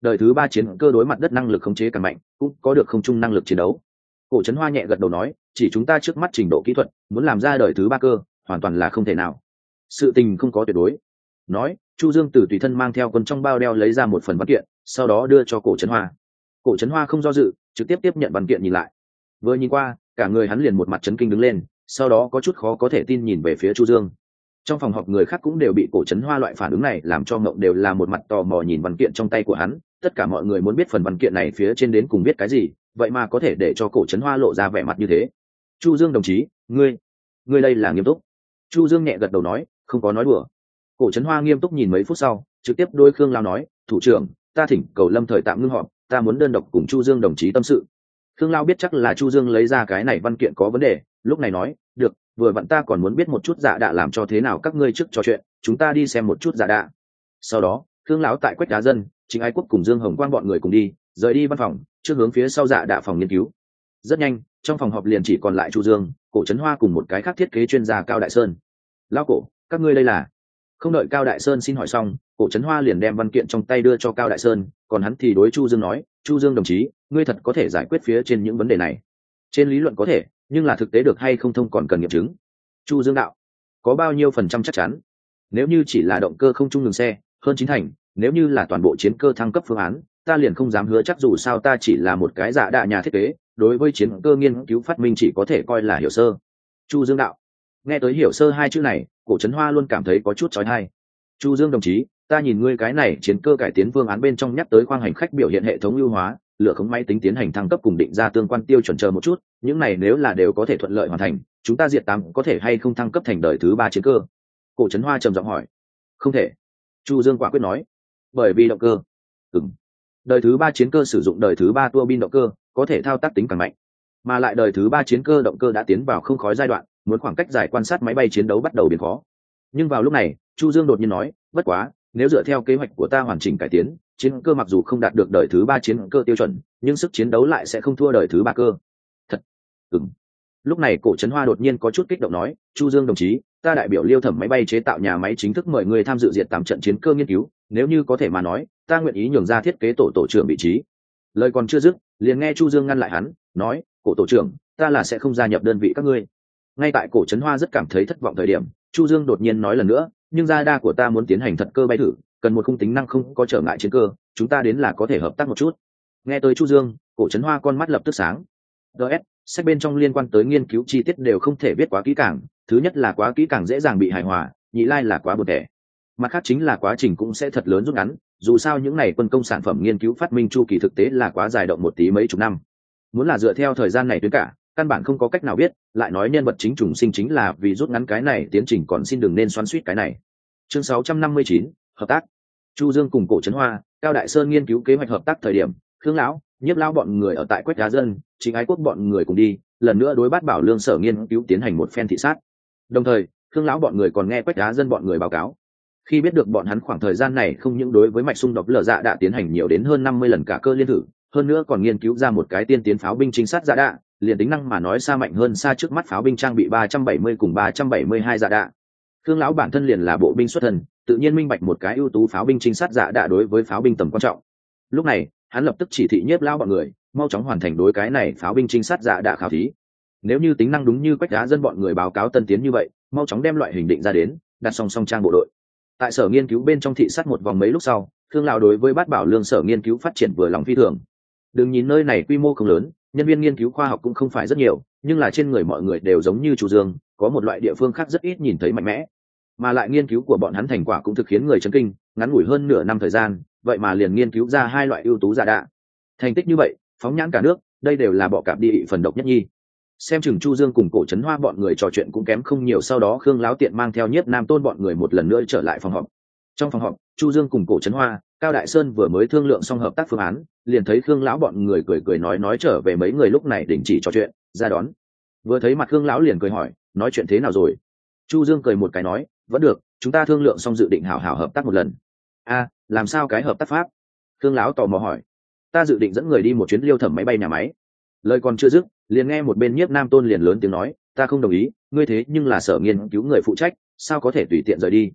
đời thứ ba chiến cơ đối mặt đất năng lực khống chế càng mạnh, cũng có được không chung năng lực chiến đấu. Cổ Trấn Hoa nhẹ gật đầu nói, chỉ chúng ta trước mắt trình độ kỹ thuật, muốn làm ra đời thứ ba cơ hoàn toàn là không thể nào, sự tình không có tuyệt đối. Nói, Chu Dương từ tùy thân mang theo quân trong bao đeo lấy ra một phần văn kiện, sau đó đưa cho Cổ Trấn Hoa. Cổ Trấn Hoa không do dự, trực tiếp tiếp nhận văn kiện nhìn lại. Vừa nhìn qua, cả người hắn liền một mặt chấn kinh đứng lên, sau đó có chút khó có thể tin nhìn về phía Chu Dương. Trong phòng họp người khác cũng đều bị Cổ Trấn Hoa loại phản ứng này làm cho ngộng, đều là một mặt tò mò nhìn văn kiện trong tay của hắn. Tất cả mọi người muốn biết phần văn kiện này phía trên đến cùng biết cái gì, vậy mà có thể để cho Cổ Trấn Hoa lộ ra vẻ mặt như thế. Chu Dương đồng chí, ngươi ngươi đây là nghiêm túc? Chu Dương nhẹ gật đầu nói, không có nói đùa. Cổ Trấn Hoa nghiêm túc nhìn mấy phút sau, trực tiếp đôi Khương Lao nói, thủ trưởng, ta thỉnh cầu lâm thời tạm ngưng họp, ta muốn đơn độc cùng Chu Dương đồng chí tâm sự. Khương Lao biết chắc là Chu Dương lấy ra cái này văn kiện có vấn đề, lúc này nói, được, vừa vặn ta còn muốn biết một chút dạ đạ làm cho thế nào, các ngươi trước trò chuyện, chúng ta đi xem một chút dạ đạ. Sau đó, Khương Lão tại Quách Đá Dân, Trịnh Ái Quốc cùng Dương Hồng Quang bọn người cùng đi, rời đi văn phòng, trước hướng phía sau dạ đạ phòng nghiên cứu. Rất nhanh, trong phòng họp liền chỉ còn lại Chu Dương, Cổ Trấn Hoa cùng một cái khác thiết kế chuyên gia Cao Đại Sơn. Lão Cổ, các ngươi đây là? Không đợi Cao Đại Sơn xin hỏi xong, Cổ Trấn Hoa liền đem văn kiện trong tay đưa cho Cao Đại Sơn, còn hắn thì đối Chu Dương nói, Chu Dương đồng chí, ngươi thật có thể giải quyết phía trên những vấn đề này? Trên lý luận có thể, nhưng là thực tế được hay không thông còn cần nghiệm chứng. Chu Dương đạo, có bao nhiêu phần trăm chắc chắn? Nếu như chỉ là động cơ không trung ngừng xe, hơn chín thành, nếu như là toàn bộ chiến cơ thăng cấp phương án, ta liền không dám hứa chắc, dù sao ta chỉ là một cái dạ đạ nhà thiết kế, đối với chiến cơ nghiên cứu phát minh chỉ có thể coi là hiểu sơ. Chu Dương đạo, nghe tới hiểu sơ hai chữ này, Cổ Trấn Hoa luôn cảm thấy có chút chói tai. Chu Dương đồng chí, ta nhìn ngươi cái này chiến cơ cải tiến phương án bên trong nhắc tới khoang hành khách biểu hiện hệ thống ưu hóa, lựa khống máy tính tiến hành thăng cấp cùng định ra tương quan tiêu chuẩn, chờ một chút, những này nếu là đều có thể thuận lợi hoàn thành, chúng ta diệt tám có thể hay không thăng cấp thành đời thứ ba chiến cơ? Cổ Trấn Hoa trầm giọng hỏi. Không thể. Chu Dương quả quyết nói. Bởi vì động cơ. Ừm. Đời thứ ba chiến cơ sử dụng đời thứ ba tua bin động cơ, có thể thao tác tính càng mạnh, mà lại đời thứ ba chiến cơ động cơ đã tiến vào không khói giai đoạn, muốn khoảng cách dài quan sát máy bay chiến đấu bắt đầu biến khó. Nhưng vào lúc này, Chu Dương đột nhiên nói, bất quá, nếu dựa theo kế hoạch của ta hoàn chỉnh cải tiến, chiến cơ mặc dù không đạt được đời thứ ba chiến cơ tiêu chuẩn, nhưng sức chiến đấu lại sẽ không thua đời thứ ba cơ. Thật? Ừm. Lúc này Cổ Trấn Hoa đột nhiên có chút kích động nói, Chu Dương đồng chí, ta đại biểu Liêu Thẩm máy bay chế tạo nhà máy chính thức mời người tham dự diệt tám trận chiến cơ nghiên cứu, nếu như có thể mà nói, ta nguyện ý nhường ra thiết kế tổ tổ trưởng vị trí. Lời còn chưa dứt, liền nghe Chu Dương ngăn lại hắn, nói, Cổ tổ trưởng, ta là sẽ không gia nhập đơn vị các ngươi. Ngay tại Cổ Trấn Hoa rất cảm thấy thất vọng thời điểm, Chu Dương đột nhiên nói lần nữa, nhưng radar của ta muốn tiến hành thật cơ bay thử, cần một khung tính năng không có trở ngại chiến cơ, chúng ta đến là có thể hợp tác một chút. Nghe tới Chu Dương, Cổ Trấn Hoa con mắt lập tức sáng. ds sách bên trong liên quan tới nghiên cứu chi tiết đều không thể viết quá kỹ càng, thứ nhất là quá kỹ càng dễ dàng bị hài hòa, nhị lai là quá buồn tẻ, mặt khác chính là quá trình cũng sẽ thật lớn rút ngắn, dù sao những này quân công sản phẩm nghiên cứu phát minh chu kỳ thực tế là quá dài, động một tí mấy chục năm, muốn là dựa theo thời gian này tuyến cả, căn bản không có cách nào biết, lại nói nhân vật chính trùng sinh chính là vì rút ngắn cái này tiến trình, còn xin đừng nên xoắn xuýt cái này. Chương sáu trăm năm mươi chín, hợp tác. Chu Dương cùng Cổ Trấn Hoa, Cao Đại Sơn nghiên cứu kế hoạch hợp tác thời điểm, Khương lão, Nhiếp lão bọn người ở tại Quách Đá Dân, Trịnh Ái Quốc bọn người cùng đi, lần nữa đối Bát Bảo Lương sở nghiên cứu tiến hành một phen thị sát. Đồng thời, Khương lão bọn người còn nghe Quách Đá Dân bọn người báo cáo. Khi biết được bọn hắn khoảng thời gian này không những đối với mạch xung đột lở dạ đã tiến hành nhiều đến hơn năm mươi lần cả cơ liên thử, hơn nữa còn nghiên cứu ra một cái tiên tiến pháo binh trinh sát dạ đạ, liền tính năng mà nói xa mạnh hơn xa trước mắt pháo binh trang bị ba trăm bảy mươi cùng ba trăm bảy mươi hai dạ đạ. Khương lão bản thân liền là bộ binh xuất thân, tự nhiên minh bạch một cái ưu tú pháo binh trinh sát dạ đạ đối với pháo binh tầm quan trọng. Lúc này, hắn lập tức chỉ thị Nhiếp lão bọn người mau chóng hoàn thành đối cái này pháo binh trinh sát dạ đạ khảo thí. Nếu như tính năng đúng như Quách Đá Dân bọn người báo cáo tân tiến như vậy, mau chóng đem loại hình định ra đến, đặt song song trang bộ đội. Tại sở nghiên cứu bên trong thị sát một vòng mấy lúc sau, Khương lão đối với Bát Bảo Lương sở nghiên cứu phát triển vừa lòng phi thường. Đừng nhìn nơi này quy mô không lớn, nhân viên nghiên cứu khoa học cũng không phải rất nhiều, nhưng là trên người mọi người đều giống như Chu Dương, có một loại địa phương khác rất ít nhìn thấy mạnh mẽ, mà lại nghiên cứu của bọn hắn thành quả cũng thực khiến người chấn kinh, ngắn ngủi hơn nửa năm thời gian, vậy mà liền nghiên cứu ra hai loại ưu tú dạ đạ. Thành tích như vậy, phóng nhãn cả nước, đây đều là bọ cạp đi ị phần độc nhất nhi. Xem chừng Chu Dương cùng Cổ Trấn Hoa bọn người trò chuyện cũng kém không nhiều, sau đó Khương lão tiện mang theo Nhiếp Nam Tôn bọn người một lần nữa trở lại phòng họp. Trong phòng họp, Chu Dương cùng Cổ Trấn Hoa, Cao Đại Sơn vừa mới thương lượng xong hợp tác phương án, liền thấy Khương lão bọn người cười cười nói nói trở về, mấy người lúc này đình chỉ trò chuyện, ra đón. Vừa thấy mặt Khương lão liền cười hỏi, nói chuyện thế nào rồi? Chu Dương cười một cái nói, vẫn được, chúng ta thương lượng xong dự định hảo hảo hợp tác một lần. A, làm sao cái hợp tác pháp? Khương lão tò mò hỏi. Ta dự định dẫn người đi một chuyến Liêu Thẩm máy bay nhà máy. Lời còn chưa dứt, liền nghe một bên Nhiếp Nam Tôn liền lớn tiếng nói, ta không đồng ý, ngươi thế nhưng là sở nghiên cứu người phụ trách, sao có thể tùy tiện rời đi?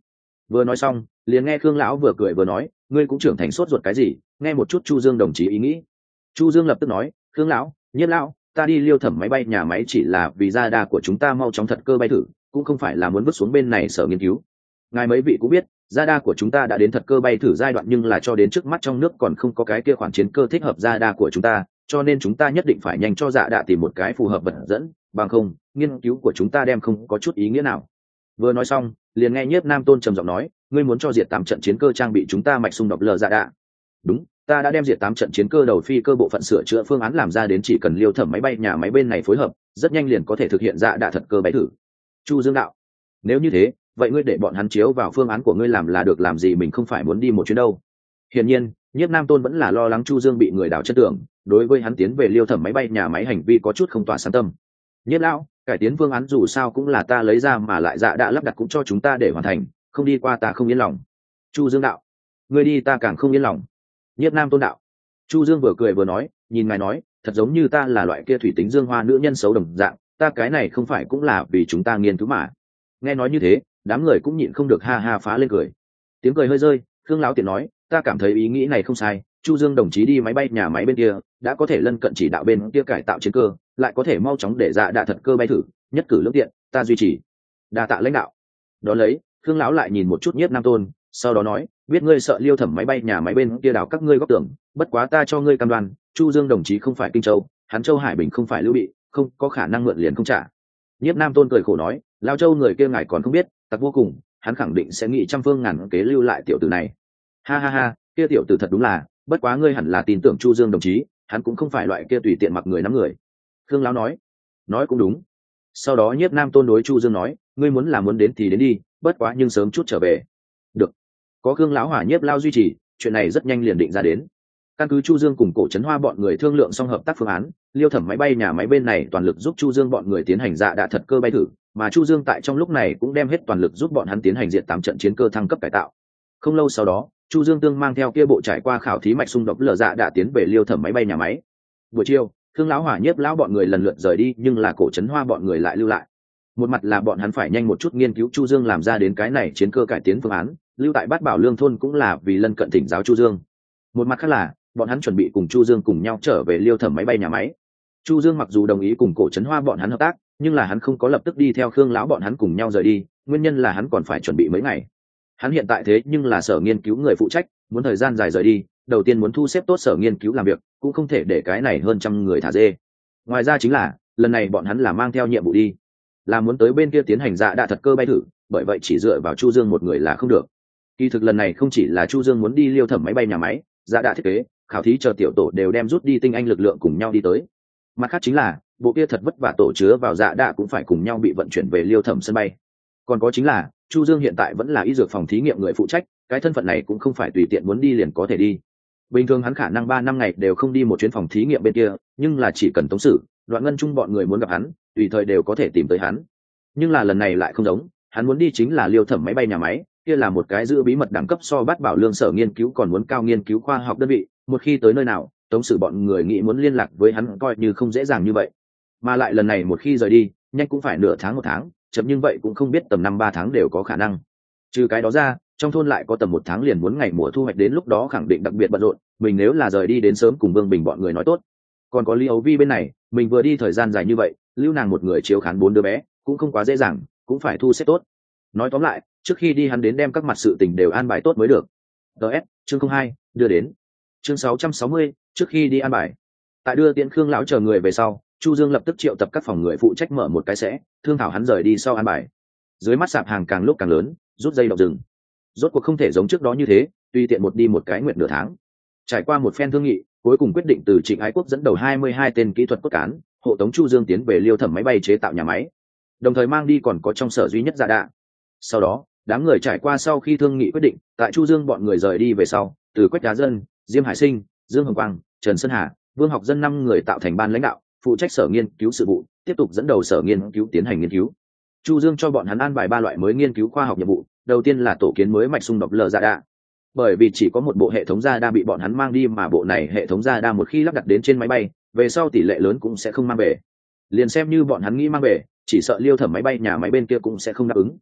Vừa nói xong liền nghe khương lão vừa cười vừa nói, ngươi cũng trưởng thành sốt ruột cái gì, nghe một chút chu dương đồng chí ý nghĩ. Chu dương lập tức nói, khương lão, nhiếp lão, ta đi liêu thẩm máy bay nhà máy chỉ là vì gia đa của chúng ta mau chóng thật cơ bay thử, cũng không phải là muốn vứt xuống bên này sở nghiên cứu. Ngài mấy vị cũng biết gia đa của chúng ta đã đến thật cơ bay thử giai đoạn, nhưng là cho đến trước mắt trong nước còn không có cái kia khoản chiến cơ thích hợp gia đa của chúng ta, cho nên chúng ta nhất định phải nhanh cho dạ đạ tìm một cái phù hợp vật dẫn, bằng không nghiên cứu của chúng ta đem không có chút ý nghĩa nào. Vừa nói xong liền nghe nhiếp nam tôn trầm giọng nói, ngươi muốn cho diệt tám trận chiến cơ trang bị chúng ta mạch xung đột lờ dạ đạ. Đúng, ta đã đem diệt tám trận chiến cơ đầu phi cơ bộ phận sửa chữa phương án làm ra đến, chỉ cần liêu thẩm máy bay nhà máy bên này phối hợp rất nhanh liền có thể thực hiện dạ đạ thật cơ bay thử. Chu Dương đạo, nếu như thế vậy ngươi để bọn hắn chiếu vào phương án của ngươi làm là được, làm gì mình không phải muốn đi một chuyến đâu. Hiển nhiên nhiếp nam tôn vẫn là lo lắng Chu Dương bị người đảo chất tưởng, đối với hắn tiến về liêu thẩm máy bay nhà máy hành vi có chút không tỏa sáng tâm. Nhiếp lão, cải tiến phương án dù sao cũng là ta lấy ra, mà lại dạ đã lắp đặt cũng cho chúng ta để hoàn thành, không đi qua ta không yên lòng. Chu Dương đạo, ngươi đi ta càng không yên lòng. Nhiếp nam tôn đạo. Chu Dương vừa cười vừa nói, nhìn ngài nói thật giống như ta là loại kia thủy tính dương hoa nữ nhân xấu đồng dạng, ta cái này không phải cũng là vì chúng ta nghiên cứu mà. Nghe nói như thế đám người cũng nhịn không được ha ha phá lên cười. Tiếng cười hơi rơi, khương lão tiện nói, ta cảm thấy ý nghĩ này không sai, Chu Dương đồng chí đi máy bay nhà máy bên kia đã có thể lân cận chỉ đạo bên kia cải tạo chiến cơ, lại có thể mau chóng để dạ đạ thật cơ bay thử, nhất cử lưỡng tiện, ta duy trì. Đa tạ lãnh đạo. Đó lấy khương lão lại nhìn một chút nhiếp nam tôn, sau đó nói, biết ngươi sợ liêu thẩm máy bay nhà máy bên kia đào các ngươi góc tưởng, bất quá ta cho ngươi cam đoan, Chu Dương đồng chí không phải Kinh Châu, hắn Châu Hải Bình không phải Lưu Bị, không có khả năng mượn liền không trả. Nhiếp nam tôn cười khổ nói, Lao Châu người kia ngài còn không biết, tặc vô cùng, hắn khẳng định sẽ nghĩ trăm phương ngàn kế lưu lại tiểu tử này. Ha ha ha, kia tiểu tử thật đúng là, bất quá ngươi hẳn là tin tưởng Chu Dương đồng chí, hắn cũng không phải loại kia tùy tiện mặc người nắm người. Khương lão nói, nói cũng đúng. Sau đó nhiếp nam tôn đối Chu Dương nói, ngươi muốn là muốn đến thì đến đi, bất quá nhưng sớm chút trở về. Được. Có Khương lão hỏa nhiếp lao duy trì, chuyện này rất nhanh liền định ra đến. Căn cứ Chu Dương cùng Cổ Trấn Hoa bọn người thương lượng xong hợp tác phương án, liêu thẩm máy bay nhà máy bên này toàn lực giúp Chu Dương bọn người tiến hành dạ đạ thật cơ bay thử, mà Chu Dương tại trong lúc này cũng đem hết toàn lực giúp bọn hắn tiến hành diệt tám trận chiến cơ thăng cấp cải tạo. Không lâu sau đó, Chu Dương tương mang theo kia bộ trải qua khảo thí mạch xung đột lờ dạ đã tiến về liêu thẩm máy bay nhà máy. Buổi chiều, Thương lão hỏa nhiếp lão bọn người lần lượt rời đi, nhưng là Cổ Trấn Hoa bọn người lại lưu lại. Một mặt là bọn hắn phải nhanh một chút nghiên cứu Chu Dương làm ra đến cái này chiến cơ cải tiến phương án, lưu tại Bát Bảo Lương thôn cũng là vì lân cận thỉnh giáo Chu Dương. Một mặt khác là bọn hắn chuẩn bị cùng Chu Dương cùng nhau trở về liêu thẩm máy bay nhà máy. Chu Dương mặc dù đồng ý cùng Cổ Trấn Hoa bọn hắn hợp tác, nhưng là hắn không có lập tức đi theo Khương lão bọn hắn cùng nhau rời đi, nguyên nhân là hắn còn phải chuẩn bị mấy ngày. Hắn hiện tại thế nhưng là sở nghiên cứu người phụ trách, muốn thời gian dài rời đi, đầu tiên muốn thu xếp tốt sở nghiên cứu làm việc, cũng không thể để cái này hơn trăm người thả dê. Ngoài ra chính là lần này bọn hắn là mang theo nhiệm vụ đi, là muốn tới bên kia tiến hành dạ đạ thật cơ bay thử, bởi vậy chỉ dựa vào Chu Dương một người là không được. Kỳ thực lần này không chỉ là Chu Dương muốn đi liêu thẩm máy bay nhà máy, dạ đạ thiết kế, khảo thí chờ tiểu tổ đều đem rút đi tinh anh lực lượng cùng nhau đi tới. Mặt khác chính là bộ kia thật vất vả tổ chứa vào dạ đạ cũng phải cùng nhau bị vận chuyển về liêu thẩm sân bay. Còn có chính là Chu Dương hiện tại vẫn là y dược phòng thí nghiệm người phụ trách, cái thân phận này cũng không phải tùy tiện muốn đi liền có thể đi. Bình thường hắn khả năng ba năm ngày đều không đi một chuyến phòng thí nghiệm bên kia, nhưng là chỉ cần tống sử, Đoạn Ngân Trung bọn người muốn gặp hắn, tùy thời đều có thể tìm tới hắn. Nhưng là lần này lại không giống, hắn muốn đi chính là liêu thẩm máy bay nhà máy, kia là một cái giữ bí mật đẳng cấp so Bát Bảo Lương sở nghiên cứu còn muốn cao nghiên cứu khoa học đơn vị, một khi tới nơi nào, tống sử bọn người nghĩ muốn liên lạc với hắn coi như không dễ dàng như vậy. Mà lại lần này một khi rời đi, nhanh cũng phải nửa tháng một tháng, chậm nhưng vậy cũng không biết tầm năm ba tháng đều có khả năng. Trừ cái đó ra, trong thôn lại có tầm một tháng liền muốn ngày mùa thu hoạch, đến lúc đó khẳng định đặc biệt bận rộn, mình nếu là rời đi đến sớm cùng Vương Bình bọn người nói tốt. Còn có Lý Âu Vi bên này, mình vừa đi thời gian dài như vậy, lưu nàng một người chiếu khán bốn đứa bé, cũng không quá dễ dàng, cũng phải thu xếp tốt. Nói tóm lại, trước khi đi hắn đến đem các mặt sự tình đều an bài tốt mới được. ds chương không hai đưa đến. Chương sáu trăm sáu mươi, trước khi đi an bài. Tại đưa tiễn Khương lão chờ người về sau, Chu Dương lập tức triệu tập các phòng người phụ trách mở một cái sẽ, thương thảo hắn rời đi sau an bài. Dưới mắt sạp hàng càng lúc càng lớn, rút dây động rừng. Rốt cuộc không thể giống trước đó như thế, tùy tiện một đi một cái nguyện nửa tháng. Trải qua một phen thương nghị, cuối cùng quyết định từ Trịnh Ái Quốc dẫn đầu hai mươi hai tên kỹ thuật cốt cán, hộ tống Chu Dương tiến về liêu thẩm máy bay chế tạo nhà máy, đồng thời mang đi còn có trong sở duy nhất dạ đạ. Sau đó, đám người trải qua sau khi thương nghị quyết định, tại Chu Dương bọn người rời đi về sau, từ Quách Đá Dân, Diêm Hải Sinh, Dương Hồng Quang, Trần Sơn Hà, Vương Học Dân năm người tạo thành ban lãnh đạo, phụ trách sở nghiên cứu sự vụ, tiếp tục dẫn đầu sở nghiên cứu tiến hành nghiên cứu. Chu Dương cho bọn hắn an bài ba loại mới nghiên cứu khoa học nhiệm vụ, đầu tiên là tổ kiến mới mạch xung đột lờ dạ đạ. Bởi vì chỉ có một bộ hệ thống radar bị bọn hắn mang đi, mà bộ này hệ thống radar một khi lắp đặt đến trên máy bay, về sau tỷ lệ lớn cũng sẽ không mang về. Liền xem như bọn hắn nghĩ mang về, chỉ sợ liêu thẩm máy bay nhà máy bên kia cũng sẽ không đáp ứng.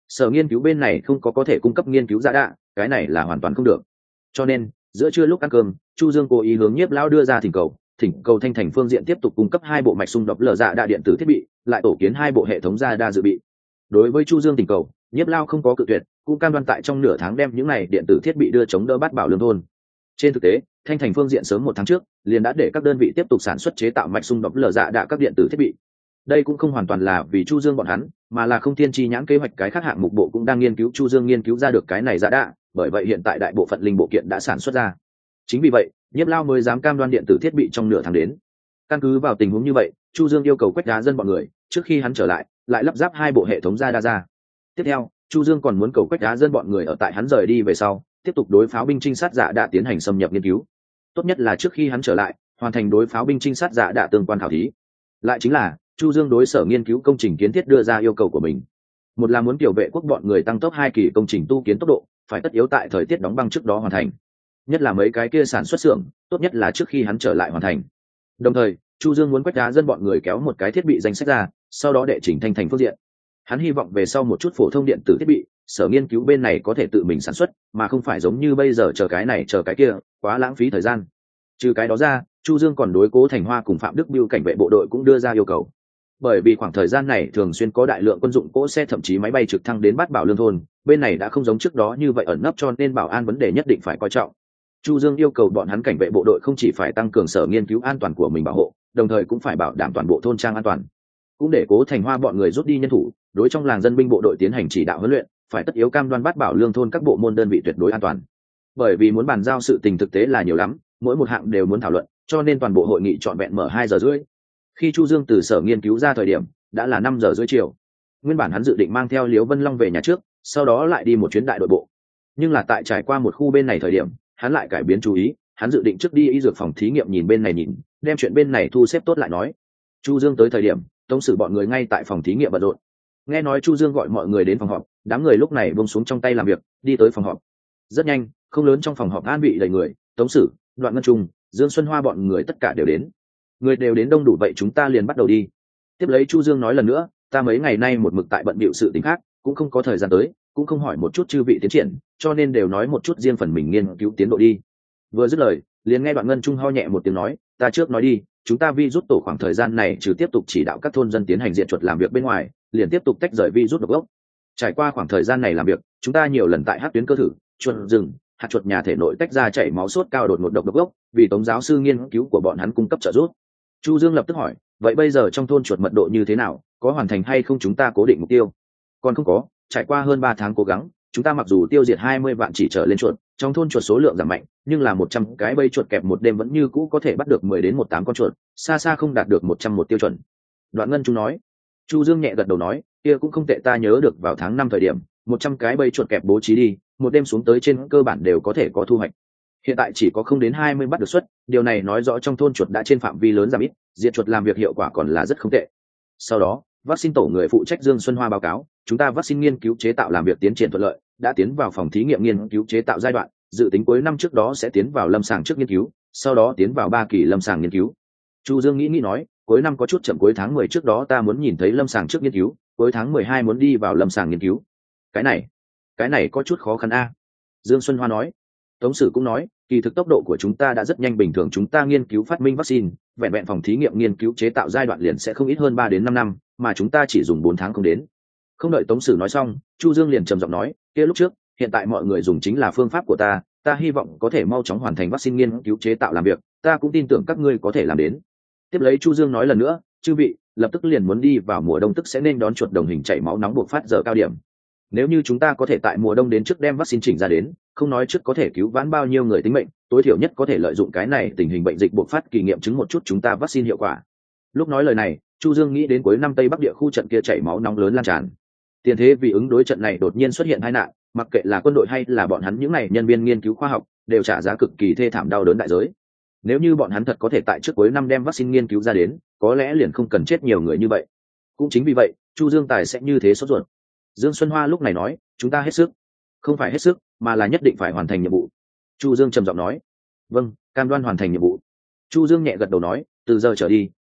Sở nghiên cứu bên này không có có thể cung cấp nghiên cứu giả đạ, cái này là hoàn toàn không được. Cho nên giữa trưa lúc ăn cơm, Chu Dương cố ý hướng Nhiếp Lão đưa ra thỉnh cầu, thỉnh cầu Thanh Thành phương diện tiếp tục cung cấp hai bộ mạch xung đột lờ dạ đa điện tử thiết bị, lại tổ kiến hai bộ hệ thống ra đa dự bị. Đối với Chu Dương thỉnh cầu, Nhiếp Lão không có cự tuyệt, cũng cam đoan tại trong nửa tháng đem những này điện tử thiết bị đưa chống đỡ Bát Bảo Lương thôn. Trên thực tế, Thanh Thành phương diện sớm một tháng trước liền đã để các đơn vị tiếp tục sản xuất chế tạo mạch xung đột lờ dạ đa các điện tử thiết bị. Đây cũng không hoàn toàn là vì Chu Dương bọn hắn, mà là Không Thiên Chi nhãn kế hoạch cái khác hạng mục bộ cũng đang nghiên cứu Chu Dương nghiên cứu ra được cái này dạ đa, bởi vậy hiện tại đại bộ phận linh bộ kiện đã sản xuất ra. Chính vì vậy, Nhiếp Lao mới dám cam đoan điện tử thiết bị trong nửa tháng đến. Căn cứ vào tình huống như vậy, Chu Dương yêu cầu Quách Đá Dân bọn người, trước khi hắn trở lại, lại lắp ráp hai bộ hệ thống ra đa ra. Tiếp theo, Chu Dương còn muốn cầu Quách Đá Dân bọn người ở tại hắn rời đi về sau, tiếp tục đối pháo binh trinh sát giả đã tiến hành xâm nhập nghiên cứu. Tốt nhất là trước khi hắn trở lại, hoàn thành đối pháo binh trinh sát giả đã tương quan khảo thí. Lại chính là, Chu Dương đối sở nghiên cứu công trình kiến thiết đưa ra yêu cầu của mình. Một là muốn tiểu vệ quốc bọn người tăng tốc hai kỳ công trình tu kiến tốc độ, phải tất yếu tại thời tiết đóng băng trước đó hoàn thành. Nhất là mấy cái kia sản xuất xưởng, tốt nhất là trước khi hắn trở lại hoàn thành. Đồng thời, Chu Dương muốn Quách Đá Dân bọn người kéo một cái thiết bị danh sách ra, sau đó đệ chỉnh Thanh Thành phương diện. Hắn hy vọng về sau một chút phổ thông điện tử thiết bị, sở nghiên cứu bên này có thể tự mình sản xuất, mà không phải giống như bây giờ chờ cái này chờ cái kia, quá lãng phí thời gian. Trừ cái đó ra, Chu Dương còn đối Cố Thành Hoa cùng Phạm Đức Biêu cảnh vệ bộ đội cũng đưa ra yêu cầu. Bởi vì khoảng thời gian này thường xuyên có đại lượng quân dụng cỗ xe thậm chí máy bay trực thăng đến Bát Bảo Lương thôn, bên này đã không giống trước đó như vậy ẩn nấp, cho nên bảo an vấn đề nhất định phải coi trọng. Chu Dương yêu cầu bọn hắn cảnh vệ bộ đội không chỉ phải tăng cường sở nghiên cứu an toàn của mình bảo hộ, đồng thời cũng phải bảo đảm toàn bộ thôn trang an toàn. Cũng để Cố Thành Hoa bọn người rút đi nhân thủ, đối trong làng dân binh bộ đội tiến hành chỉ đạo huấn luyện, phải tất yếu cam đoan Bát Bảo Lương thôn các bộ môn đơn vị tuyệt đối an toàn. Bởi vì muốn bàn giao sự tình thực tế là nhiều lắm, mỗi một hạng đều muốn thảo luận, cho nên toàn bộ hội nghị trọn vẹn mở hai giờ rưỡi. Khi Chu Dương từ sở nghiên cứu ra thời điểm, đã là năm giờ rưỡi chiều. Nguyên bản hắn dự định mang theo Liễu Vân Long về nhà trước, sau đó lại đi một chuyến đại đội bộ. Nhưng là tại trải qua một khu bên này thời điểm, hắn lại cải biến chú ý, hắn dự định trước đi y dược phòng thí nghiệm nhìn bên này nhìn, đem chuyện bên này thu xếp tốt lại nói. Chu Dương tới thời điểm, Tống Sử bọn người ngay tại phòng thí nghiệm bận rộn. Nghe nói Chu Dương gọi mọi người đến phòng họp, đám người lúc này buông xuống trong tay làm việc, đi tới phòng họp. Rất nhanh, không lớn trong phòng họp an bị đầy người, Tống Sử, Đoạn Ngân Trung, Dương Xuân Hoa bọn người tất cả đều đến. Người đều đến đông đủ vậy chúng ta liền bắt đầu đi. Tiếp lấy Chu Dương nói lần nữa, ta mấy ngày nay một mực tại bận bịu sự tình khác, cũng không có thời gian tới, cũng không hỏi một chút chư vị tiến triển, cho nên đều nói một chút riêng phần mình nghiên cứu tiến độ đi. Vừa dứt lời, liền nghe Đoạn Ngân Trung ho nhẹ một tiếng nói, ta trước nói đi, chúng ta vi rút tổ khoảng thời gian này trừ tiếp tục chỉ đạo các thôn dân tiến hành diệt chuột làm việc bên ngoài, liền tiếp tục tách rời vi rút độc gốc. Trải qua khoảng thời gian này làm việc, chúng ta nhiều lần tại hát tuyến cơ thử, chuột rừng, hạt chuột nhà thể nội tách ra chảy máu sốt cao đột ngột độc độc gốc, vì Tống giáo sư nghiên cứu của bọn hắn cung cấp trợ giúp. Chu Dương lập tức hỏi, vậy bây giờ trong thôn chuột mật độ như thế nào, có hoàn thành hay không chúng ta cố định mục tiêu? Còn không có, trải qua hơn ba tháng cố gắng, chúng ta mặc dù tiêu diệt hai mươi vạn chỉ trở lên chuột, trong thôn chuột số lượng giảm mạnh, nhưng là một trăm cái bầy chuột kẹp một đêm vẫn như cũ có thể bắt được mười đến một tám con chuột, xa xa không đạt được một trăm một tiêu chuẩn. Đoạn Ngân Trung nói. Chu Dương nhẹ gật đầu nói, kia cũng không tệ, ta nhớ được vào tháng năm thời điểm, một trăm cái bầy chuột kẹp bố trí đi, một đêm xuống tới trên cơ bản đều có thể có thu hoạch. Hiện tại chỉ có không đến hai mươi bắt được xuất, điều này nói rõ trong thôn chuột đã trên phạm vi lớn giảm ít, diệt chuột làm việc hiệu quả còn là rất không tệ. Sau đó, vaccine tổ người phụ trách Dương Xuân Hoa báo cáo, chúng ta vaccine nghiên cứu chế tạo làm việc tiến triển thuận lợi, đã tiến vào phòng thí nghiệm nghiên cứu chế tạo giai đoạn, dự tính cuối năm trước đó sẽ tiến vào lâm sàng trước nghiên cứu, sau đó tiến vào ba kỳ lâm sàng nghiên cứu. Chu Dương nghĩ nghĩ nói, cuối năm có chút chậm, cuối tháng mười trước đó ta muốn nhìn thấy lâm sàng trước nghiên cứu, cuối tháng mười hai muốn đi vào lâm sàng nghiên cứu. Cái này, cái này có chút khó khăn a. Dương Xuân Hoa nói. Tống Sử cũng nói, kỳ thực tốc độ của chúng ta đã rất nhanh, bình thường chúng ta nghiên cứu phát minh vaccine, vẹn vẹn phòng thí nghiệm nghiên cứu chế tạo giai đoạn liền sẽ không ít hơn ba đến năm năm, mà chúng ta chỉ dùng bốn tháng không đến. Không đợi Tống Sử nói xong, Chu Dương liền trầm giọng nói, kia lúc trước, hiện tại mọi người dùng chính là phương pháp của ta, ta hy vọng có thể mau chóng hoàn thành vaccine nghiên cứu chế tạo làm việc, ta cũng tin tưởng các ngươi có thể làm đến. Tiếp lấy Chu Dương nói lần nữa, chư vị, lập tức liền muốn đi vào mùa đông, tức sẽ nên đón chuột đồng hình chảy máu nóng buộc phát giờ cao điểm. Nếu như chúng ta có thể tại mùa đông đến trước đem vaccine chỉnh ra đến, không nói trước có thể cứu vãn bao nhiêu người tính mệnh, tối thiểu nhất có thể lợi dụng cái này tình hình bệnh dịch bộc phát kỳ nghiệm chứng một chút chúng ta vaccine hiệu quả. Lúc nói lời này, Chu Dương nghĩ đến cuối năm Tây Bắc địa khu trận kia chảy máu nóng lớn lan tràn. Tiền thế vì ứng đối trận này đột nhiên xuất hiện tai nạn, mặc kệ là quân đội hay là bọn hắn những này nhân viên nghiên cứu khoa học, đều trả giá cực kỳ thê thảm đau đớn đại giới. Nếu như bọn hắn thật có thể tại trước cuối năm đem vaccine nghiên cứu ra đến, có lẽ liền không cần chết nhiều người như vậy. Cũng chính vì vậy, Chu Dương Tài sẽ như thế sốt ruột. Dương Xuân Hoa lúc này nói, chúng ta hết sức. Không phải hết sức, mà là nhất định phải hoàn thành nhiệm vụ. Chu Dương trầm giọng nói, vâng, cam đoan hoàn thành nhiệm vụ. Chu Dương nhẹ gật đầu nói, từ giờ trở đi,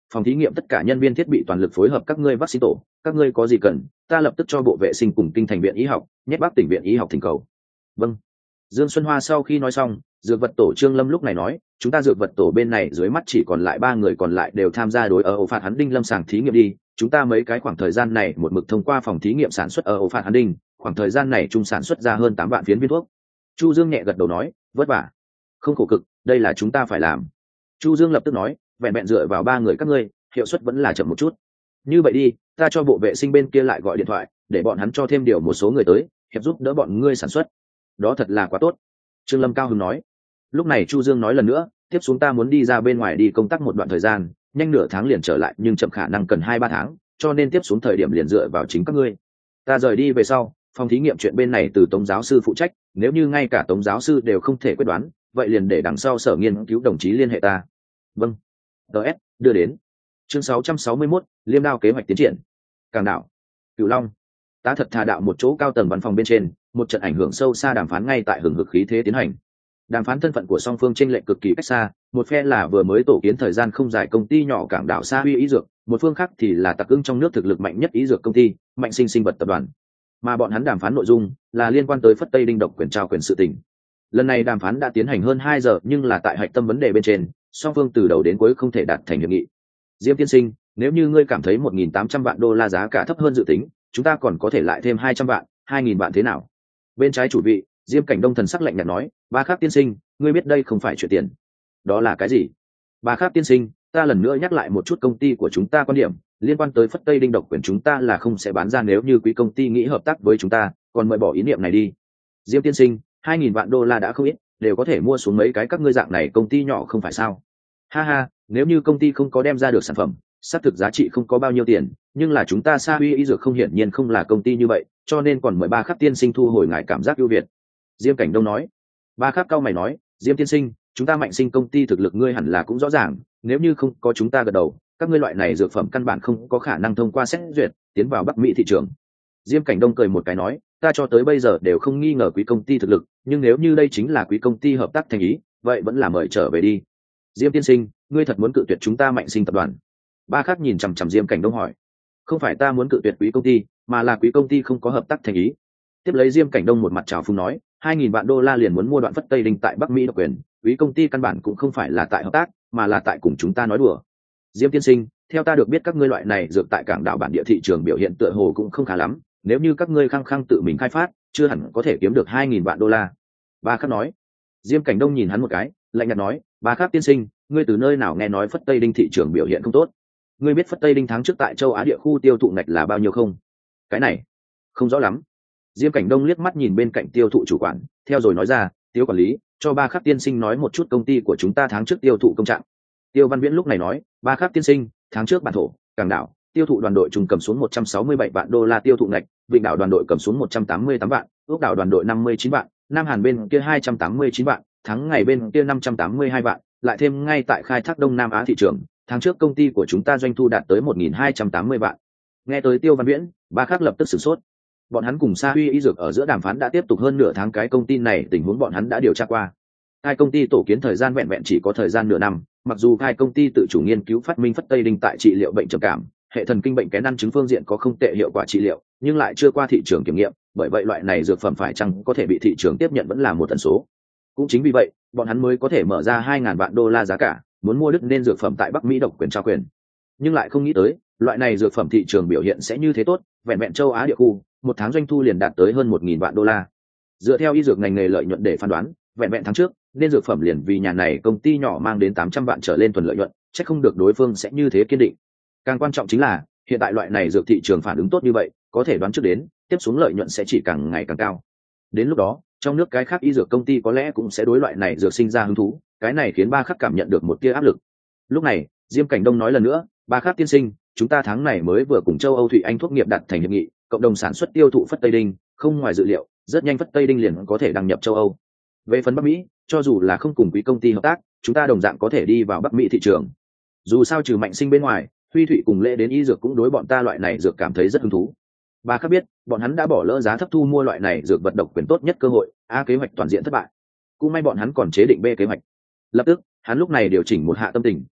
phòng thí nghiệm tất cả nhân viên thiết bị toàn lực phối hợp các ngươi vaccine tổ, các ngươi có gì cần ta lập tức cho bộ vệ sinh cùng kinh thành viện y học nhét bắc tỉnh viện y học thỉnh cầu. Vâng. Dương Xuân Hoa sau khi nói xong, dược vật tổ Trương Lâm lúc này nói, chúng ta dược vật tổ bên này dưới mắt chỉ còn lại ba người còn lại đều tham gia đối ở ổ phạt hắn đinh lâm sàng thí nghiệm đi, chúng ta mấy cái khoảng thời gian này một mực thông qua phòng thí nghiệm sản xuất ở ổ phạt hắn đinh, khoảng thời gian này chung sản xuất ra hơn tám vạn phiến viên thuốc. Chu Dương nhẹ gật đầu nói, vất vả, không khổ cực, đây là chúng ta phải làm. Chu Dương lập tức nói, vẹn vẹn dựa vào ba người các ngươi, hiệu suất vẫn là chậm một chút. Như vậy đi, ta cho bộ vệ sinh bên kia lại gọi điện thoại, để bọn hắn cho thêm điều một số người tới, hiệp giúp đỡ bọn ngươi sản xuất. Đó thật là quá tốt. Trương Lâm cao hứng nói. Lúc này Chu Dương nói lần nữa, tiếp xuống ta muốn đi ra bên ngoài đi công tác một đoạn thời gian, nhanh nửa tháng liền trở lại, nhưng chậm khả năng cần hai ba tháng, cho nên tiếp xuống thời điểm liền dựa vào chính các ngươi. Ta rời đi về sau, phòng thí nghiệm chuyện bên này từ Tống giáo sư phụ trách, nếu như ngay cả Tống giáo sư đều không thể quyết đoán, vậy liền để đằng sau sở nghiên cứu đồng chí liên hệ ta. Vâng. đê ét đưa đến. Chương sáu trăm sáu mươi mốt, Liêm Đao kế hoạch tiến triển. Cảng đảo, Cửu Long. Tá thật thà đạo một chỗ cao tầng văn phòng bên trên, một trận ảnh hưởng sâu xa đàm phán ngay tại hừng hực khí thế tiến hành. Đàm phán thân phận của song phương chênh lệch cực kỳ cách xa, một phe là vừa mới tổ kiến thời gian không dài công ty nhỏ cảng đảo Sa Huy ý dược, một phương khác thì là tặc ưng trong nước thực lực mạnh nhất ý dược công ty, Mạnh Sinh Sinh vật tập đoàn. Mà bọn hắn đàm phán nội dung là liên quan tới Phất Tây Đinh độc quyền trao quyền sự tình. Lần này đàm phán đã tiến hành hơn hai giờ, nhưng là tại hạch tâm vấn đề bên trên, song phương từ đầu đến cuối không thể đạt thành hiệp nghị. Diêm tiên sinh, nếu như ngươi cảm thấy một nghìn tám trăm vạn đô la giá cả thấp hơn dự tính, chúng ta còn có thể lại thêm hai trăm vạn, hai nghìn vạn thế nào? Bên trái chủ vị, Diêm Cảnh Đông thần sắc lạnh nhạt nói, Ba Khắc tiên sinh, ngươi biết đây không phải chuyện tiền. Đó là cái gì? Ba Khắc tiên sinh, ta lần nữa nhắc lại một chút công ty của chúng ta quan điểm, liên quan tới Phất Tây Đinh độc quyền chúng ta là không sẽ bán ra, nếu như quý công ty nghĩ hợp tác với chúng ta, còn mời bỏ ý niệm này đi. Diêm tiên sinh, hai nghìn vạn đô la đã không ít, đều có thể mua xuống mấy cái các ngươi dạng này công ty nhỏ không phải sao? Ha ha, nếu như công ty không có đem ra được sản phẩm, xác thực giá trị không có bao nhiêu tiền, nhưng là chúng ta Sa Huy y dược không hiển nhiên không là công ty như vậy, cho nên còn mời Ba Khắc tiên sinh thu hồi ngài cảm giác ưu việt. Diêm Cảnh Đông nói. Ba Khắc cao mày nói, Diêm tiên sinh, chúng ta Mạnh Sinh công ty thực lực ngươi hẳn là cũng rõ ràng, nếu như không có chúng ta gật đầu, các ngươi loại này dược phẩm căn bản không có khả năng thông qua xét duyệt tiến vào Bắc Mỹ thị trường. Diêm Cảnh Đông cười một cái nói, ta cho tới bây giờ đều không nghi ngờ quý công ty thực lực, nhưng nếu như đây chính là quý công ty hợp tác thành ý, vậy vẫn là mời trở về đi. Diêm tiên sinh, ngươi thật muốn cự tuyệt chúng ta Mạnh Sinh tập đoàn? Ba Khắc nhìn chằm chằm Diêm Cảnh Đông hỏi. Không phải ta muốn cự tuyệt quý công ty, mà là quý công ty không có hợp tác thành ý. Tiếp lấy Diêm Cảnh Đông một mặt trào phúng nói, hai nghìn vạn đô la liền muốn mua đoạn Phất Tây Đinh tại Bắc Mỹ độc quyền, quý công ty căn bản cũng không phải là tại hợp tác, mà là tại cùng chúng ta nói đùa. Diêm tiên sinh, theo ta được biết các ngươi loại này dược tại cảng đảo bản địa thị trường biểu hiện tựa hồ cũng không khá lắm, nếu như các ngươi khăng khăng tự mình khai phát, chưa hẳn có thể kiếm được hai nghìn vạn đô la. Ba Khắc nói. Diêm Cảnh Đông nhìn hắn một cái, lạnh nhạt nói, Ba Khắc tiên sinh, ngươi từ nơi nào nghe nói Phất Tây Đinh thị trường biểu hiện không tốt? Ngươi biết Phất Tây Đinh tháng trước tại châu Á địa khu tiêu thụ ngạch là bao nhiêu không? Cái này không rõ lắm. Diêm Cảnh Đông liếc mắt nhìn bên cạnh tiêu thụ chủ quản, theo rồi nói ra, Tiêu quản lý, cho Ba Khắc tiên sinh nói một chút công ty của chúng ta tháng trước tiêu thụ công trạng. Tiêu Văn Viễn lúc này nói, Ba Khắc tiên sinh, tháng trước bản thổ cảng đảo tiêu thụ đoàn đội trùng cầm xuống một trăm sáu mươi bảy vạn đô la tiêu thụ ngạch, Vịnh đảo đoàn đội cầm xuống một trăm tám mươi tám vạn, Úc đảo đoàn đội năm mươi chín vạn, Nam Hàn bên kia hai trăm tám mươi chín vạn, thắng ngày bên kia năm trăm tám mươi hai vạn, lại thêm ngay tại khai thác Đông Nam Á thị trường, tháng trước công ty của chúng ta doanh thu đạt tới một nghìn hai trăm tám mươi vạn. Nghe tới Tiêu Văn Viễn, Ba Khắc lập tức sửng sốt. Bọn hắn cùng Sa Huy y dược ở giữa đàm phán đã tiếp tục hơn nửa tháng, cái công ty này tình huống bọn hắn đã điều tra qua. Hai công ty tổ kiến thời gian vẹn vẹn chỉ có thời gian nửa năm, mặc dù hai công ty tự chủ nghiên cứu phát minh Phất Tây Đinh tại trị liệu bệnh trầm cảm, hệ thần kinh bệnh kén ăn chứng phương diện có không tệ hiệu quả trị liệu, nhưng lại chưa qua thị trường kiểm nghiệm, bởi vậy loại này dược phẩm phải chăng có thể bị thị trường tiếp nhận vẫn là một tần số. Cũng chính vì vậy, bọn hắn mới có thể mở ra hai ngàn vạn đô la giá cả, muốn mua đứt nên dược phẩm tại Bắc Mỹ độc quyền trao quyền. Nhưng lại không nghĩ tới, loại này dược phẩm thị trường biểu hiện sẽ như thế tốt, vẹn vẹn châu Á địa khu, một tháng doanh thu liền đạt tới hơn một nghìn vạn đô la. Dựa theo y dược ngành nghề lợi nhuận để phán đoán, vẹn vẹn tháng trước, nên dược phẩm liền vì nhà này công ty nhỏ mang đến tám trăm vạn trở lên thuần lợi nhuận, chắc không được đối phương sẽ như thế kiên định. Càng quan trọng chính là, hiện tại loại này dược thị trường phản ứng tốt như vậy, có thể đoán trước đến, tiếp xuống lợi nhuận sẽ chỉ càng ngày càng cao. Đến lúc đó, trong nước cái khác y dược công ty có lẽ cũng sẽ đối loại này dược sinh ra hứng thú, cái này khiến Ba Khắc cảm nhận được một tia áp lực. Lúc này, Diêm Cảnh Đông nói lần nữa, Ba Khắc tiên sinh, chúng ta tháng này mới vừa cùng châu Âu Thụy Anh thuốc nghiệp đặt thành hiệp nghị, cộng đồng sản xuất tiêu thụ Phất Tây Đinh, không ngoài dự liệu, rất nhanh Phất Tây Đinh liền có thể đăng nhập châu Âu. Về phần Bắc Mỹ, cho dù là không cùng quý công ty hợp tác, chúng ta đồng dạng có thể đi vào Bắc Mỹ thị trường. Dù sao trừ Mạnh Sinh bên ngoài, Huy Thụy cùng Lễ đến y dược cũng đối bọn ta loại này dược cảm thấy rất hứng thú. Ba Khắc biết, bọn hắn đã bỏ lỡ giá thấp thu mua loại này dược vật độc quyền tốt nhất cơ hội, A kế hoạch toàn diện thất bại. Cũng may bọn hắn còn chế định B kế hoạch. Lập tức, hắn lúc này điều chỉnh một hạ tâm tình,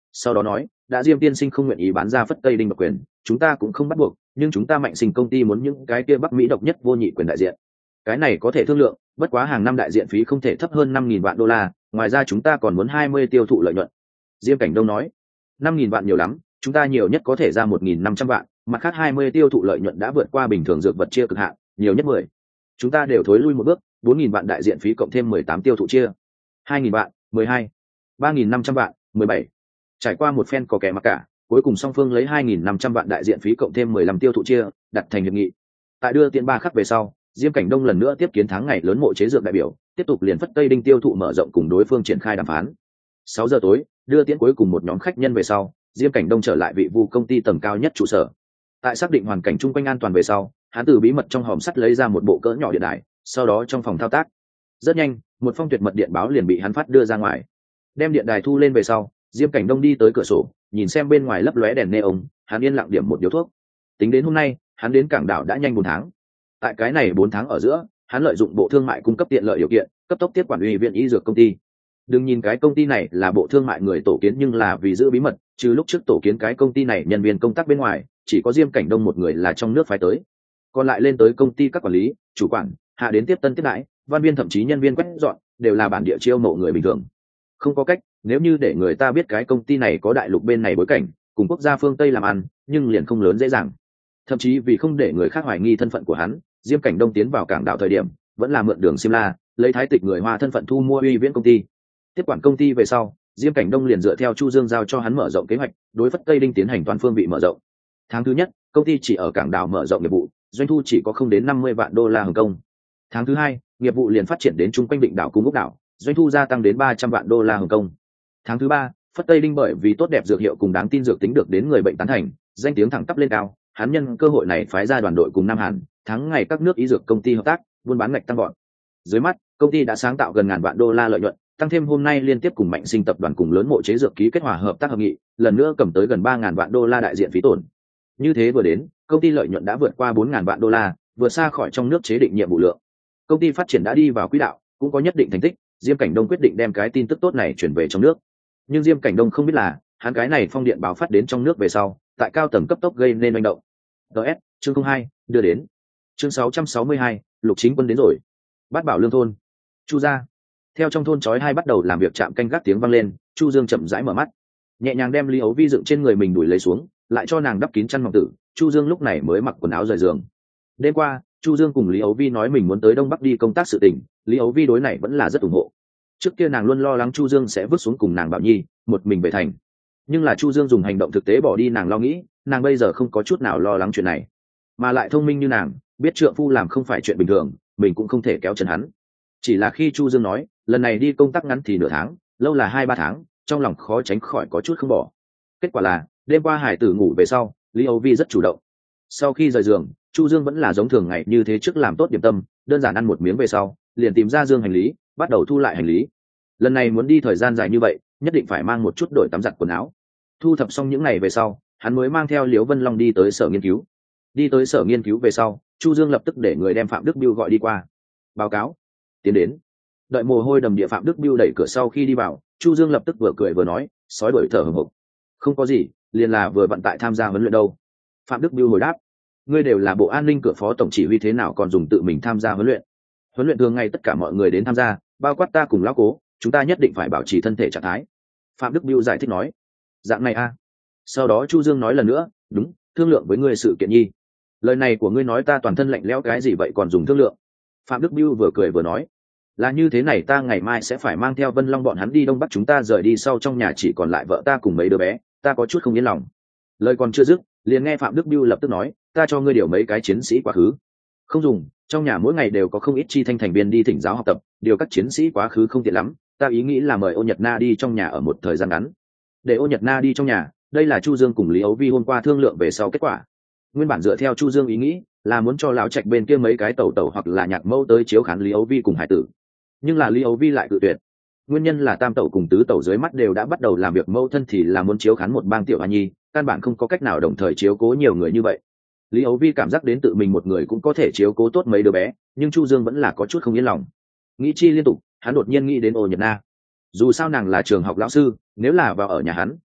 sau đó nói đã Diêm tiên sinh không nguyện ý bán ra Phất Tây Đinh độc quyền, chúng ta cũng không bắt buộc, nhưng chúng ta Mạnh Sinh công ty muốn những cái kia Bắc Mỹ độc nhất vô nhị quyền đại diện. Cái này có thể thương lượng, bất quá hàng năm đại diện phí không thể thấp hơn năm nghìn vạn đô la, ngoài ra chúng ta còn muốn hai mươi tiêu thụ lợi nhuận. Diêm Cảnh Đông nói năm nghìn vạn nhiều lắm, chúng ta nhiều nhất có thể ra một nghìn năm trăm vạn, mặt khác hai mươi tiêu thụ lợi nhuận đã vượt qua bình thường dược vật chia cực hạn, nhiều nhất mười. Chúng ta đều thối lui một bước, bốn nghìn vạn đại diện phí cộng thêm mười tám tiêu thụ chia. hai nghìn vạn, mười hai. ba nghìn năm trăm vạn, mười bảy. Trải qua một phen có kẻ mặc cả, cuối cùng song phương lấy hai nghìn năm trăm vạn đại diện phí cộng thêm mười lăm tiêu thụ chia, đặt thành hiệp nghị. Tại đưa tiền ba khắc về sau, Diêm Cảnh Đông lần nữa tiếp kiến tháng ngày lớn mộ chế dược đại biểu, tiếp tục liền Phất Tây Đinh tiêu thụ mở rộng cùng đối phương triển khai đàm phán. sáu giờ tối, đưa tiễn cuối cùng một nhóm khách nhân về sau, Diêm Cảnh Đông trở lại vị vu công ty tầng cao nhất trụ sở. Tại xác định hoàn cảnh chung quanh an toàn về sau, hắn từ bí mật trong hòm sắt lấy ra một bộ cỡ nhỏ điện đài, sau đó trong phòng thao tác. Rất nhanh, một phong tuyệt mật điện báo liền bị hắn phát đưa ra ngoài. Đem điện đài thu lên về sau, Diêm Cảnh Đông đi tới cửa sổ, nhìn xem bên ngoài lấp lóe đèn neon, hắn yên lặng điểm một điếu thuốc. Tính đến hôm nay, hắn đến cảng đảo đã nhanh bốn tháng. Tại cái này bốn tháng ở giữa, hắn lợi dụng bộ thương mại cung cấp tiện lợi điều kiện, cấp tốc tiếp quản ủy viện y dược công ty. Đừng nhìn cái công ty này là bộ thương mại người tổ kiến, nhưng là vì giữ bí mật, trừ lúc trước tổ kiến cái công ty này nhân viên công tác bên ngoài, chỉ có Diêm Cảnh Đông một người là trong nước phái tới. Còn lại lên tới công ty các quản lý, chủ quản, hạ đến tiếp tân tiếp đãi, văn viên thậm chí nhân viên quét dọn, đều là bản địa chiêu mộ người bình thường. Không có cách, nếu như để người ta biết cái công ty này có đại lục bên này bối cảnh, cùng quốc gia phương Tây làm ăn, nhưng liền không lớn dễ dàng. Thậm chí vì không để người khác hoài nghi thân phận của hắn, Diêm Cảnh Đông tiến vào cảng đảo thời điểm, vẫn là mượn đường Simla, lấy thái tịch người Hoa thân phận thu mua uy viễn công ty. Tiếp quản công ty về sau, Diêm Cảnh Đông liền dựa theo Chu Dương giao cho hắn mở rộng kế hoạch, đối Phất Tây Đinh tiến hành toàn phương vị mở rộng. Tháng thứ nhất, công ty chỉ ở cảng đảo mở rộng nghiệp vụ, doanh thu chỉ có không đến năm mươi vạn đô la Hồng Kông. Tháng thứ hai, nghiệp vụ liền phát triển đến trung quanh Định đảo cùng Úc đảo, doanh thu gia tăng đến ba trăm vạn đô la Hồng Kông. Tháng thứ ba, Phất Tây Đinh bởi vì tốt đẹp dược hiệu cùng đáng tin dược tính được đến người bệnh tán thành, danh tiếng thẳng tắp lên cao, hắn nhân cơ hội này phái ra đoàn đội cùng Nam Hàn, tháng ngày các nước y dược công ty hợp tác, buôn bán ngạch tăng vọt. Dưới mắt, công ty đã sáng tạo gần ngàn vạn đô la lợi nhuận, tăng thêm hôm nay liên tiếp cùng Mạnh Sinh tập đoàn cùng lớn mộ chế dược ký kết hòa hợp tác hợp nghị, lần nữa cầm tới gần ba ngàn vạn đô la đại diện phí tổn. Như thế vừa đến, công ty lợi nhuận đã vượt qua bốn ngàn vạn đô la, vượt xa khỏi trong nước chế định nhiệm vụ lượng. Công ty phát triển đã đi vào quỹ đạo, cũng có nhất định thành tích, Diêm Cảnh Đông quyết định đem cái tin tức tốt này chuyển về trong nước. Nhưng Diêm Cảnh Đông không biết là, hắn cái này phong điện báo phát đến trong nước về sau, tại cao tầng cấp tốc gây nên manh động. ds chương không hai đưa đến. Chương sáu trăm sáu mươi hai, Lục Chính Quân đến rồi. Bát Bảo Lương thôn, Chu gia. Theo trong thôn chói hai bắt đầu làm việc chạm canh gác tiếng vang lên, Chu Dương chậm rãi mở mắt, nhẹ nhàng đem Lý Ấu Vi dựng trên người mình đuổi lấy xuống, lại cho nàng đắp kín chăn mỏng tử. Chu Dương lúc này mới mặc quần áo rời giường. Đêm qua, Chu Dương cùng Lý Ấu Vi nói mình muốn tới Đông Bắc đi công tác sự tình, Lý Ấu Vi đối này vẫn là rất ủng hộ. Trước kia nàng luôn lo lắng Chu Dương sẽ vứt xuống cùng nàng Bảo Nhi, một mình về thành. Nhưng là Chu Dương dùng hành động thực tế bỏ đi nàng lo nghĩ, nàng bây giờ không có chút nào lo lắng chuyện này. Mà lại thông minh như nàng, biết trượng phu làm không phải chuyện bình thường, mình cũng không thể kéo chân hắn. Chỉ là khi Chu Dương nói, lần này đi công tác ngắn thì nửa tháng, lâu là hai ba tháng, trong lòng khó tránh khỏi có chút không bỏ. Kết quả là, đêm qua Hải Tử ngủ về sau, Lý Âu Vi rất chủ động. Sau khi rời giường, Chu Dương vẫn là giống thường ngày như thế, trước làm tốt điểm tâm, đơn giản ăn một miếng về sau, liền tìm ra dương hành lý, bắt đầu thu lại hành lý. Lần này muốn đi thời gian dài như vậy, nhất định phải mang một chút đổi tắm giặt quần áo. Thu thập xong những ngày về sau, hắn mới mang theo Liễu Vân Long đi tới sở nghiên cứu. Đi tới sở nghiên cứu về sau, Chu Dương lập tức để người đem Phạm Đức Biêu gọi đi qua. Báo cáo. Tiến đến. Đợi mồ hôi đầm địa Phạm Đức Biêu đẩy cửa sau khi đi vào, Chu Dương lập tức vừa cười vừa nói, sói đuổi thở hổn hộc. Không có gì, liền là vừa vận tại tham gia huấn luyện đâu. Phạm Đức Biêu hồi đáp, ngươi đều là bộ an ninh cửa phó tổng chỉ huy, thế nào còn dùng tự mình tham gia huấn luyện? Huấn luyện thường ngày tất cả mọi người đến tham gia, bao quát ta cùng lão cố, chúng ta nhất định phải bảo trì thân thể trạng thái. Phạm Đức Biêu giải thích nói. Dạng này a. À. Sau đó Chu Dương nói lần nữa, đúng, thương lượng với ngươi sự kiện nhi. Lời này của ngươi nói ta toàn thân lạnh lẽo cái gì vậy còn dùng thương lượng? Phạm Đức Biêu vừa cười vừa nói, là như thế này, ta ngày mai sẽ phải mang theo Vân Long bọn hắn đi Đông Bắc, chúng ta rời đi sau trong nhà chỉ còn lại vợ ta cùng mấy đứa bé, ta có chút không yên lòng. Lời còn chưa dứt, liền nghe Phạm Đức Biêu lập tức nói, ta cho ngươi điều mấy cái chiến sĩ quá khứ. Không dùng, trong nhà mỗi ngày đều có không ít chi thanh thành viên đi thỉnh giáo học tập, điều các chiến sĩ quá khứ không tiện lắm, ta ý nghĩ là mời Ô Nhật Na đi trong nhà ở một thời gian ngắn. Để Ô Nhật Na đi trong nhà, đây là Chu Dương cùng Lý Ấu Vi hôm qua thương lượng về sau kết quả. Nguyên bản dựa theo Chu Dương ý nghĩ là muốn cho lão trạch bên kia mấy cái tẩu tẩu hoặc là nhạc mẫu tới chiếu khán Lý Ấu Vi cùng hải tử, nhưng là Lý Ấu Vi lại cự tuyệt. Nguyên nhân là tam tẩu cùng tứ tẩu dưới mắt đều đã bắt đầu làm việc mẫu thân, thì là muốn chiếu khán một bang tiểu hoa nhi, căn bản không có cách nào đồng thời chiếu cố nhiều người như vậy. Lý Ấu Vi cảm giác đến tự mình một người cũng có thể chiếu cố tốt mấy đứa bé, nhưng Chu Dương vẫn là có chút không yên lòng. Nghĩ chi liên tục, hắn đột nhiên nghĩ đến Ô Nhật Na. Dù sao nàng là trường học lão sư, nếu là vào ở nhà hắn,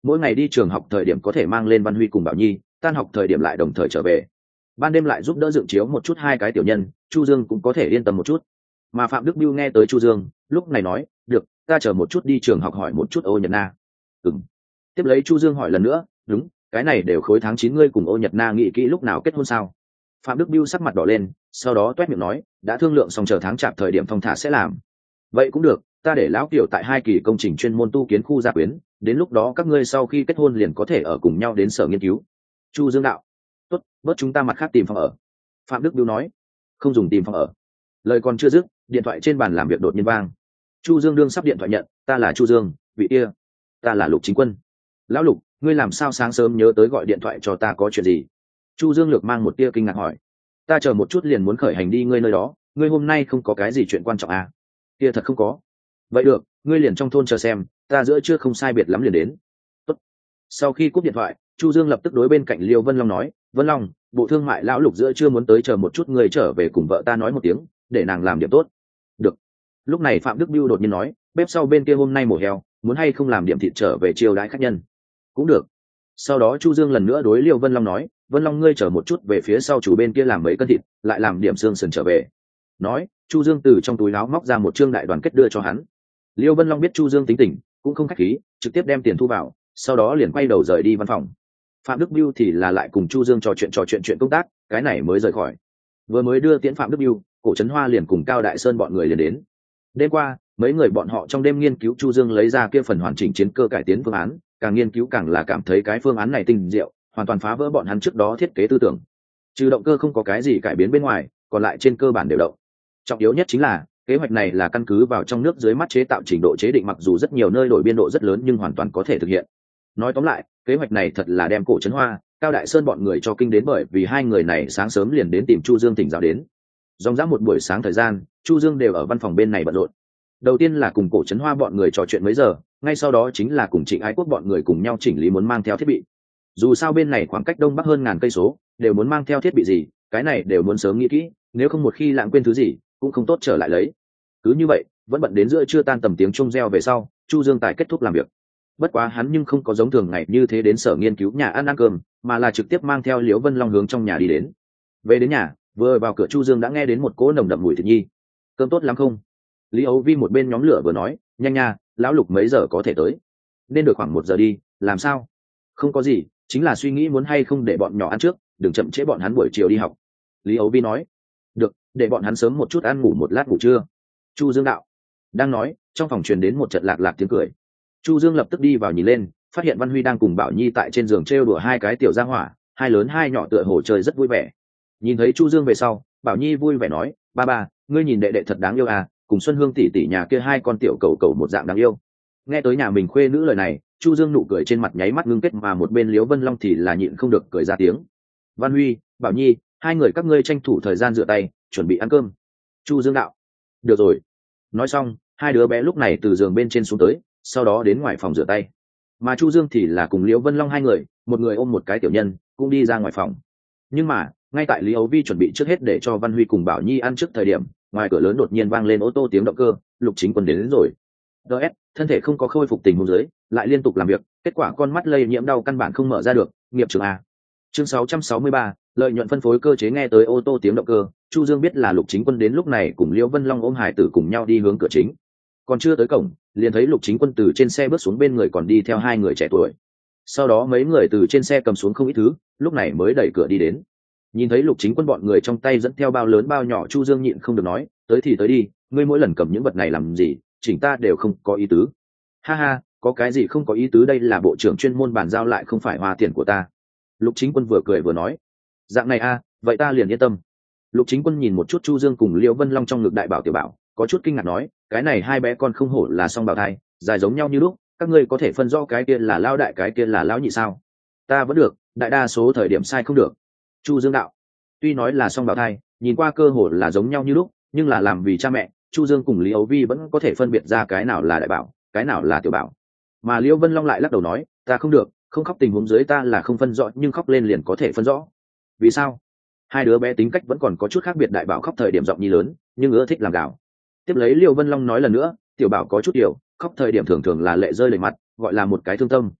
mỗi ngày đi trường học thời điểm có thể mang lên Văn Huy cùng Bảo Nhi, tan học thời điểm lại đồng thời trở về, ban đêm lại giúp đỡ dựng chiếu một chút hai cái tiểu nhân, Chu Dương cũng có thể yên tâm một chút. Mà Phạm Đức Biêu nghe tới Chu Dương, lúc này nói, được, ta chờ một chút đi trường học hỏi một chút Ô Nhật Na. Ừm. Tiếp lấy Chu Dương hỏi lần nữa, đúng, cái này đều khối tháng chín ngươi cùng Ô Nhật Na nghĩ kỹ lúc nào kết hôn sao? Phạm Đức Biêu sắc mặt đỏ lên, sau đó toét miệng nói, đã thương lượng xong chờ tháng chạp thời điểm thong thả sẽ làm. Vậy cũng được, ta để lão Kiều tại hai kỳ công trình chuyên môn tu kiến khu gia quyến, đến lúc đó các ngươi sau khi kết hôn liền có thể ở cùng nhau đến sở nghiên cứu. Chu Dương đạo, tốt, bớt chúng ta mặt khác tìm phòng ở. Phạm Đức Biêu nói, không dùng tìm phòng ở. Lời còn chưa dứt, điện thoại trên bàn làm việc đột nhiên vang. Chu Dương đương sắp điện thoại nhận, ta là Chu Dương, vị kia, ta là Lục Chính Quân. Lão Lục, ngươi làm sao sáng sớm nhớ tới gọi điện thoại cho ta, có chuyện gì? Chu Dương lược mang một tia kinh ngạc hỏi. Ta chờ một chút liền muốn khởi hành đi ngươi nơi đó, ngươi hôm nay không có cái gì chuyện quan trọng à? Kia thật không có. Vậy được, ngươi liền trong thôn chờ xem, ta giữa trưa không sai biệt lắm liền đến. Tốt. Sau khi cúp điện thoại, Chu Dương lập tức đối bên cạnh Liêu Vân Long nói, Vân Long, bộ thương mại lão Lục giữa trưa muốn tới chờ một chút, ngươi trở về cùng vợ ta nói một tiếng, để nàng làm điểm tốt. Được. Lúc này Phạm Đức Biêu đột nhiên nói, bếp sau bên kia hôm nay mổ heo, muốn hay không làm điểm thịt trở về chiêu đãi khách nhân? Cũng được. Sau đó Chu Dương lần nữa đối Liêu Vân Long nói, Vân Long ngươi chở một chút về phía sau chủ bên kia làm mấy cân thịt, lại làm điểm xương sườn trở về. Nói, Chu Dương từ trong túi áo móc ra một trương đại đoàn kết đưa cho hắn. Liêu Vân Long biết Chu Dương tính tình, cũng không khách khí, trực tiếp đem tiền thu vào, sau đó liền quay đầu rời đi văn phòng. Phạm Đức Biêu thì là lại cùng Chu Dương trò chuyện trò chuyện chuyện công tác, cái này mới rời khỏi. Vừa mới đưa tiễn Phạm Đức Biêu, Cổ Trấn Hoa liền cùng Cao Đại Sơn bọn người liền đến. Đêm qua, mấy người bọn họ trong đêm nghiên cứu Chu Dương lấy ra kia phần hoàn chỉnh chiến cơ cải tiến phương án, càng nghiên cứu càng là cảm thấy cái phương án này tinh diệu, hoàn toàn phá vỡ bọn hắn trước đó thiết kế tư tưởng. Trừ động cơ không có cái gì cải biến bên ngoài, còn lại trên cơ bản đều động. Trọng yếu nhất chính là kế hoạch này là căn cứ vào trong nước dưới mắt chế tạo trình độ chế định, mặc dù rất nhiều nơi đổi biên độ rất lớn nhưng hoàn toàn có thể thực hiện. Nói tóm lại, kế hoạch này thật là đem Cổ Trấn Hoa, Cao Đại Sơn bọn người cho kinh đến, bởi vì hai người này sáng sớm liền đến tìm Chu Dương thỉnh giáo đến. Dòng dã một buổi sáng thời gian, Chu Dương đều ở văn phòng bên này bận rộn. Đầu tiên là cùng Cổ Trấn Hoa bọn người trò chuyện mấy giờ, ngay sau đó chính là cùng Trịnh Ái Quốc bọn người cùng nhau chỉnh lý muốn mang theo thiết bị. Dù sao bên này khoảng cách đông bắc hơn ngàn cây số, đều muốn mang theo thiết bị gì, cái này đều muốn sớm nghĩ kỹ, nếu không một khi lãng quên thứ gì, cũng không tốt trở lại lấy. Cứ như vậy, vẫn bận đến giữa trưa tan tầm tiếng chuông reo về sau, Chu Dương tài kết thúc làm việc. Bất quá hắn nhưng không có giống thường ngày như thế đến sở nghiên cứu nhà ăn ăn cơm, mà là trực tiếp mang theo Liễu Vân Long hướng trong nhà đi đến. Về đến nhà, vừa vào cửa Chu Dương đã nghe đến một cỗ nồng đậm mùi thịt nhi. Cơm tốt lắm không? Lý Âu Vi một bên nhóm lửa vừa nói, nhanh nha, lão Lục mấy giờ có thể tới? Nên được khoảng một giờ đi, làm sao? Không có gì, chính là suy nghĩ muốn hay không để bọn nhỏ ăn trước, đừng chậm trễ bọn hắn buổi chiều đi học. Lý Âu Vi nói, được, để bọn hắn sớm một chút ăn ngủ một lát ngủ trưa. Chu Dương đạo. Đang nói, trong phòng truyền đến một trận lạc lạc tiếng cười. Chu Dương lập tức đi vào nhìn lên, phát hiện Văn Huy đang cùng Bảo Nhi tại trên giường trêu đùa hai cái tiểu gia hỏa, hai lớn hai nhỏ tựa hồ chơi rất vui vẻ. Nhìn thấy Chu Dương về sau, Bảo Nhi vui vẻ nói, ba ba, ngươi nhìn đệ đệ thật đáng yêu à, cùng Xuân Hương tỷ tỷ nhà kia hai con tiểu cầu cầu một dạng đáng yêu. Nghe tới nhà mình khuê nữ lời này, Chu Dương nụ cười trên mặt nháy mắt ngưng kết, mà một bên Liễu Vân Long thì là nhịn không được cười ra tiếng. Văn Huy, Bảo Nhi, hai người các ngươi tranh thủ thời gian rửa tay, chuẩn bị ăn cơm. Chu Dương đạo. Được rồi. Nói xong, hai đứa bé lúc này từ giường bên trên xuống tới, sau đó đến ngoài phòng rửa tay. Mà Chu Dương thì là cùng Liễu Vân Long hai người, một người ôm một cái tiểu nhân, cũng đi ra ngoài phòng. Nhưng mà, ngay tại Lý Âu Vi chuẩn bị trước hết để cho Văn Huy cùng Bảo Nhi ăn trước thời điểm, ngoài cửa lớn đột nhiên vang lên ô tô tiếng động cơ, Lục Chính Quân đến, đến rồi. đê ét, thân thể không có khôi phục tình huống dưới, lại liên tục làm việc, kết quả con mắt lây nhiễm đau căn bản không mở ra được, nghiệp trưởng a. Chương sáu trăm sáu mươi ba, lợi nhuận phân phối cơ chế. Nghe tới ô tô tiếng động cơ, Chu Dương biết là Lục Chính Quân đến, lúc này cùng Liễu Vân Long ôm hải tử cùng nhau đi hướng cửa chính. Còn chưa tới cổng, liền thấy Lục Chính Quân từ trên xe bước xuống, bên người còn đi theo hai người trẻ tuổi. Sau đó mấy người từ trên xe cầm xuống không ít thứ, lúc này mới đẩy cửa đi đến. Nhìn thấy Lục Chính Quân bọn người trong tay dẫn theo bao lớn bao nhỏ, Chu Dương nhịn không được nói, tới thì tới đi, ngươi mỗi lần cầm những vật này làm gì, chỉnh ta đều không có ý tứ. Ha ha, có cái gì không có ý tứ, đây là bộ trưởng chuyên môn bàn giao, lại không phải hoa tiền của ta. Lục Chính Quân vừa cười vừa nói, dạng này a, vậy ta liền yên tâm. Lục Chính Quân nhìn một chút Chu Dương cùng Liễu Vân Long trong ngực đại bảo tiểu bảo, có chút kinh ngạc nói, cái này hai bé con không hổ là song bào thai, dài giống nhau như lúc, các ngươi có thể phân rõ cái kia là lao đại cái kia là lão nhị sao? Ta vẫn được, đại đa số thời điểm sai không được. Chu Dương đạo. Tuy nói là song bào thai, nhìn qua cơ hồ là giống nhau như lúc, nhưng là làm vì cha mẹ, Chu Dương cùng Lý Âu Vi vẫn có thể phân biệt ra cái nào là đại bảo, cái nào là tiểu bảo. Mà Liễu Vân Long lại lắc đầu nói, ta không được, không khóc tình huống dưới ta là không phân rõ, nhưng khóc lên liền có thể phân rõ. Vì sao? Hai đứa bé tính cách vẫn còn có chút khác biệt, đại bảo khóc thời điểm giọng nhi lớn, nhưng ưa thích làm gào. Tiếp lấy Liễu Vân Long nói lần nữa, tiểu bảo có chút điều, khóc thời điểm thường thường là lệ rơi lệ mặt, gọi là một cái thương tâm.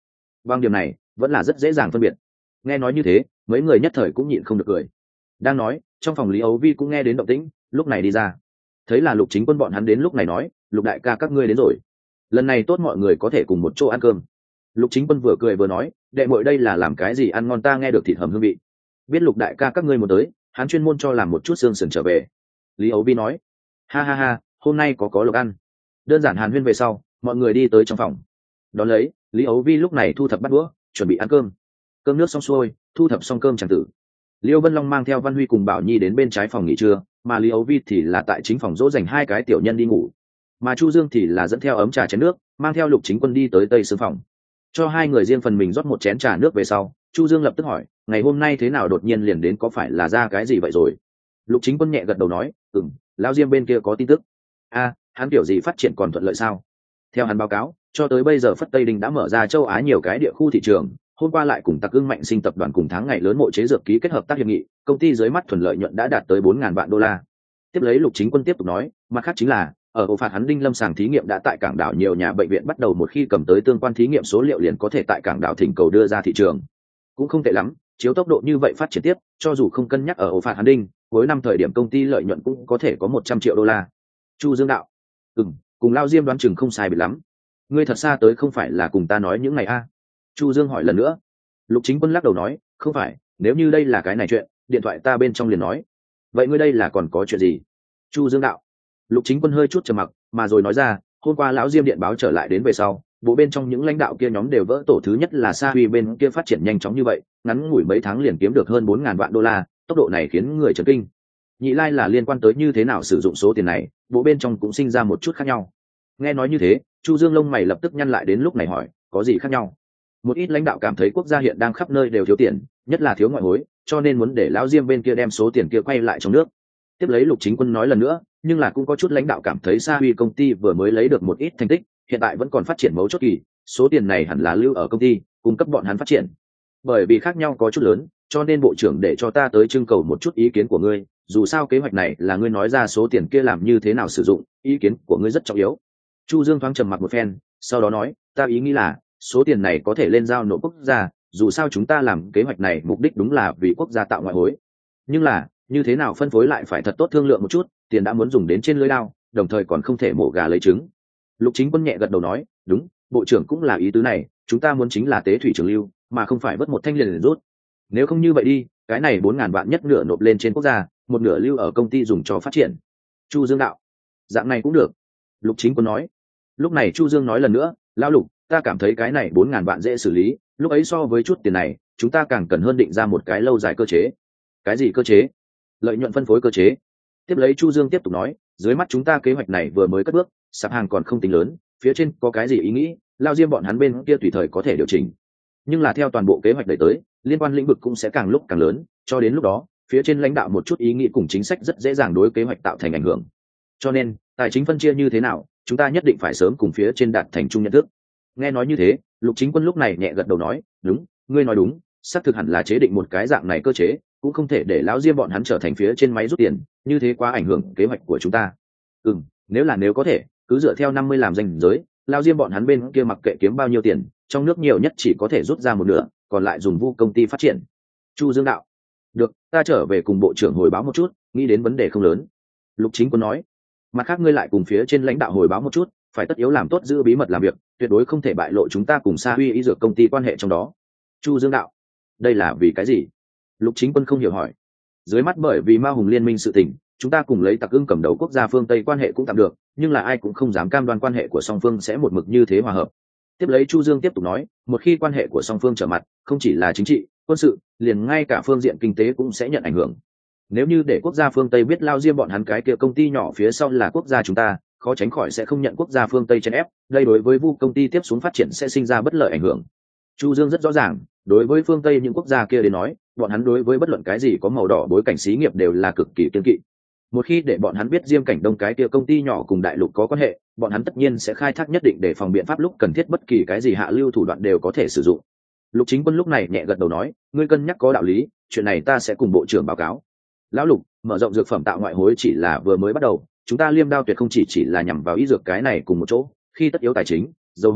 Bằng điểm này vẫn là rất dễ dàng phân biệt. Nghe nói như thế, mấy người nhất thời cũng nhịn không được cười. Đang nói, trong phòng Lý Âu Vi cũng nghe đến động tĩnh, lúc này đi ra, thấy là Lục Chính Quân bọn hắn đến, lúc này nói, Lục đại ca các ngươi đến rồi, lần này tốt mọi người có thể cùng một chỗ ăn cơm. Lục Chính Quân vừa cười vừa nói, đệ muội đây là làm cái gì ăn ngon, ta nghe được thịt hầm hương vị, biết Lục đại ca các ngươi muốn tới, hắn chuyên môn cho làm một chút xương sườn trở về. Lý Âu Vi nói, ha ha ha, hôm nay có có lộc ăn. Đơn giản hàn huyên về sau, mọi người đi tới trong phòng. Đón lấy, Lý Âu Vi lúc này thu thập bát đũa, chuẩn bị ăn cơm. Cơm nước xong xuôi, thu thập xong cơm chẳng tử, Liêu Vân Long mang theo Văn Huy cùng Bảo Nhi đến bên trái phòng nghỉ trưa, mà Lý Âu Vi thì là tại chính phòng dỗ dành hai cái tiểu nhân đi ngủ, mà Chu Dương thì là dẫn theo ấm trà chén nước, mang theo Lục Chính Quân đi tới tây sương phòng, cho hai người riêng phần mình rót một chén trà nước về sau, Chu Dương lập tức hỏi, ngày hôm nay thế nào đột nhiên liền đến, có phải là ra cái gì vậy rồi? Lục Chính Quân nhẹ gật đầu nói, ừm, lão Diêm bên kia có tin tức. A, hắn kiểu gì phát triển còn thuận lợi sao? Theo hắn báo cáo, cho tới bây giờ Phất Tây Đình đã mở ra châu Á nhiều cái địa khu thị trường, hôm qua lại cùng Tặc Ưng Mạnh Sinh tập đoàn cùng tháng ngày lớn mộ chế dược ký kết hợp tác hiệp nghị, công ty dưới mắt thuần lợi nhuận đã đạt tới bốn ngàn vạn đô la. Tiếp lấy Lục Chính Quân tiếp tục nói, mặt khác chính là ở ổ phạt hắn Đinh lâm sàng thí nghiệm đã tại cảng đảo nhiều nhà bệnh viện bắt đầu, một khi cầm tới tương quan thí nghiệm số liệu liền có thể tại cảng đảo thỉnh cầu đưa ra thị trường. Cũng không tệ lắm, chiếu tốc độ như vậy phát triển tiếp, cho dù không cân nhắc ở ổ phạt hắn Đinh, cuối năm thời điểm công ty lợi nhuận cũng có thể có một trăm triệu đô la. Chu Dương đạo, ừm, cùng Lao Diêm đoán chừng không sai biệt lắm. Ngươi thật xa tới không phải là cùng ta nói những ngày a? Chu Dương hỏi lần nữa. Lục Chính Quân lắc đầu nói, không phải, nếu như đây là cái này chuyện, điện thoại ta bên trong liền nói. Vậy ngươi đây là còn có chuyện gì? Chu Dương đạo. Lục Chính Quân hơi chút trầm mặc, mà rồi nói ra, hôm qua lão Diêm điện báo trở lại đến về sau, bộ bên trong những lãnh đạo kia nhóm đều vỡ tổ, thứ nhất là Sa Huy bên kia phát triển nhanh chóng như vậy, ngắn ngủi mấy tháng liền kiếm được hơn bốn ngàn vạn đô la, tốc độ này khiến người chấn kinh. Nhị lai là liên quan tới như thế nào sử dụng số tiền này, bộ bên trong cũng sinh ra một chút khác nhau. Nghe nói như thế, Chu Dương lông mày lập tức nhăn lại, đến lúc này hỏi, có gì khác nhau? Một ít lãnh đạo cảm thấy quốc gia hiện đang khắp nơi đều thiếu tiền, nhất là thiếu ngoại hối, cho nên muốn để lão Diêm bên kia đem số tiền kia quay lại trong nước. Tiếp lấy Lục Chính Quân nói lần nữa, nhưng là cũng có chút lãnh đạo cảm thấy Sa Huy công ty vừa mới lấy được một ít thành tích, hiện tại vẫn còn phát triển mấu chốt kỳ, số tiền này hẳn là lưu ở công ty, cung cấp bọn hắn phát triển. Bởi vì khác nhau có chút lớn, cho nên bộ trưởng để cho ta tới trưng cầu một chút ý kiến của ngươi, dù sao kế hoạch này là ngươi nói ra, số tiền kia làm như thế nào sử dụng, ý kiến của ngươi rất trọng yếu. Chu Dương thoáng trầm mặc một phen, sau đó nói, ta ý nghĩ là số tiền này có thể lên giao nộp quốc gia, dù sao chúng ta làm kế hoạch này mục đích đúng là vì quốc gia tạo ngoại hối, nhưng là như thế nào phân phối lại phải thật tốt thương lượng một chút, tiền đã muốn dùng đến trên lưới lao, đồng thời còn không thể mổ gà lấy trứng. Lục Chính Quân nhẹ gật đầu nói, đúng, bộ trưởng cũng là ý tứ này, chúng ta muốn chính là tế thủy trường lưu, mà không phải vớt một thanh liền liền rút. Nếu không như vậy đi, cái này bốn ngàn vạn nhất nửa nộp lên trên quốc gia, một nửa lưu ở công ty dùng cho phát triển. Chu Dương đạo, dạng này cũng được. Lục Chính Quân nói. Lúc này Chu Dương nói lần nữa, lão Lục, ta cảm thấy cái này bốn ngàn vạn dễ xử lý, lúc ấy so với chút tiền này, chúng ta càng cần hơn định ra một cái lâu dài cơ chế. Cái gì cơ chế? Lợi nhuận phân phối cơ chế. Tiếp lấy Chu Dương tiếp tục nói, dưới mắt chúng ta kế hoạch này vừa mới cất bước, sạp hàng còn không tính lớn, phía trên có cái gì ý nghĩ, Lao Diêm bọn hắn bên kia tùy thời có thể điều chỉnh. Nhưng là theo toàn bộ kế hoạch đẩy tới, liên quan lĩnh vực cũng sẽ càng lúc càng lớn, cho đến lúc đó, phía trên lãnh đạo một chút ý nghĩ cùng chính sách rất dễ dàng đối kế hoạch tạo thành ảnh hưởng. Cho nên, tài chính phân chia như thế nào, chúng ta nhất định phải sớm cùng phía trên đạt thành chung nhận thức. Nghe nói như thế, Lục Chính Quân lúc này nhẹ gật đầu nói, đúng, ngươi nói đúng, xác thực hẳn là chế định một cái dạng này cơ chế, cũng không thể để lão Diêm bọn hắn trở thành phía trên máy rút tiền, như thế quá ảnh hưởng kế hoạch của chúng ta. Ừ, nếu là nếu có thể, cứ dựa theo năm mươi làm danh giới, lão Diêm bọn hắn bên kia mặc kệ kiếm bao nhiêu tiền, trong nước nhiều nhất chỉ có thể rút ra một nửa, còn lại dùng vu công ty phát triển. Chu Dương đạo, được, ta trở về cùng bộ trưởng hồi báo một chút, nghĩ đến vấn đề không lớn. Lục Chính Quân nói, mặt khác ngươi lại cùng phía trên lãnh đạo hồi báo một chút, phải tất yếu làm tốt giữ bí mật làm việc, tuyệt đối không thể bại lộ chúng ta cùng Sa Huy y dược công ty quan hệ trong đó. Chu Dương đạo, đây là vì cái gì? Lục Chính Quân không hiểu hỏi. Dưới mắt bởi vì Ma Hùng liên minh sự tình, chúng ta cùng lấy Tặc Ưng cầm đầu quốc gia phương Tây quan hệ cũng tạm được, nhưng là ai cũng không dám cam đoan quan hệ của song phương sẽ một mực như thế hòa hợp. Tiếp lấy Chu Dương tiếp tục nói, một khi quan hệ của song phương trở mặt, không chỉ là chính trị, quân sự, liền ngay cả phương diện kinh tế cũng sẽ nhận ảnh hưởng. Nếu như để quốc gia phương Tây biết Lao Diêm bọn hắn cái kia công ty nhỏ phía sau là quốc gia chúng ta, khó tránh khỏi sẽ không nhận quốc gia phương Tây chèn ép, đây đối với vu công ty tiếp xuống phát triển sẽ sinh ra bất lợi ảnh hưởng. Chu Dương rất rõ ràng, đối với phương Tây những quốc gia kia đến nói, bọn hắn đối với bất luận cái gì có màu đỏ bối cảnh xí nghiệp đều là cực kỳ kiêng kỵ. Một khi để bọn hắn biết Diêm Cảnh Đông cái kia công ty nhỏ cùng đại lục có quan hệ, bọn hắn tất nhiên sẽ khai thác nhất định để phòng biện pháp, lúc cần thiết bất kỳ cái gì hạ lưu thủ đoạn đều có thể sử dụng. Lục Chính Quân lúc này nhẹ gật đầu nói, ngươi cân nhắc có đạo lý, chuyện này ta sẽ cùng bộ trưởng báo cáo. Lão Lục, mở rộng dược phẩm tạo ngoại hối chỉ là vừa mới bắt đầu, chúng ta Liêm Đao tuyệt không chỉ chỉ là nhằm vào y dược cái này cùng một chỗ, khi tất yếu tài chính, dầu hỏa,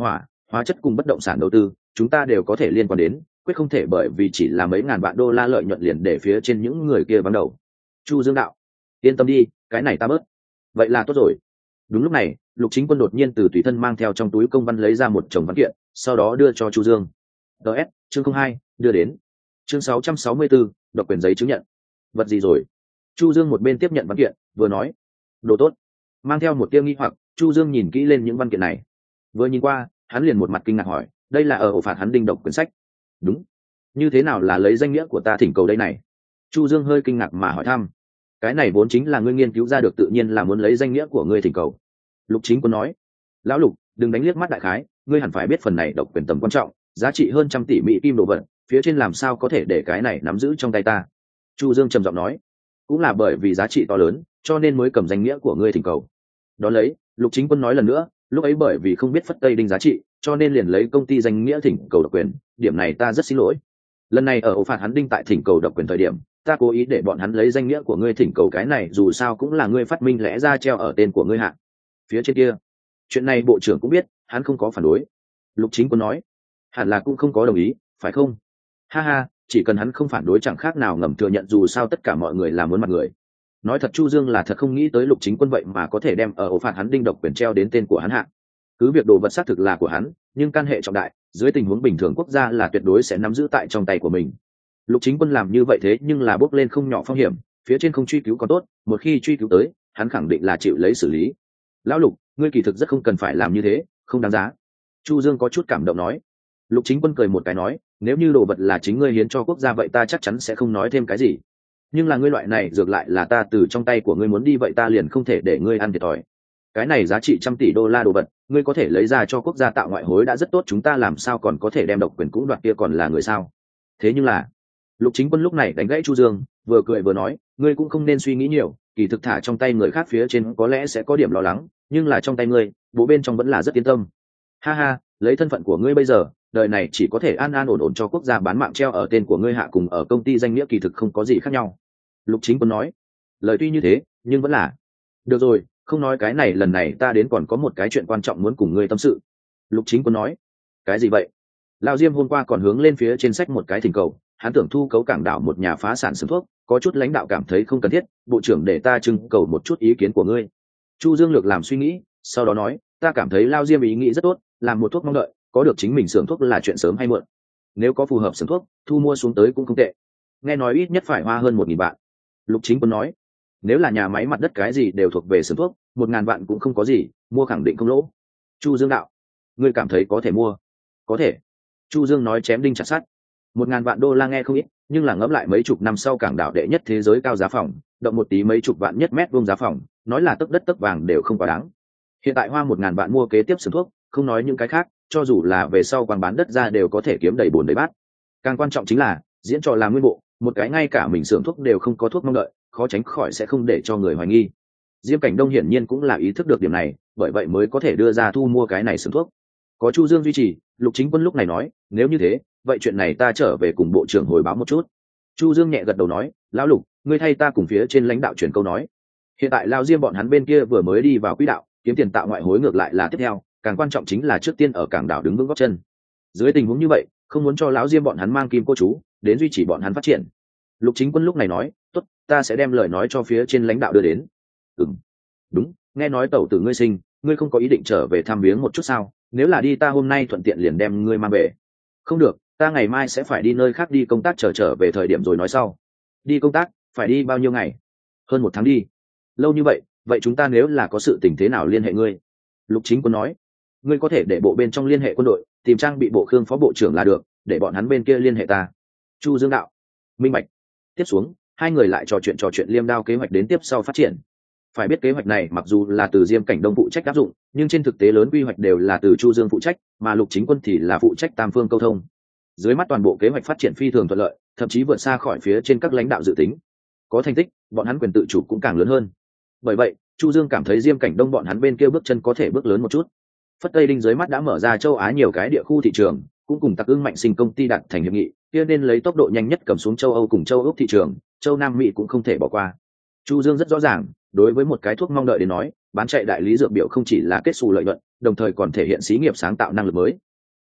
hóa chất cùng bất động sản đầu tư chúng ta đều có thể liên quan đến, quyết không thể bởi vì chỉ là mấy ngàn vạn đô la lợi nhuận liền để phía trên những người kia vắng đầu. Chu Dương đạo: yên tâm đi, cái này ta bớt. Vậy là tốt rồi. Đúng lúc này, Lục Chính Quân đột nhiên từ tùy thân mang theo trong túi công văn lấy ra một chồng văn kiện, sau đó đưa cho Chu Dương. ds chương không hai đưa đến. Chương sáu trăm sáu mươi bốn độc quyền giấy chứng nhận. Vật gì rồi? Chu Dương một bên tiếp nhận văn kiện vừa nói: đồ tốt. Mang theo một tia nghi hoặc, Chu Dương nhìn kỹ lên những văn kiện này. Vừa nhìn qua, hắn liền một mặt kinh ngạc hỏi: đây là ở ổ phạt hắn đinh độc quyền sách? Đúng. Như thế nào là lấy danh nghĩa của ta thỉnh cầu đây này? Chu Dương hơi kinh ngạc mà hỏi thăm. Cái này vốn chính là ngươi nghiên cứu ra được, tự nhiên là muốn lấy danh nghĩa của ngươi thỉnh cầu. Lục Chính Quân nói. Lão Lục, đừng đánh liếc mắt đại khái, ngươi hẳn phải biết phần này độc quyền tầm quan trọng, giá trị hơn trăm tỷ mỹ kim đồ vật, phía trên làm sao có thể để cái này nắm giữ trong tay ta? Chu Dương trầm giọng nói. Cũng là bởi vì giá trị to lớn, cho nên mới cầm danh nghĩa của ngươi thỉnh cầu. Đó lấy, Lục Chính Quân nói lần nữa, lúc ấy bởi vì không biết phất tây đinh giá trị, cho nên liền lấy công ty danh nghĩa thỉnh cầu độc quyền, điểm này ta rất xin lỗi. Lần này ở ổ phạt hắn đinh tại thỉnh cầu độc quyền thời điểm, ta cố ý để bọn hắn lấy danh nghĩa của ngươi thỉnh cầu, cái này dù sao cũng là ngươi phát minh lẽ ra treo ở tên của ngươi hạ. Phía trên kia, chuyện này bộ trưởng cũng biết, hắn không có phản đối. Lục Chính Quân nói. Hẳn là cũng không có đồng ý, phải không? Ha ha, chỉ cần hắn không phản đối chẳng khác nào ngầm thừa nhận, dù sao tất cả mọi người là muốn mặt người. Nói thật, Chu Dương là thật không nghĩ tới Lục Chính Quân vậy mà có thể đem ở ổ phạt hắn đinh độc quyền treo đến tên của hắn hạ. Cứ việc đồ vật xác thực là của hắn, nhưng can hệ trọng đại, dưới tình huống bình thường quốc gia là tuyệt đối sẽ nắm giữ tại trong tay của mình. Lục Chính Quân làm như vậy thế nhưng là bước lên không nhỏ phong hiểm, phía trên không truy cứu còn tốt, một khi truy cứu tới, hắn khẳng định là chịu lấy xử lý. Lão Lục, ngươi kỳ thực rất không cần phải làm như thế, không đáng giá. Chu Dương có chút cảm động nói. Lục Chính Quân cười một cái nói, nếu như đồ vật là chính ngươi hiến cho quốc gia vậy ta chắc chắn sẽ không nói thêm cái gì. Nhưng là ngươi loại này dược lại là ta từ trong tay của ngươi muốn đi, vậy ta liền không thể để ngươi ăn thiệt thòi. Cái này giá trị trăm tỷ đô la đồ vật, ngươi có thể lấy ra cho quốc gia tạo ngoại hối đã rất tốt, chúng ta làm sao còn có thể đem độc quyền cũng đoạt, kia còn là người sao? Thế nhưng là, Lục Chính Quân lúc này đánh gãy Chu Dương, vừa cười vừa nói, ngươi cũng không nên suy nghĩ nhiều, kỳ thực thả trong tay người khác phía trên có lẽ sẽ có điểm lo lắng, nhưng là trong tay ngươi, bộ bên trong vẫn là rất yên tâm. Ha ha, lấy thân phận của ngươi bây giờ, đời này chỉ có thể an an ổn ổn cho quốc gia bán mạng treo ở tên của ngươi hạ, cùng ở công ty danh nghĩa kỳ thực không có gì khác nhau. Lục Chính Quân nói. Lời tuy như thế, nhưng vẫn là. Được rồi, không nói cái này, lần này ta đến còn có một cái chuyện quan trọng muốn cùng ngươi tâm sự. Lục Chính Quân nói. Cái gì vậy? Lão Diêm hôm qua còn hướng lên phía trên sách một cái thỉnh cầu, hắn tưởng thu cấu cảng đảo một nhà phá sản xưởng thuốc, có chút lãnh đạo cảm thấy không cần thiết, bộ trưởng để ta trưng cầu một chút ý kiến của ngươi. Chu Dương Lược làm suy nghĩ, sau đó nói, ta cảm thấy Lão Diêm ý nghĩ rất tốt, làm một thuốc mong đợi, có được chính mình xưởng thuốc là chuyện sớm hay muộn. Nếu có phù hợp xưởng thuốc, thu mua xuống tới cũng không tệ. Nghe nói ít nhất phải hoa hơn một nghìn vạn. Lục Chính Quân nói. Nếu là nhà máy mặt đất cái gì đều thuộc về xưởng thuốc, một ngàn vạn cũng không có gì, mua khẳng định không lỗ. Chu Dương đạo. Ngươi cảm thấy có thể mua? Có thể. Chu Dương nói chém đinh chặt sắt. Một ngàn vạn đô la nghe không ít, nhưng là ngẫm lại mấy chục năm sau cảng đảo đệ nhất thế giới cao giá phòng, động một tí mấy chục vạn nhất mét vuông giá phòng, nói là tấc đất tấc vàng đều không quá đáng. Hiện tại hoa một ngàn vạn mua kế tiếp xưởng thuốc, không nói những cái khác, cho dù là về sau quang bán đất ra đều có thể kiếm đầy bồn đầy bát. Càng quan trọng chính là diễn trò làm nguyên bộ, một cái ngay cả mình xưởng thuốc đều không có thuốc mong đợi, khó tránh khỏi sẽ không để cho người hoài nghi. Diêm Cảnh Đông hiển nhiên cũng là ý thức được điểm này, bởi vậy mới có thể đưa ra thu mua cái này xưởng thuốc. Có Chu Dương duy trì, Lục Chính Quân lúc này nói, nếu như thế, vậy chuyện này ta trở về cùng bộ trưởng hồi báo một chút. Chu Dương nhẹ gật đầu nói, lão Lục, ngươi thay ta cùng phía trên lãnh đạo truyền câu nói. Hiện tại Lao Diêm bọn hắn bên kia vừa mới đi vào quỹ đạo, kiếm tiền tạo ngoại hối ngược lại là tiếp theo, càng quan trọng chính là trước tiên ở cảng đảo đứng vững gót chân. Dưới tình huống như vậy, không muốn cho lão Diêm bọn hắn mang kim cô chú, đến duy trì bọn hắn phát triển. Lục Chính Quân lúc này nói, tốt, ta sẽ đem lời nói cho phía trên lãnh đạo đưa đến. Ừm, đúng, nghe nói tẩu tử ngươi sinh, ngươi không có ý định trở về thăm viếng một chút sao? Nếu là đi ta hôm nay thuận tiện liền đem ngươi mang về. Không được, ta ngày mai sẽ phải đi nơi khác đi công tác, chờ trở, trở về thời điểm rồi nói sau. Đi công tác, phải đi bao nhiêu ngày? Hơn một tháng đi. Lâu như vậy, vậy chúng ta nếu là có sự tình thế nào liên hệ ngươi? Lục Chính Quân nói, ngươi có thể để bộ bên trong liên hệ quân đội, tìm trang bị bộ Khương phó bộ trưởng là được, để bọn hắn bên kia liên hệ ta. Chu Dương đạo, minh bạch. Tiếp xuống, hai người lại trò chuyện trò chuyện liêm đao kế hoạch đến tiếp sau phát triển. Phải biết kế hoạch này mặc dù là từ Diêm Cảnh Đông phụ trách áp dụng, nhưng trên thực tế lớn quy hoạch đều là từ Chu Dương phụ trách, mà Lục Chính Quân thì là phụ trách tam phương câu thông. Dưới mắt toàn bộ kế hoạch phát triển phi thường thuận lợi, thậm chí vượt xa khỏi phía trên các lãnh đạo dự tính. Có thành tích, bọn hắn quyền tự chủ cũng càng lớn hơn. Bởi vậy, Chu Dương cảm thấy Diêm Cảnh Đông bọn hắn bên kia bước chân có thể bước lớn một chút. Phất Tây Đinh dưới mắt đã mở ra châu Á nhiều cái địa khu thị trường, cũng cùng Tạc Ưng Mạnh Sinh công ty đạt thành hiệp nghị, kia nên lấy tốc độ nhanh nhất cầm xuống châu Âu cùng châu Úc thị trường, châu Nam Mỹ cũng không thể bỏ qua. Chu Dương rất rõ ràng, đối với một cái thuốc mong đợi đến nói, bán chạy đại lý dược biểu không chỉ là kết xù lợi nhuận, đồng thời còn thể hiện xí nghiệp sáng tạo năng lực mới.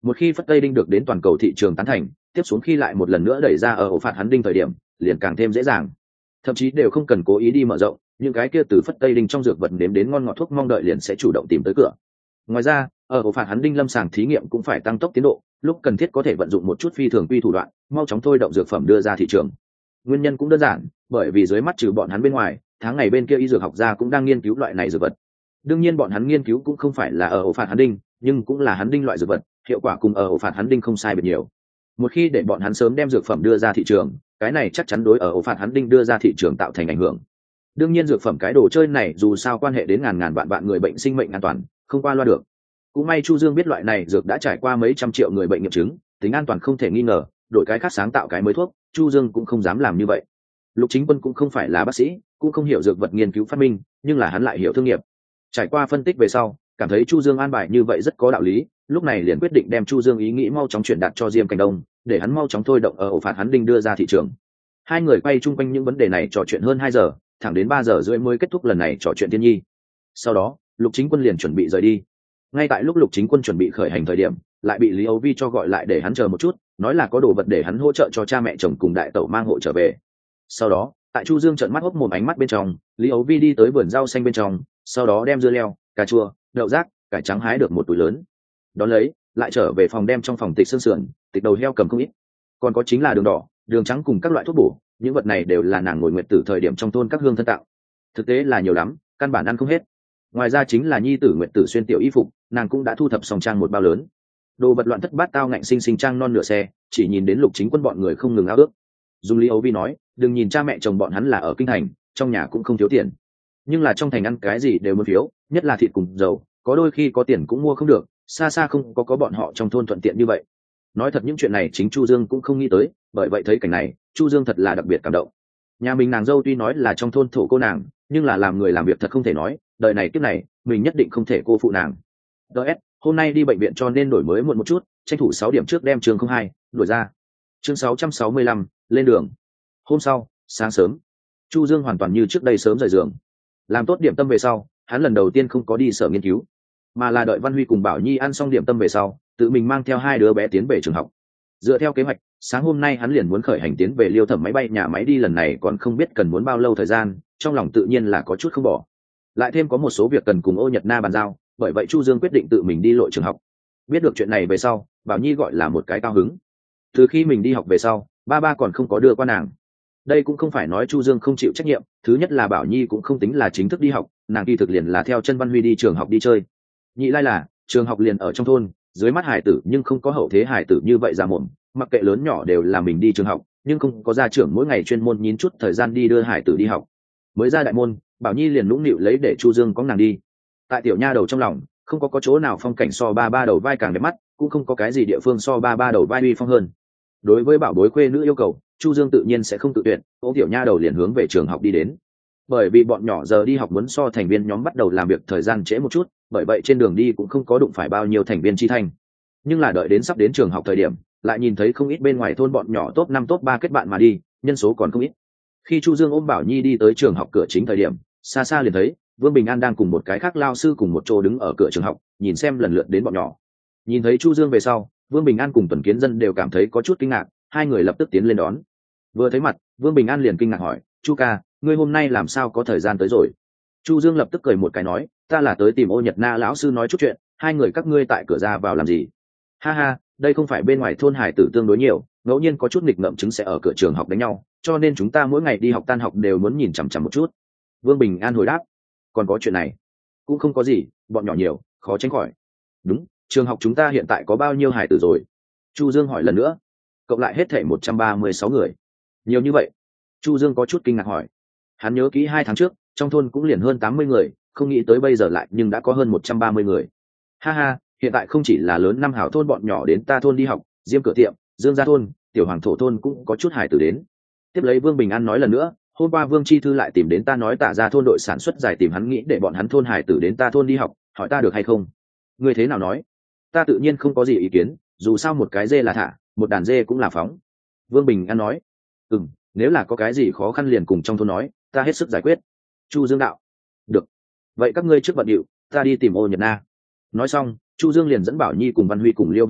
Một khi phất tây đinh được đến toàn cầu thị trường tán thành, tiếp xuống khi lại một lần nữa đẩy ra ở ổ phạt hắn đinh thời điểm liền càng thêm dễ dàng, thậm chí đều không cần cố ý đi mở rộng, những cái kia từ phất tây đinh trong dược vật nếm đến ngon ngọt thuốc mong đợi liền sẽ chủ động tìm tới cửa. Ngoài ra ở ổ phạt hắn đinh lâm sàng thí nghiệm cũng phải tăng tốc tiến độ, lúc cần thiết có thể vận dụng một chút phi thường quy thủ đoạn, mau chóng thôi động dược phẩm đưa ra thị trường. Nguyên nhân cũng đơn giản, bởi vì dưới mắt trừ bọn hắn bên ngoài, tháng ngày bên kia y dược học gia cũng đang nghiên cứu loại này dược vật. Đương nhiên bọn hắn nghiên cứu cũng không phải là ở ổ phạt hắn đinh, nhưng cũng là hắn đinh loại dược vật, hiệu quả cùng ở ổ phạt hắn đinh không sai biệt nhiều. Một khi để bọn hắn sớm đem dược phẩm đưa ra thị trường, cái này chắc chắn đối ở ổ phạt hắn đinh đưa ra thị trường tạo thành ảnh hưởng. Đương nhiên dược phẩm cái đồ chơi này dù sao quan hệ đến ngàn ngàn vạn vạn người bệnh sinh mệnh an toàn, không qua loa được. Cũng may Chu Dương biết loại này dược đã trải qua mấy trăm triệu người bệnh nghiệm chứng, tính an toàn không thể nghi ngờ, đổi cái khác sáng tạo cái mới thuốc, Chu Dương cũng không dám làm như vậy. Lục Chính Quân cũng không phải là bác sĩ, cũng không hiểu dược vật nghiên cứu phát minh, nhưng là hắn lại hiểu thương nghiệp. Trải qua phân tích về sau, cảm thấy Chu Dương an bài như vậy rất có đạo lý, lúc này liền quyết định đem Chu Dương ý nghĩ mau chóng chuyển đạt cho Diêm Cảnh Đông, để hắn mau chóng thôi động ở ổ phạt hắn đinh đưa ra thị trường. Hai người quay chung quanh những vấn đề này trò chuyện hơn hai giờ, thẳng đến ba giờ rưỡi mới kết thúc lần này trò chuyện thiên nhi. Sau đó, Lục Chính Quân liền chuẩn bị rời đi. Ngay tại lúc Lục Chính Quân chuẩn bị khởi hành thời điểm, lại bị Lý Âu Vi cho gọi lại để hắn chờ một chút, nói là có đồ vật để hắn hỗ trợ cho cha mẹ chồng cùng đại tẩu mang hộ trở về. Sau đó, tại Chu Dương trợn mắt hốc mồm ánh mắt bên trong, Lý Âu Vi đi tới vườn rau xanh bên trong, sau đó đem dưa leo, cà chua, đậu rác, cải trắng hái được một túi lớn. Đón lấy, lại trở về phòng đem trong phòng tịch xương sườn, tịch đầu heo cầm không ít. Còn có chính là đường đỏ, đường trắng cùng các loại thuốc bổ, những vật này đều là nàng ngồi nguyệt tử thời điểm trong thôn các hương thân tạo. Thực tế là nhiều lắm, căn bản ăn không hết. Ngoài ra chính là nhi tử nguyệt tử xuyên tiểu y phục, nàng cũng đã thu thập xong trang một bao lớn. Đồ vật loạn thất bát tao ngạnh sinh sinh trang non nửa xe, chỉ nhìn đến Lục Chính Quân bọn người không ngừng ao ước. Dung Lý Âu Vi nói, đừng nhìn cha mẹ chồng bọn hắn là ở kinh thành, trong nhà cũng không thiếu tiền, nhưng là trong thành ăn cái gì đều muốn phiếu, nhất là thịt cùng dầu, có đôi khi có tiền cũng mua không được, xa xa không có có bọn họ trong thôn thuận tiện như vậy. Nói thật những chuyện này chính Chu Dương cũng không nghĩ tới, bởi vậy thấy cảnh này, Chu Dương thật là đặc biệt cảm động. Nhà mình nàng dâu tuy nói là trong thôn thổ cô nàng, nhưng là làm người làm việc thật không thể nói, đời này kiếp này, mình nhất định không thể cô phụ nàng. ds hôm nay đi bệnh viện cho nên đổi mới muộn một chút, tranh thủ sáu điểm trước đem chương không hai đổi ra. Chương sáu trăm sáu mươi lăm, lên đường. Hôm sau, sáng sớm, Chu Dương hoàn toàn như trước đây sớm rời giường. Làm tốt điểm tâm về sau, hắn lần đầu tiên không có đi sở nghiên cứu, mà là đợi Văn Huy cùng Bảo Nhi ăn xong điểm tâm về sau, tự mình mang theo hai đứa bé tiến về trường học. Dựa theo kế hoạch, sáng hôm nay hắn liền muốn khởi hành tiến về Liêu Thẩm máy bay nhà máy đi, lần này còn không biết cần muốn bao lâu thời gian, trong lòng tự nhiên là có chút không bỏ. Lại thêm có một số việc cần cùng Ô Nhật Na bàn giao, bởi vậy Chu Dương quyết định tự mình đi lội trường học. Biết được chuyện này về sau, Bảo Nhi gọi là một cái cao hứng. Từ khi mình đi học về sau, ba ba còn không có đưa qua nàng. Đây cũng không phải nói Chu Dương không chịu trách nhiệm, thứ nhất là Bảo Nhi cũng không tính là chính thức đi học, nàng kỳ thực liền là theo chân Văn Huy đi trường học đi chơi. Nhị lai là trường học liền ở trong thôn, dưới mắt hải tử nhưng không có hậu thế hải tử như vậy ra mồm, mặc kệ lớn nhỏ đều là mình đi trường học, nhưng không có gia trưởng mỗi ngày chuyên môn nhín chút thời gian đi đưa hải tử đi học. Mới ra đại môn, Bảo Nhi liền nũng nịu lấy để Chu Dương có nàng đi. Tại tiểu nha đầu trong lòng, không có có chỗ nào phong cảnh so ba ba đầu vai càng đẹp mắt, cũng không có cái gì địa phương so ba ba đầu vai uy phong hơn. Đối với bảo bối khuê nữ yêu cầu, Chu Dương tự nhiên sẽ không tự tuyệt, ô tiểu nha đầu liền hướng về trường học đi đến. Bởi vì bọn nhỏ giờ đi học muốn so thành viên nhóm bắt đầu làm việc thời gian trễ một chút, bởi vậy trên đường đi cũng không có đụng phải bao nhiêu thành viên chi thành. Nhưng là đợi đến sắp đến trường học thời điểm, lại nhìn thấy không ít bên ngoài thôn bọn nhỏ top năm top ba kết bạn mà đi, nhân số còn không ít. Khi Chu Dương ôm Bảo Nhi đi tới trường học cửa chính thời điểm, xa xa liền thấy Vương Bình An đang cùng một cái khác lao sư cùng một chỗ đứng ở cửa trường học, nhìn xem lần lượt đến bọn nhỏ. Nhìn thấy Chu Dương về sau, Vương Bình An cùng Tuần Kiến Dân đều cảm thấy có chút kinh ngạc, hai người lập tức tiến lên đón. Vừa thấy mặt, Vương Bình An liền kinh ngạc hỏi, Chu ca, ngươi hôm nay làm sao có thời gian tới rồi? Chu Dương lập tức cười một cái nói, ta là tới tìm Ô Nhật Na lão sư nói chút chuyện, hai người các ngươi tại cửa ra vào làm gì? Ha ha, đây không phải bên ngoài thôn hải tử tương đối nhiều, ngẫu nhiên có chút nghịch ngợm chứng sẽ ở cửa trường học đánh nhau, cho nên chúng ta mỗi ngày đi học tan học đều muốn nhìn chằm chằm một chút. Vương Bình An hồi đáp, còn có chuyện này? Cũng không có gì, bọn nhỏ nhiều, khó tránh khỏi. Đúng, trường học chúng ta hiện tại có bao nhiêu hải tử rồi? Chu Dương hỏi lần nữa. Cộng lại hết thảy một trăm ba mươi sáu người. Nhiều như vậy? Chu Dương có chút kinh ngạc hỏi. Hắn nhớ kỹ hai tháng trước, trong thôn cũng liền hơn tám mươi người, không nghĩ tới bây giờ lại nhưng đã có hơn một trăm ba mươi người. Ha ha, hiện tại không chỉ là lớn năm hảo thôn bọn nhỏ đến ta thôn đi học, Diêm Cửa Tiệm, Dương Gia thôn, Tiểu Hoàng Thổ thôn cũng có chút hải tử đến. Tiếp lấy Vương Bình An nói lần nữa, hôm qua Vương Chi Thư lại tìm đến ta nói Tả Ra thôn đội sản xuất giải tìm hắn nghĩ để bọn hắn thôn hải tử đến ta thôn đi học, hỏi ta được hay không? Ngươi thế nào nói? Ta tự nhiên không có gì ý kiến, dù sao một cái dê là thả, một đàn dê cũng là phóng. Vương Bình An nói, ừm, nếu là có cái gì khó khăn liền cùng trong thôn nói, ta hết sức giải quyết. Chu Dương đạo, được, vậy các ngươi trước bận điệu, ta đi tìm Ô Nhật Na. Nói xong, Chu Dương liền dẫn Bảo Nhi cùng Văn Huy cùng Liêu Vân Long,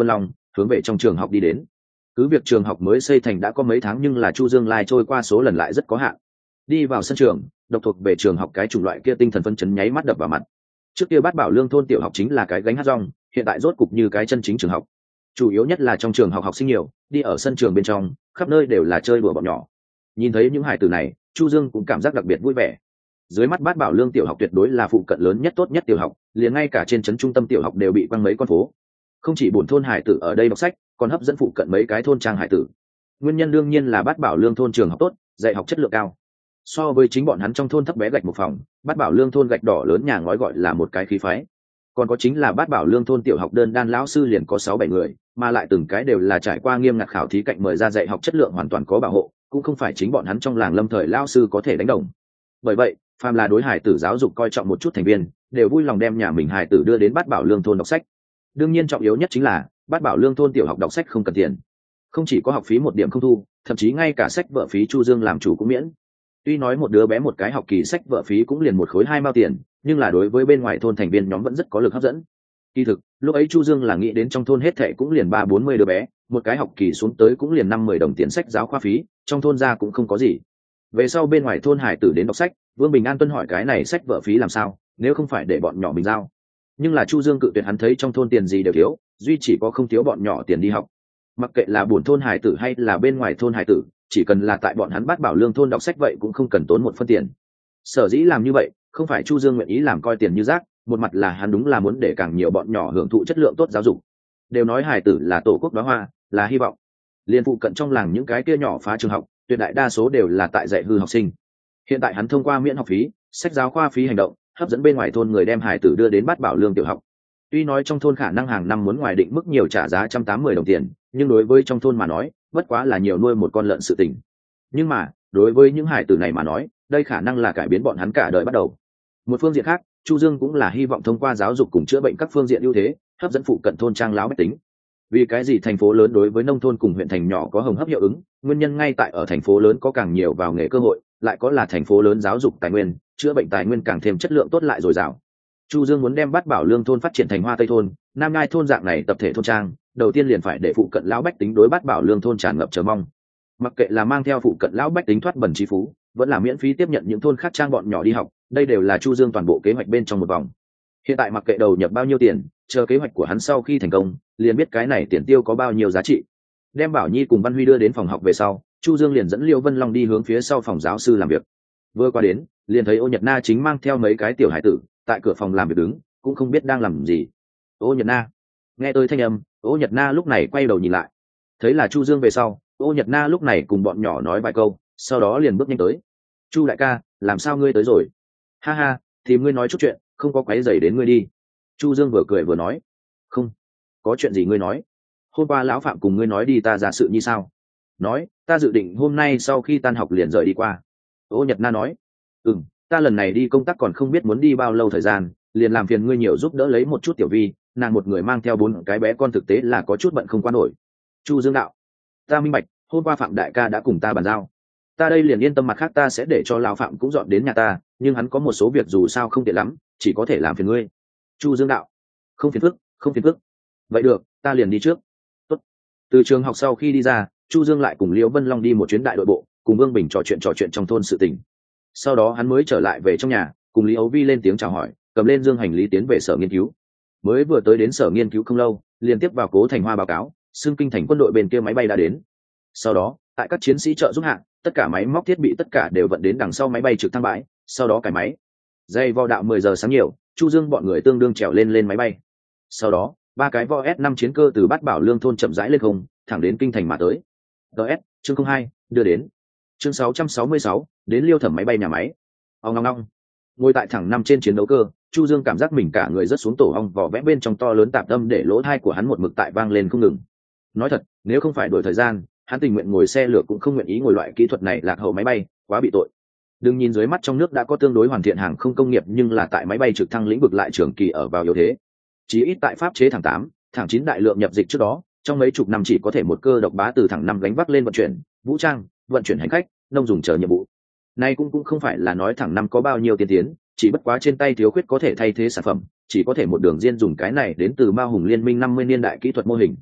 hướng về trong trường học đi đến. Cứ việc trường học mới xây thành đã có mấy tháng nhưng là Chu Dương Lai trôi qua số lần lại rất có hạn. Đi vào sân trường, độc thuộc về trường học cái chủng loại kia tinh thần phân chấn nháy mắt đập vào mặt. Trước kia Bát Bảo Lương thôn tiểu học chính là cái gánh hát rong, hiện tại rốt cục như cái chân chính trường học. Chủ yếu nhất là trong trường học học sinh nhiều, đi ở sân trường bên trong, khắp nơi đều là chơi đùa bọn nhỏ. Nhìn thấy những hài tử này, Chu Dương cũng cảm giác đặc biệt vui vẻ. Dưới mắt Bát Bảo Lương tiểu học tuyệt đối là phụ cận lớn nhất tốt nhất tiểu học, liền ngay cả trên trấn trung tâm tiểu học đều bị quăng mấy con phố. Không chỉ buồn thôn hải tử ở đây đọc sách, còn hấp dẫn phụ cận mấy cái thôn trang hải tử. Nguyên nhân đương nhiên là Bát Bảo Lương thôn trường học tốt, dạy học chất lượng cao. So với chính bọn hắn trong thôn thấp bé gạch một phòng, Bát Bảo Lương thôn gạch đỏ lớn nhà ngói gọi là một cái khí phái. Còn có chính là Bát Bảo Lương thôn tiểu học đơn đan lão sư liền có sáu bảy người, mà lại từng cái đều là trải qua nghiêm ngặt khảo thí cạnh mời ra dạy học chất lượng hoàn toàn có bảo hộ, cũng không phải chính bọn hắn trong làng lâm thời lão sư có thể đánh đồng. Bởi vậy, phàm là đối hải tử giáo dục coi trọng một chút thành viên, đều vui lòng đem nhà mình hải tử đưa đến Bát Bảo Lương thôn đọc sách. Đương nhiên trọng yếu nhất chính là Bát Bảo Lương thôn tiểu học đọc sách không cần tiền, không chỉ có học phí một điểm không thu, thậm chí ngay cả sách vở phí Chu Dương làm chủ cũng miễn. Tuy nói một đứa bé một cái học kỳ sách vở phí cũng liền một khối hai mao tiền, nhưng là đối với bên ngoài thôn thành viên nhóm vẫn rất có lực hấp dẫn. Kỳ thực, lúc ấy Chu Dương là nghĩ đến trong thôn hết thệ cũng liền ba bốn mươi đứa bé, một cái học kỳ xuống tới cũng liền năm mười đồng tiền sách giáo khoa phí, trong thôn ra cũng không có gì. Về sau bên ngoài thôn hải tử đến đọc sách, Vương Bình An tuân hỏi cái này sách vở phí làm sao, nếu không phải để bọn nhỏ mình giao. Nhưng là Chu Dương cự tuyệt, hắn thấy trong thôn tiền gì đều thiếu, duy chỉ có không thiếu bọn nhỏ tiền đi học. Mặc kệ là buồn thôn hải tử hay là bên ngoài thôn hải tử, chỉ cần là tại bọn hắn Bát Bảo Lương thôn đọc sách vậy cũng không cần tốn một phân tiền. Sở dĩ làm như vậy, không phải Chu Dương nguyện ý làm coi tiền như rác, một mặt là hắn đúng là muốn để càng nhiều bọn nhỏ hưởng thụ chất lượng tốt giáo dục. Đều nói hải tử là tổ quốc đóa hoa, là hy vọng. Liên phụ cận trong làng những cái kia nhỏ phá trường học, tuyệt đại đa số đều là tại dạy hư học sinh. Hiện tại hắn thông qua miễn học phí, sách giáo khoa phí hành động, hấp dẫn bên ngoài thôn người đem hải tử đưa đến Bát Bảo Lương tiểu học. Tuy nói trong thôn khả năng hàng năm muốn ngoài định mức nhiều trả giá một trăm tám mươi đồng tiền, nhưng đối với trong thôn mà nói, bất quá là nhiều nuôi một con lợn sự tình. Nhưng mà, đối với những hải tử này mà nói, đây khả năng là cải biến bọn hắn cả đời bắt đầu. Một phương diện khác, Chu Dương cũng là hy vọng thông qua giáo dục cùng chữa bệnh các phương diện ưu thế, hấp dẫn phụ cận thôn trang láo bách tính. Vì cái gì thành phố lớn đối với nông thôn cùng huyện thành nhỏ có hồng hấp hiệu ứng, nguyên nhân ngay tại ở thành phố lớn có càng nhiều vào nghề cơ hội, lại có là thành phố lớn giáo dục tài nguyên, chữa bệnh tài nguyên càng thêm chất lượng tốt lại dồi dào. Chu Dương muốn đem Bát Bảo Lương thôn phát triển thành Hoa Tây thôn, Nam Ngai thôn dạng này tập thể thôn trang, đầu tiên liền phải để phụ cận lão bách tính đối Bát Bảo Lương thôn tràn ngập chờ mong. Mặc kệ là mang theo phụ cận lão bách tính thoát bần trí phú, vẫn là miễn phí tiếp nhận những thôn khác trang bọn nhỏ đi học, đây đều là Chu Dương toàn bộ kế hoạch bên trong một vòng. Hiện tại mặc kệ đầu nhập bao nhiêu tiền, chờ kế hoạch của hắn sau khi thành công, liền biết cái này tiền tiêu có bao nhiêu giá trị. Đem Bảo Nhi cùng Văn Huy đưa đến phòng học về sau, Chu Dương liền dẫn Liêu Vân Long đi hướng phía sau phòng giáo sư làm việc. Vừa qua đến, liền thấy Ô Nhật Na chính mang theo mấy cái tiểu hải tử tại cửa phòng làm việc đứng, cũng không biết đang làm gì. Ô Nhật Na, nghe tôi thanh âm, Ô Nhật Na lúc này quay đầu nhìn lại, thấy là Chu Dương về sau, Ô Nhật Na lúc này cùng bọn nhỏ nói vài câu, sau đó liền bước nhanh tới. Chu đại ca, làm sao ngươi tới rồi? Ha ha, thì ngươi nói chút chuyện, không có quấy rầy đến ngươi đi. Chu Dương vừa cười vừa nói. Không, có chuyện gì ngươi nói? Hôm qua lão Phạm cùng ngươi nói đi ta ra sự như sao? Nói, ta dự định hôm nay sau khi tan học liền rời đi qua. Ô Nhật Na nói. Ừ, ta lần này đi công tác còn không biết muốn đi bao lâu thời gian, liền làm phiền ngươi nhiều giúp đỡ lấy một chút tiểu Vi, nàng một người mang theo bốn cái bé con thực tế là có chút bận không qua nổi. Chu Dương đạo. Ta minh bạch, hôm qua Phạm đại ca đã cùng ta bàn giao. Ta đây liền yên tâm, mặt khác ta sẽ để cho lão Phạm cũng dọn đến nhà ta, nhưng hắn có một số việc dù sao không tiện lắm, chỉ có thể làm phiền ngươi. Chu Dương đạo. Không phiền phức, không phiền phức. Vậy được, ta liền đi trước. Tốt. Từ trường học sau khi đi ra, Chu Dương lại cùng Liễu Vân Long đi một chuyến đại đội bộ, cùng Vương Bình trò chuyện trò chuyện trong thôn sự tình. Sau đó hắn mới trở lại về trong nhà, cùng Lý Ấu Vi lên tiếng chào hỏi, cầm lên dương hành lý tiến về sở nghiên cứu. Mới vừa tới đến sở nghiên cứu không lâu, liền tiếp vào Cố Thành Hoa báo cáo, xưng kinh thành quân đội bên kia máy bay đã đến. Sau đó, tại các chiến sĩ trợ giúp hạ, tất cả máy móc thiết bị tất cả đều vận đến đằng sau máy bay trực thăng bãi, sau đó cải máy. Dây vo đạo mười giờ sáng nhiều, Chu Dương bọn người tương đương trèo lên lên máy bay. Sau đó, ba cái vo S năm chiến cơ từ Bát Bảo Lương thôn chậm rãi lên không, thẳng đến kinh thành mà tới. ds chương không hai đưa đến. Chương sáu trăm sáu mươi sáu đến Liêu Thẩm máy bay nhà máy. Ong ong ong. Ngồi tại thẳng năm trên chiến đấu cơ, Chu Dương cảm giác mình cả người rất xuống tổ ong vỏ vẽ bên trong to lớn tạp tâm, để lỗ tai của hắn một mực tại vang lên không ngừng. Nói thật, nếu không phải đổi thời gian, hắn tình nguyện ngồi xe lửa cũng không nguyện ý ngồi loại kỹ thuật này lạc hậu máy bay, quá bị tội. Đừng nhìn dưới mắt trong nước đã có tương đối hoàn thiện hàng không công nghiệp, nhưng là tại máy bay trực thăng lĩnh vực lại trường kỳ ở vào yếu thế. Chí ít tại pháp chế thẳng tám, thẳng chín đại lượng nhập dịch trước đó, trong mấy chục năm chỉ có thể một cơ độc bá từ thẳng năm gánh vác lên vận chuyển, vũ trang, vận chuyển hành khách, nông dùng chờ nhiệm vụ. Nay cũng cũng không phải là nói thẳng năm có bao nhiêu tiên tiến, chỉ bất quá trên tay thiếu khuyết có thể thay thế sản phẩm, chỉ có thể một đường riêng dùng cái này đến từ Mao Hùng Liên minh năm mươi niên đại kỹ thuật mô hình.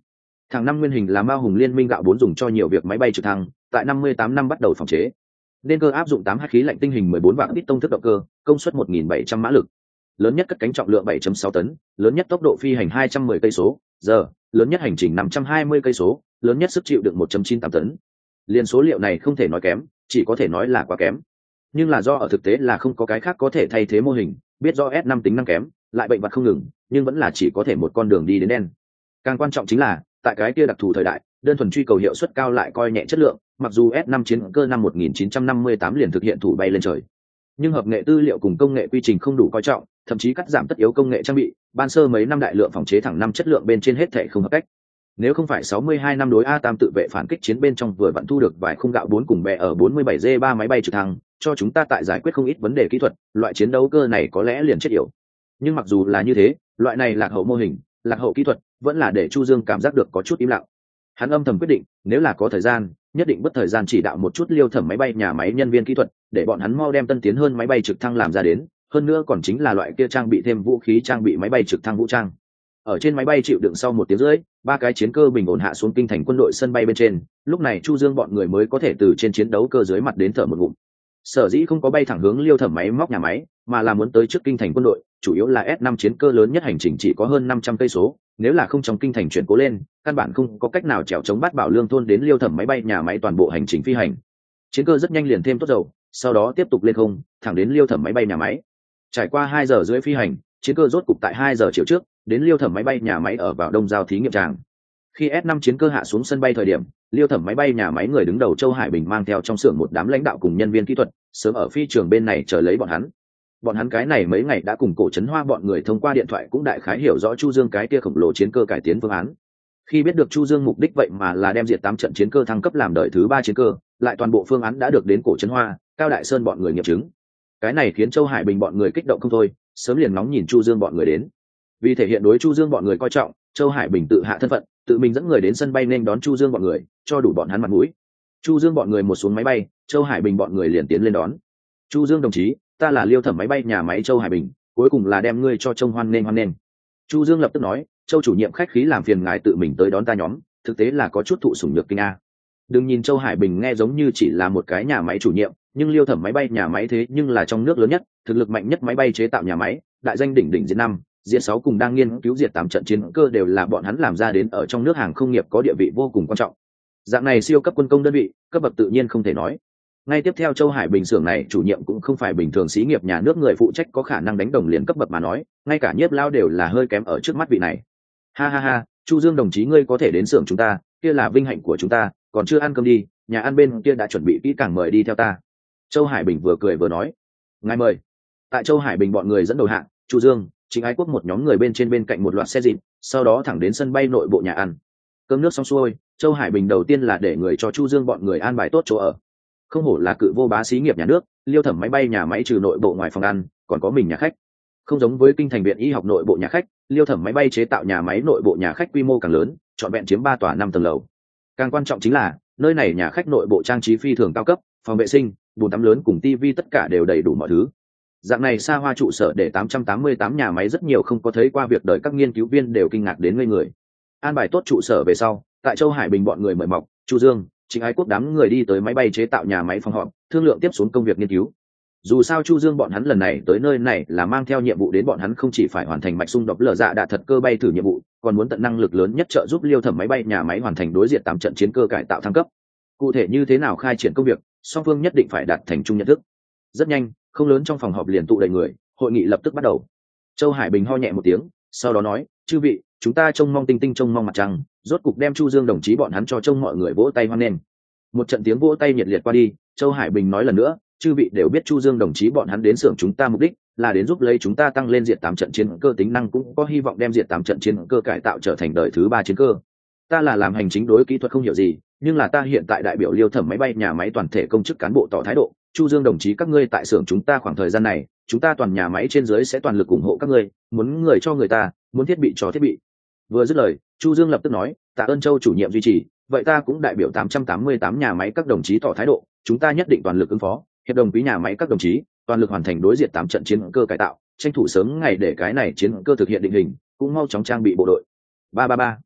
Thằng năm nguyên hình là Mao Hùng Liên minh gạo bốn dùng cho nhiều việc máy bay trực thăng, tại năm mươi tám năm bắt đầu phòng chế. Nên cơ áp dụng tám h khí lạnh tinh hình mười bốn vạn piston thức động cơ, công suất một nghìn bảy trăm mã lực. Lớn nhất cất cánh trọng lượng bảy phẩy sáu tấn, lớn nhất tốc độ phi hành hai trăm mười cây số giờ, lớn nhất hành trình năm trăm hai mươi cây số, lớn nhất sức chịu đựng một phẩy chín tám tấn. Liên số liệu này không thể nói kém, chỉ có thể nói là quá kém. Nhưng là do ở thực tế là không có cái khác có thể thay thế mô hình, biết do S năm tính năng kém, lại bệnh vặt không ngừng, nhưng vẫn là chỉ có thể một con đường đi đến đen. Càng quan trọng chính là, tại cái kia đặc thù thời đại, đơn thuần truy cầu hiệu suất cao lại coi nhẹ chất lượng, mặc dù S năm chiến cơ năm một nghìn chín trăm năm mươi tám liền thực hiện thủ bay lên trời, nhưng hợp nghệ tư liệu cùng công nghệ quy trình không đủ coi trọng, thậm chí cắt giảm tất yếu công nghệ trang bị, ban sơ mấy năm đại lượng phòng chế thẳng năm chất lượng bên trên hết thảy không hợp cách. Nếu không phải sáu mươi hai năm đối A tam tự vệ phản kích chiến bên trong vừa vặn thu được vài khung gạo bốn cùng bè ở bốn mươi bảy G ba máy bay trực thăng, cho chúng ta tại giải quyết không ít vấn đề kỹ thuật, loại chiến đấu cơ này có lẽ liền chết yểu. Nhưng mặc dù là như thế, loại này lạc hậu mô hình, lạc hậu kỹ thuật, vẫn là để Chu Dương cảm giác được có chút im lặng. Hắn âm thầm quyết định, nếu là có thời gian, nhất định bất thời gian chỉ đạo một chút Liêu Thẩm máy bay nhà máy nhân viên kỹ thuật, để bọn hắn mau đem tân tiến hơn máy bay trực thăng làm ra đến, hơn nữa còn chính là loại kia trang bị thêm vũ khí trang bị máy bay trực thăng vũ trang. Ở trên máy bay chịu đựng sau một tiếng rưỡi, ba cái chiến cơ bình ổn hạ xuống kinh thành quân đội sân bay bên trên, lúc này Chu Dương bọn người mới có thể từ trên chiến đấu cơ dưới mặt đến thở một ngụm. Sở dĩ không có bay thẳng hướng Liêu Thẩm máy móc nhà máy, mà là muốn tới trước kinh thành quân đội, chủ yếu là S năm chiến cơ lớn nhất hành trình chỉ có hơn năm trăm cây số, nếu là không trong kinh thành chuyển cố lên, căn bản không có cách nào trèo chống Bát Bảo Lương thôn đến Liêu Thẩm máy bay nhà máy toàn bộ hành trình phi hành. Chiến cơ rất nhanh liền thêm tốt dầu, sau đó tiếp tục lên không, thẳng đến Liêu Thẩm máy bay nhà máy. Trải qua hai giờ rưỡi phi hành, chiến cơ rốt cục tại hai giờ chiều trước, đến Liêu Thẩm máy bay nhà máy ở vào Đông Giao thí nghiệm tràng. Khi S năm chiến cơ hạ xuống sân bay thời điểm, Liêu Thẩm máy bay nhà máy người đứng đầu Châu Hải Bình mang theo trong xưởng một đám lãnh đạo cùng nhân viên kỹ thuật, sớm ở phi trường bên này chờ lấy bọn hắn. Bọn hắn cái này mấy ngày đã cùng Cổ Trấn Hoa bọn người thông qua điện thoại cũng đại khái hiểu rõ Chu Dương cái kia khổng lồ chiến cơ cải tiến phương án. Khi biết được Chu Dương mục đích vậy mà là đem diệt tám trận chiến cơ thăng cấp làm đời thứ ba chiến cơ, lại toàn bộ phương án đã được đến Cổ Trấn Hoa, Cao Đại Sơn bọn người nghiệm chứng. Cái này khiến Châu Hải Bình bọn người kích động không thôi, sớm liền nóng nhìn Chu Dương bọn người đến. Vì thể hiện đối Chu Dương bọn người coi trọng, Châu Hải Bình tự hạ thân phận, tự mình dẫn người đến sân bay nên đón Chu Dương bọn người, cho đủ bọn hắn mặt mũi. Chu Dương bọn người một xuống máy bay, Châu Hải Bình bọn người liền tiến lên đón. Chu Dương đồng chí, ta là Liêu Thẩm máy bay nhà máy Châu Hải Bình, cuối cùng là đem ngươi cho trông hoan nên hoan nên. Chu Dương lập tức nói, Châu chủ nhiệm khách khí làm phiền ngài tự mình tới đón ta nhóm, thực tế là có chút thụ sủng nhược kinh a. Đừng nhìn Châu Hải Bình nghe giống như chỉ là một cái nhà máy chủ nhiệm, nhưng Liêu Thẩm máy bay nhà máy thế nhưng là trong nước lớn nhất, thực lực mạnh nhất máy bay chế tạo nhà máy, đại danh đỉnh đỉnh diệt năm, diệt sáu cùng đang nghiên cứu diệt tám trận chiến cơ đều là bọn hắn làm ra đến, ở trong nước hàng không nghiệp có địa vị vô cùng quan trọng. Dạng này siêu cấp quân công đơn vị, cấp bậc tự nhiên không thể nói. Ngay tiếp theo Châu Hải Bình xưởng này chủ nhiệm cũng không phải bình thường xí nghiệp nhà nước người phụ trách có khả năng đánh đồng liền cấp bậc mà nói, ngay cả Nhiếp Lao đều là hơi kém ở trước mắt vị này. Ha ha ha, Chu Dương đồng chí ngươi có thể đến xưởng chúng ta, kia là vinh hạnh của chúng ta, còn chưa ăn cơm đi, nhà ăn bên kia đã chuẩn bị kỹ càng, mời đi theo ta. Châu Hải Bình vừa cười vừa nói, ngài mời. Tại Châu Hải Bình bọn người dẫn đầu hạng, Chu Dương, Trịnh Ái Quốc một nhóm người bên trên bên cạnh một loạt xe dịp, sau đó thẳng đến sân bay nội bộ nhà ăn. Cơm nước xong xuôi, Châu Hải Bình đầu tiên là để người cho Chu Dương bọn người an bài tốt chỗ ở. Không hổ là cự vô bá xí nghiệp nhà nước, Liêu Thẩm máy bay nhà máy trừ nội bộ ngoài phòng ăn, còn có mình nhà khách. Không giống với kinh thành viện y học nội bộ nhà khách, Liêu Thẩm máy bay chế tạo nhà máy nội bộ nhà khách quy mô càng lớn, trọn vẹn chiếm ba tòa năm tầng lầu. Càng quan trọng chính là, nơi này nhà khách nội bộ trang trí phi thường cao cấp, phòng vệ sinh, bồn tắm lớn cùng tivi tất cả đều đầy đủ mọi thứ. Dạng này xa hoa trụ sở để tám trăm tám mươi tám nhà máy rất nhiều không có thấy qua việc đời các nghiên cứu viên đều kinh ngạc đến ngây người. An bài tốt trụ sở về sau, tại Châu Hải Bình bọn người mời mọc, Chu Dương, Trịnh Ái Quốc đám người đi tới máy bay chế tạo nhà máy phòng họp, thương lượng tiếp xuống công việc nghiên cứu. Dù sao Chu Dương bọn hắn lần này tới nơi này là mang theo nhiệm vụ đến, bọn hắn không chỉ phải hoàn thành mạch xung đột lở dạ đạ thật cơ bay thử nhiệm vụ, còn muốn tận năng lực lớn nhất trợ giúp Liêu Thẩm máy bay nhà máy hoàn thành đối diện tám trận chiến cơ cải tạo thăng cấp. Cụ thể như thế nào khai triển công việc, song phương nhất định phải đạt thành chung nhận thức. Rất nhanh, không lớn trong phòng họp liền tụ đầy người, hội nghị lập tức bắt đầu. Châu Hải Bình ho nhẹ một tiếng, sau đó nói, chư vị, chúng ta trông mong tinh tinh trông mong mặt trăng, rốt cục đem Chu Dương đồng chí bọn hắn cho trông mọi người vỗ tay hoan nghênh. Một trận tiếng vỗ tay nhiệt liệt qua đi, Châu Hải Bình nói lần nữa, chư vị đều biết Chu Dương đồng chí bọn hắn đến xưởng chúng ta mục đích là đến giúp lấy chúng ta tăng lên diệt tám trận chiến cơ tính năng, cũng có hy vọng đem diệt tám trận chiến cơ cải tạo trở thành đời thứ ba chiến cơ. Ta là làm hành chính đối kỹ thuật không hiểu gì, nhưng là ta hiện tại đại biểu Liêu Thẩm máy bay nhà máy toàn thể công chức cán bộ tỏ thái độ, Chu Dương đồng chí các ngươi tại xưởng chúng ta khoảng thời gian này, chúng ta toàn nhà máy trên dưới sẽ toàn lực ủng hộ các ngươi, muốn người cho người ta, muốn thiết bị cho thiết bị. Vừa dứt lời, Chu Dương lập tức nói, tạ ơn Châu chủ nhiệm duy trì, vậy ta cũng đại biểu tám trăm tám mươi tám nhà máy các đồng chí tỏ thái độ, chúng ta nhất định toàn lực ứng phó, hiệp đồng quý nhà máy các đồng chí, toàn lực hoàn thành đối diện tám trận chiến cơ cải tạo, tranh thủ sớm ngày để cái này chiến cơ thực hiện định hình, cũng mau chóng trang bị bộ đội. Ba ba ba.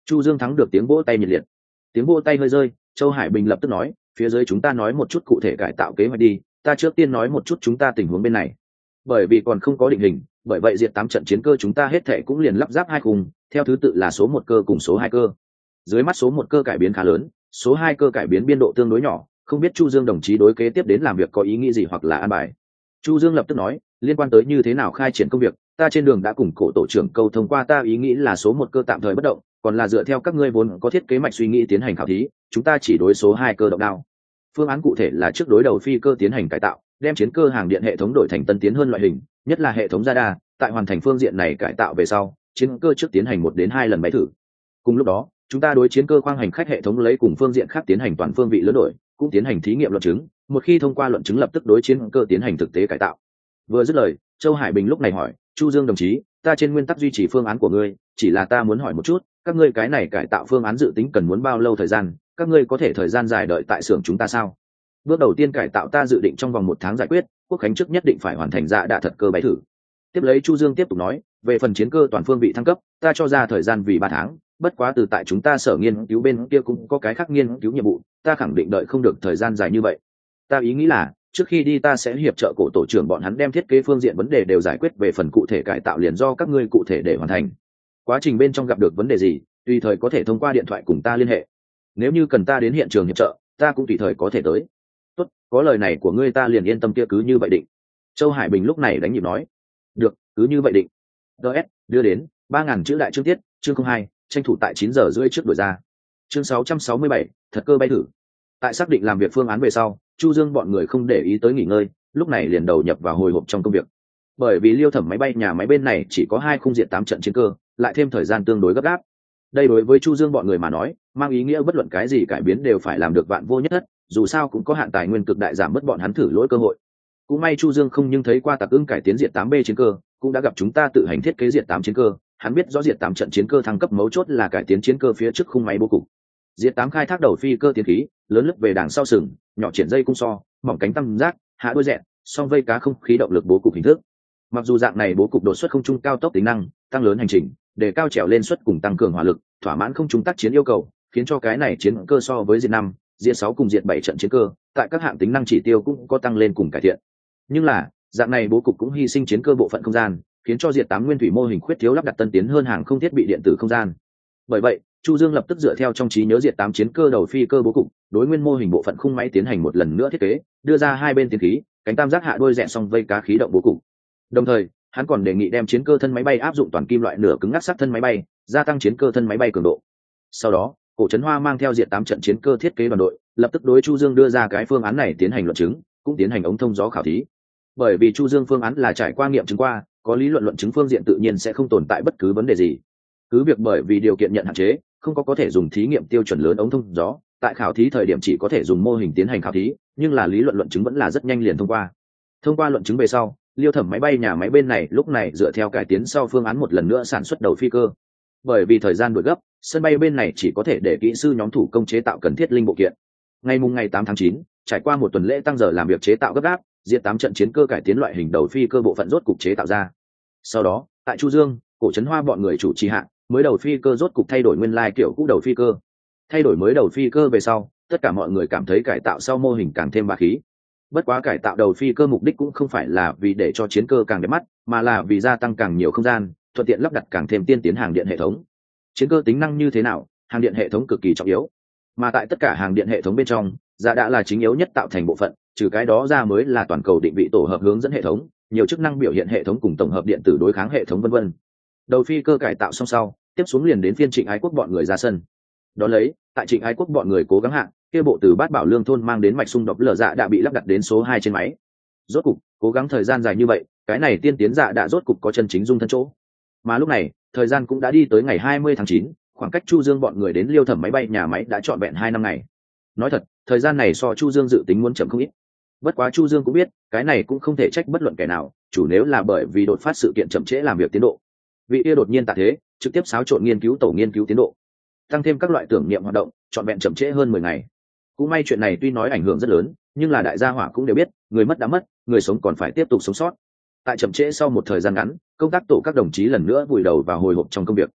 Chu Dương thắng được tiếng vỗ tay nhiệt liệt. Tiếng vỗ tay hơi rơi, Châu Hải Bình lập tức nói, phía dưới chúng ta nói một chút cụ thể cải tạo kế hoạch đi, ta trước tiên nói một chút chúng ta tình huống bên này. Bởi vì còn không có định hình, bởi vậy diệt tám trận chiến cơ chúng ta hết thảy cũng liền lắp ráp hai khung, theo thứ tự là số một cơ cùng số hai cơ. Dưới mắt số một cơ cải biến khá lớn, số hai cơ cải biến biên độ tương đối nhỏ, không biết Chu Dương đồng chí đối kế tiếp đến làm việc có ý nghĩ gì hoặc là an bài. Chu Dương lập tức nói, liên quan tới như thế nào khai triển công việc, ta trên đường đã cùng cổ tổ trưởng câu thông qua, ta ý nghĩ là số một cơ tạm thời bất động, còn là dựa theo các ngươi vốn có thiết kế mạch suy nghĩ tiến hành khảo thí, chúng ta chỉ đối số hai cơ động đao. Phương án cụ thể là trước đối đầu phi cơ tiến hành cải tạo, đem chiến cơ hàng điện hệ thống đổi thành tân tiến hơn loại hình, nhất là hệ thống radar, tại hoàn thành phương diện này cải tạo về sau, chiến cơ trước tiến hành một đến hai lần máy thử. Cùng lúc đó, chúng ta đối chiến cơ khoang hành khách hệ thống lấy cùng phương diện khác tiến hành toàn phương vị lớn đổi, cũng tiến hành thí nghiệm luận chứng, một khi thông qua luận chứng lập tức đối chiến cơ tiến hành thực tế cải tạo. Vừa dứt lời, Châu Hải Bình lúc này hỏi, Chu Dương đồng chí, ta trên nguyên tắc duy trì phương án của ngươi, chỉ là ta muốn hỏi một chút, các ngươi cái này cải tạo phương án dự tính cần muốn bao lâu thời gian, các ngươi có thể thời gian dài đợi tại xưởng chúng ta sao? Bước đầu tiên cải tạo ta dự định trong vòng một tháng giải quyết, Quốc khánh trước nhất định phải hoàn thành dạ đạ thật cơ bay thử. Tiếp lấy Chu Dương tiếp tục nói, về phần chiến cơ toàn phương vị thăng cấp, ta cho ra thời gian vì ba tháng, bất quá từ tại chúng ta sở nghiên cứu bên kia cũng có cái khác nghiên cứu nhiệm vụ, ta khẳng định đợi không được thời gian dài như vậy. Ta ý nghĩ là, trước khi đi ta sẽ hiệp trợ cổ tổ trưởng bọn hắn đem thiết kế phương diện vấn đề đều giải quyết, về phần cụ thể cải tạo liền do các ngươi cụ thể để hoàn thành. Quá trình bên trong gặp được vấn đề gì, tùy thời có thể thông qua điện thoại cùng ta liên hệ. Nếu như cần ta đến hiện trường hiệp trợ, ta cũng tùy thời có thể tới. Tốt, có lời này của ngươi ta liền yên tâm, kia cứ như vậy định. Châu Hải Bình lúc này đánh nhịp nói, được, cứ như vậy định. ds đưa đến ba ngàn chữ đại chương tiết, chương không hai, tranh thủ tại chín giờ rưỡi trước đổi ra. Chương sáu trăm sáu mươi bảy, thật cơ bay thử. Tại xác định làm việc phương án về sau, Chu Dương bọn người không để ý tới nghỉ ngơi, lúc này liền đầu nhập vào hồi hộp trong công việc. Bởi vì Liêu Thẩm máy bay nhà máy bên này chỉ có hai khung diện tám trận chiến cơ, lại thêm thời gian tương đối gấp gáp. Đây đối với Chu Dương bọn người mà nói, mang ý nghĩa bất luận cái gì cải biến đều phải làm được vạn vô nhất thất, dù sao cũng có hạn tài nguyên cực đại giảm mất bọn hắn thử lỗi cơ hội. Cũng may Chu Dương không nhưng thấy qua tặc ưng cải tiến diện tám B chiến cơ, cũng đã gặp chúng ta tự hành thiết kế diện tám chiến cơ, hắn biết rõ diện tám trận chiến cơ thăng cấp mấu chốt là cải tiến chiến cơ phía trước khung máy bố cục. Diện tám khai thác đầu phi cơ tiến khí, lớn lướt về đằng sau sừng, nhỏ triển dây cung so, mỏng cánh tam giác, hạ đuôi dẹn, song vây cá không khí động lực bố cục hình thức. Mặc dù dạng này bố cục đột xuất không trung cao tốc tính năng, tăng lớn hành trình, để cao trèo lên suất cùng tăng cường hỏa lực, thỏa mãn không trung tác chiến yêu cầu, khiến cho cái này chiến cơ so với diện năm, diện sáu cùng diện bảy trận chiến cơ, tại các hạng tính năng chỉ tiêu cũng có tăng lên cùng cải thiện. Nhưng là, dạng này bố cục cũng hy sinh chiến cơ bộ phận không gian, khiến cho diện tám nguyên thủy mô hình khuyết thiếu lắp đặt tân tiến hơn hàng không thiết bị điện tử không gian. Bởi vậy, Chu Dương lập tức dựa theo trong trí nhớ diện tám chiến cơ đầu phi cơ bố cục, đối nguyên mô hình bộ phận khung máy tiến hành một lần nữa thiết kế, đưa ra hai bên tiến khí, cánh tam giác hạ đuôi dẹn song vây cá khí động bố cục. Đồng thời, hắn còn đề nghị đem chiến cơ thân máy bay áp dụng toàn kim loại nửa cứng ngắc sắt thân máy bay, gia tăng chiến cơ thân máy bay cường độ. Sau đó, Cổ Trấn Hoa mang theo diện tám trận chiến cơ thiết kế đoàn đội, lập tức đối Chu Dương đưa ra cái phương án này tiến hành luận chứng, cũng tiến hành ống thông gió khảo thí. Bởi vì Chu Dương phương án là trải qua nghiệm chứng qua, có lý luận luận chứng phương diện tự nhiên sẽ không tồn tại bất cứ vấn đề gì. Cứ việc bởi vì điều kiện nhận hạn chế, không có có thể dùng thí nghiệm tiêu chuẩn lớn ống thông gió, tại khảo thí thời điểm chỉ có thể dùng mô hình tiến hành khảo thí, nhưng là lý luận luận chứng vẫn là rất nhanh liền thông qua. Thông qua luận chứng về sau, Liêu Thẩm máy bay nhà máy bên này lúc này dựa theo cải tiến sau phương án một lần nữa sản xuất đầu phi cơ. Bởi vì thời gian đuổi gấp, sân bay bên này chỉ có thể để kỹ sư nhóm thủ công chế tạo cần thiết linh bộ kiện. Ngày mùng ngày tám tháng chín, trải qua một tuần lễ tăng giờ làm việc chế tạo gấp gáp, diện tám trận chiến cơ cải tiến loại hình đầu phi cơ bộ phận rốt cục chế tạo ra. Sau đó, tại Chu Dương, Cổ Trấn Hoa bọn người chủ trì hạ, mới đầu phi cơ rốt cục thay đổi nguyên lai kiểu cũ đầu phi cơ. Thay đổi mới đầu phi cơ về sau, tất cả mọi người cảm thấy cải tạo sau mô hình càng thêm bá khí. Bất quá cải tạo đầu phi cơ mục đích cũng không phải là vì để cho chiến cơ càng đẹp mắt, mà là vì gia tăng càng nhiều không gian, thuận tiện lắp đặt càng thêm tiên tiến hàng điện hệ thống. Chiến cơ tính năng như thế nào, hàng điện hệ thống cực kỳ trọng yếu. Mà tại tất cả hàng điện hệ thống bên trong, dạ đã là chính yếu nhất tạo thành bộ phận, trừ cái đó ra mới là toàn cầu định vị tổ hợp hướng dẫn hệ thống, nhiều chức năng biểu hiện hệ thống cùng tổng hợp điện tử đối kháng hệ thống vân vân. Đầu phi cơ cải tạo xong sau, tiếp xuống liền đến phiên Trịnh Ái Quốc bọn người ra sân. Đó lấy, tại Trịnh Ái Quốc bọn người cố gắng hạ, kia bộ từ Bát Bảo Lương thôn mang đến mạch xung đột lở dạ đã bị lắp đặt đến số hai trên máy. Rốt cục, cố gắng thời gian dài như vậy, cái này tiên tiến dạ đã rốt cục có chân chính dung thân chỗ. Mà lúc này, thời gian cũng đã đi tới ngày hai mươi tháng chín, khoảng cách Chu Dương bọn người đến Liêu Thẩm máy bay nhà máy đã trọn vẹn hai năm ngày. Nói thật, thời gian này so Chu Dương dự tính muốn chậm không ít. Bất quá Chu Dương cũng biết, cái này cũng không thể trách bất luận kẻ nào, chủ nếu là bởi vì đột phát sự kiện chậm trễ làm việc tiến độ. Vị kia đột nhiên tạ thế, trực tiếp xáo trộn nghiên cứu tổ nghiên cứu tiến độ, tăng thêm các loại tưởng niệm hoạt động, trọn vẹn chậm trễ hơn mười ngày. Cũng may chuyện này tuy nói ảnh hưởng rất lớn, nhưng là đại gia hỏa cũng đều biết, người mất đã mất, người sống còn phải tiếp tục sống sót. Tại chậm trễ sau một thời gian ngắn, công tác tổ các đồng chí lần nữa vùi đầu vào hồi hộp trong công việc.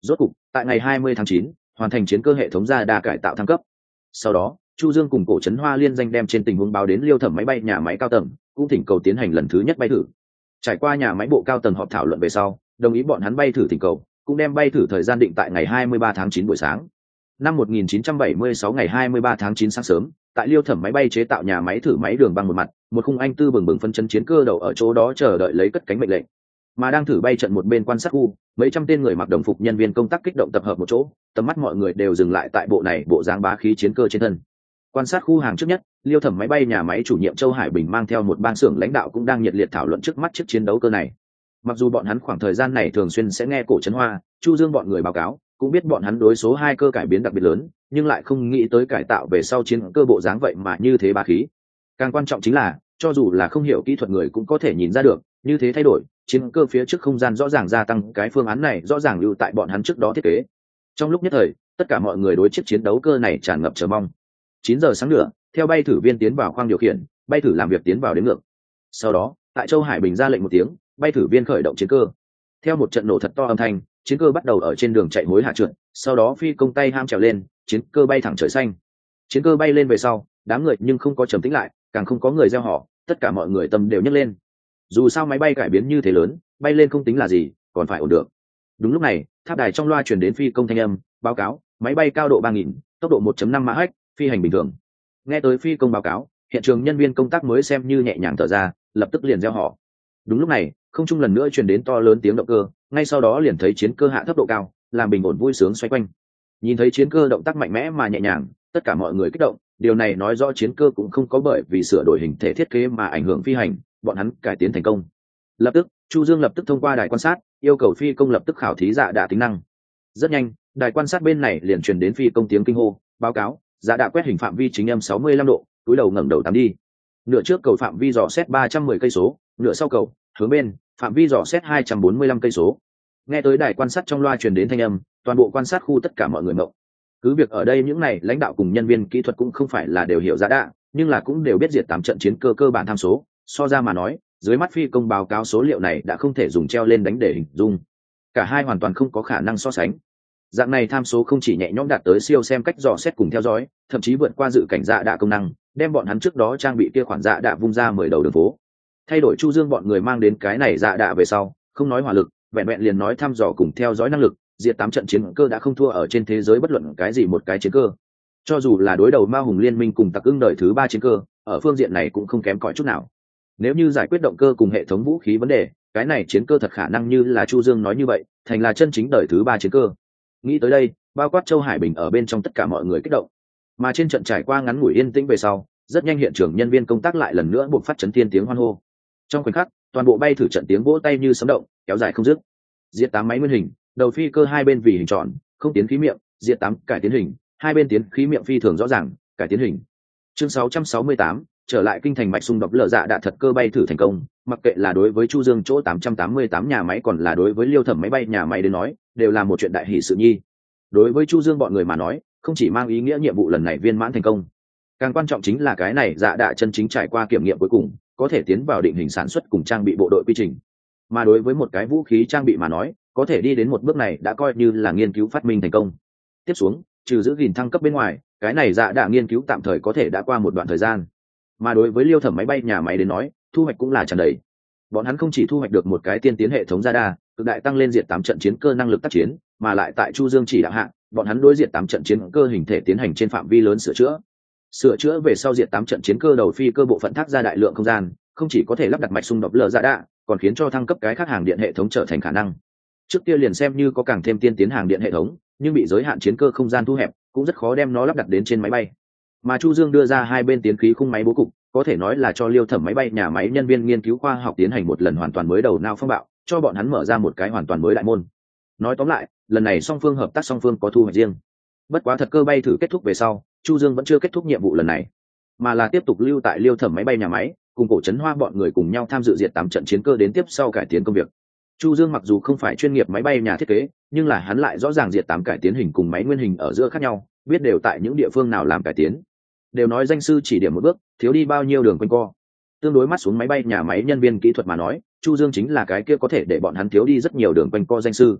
Rốt cục tại ngày hai mươi tháng chín, hoàn thành chiến cơ hệ thống ra đa cải tạo thăng cấp. Sau đó Chu Dương cùng Cổ Trấn Hoa liên danh đem trên tình huống báo đến Liêu Thẩm máy bay nhà máy cao tầng, cũng thỉnh cầu tiến hành lần thứ nhất bay thử. Trải qua nhà máy bộ cao tầng họp thảo luận về sau, đồng ý bọn hắn bay thử thỉnh cầu, cũng đem bay thử thời gian định tại ngày hai mươi ba tháng chín buổi sáng. Năm một nghìn chín trăm bảy mươi sáu ngày hai mươi ba tháng chín sáng sớm, tại Liêu Thẩm máy bay chế tạo nhà máy thử máy đường băng một mặt, một khung anh tư bừng bừng phân chân chiến cơ đậu ở chỗ đó chờ đợi lấy cất cánh mệnh lệnh. Mà đang thử bay trận một bên quan sát khu, mấy trăm tên người mặc đồng phục nhân viên công tác kích động tập hợp một chỗ, tầm mắt mọi người đều dừng lại tại bộ này bộ dáng bá khí chiến cơ trên thân. Quan sát khu hàng trước nhất, Liêu Thẩm máy bay nhà máy chủ nhiệm Châu Hải Bình mang theo một ban xưởng lãnh đạo cũng đang nhiệt liệt thảo luận trước mắt chiếc chiến đấu cơ này. Mặc dù bọn hắn khoảng thời gian này thường xuyên sẽ nghe Cổ Trấn Hoa, Chu Dương bọn người báo cáo, cũng biết bọn hắn đối số hai cơ cải biến đặc biệt lớn, nhưng lại không nghĩ tới cải tạo về sau chiến cơ bộ dáng vậy mà như thế bá khí. Càng quan trọng chính là, cho dù là không hiểu kỹ thuật người cũng có thể nhìn ra được, như thế thay đổi, chiến cơ phía trước không gian rõ ràng gia tăng, cái phương án này rõ ràng lưu tại bọn hắn trước đó thiết kế. Trong lúc nhất thời, tất cả mọi người đối chiếc chiến đấu cơ này tràn ngập chờ mong. Chín giờ sáng nữa, theo bay thử viên tiến vào khoang điều khiển, bay thử làm việc tiến vào đến ngược. Sau đó, tại Châu Hải Bình ra lệnh một tiếng, bay thử viên khởi động chiến cơ. Theo một trận nổ thật to âm thanh, chiến cơ bắt đầu ở trên đường chạy hối hạ trượt, sau đó phi công tay ham trèo lên, chiến cơ bay thẳng trời xanh. Chiến cơ bay lên về sau, đám người nhưng không có trầm tĩnh lại, càng không có người reo hò, tất cả mọi người tâm đều nhấc lên. Dù sao máy bay cải biến như thế lớn, bay lên không tính là gì, còn phải ổn được. Đúng lúc này, tháp đài trong loa truyền đến phi công thanh âm, báo cáo, máy bay cao độ ba nghìn, tốc độ một phẩy năm mã h, phi hành bình thường. Nghe tới phi công báo cáo, hiện trường nhân viên công tác mới xem như nhẹ nhàng thở ra, lập tức liền reo hò. Đúng lúc này, không trung lần nữa truyền đến to lớn tiếng động cơ, ngay sau đó liền thấy chiến cơ hạ thấp độ cao, làm bình ổn vui sướng xoay quanh. Nhìn thấy chiến cơ động tác mạnh mẽ mà nhẹ nhàng, tất cả mọi người kích động, điều này nói rõ chiến cơ cũng không có bởi vì sửa đổi hình thể thiết kế mà ảnh hưởng phi hành, bọn hắn cải tiến thành công. Lập tức, Chu Dương lập tức thông qua đài quan sát, yêu cầu phi công lập tức khảo thí dạ đạ tính năng. Rất nhanh, đài quan sát bên này liền truyền đến phi công tiếng kinh hô, báo cáo, dạ đạ quét hình phạm vi chính âm sáu mươi lăm độ, túi đầu ngẩng đầu tắm đi. Nửa trước cầu phạm vi dò xét ba trăm mười cây số, nửa sau cầu, hướng bên, phạm vi dò xét hai trăm bốn mươi lăm cây số. Nghe tới đài quan sát trong loa truyền đến thanh âm, toàn bộ quan sát khu tất cả mọi người mộng. Cứ việc ở đây những này lãnh đạo cùng nhân viên kỹ thuật cũng không phải là đều hiểu dạ đạ, nhưng là cũng đều biết diệt tám trận chiến cơ cơ bản tham số, so ra mà nói, dưới mắt phi công báo cáo số liệu này đã không thể dùng treo lên đánh để hình dung. Cả hai hoàn toàn không có khả năng so sánh. Dạng này tham số không chỉ nhẹ nhõm đạt tới siêu xem cách dò xét cùng theo dõi, thậm chí vượt qua dự cảnh dạ đạ công năng, đem bọn hắn trước đó trang bị kia khoản dạ đạ vung ra mười đầu đường phố. Thay đổi Chu Dương bọn người mang đến cái này dạ đạ về sau, không nói hỏa lực, vẹn vẹn liền nói thăm dò cùng theo dõi năng lực, diệt tám trận chiến cơ đã không thua ở trên thế giới bất luận cái gì một cái chiến cơ. Cho dù là đối đầu Ma Hùng Liên Minh cùng Tặc Ưng đời thứ ba chiến cơ, ở phương diện này cũng không kém cỏi chút nào. Nếu như giải quyết động cơ cùng hệ thống vũ khí vấn đề, cái này chiến cơ thật khả năng như là Chu Dương nói như vậy, thành là chân chính đời thứ ba chiến cơ. Nghĩ tới đây, bao quát Châu Hải Bình ở bên trong tất cả mọi người kích động. Mà trên trận trải qua ngắn ngủi yên tĩnh về sau, rất nhanh hiện trường nhân viên công tác lại lần nữa buộc phát chấn thiên tiếng hoan hô. Trong khoảnh khắc, toàn bộ bay thử trận tiếng vỗ tay như sấm động, kéo dài không dứt. Diệt tám máy nguyên hình, đầu phi cơ hai bên vì hình tròn, không tiến khí miệng, diệt tám cải tiến hình, hai bên tiến khí miệng phi thường rõ ràng, cải tiến hình. Chương sáu trăm sáu mươi tám, trở lại kinh thành mạch xung đột lở dạ đạ thật cơ bay thử thành công, mặc kệ là đối với Chu Dương chỗ tám trăm tám mươi tám nhà máy còn là đối với Liêu Thẩm máy bay nhà máy đến nói, đều là một chuyện đại hỷ sự nhi. Đối với Chu Dương bọn người mà nói, không chỉ mang ý nghĩa nhiệm vụ lần này viên mãn thành công, càng quan trọng chính là cái này dạ đạ chân chính trải qua kiểm nghiệm cuối cùng, có thể tiến vào định hình sản xuất cùng trang bị bộ đội quy trình. Mà đối với một cái vũ khí trang bị mà nói, có thể đi đến một bước này đã coi như là nghiên cứu phát minh thành công. Tiếp xuống, trừ giữ gìn thăng cấp bên ngoài, cái này dạ đạ nghiên cứu tạm thời có thể đã qua một đoạn thời gian. Mà đối với Liêu Thẩm máy bay nhà máy đến nói, thu hoạch cũng là tràn đầy. Bọn hắn không chỉ thu hoạch được một cái tiên tiến hệ thống radar, cực đại tăng lên diệt tám trận chiến cơ năng lực tác chiến, mà lại tại Chu Dương chỉ đạo hạ, bọn hắn đối diệt tám trận chiến cơ hình thể tiến hành trên phạm vi lớn sửa chữa. Sửa chữa về sau diệt tám trận chiến cơ đầu phi cơ bộ phận thác ra đại lượng không gian, không chỉ có thể lắp đặt mạch xung đột lờ dạ đạ, còn khiến cho thăng cấp cái khác hàng điện hệ thống trở thành khả năng. Trước kia liền xem như có càng thêm tiên tiến hàng điện hệ thống, nhưng bị giới hạn chiến cơ không gian thu hẹp, cũng rất khó đem nó lắp đặt đến trên máy bay. Mà Chu Dương đưa ra hai bên tiến khí khung máy bố cục, có thể nói là cho Liêu Thẩm máy bay nhà máy nhân viên nghiên cứu khoa học tiến hành một lần hoàn toàn mới đầu não phong bạo, cho bọn hắn mở ra một cái hoàn toàn mới đại môn. Nói tóm lại, lần này song phương hợp tác song phương có thu hoạch riêng. Bất quá thật cơ bay thử kết thúc về sau, Chu Dương vẫn chưa kết thúc nhiệm vụ lần này, mà là tiếp tục lưu tại Liêu Thẩm máy bay nhà máy, cùng Cổ Trấn Hoa bọn người cùng nhau tham dự diệt tám trận chiến cơ đến tiếp sau cải tiến công việc. Chu Dương mặc dù không phải chuyên nghiệp máy bay nhà thiết kế, nhưng là hắn lại rõ ràng diệt tám cải tiến hình cùng máy nguyên hình ở giữa khác nhau, biết đều tại những địa phương nào làm cải tiến. Đều nói danh sư chỉ điểm một bước, thiếu đi bao nhiêu đường quanh co. Tương đối mắt xuống máy bay nhà máy nhân viên kỹ thuật mà nói, Chu Dương chính là cái kia có thể để bọn hắn thiếu đi rất nhiều đường quanh co danh sư.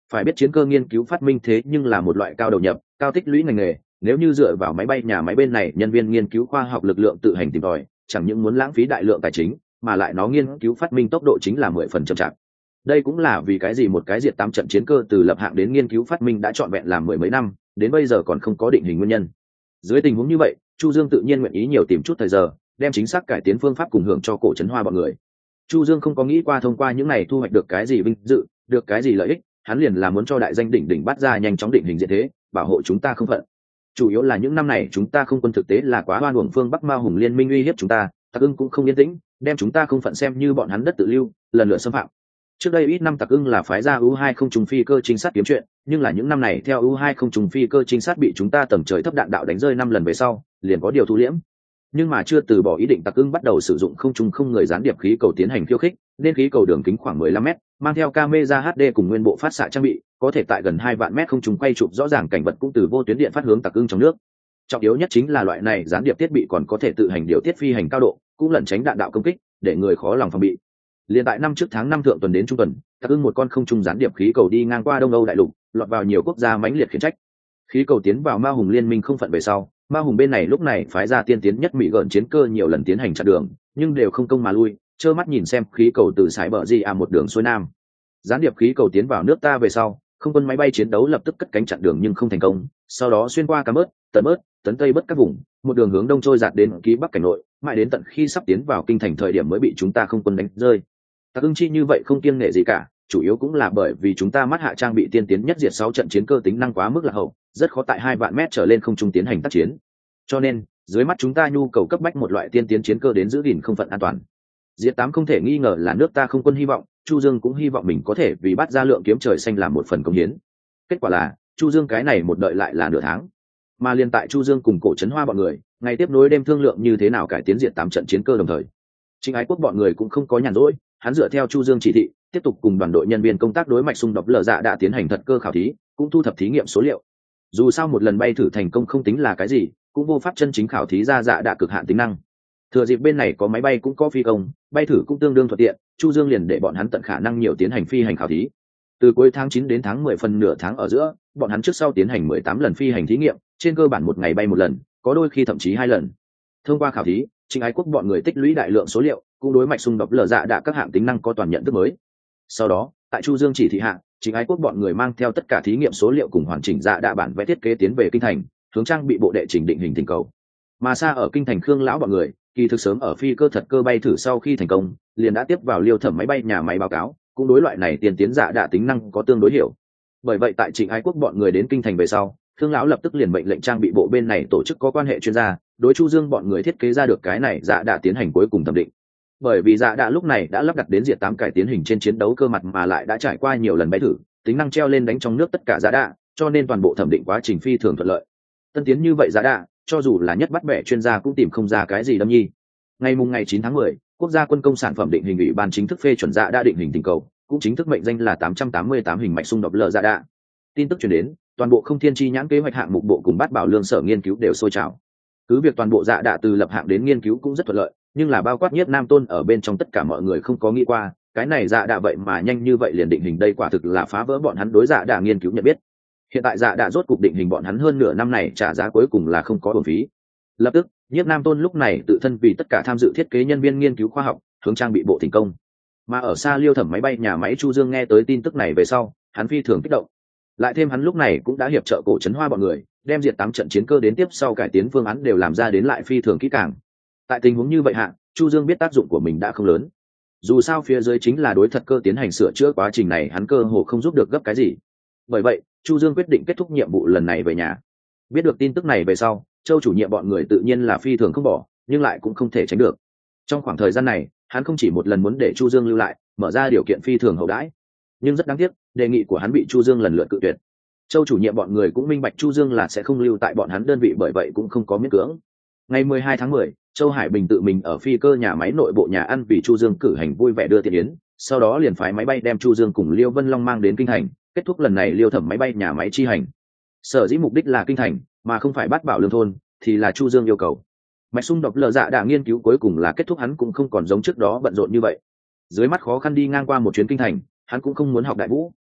Phải biết chiến cơ nghiên cứu phát minh thế nhưng là một loại cao đầu nhập cao tích lũy ngành nghề, nếu như dựa vào máy bay nhà máy bên này nhân viên nghiên cứu khoa học lực lượng tự hành tìm tòi, chẳng những muốn lãng phí đại lượng tài chính, mà lại nó nghiên cứu phát minh tốc độ chính là mười phần chậm chạp. Đây cũng là vì cái gì một cái diệt tám trận chiến cơ từ lập hạng đến nghiên cứu phát minh đã trọn vẹn làm mười mấy năm, đến bây giờ còn không có định hình nguyên nhân. Dưới tình huống như vậy, Chu Dương tự nhiên nguyện ý nhiều tìm chút thời giờ, đem chính xác cải tiến phương pháp cùng hưởng cho Cổ Trấn Hoa bọn người. Chu Dương không có nghĩ qua thông qua những này thu hoạch được cái gì vinh dự, được cái gì lợi ích, hắn liền là muốn cho đại danh đỉnh đỉnh bắt ra nhanh chóng định hình diện thế, bảo hộ chúng ta không phận. Chủ yếu là những năm này chúng ta không quân thực tế là quá oan uổng phương Bắc Ma Hùng liên minh uy hiếp chúng ta, Tặc Ưng cũng không yên tĩnh, đem chúng ta không phận xem như bọn hắn đất tự lưu, lần lượt xâm phạm. Trước đây ít năm Tặc Ưng là phái ra U hai không trùng phi cơ trinh sát kiếm chuyện, nhưng là những năm này theo U hai không trùng phi cơ trinh sát bị chúng ta tầm trời thấp đạn đạo đánh rơi năm lần về sau, liền có điều thu liễm. Nhưng mà chưa từ bỏ ý định, Tặc Ưng bắt đầu sử dụng không trung không người gián điệp khí cầu tiến hành khiêu khích, nên khí cầu đường kính khoảng mười lăm mét, mang theo camera hát đê cùng nguyên bộ phát xạ trang bị, có thể tại gần hai vạn mét không trung quay chụp rõ ràng cảnh vật cũng từ vô tuyến điện phát hướng Tặc Ưng trong nước. Trọng yếu nhất chính là loại này gián điệp thiết bị còn có thể tự hành điều tiết phi hành cao độ, cũng lẩn tránh đạn đạo công kích, để người khó lòng phòng bị. Liên tại năm trước tháng năm thượng tuần đến trung tuần, Tặc Ưng một con không trung gián điệp khí cầu đi ngang qua Đông Âu đại lục, lọt vào nhiều quốc gia mãnh liệt khiển trách. Khí cầu tiến vào Ma Hùng liên minh không phận về sau, Ma Hùng bên này lúc này phái ra tiên tiến nhất Mỹ gợn chiến cơ nhiều lần tiến hành chặn đường, nhưng đều không công mà lui, trơ mắt nhìn xem khí cầu từ sải bờ gì à một đường xuôi nam. Gián điệp khí cầu tiến vào nước ta về sau, không quân máy bay chiến đấu lập tức cất cánh chặn đường nhưng không thành công, sau đó xuyên qua Cam Bớt, Tấn Bớt, Tấn Tây Bớt các vùng, một đường hướng đông trôi dạt đến ký Bắc cảnh nội, mãi đến tận khi sắp tiến vào kinh thành thời điểm mới bị chúng ta không quân đánh rơi. Tặc Ưng chi như vậy không kiêng nể gì cả, chủ yếu cũng là bởi vì chúng ta mắt hạ trang bị tiên tiến nhất diệt sáu trận chiến cơ tính năng quá mức là hậu, rất khó tại hai vạn mét trở lên không trung tiến hành tác chiến. Cho nên, dưới mắt chúng ta nhu cầu cấp bách một loại tiên tiến chiến cơ đến giữ gìn không phận an toàn. Diệt tám không thể nghi ngờ là nước ta không quân hy vọng, Chu Dương cũng hy vọng mình có thể vì bắt ra lượng kiếm trời xanh làm một phần công hiến. Kết quả là, Chu Dương cái này một đợi lại là nửa tháng. Mà liên tại Chu Dương cùng Cổ Trấn Hoa bọn người, ngày tiếp nối đêm thương lượng như thế nào cải tiến diệt tám trận chiến cơ đồng thời. Trịnh Ái Quốc bọn người cũng không có nhàn rỗi, hắn dựa theo Chu Dương chỉ thị, tiếp tục cùng đoàn đội nhân viên công tác đối mạch xung đột lờ dạ đã tiến hành thật cơ khảo thí, cũng thu thập thí nghiệm số liệu. Dù sao một lần bay thử thành công không tính là cái gì, cũng vô pháp chân chính khảo thí ra dạ đã cực hạn tính năng. Thừa dịp bên này có máy bay cũng có phi công, bay thử cũng tương đương thuận tiện, Chu Dương liền để bọn hắn tận khả năng nhiều tiến hành phi hành khảo thí. Từ cuối tháng chín đến tháng mười phần nửa tháng ở giữa, bọn hắn trước sau tiến hành mười tám lần phi hành thí nghiệm, trên cơ bản một ngày bay một lần, có đôi khi thậm chí hai lần. Thông qua khảo thí, Trịnh Ái Quốc bọn người tích lũy đại lượng số liệu, cũng đối mạch xung đột lờ dạ đã các hạng tính năng có toàn nhận thức mới. Sau đó, tại Chu Dương chỉ thị hạ, Trịnh Ái Quốc bọn người mang theo tất cả thí nghiệm số liệu cùng hoàn chỉnh dạ đã bản vẽ thiết kế tiến về kinh thành, hướng trang bị bộ đệ chỉnh định hình thỉnh cầu. Mà xa ở kinh thành Khương lão bọn người, kỳ thực sớm ở phi cơ thật cơ bay thử sau khi thành công, liền đã tiếp vào Liêu Thẩm máy bay nhà máy báo cáo, cũng đối loại này tiên tiến dạ đã tính năng có tương đối hiểu. Bởi vậy tại Trịnh Ái Quốc bọn người đến kinh thành về sau, Khương lão lập tức liền mệnh lệnh trang bị bộ bên này tổ chức có quan hệ chuyên gia, đối Chu Dương bọn người thiết kế ra được cái này dạ đã tiến hành cuối cùng thẩm định. Bởi vì dạ đã lúc này đã lắp đặt đến diệt tám cải tiến hình trên chiến đấu cơ mặt mà lại đã trải qua nhiều lần bay thử, tính năng treo lên đánh trong nước tất cả dạ đã, cho nên toàn bộ thẩm định quá trình phi thường thuận lợi. Tân tiến như vậy dạ đã, cho dù là nhất bắt bẻ chuyên gia cũng tìm không ra cái gì đâm nhi. Ngày mùng ngày chín tháng mười, quốc gia quân công sản phẩm định hình ủy ban chính thức phê chuẩn dạ đã định hình tình cầu, cũng chính thức mệnh danh là tám trăm tám mươi tám hình mạch xung đột lờ dạ đã. Tin tức truyền đến, toàn bộ không thiên chi nhãn kế hoạch hạng mục bộ cùng bát bảo lương sở nghiên cứu đều sôi trào. Cứ việc toàn bộ dạ đã từ lập hạng đến nghiên cứu cũng rất thuận lợi, nhưng là bao quát nhất Nam Tôn ở bên trong tất cả mọi người không có nghĩ qua, cái này dạ đã vậy mà nhanh như vậy liền định hình, đây quả thực là phá vỡ bọn hắn đối dạ đã nghiên cứu nhận biết. Hiện tại dạ đã rốt cục định hình, bọn hắn hơn nửa năm này trả giá cuối cùng là không có uổng phí. Lập tức, Nhiếp Nam Tôn lúc này tự thân vì tất cả tham dự thiết kế nhân viên nghiên cứu khoa học, hướng trang bị bộ thành công. Mà ở xa Liêu Thẩm máy bay nhà máy Chu Dương nghe tới tin tức này về sau, hắn phi thường kích động. Lại thêm hắn lúc này cũng đã hiệp trợ Cổ Trấn Hoa bọn người, đem diệt tám trận chiến cơ đến tiếp sau cải tiến phương án đều làm ra đến lại phi thường kỹ càng. Tại tình huống như vậy hạ, Chu Dương biết tác dụng của mình đã không lớn. Dù sao phía dưới chính là đối thật cơ tiến hành sửa chữa, quá trình này hắn cơ hồ không giúp được gấp cái gì. Bởi vậy, Chu Dương quyết định kết thúc nhiệm vụ lần này về nhà. Biết được tin tức này về sau, Châu chủ nhiệm bọn người tự nhiên là phi thường không bỏ, nhưng lại cũng không thể tránh được. Trong khoảng thời gian này, hắn không chỉ một lần muốn để Chu Dương lưu lại, mở ra điều kiện phi thường hậu đãi, nhưng rất đáng tiếc, đề nghị của hắn bị Chu Dương lần lượt cự tuyệt. Châu chủ nhiệm bọn người cũng minh bạch Chu Dương là sẽ không lưu tại bọn hắn đơn vị, bởi vậy cũng không có miễn cưỡng. Ngày mười hai tháng mười, Châu Hải Bình tự mình ở phi cơ nhà máy nội bộ nhà ăn vì Chu Dương cử hành vui vẻ đưa tiệc yến, sau đó liền phái máy bay đem Chu Dương cùng Liêu Vân Long mang đến kinh thành, kết thúc lần này Liêu Thẩm máy bay nhà máy chi hành. Sở dĩ mục đích là kinh thành, mà không phải Bát Bảo Lương thôn, thì là Chu Dương yêu cầu. Mạch xung đột lờ dạ đã nghiên cứu cuối cùng là kết thúc, hắn cũng không còn giống trước đó bận rộn như vậy. Dưới mắt khó khăn đi ngang qua một chuyến kinh thành, hắn cũng không muốn học đại vũ,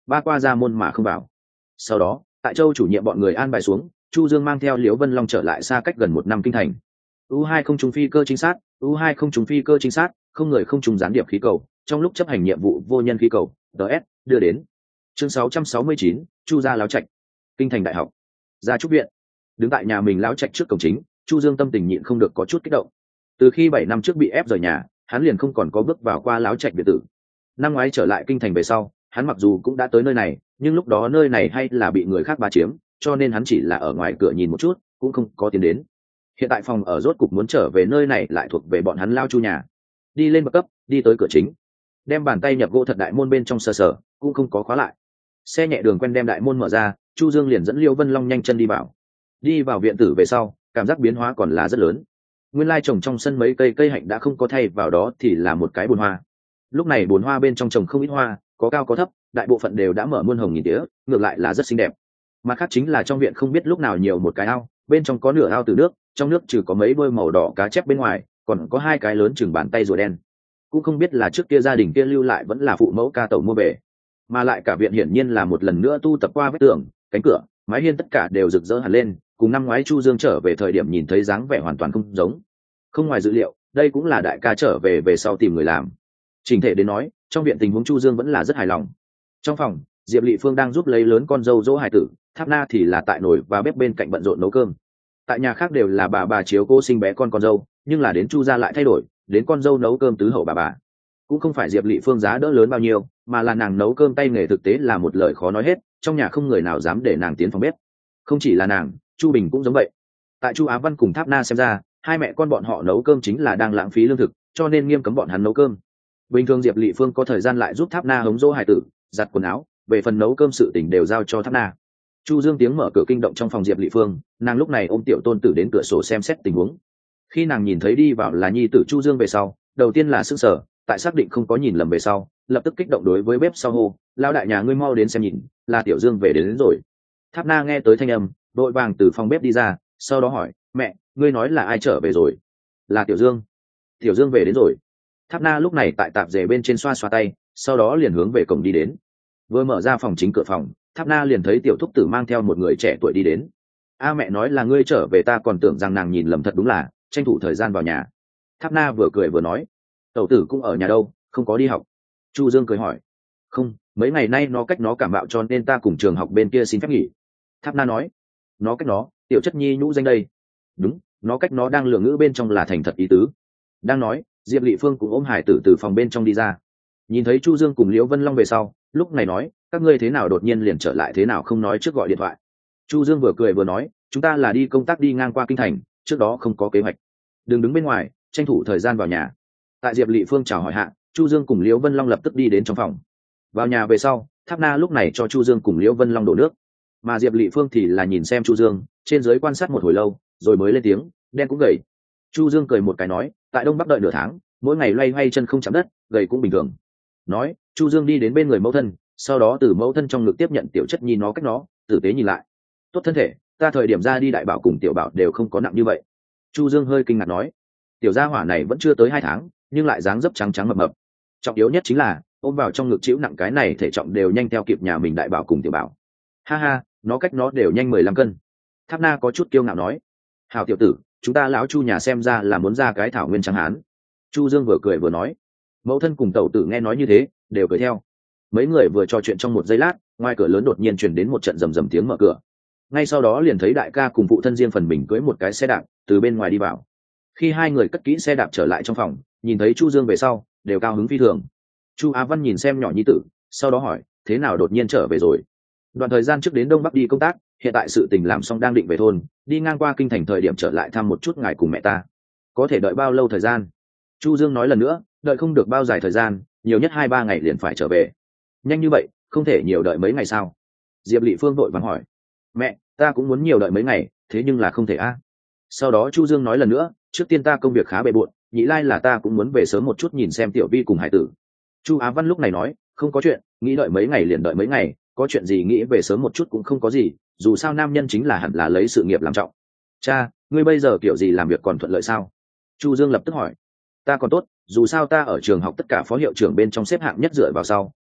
ba qua ra môn mà không vào. Sau đó tại châu chủ nhiệm bọn người an bài xuống, Chu Dương mang theo Liễu Vân Long trở lại xa cách gần một năm kinh thành. u hai không trùng phi cơ chính xác, u hai không trùng phi cơ chính xác, không người không trùng gián điệp khí cầu, trong lúc chấp hành nhiệm vụ vô nhân khí cầu, ds đưa đến. Chương sáu trăm sáu mươi chín, Chu gia láo trạch. Kinh thành đại học, gia trúc viện. Đứng tại nhà mình láo trạch trước cổng chính, Chu Dương tâm tình nhịn không được có chút kích động. Từ khi bảy năm trước bị ép rời nhà, hắn liền không còn có bước vào qua láo trạch biệt tử. Năm ngoái trở lại kinh thành về sau, hắn mặc dù cũng đã tới nơi này, nhưng lúc đó nơi này hay là bị người khác bá chiếm, cho nên hắn chỉ là ở ngoài cửa nhìn một chút, cũng không có tiến đến. Hiện tại phòng ở rốt cục muốn trở về nơi này lại thuộc về bọn hắn lao Chu nhà. Đi lên bậc cấp, đi tới cửa chính, đem bàn tay nhập gỗ thật đại môn bên trong sờ sờ, cũng không có khóa lại. Xe nhẹ đường quen đem đại môn mở ra, Chu Dương liền dẫn Liễu Vân Long nhanh chân đi vào. Đi vào viện tử về sau, cảm giác biến hóa còn là rất lớn. Nguyên lai trồng trong sân mấy cây cây hạnh đã không có thay vào đó thì là một cái bồn hoa. Lúc này bồn hoa bên trong trồng không ít hoa, có cao có thấp, đại bộ phận đều đã mở muôn hồng nghìn tía, ngược lại là rất xinh đẹp. Mặt khác chính là trong viện không biết lúc nào nhiều một cái ao, bên trong có nửa ao từ nước, trong nước trừ có mấy bơi màu đỏ cá chép bên ngoài, còn có hai cái lớn chừng bàn tay rùa đen. Cũng không biết là trước kia gia đình kia lưu lại vẫn là phụ mẫu ca tẩu mua về, mà lại cả viện hiển nhiên là một lần nữa tu tập qua vách tường, cánh cửa, mái hiên tất cả đều rực rỡ hẳn lên, cùng năm ngoái Chu Dương trở về thời điểm nhìn thấy dáng vẻ hoàn toàn không giống. Không ngoài dự liệu, đây cũng là đại ca trở về về sau tìm người làm. Trình thể đến nói, trong viện tình huống Chu Dương vẫn là rất hài lòng. Trong phòng, Diệp Lệ Phương đang giúp lấy lớn con dâu dỗ hài tử, Tháp Na thì là tại nồi và bếp bên cạnh bận rộn nấu cơm. Tại nhà khác đều là bà bà chiếu cố sinh bé con con dâu, nhưng là đến Chu gia lại thay đổi, đến con dâu nấu cơm tứ hậu bà bà. Cũng không phải Diệp Lệ Phương giá đỡ lớn bao nhiêu, mà là nàng nấu cơm tay nghề thực tế là một lời khó nói hết, trong nhà không người nào dám để nàng tiến phòng bếp. Không chỉ là nàng, Chu Bình cũng giống vậy. Tại Chu Á Văn cùng Tháp Na xem ra, hai mẹ con bọn họ nấu cơm chính là đang lãng phí lương thực, cho nên nghiêm cấm bọn hắn nấu cơm. Bình thường Diệp Lệ Phương có thời gian lại giúp Tháp Na hống dỗ hài tử, giặt quần áo, về phần nấu cơm sự tình đều giao cho Tháp Na. Chu Dương tiếng mở cửa kinh động trong phòng Diệp Lệ Phương, nàng lúc này ôm tiểu tôn tử đến cửa sổ xem xét tình huống. Khi nàng nhìn thấy đi vào là nhi tử Chu Dương về sau, đầu tiên là sững sờ, tại xác định không có nhìn lầm về sau, lập tức kích động đối với bếp sau hô, lao đại nhà ngươi mau đến xem nhìn, là tiểu Dương về đến, đến rồi. Tháp Na nghe tới thanh âm, đội vàng từ phòng bếp đi ra, sau đó hỏi, mẹ, ngươi nói là ai trở về rồi? Là tiểu Dương. Tiểu Dương về đến rồi. Tháp Na lúc này tại tạp dề bên trên xoa xoa tay, sau đó liền hướng về cổng đi đến. Vừa mở ra phòng chính cửa phòng, Tháp Na liền thấy tiểu thúc tử mang theo một người trẻ tuổi đi đến. A mẹ nói là ngươi trở về, ta còn tưởng rằng nàng nhìn lầm, thật đúng là tranh thủ thời gian vào nhà. Tháp Na vừa cười vừa nói, tẩu tử cũng ở nhà đâu, không có đi học? Chu Dương cười hỏi, không, mấy ngày nay nó cách nó cảm bạo cho nên ta cùng trường học bên kia xin phép nghỉ. Tháp Na nói, nó cách nó, tiểu chất nhi nhũ danh đây. Đúng, nó cách nó đang lừa ngữ bên trong là thành thật ý tứ. Đang nói, Diệp Lệ Phương cũng ôm hải tử từ phòng bên trong đi ra, nhìn thấy Chu Dương cùng Liễu Vân Long về sau, lúc này nói, các ngươi thế nào đột nhiên liền trở lại, thế nào không nói trước gọi điện thoại? Chu Dương vừa cười vừa nói, chúng ta là đi công tác đi ngang qua kinh thành, trước đó không có kế hoạch, đừng đứng bên ngoài, tranh thủ thời gian vào nhà. Tại Diệp Lệ Phương chào hỏi hạ, Chu Dương cùng Liễu Vân Long lập tức đi đến trong phòng. Vào nhà về sau, Tháp Na lúc này cho Chu Dương cùng Liễu Vân Long đổ nước, mà Diệp Lệ Phương thì là nhìn xem Chu Dương trên dưới quan sát một hồi lâu, rồi mới lên tiếng, đen cũng gầy. Chu Dương cười một cái nói, tại Đông Bắc đợi nửa tháng, mỗi ngày loay hoay chân không chạm đất, gầy cũng bình thường. Nói, Chu Dương đi đến bên người mẫu thân, sau đó từ mẫu thân trong ngực tiếp nhận tiểu chất nhi nó cách nó, tử tế nhìn lại, tốt thân thể, ta thời điểm ra đi đại bảo cùng tiểu bảo đều không có nặng như vậy. Chu Dương hơi kinh ngạc nói, tiểu gia hỏa này vẫn chưa tới hai tháng, nhưng lại dáng dấp trắng trắng mập mập. Trọng yếu nhất chính là ôm vào trong ngực chịu nặng cái này thể trọng đều nhanh theo kịp nhà mình đại bảo cùng tiểu bảo. Ha ha, nó cách nó đều nhanh mười lăm cân. Tháp Na có chút kiêu ngạo nói, hào tiểu tử, chúng ta lão Chu nhà xem ra là muốn ra cái thảo nguyên trắng hán. Chu Dương vừa cười vừa nói. Mẫu thân cùng tẩu tử nghe nói như thế, đều cười theo. Mấy người vừa trò chuyện trong một giây lát, ngoài cửa lớn đột nhiên truyền đến một trận rầm rầm tiếng mở cửa. Ngay sau đó liền thấy đại ca cùng phụ thân riêng phần mình cưỡi một cái xe đạp từ bên ngoài đi vào. Khi hai người cất kỹ xe đạp trở lại trong phòng, nhìn thấy Chu Dương về sau, đều cao hứng phi thường. Chu Á Văn nhìn xem nhỏ nhi tử, sau đó hỏi, thế nào đột nhiên trở về rồi? Đoạn thời gian trước đến Đông Bắc đi công tác, hiện tại sự tình làm xong đang định về thôn, đi ngang qua kinh thành thời điểm trở lại thăm một chút ngài cùng mẹ ta. Có thể đợi bao lâu thời gian? Chu Dương nói lần nữa, đợi không được bao dài thời gian, nhiều nhất hai ba ngày liền phải trở về. Nhanh như vậy, không thể nhiều đợi mấy ngày sao? Diệp Lệ Phương vội vàng hỏi. Mẹ, ta cũng muốn nhiều đợi mấy ngày, thế nhưng là không thể a. Sau đó Chu Dương nói lần nữa, trước tiên ta công việc khá bề bộn, nhị lai là ta cũng muốn về sớm một chút nhìn xem tiểu Vi cùng hải tử. Chu Á Văn lúc này nói, không có chuyện, nghĩ đợi mấy ngày liền đợi mấy ngày, có chuyện gì nghĩ về sớm một chút cũng không có gì, dù sao nam nhân chính là hẳn là lấy sự nghiệp làm trọng. Cha, ngươi bây giờ kiểu gì làm việc còn thuận lợi sao? Chu Dương lập tức hỏi. Ta còn tốt, dù sao ta ở trường học tất cả phó hiệu trưởng bên trong xếp hạng nhất dựa vào sau,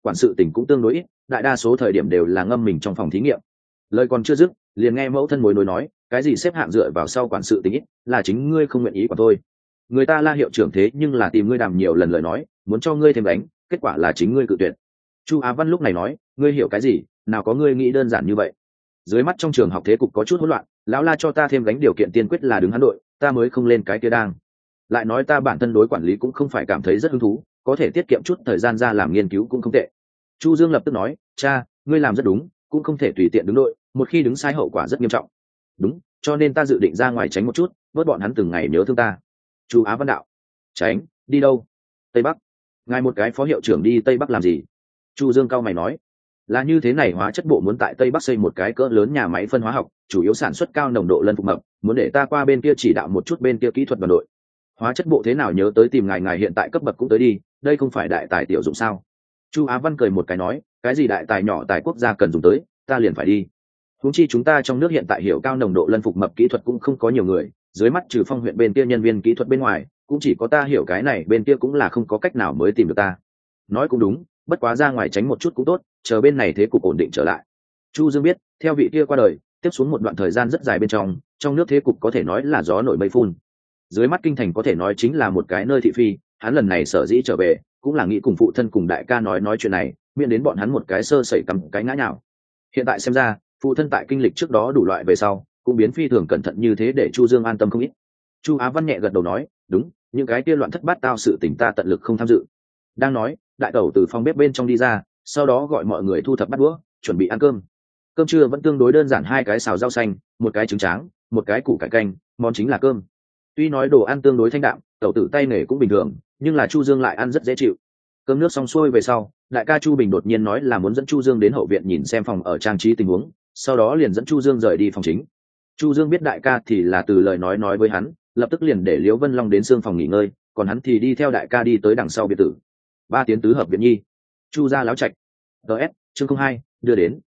quản sự tình cũng tương đối ít, đại đa số thời điểm đều là ngâm mình trong phòng thí nghiệm. Lời còn chưa dứt, liền nghe mẫu thân mối nối nói, cái gì xếp hạng dựa vào sau quản sự tình ít, là chính ngươi không nguyện ý quản thôi. Người ta La hiệu trưởng thế nhưng là tìm ngươi đàm nhiều lần lời nói, muốn cho ngươi thêm đánh, kết quả là chính ngươi cự tuyệt. Chu Á Văn lúc này nói, ngươi hiểu cái gì, nào có ngươi nghĩ đơn giản như vậy. Dưới mắt trong trường học thế cục có chút hỗn loạn, lão La cho ta thêm gánh điều kiện tiên quyết là đứng hắn đội, ta mới không lên cái kia đang. Lại nói ta bản thân đối quản lý cũng không phải cảm thấy rất hứng thú, có thể tiết kiệm chút thời gian ra làm nghiên cứu cũng không tệ. Chu Dương lập tức nói, cha, ngươi làm rất đúng, cũng không thể tùy tiện đứng đội, một khi đứng sai hậu quả rất nghiêm trọng. Đúng, cho nên ta dự định ra ngoài tránh một chút, bớt bọn hắn từng ngày nhớ thương ta. Chu Á Văn đạo, tránh, đi đâu? Tây Bắc. Ngài một cái phó hiệu trưởng đi Tây Bắc làm gì? Chu Dương cao mày nói, là như thế này, hóa chất bộ muốn tại Tây Bắc xây một cái cỡ lớn nhà máy phân hóa học, chủ yếu sản xuất cao nồng độ lân phục mập, muốn để ta qua bên kia chỉ đạo một chút bên kia kỹ thuật đoàn đội. Hóa chất bộ thế nào nhớ tới tìm ngài, ngài hiện tại cấp bậc cũng tới đi, đây không phải đại tài tiểu dụng sao? Chu Á Văn cười một cái nói, cái gì đại tài nhỏ tài quốc gia cần dùng tới, ta liền phải đi. Huống chi chúng ta trong nước hiện tại hiểu cao nồng độ lân phục mập kỹ thuật cũng không có nhiều người, dưới mắt trừ Phong huyện bên kia nhân viên kỹ thuật bên ngoài, cũng chỉ có ta hiểu cái này, bên kia cũng là không có cách nào mới tìm được ta. Nói cũng đúng, bất quá ra ngoài tránh một chút cũng tốt, chờ bên này thế cục ổn định trở lại. Chu Dương biết, theo vị kia qua đời, tiếp xuống một đoạn thời gian rất dài bên trong, trong nước thế cục có thể nói là gió nổi mây phun. Dưới mắt kinh thành có thể nói chính là một cái nơi thị phi, hắn lần này sở dĩ trở về, cũng là nghĩ cùng phụ thân cùng đại ca nói nói chuyện này, miễn đến bọn hắn một cái sơ sẩy cầm cái ngã nhào. Hiện tại xem ra, phụ thân tại kinh lịch trước đó đủ loại về sau, cũng biến phi thường cẩn thận như thế để Chu Dương an tâm không ít. Chu Á Văn nhẹ gật đầu nói, đúng, những cái kia loạn thất bát tao sự tình ta tận lực không tham dự. Đang nói, đại tẩu từ phòng bếp bên trong đi ra, sau đó gọi mọi người thu thập bát đũa, chuẩn bị ăn cơm. Cơm trưa vẫn tương đối đơn giản, hai cái xào rau xanh, một cái trứng tráng, một cái củ cải canh, món chính là cơm. Tuy nói đồ ăn tương đối thanh đạm, tẩu tử tay nghề cũng bình thường, nhưng là Chu Dương lại ăn rất dễ chịu. Cơm nước xong xuôi về sau, đại ca Chu Bình đột nhiên nói là muốn dẫn Chu Dương đến hậu viện nhìn xem phòng ở trang trí tình huống, sau đó liền dẫn Chu Dương rời đi phòng chính. Chu Dương biết đại ca thì là từ lời nói nói với hắn, lập tức liền để Liễu Vân Long đến xương phòng nghỉ ngơi, còn hắn thì đi theo đại ca đi tới đằng sau biệt tử. Ba tiến tứ hợp viện nhi, Chu gia láo trạch. ds chương không hai đưa đến.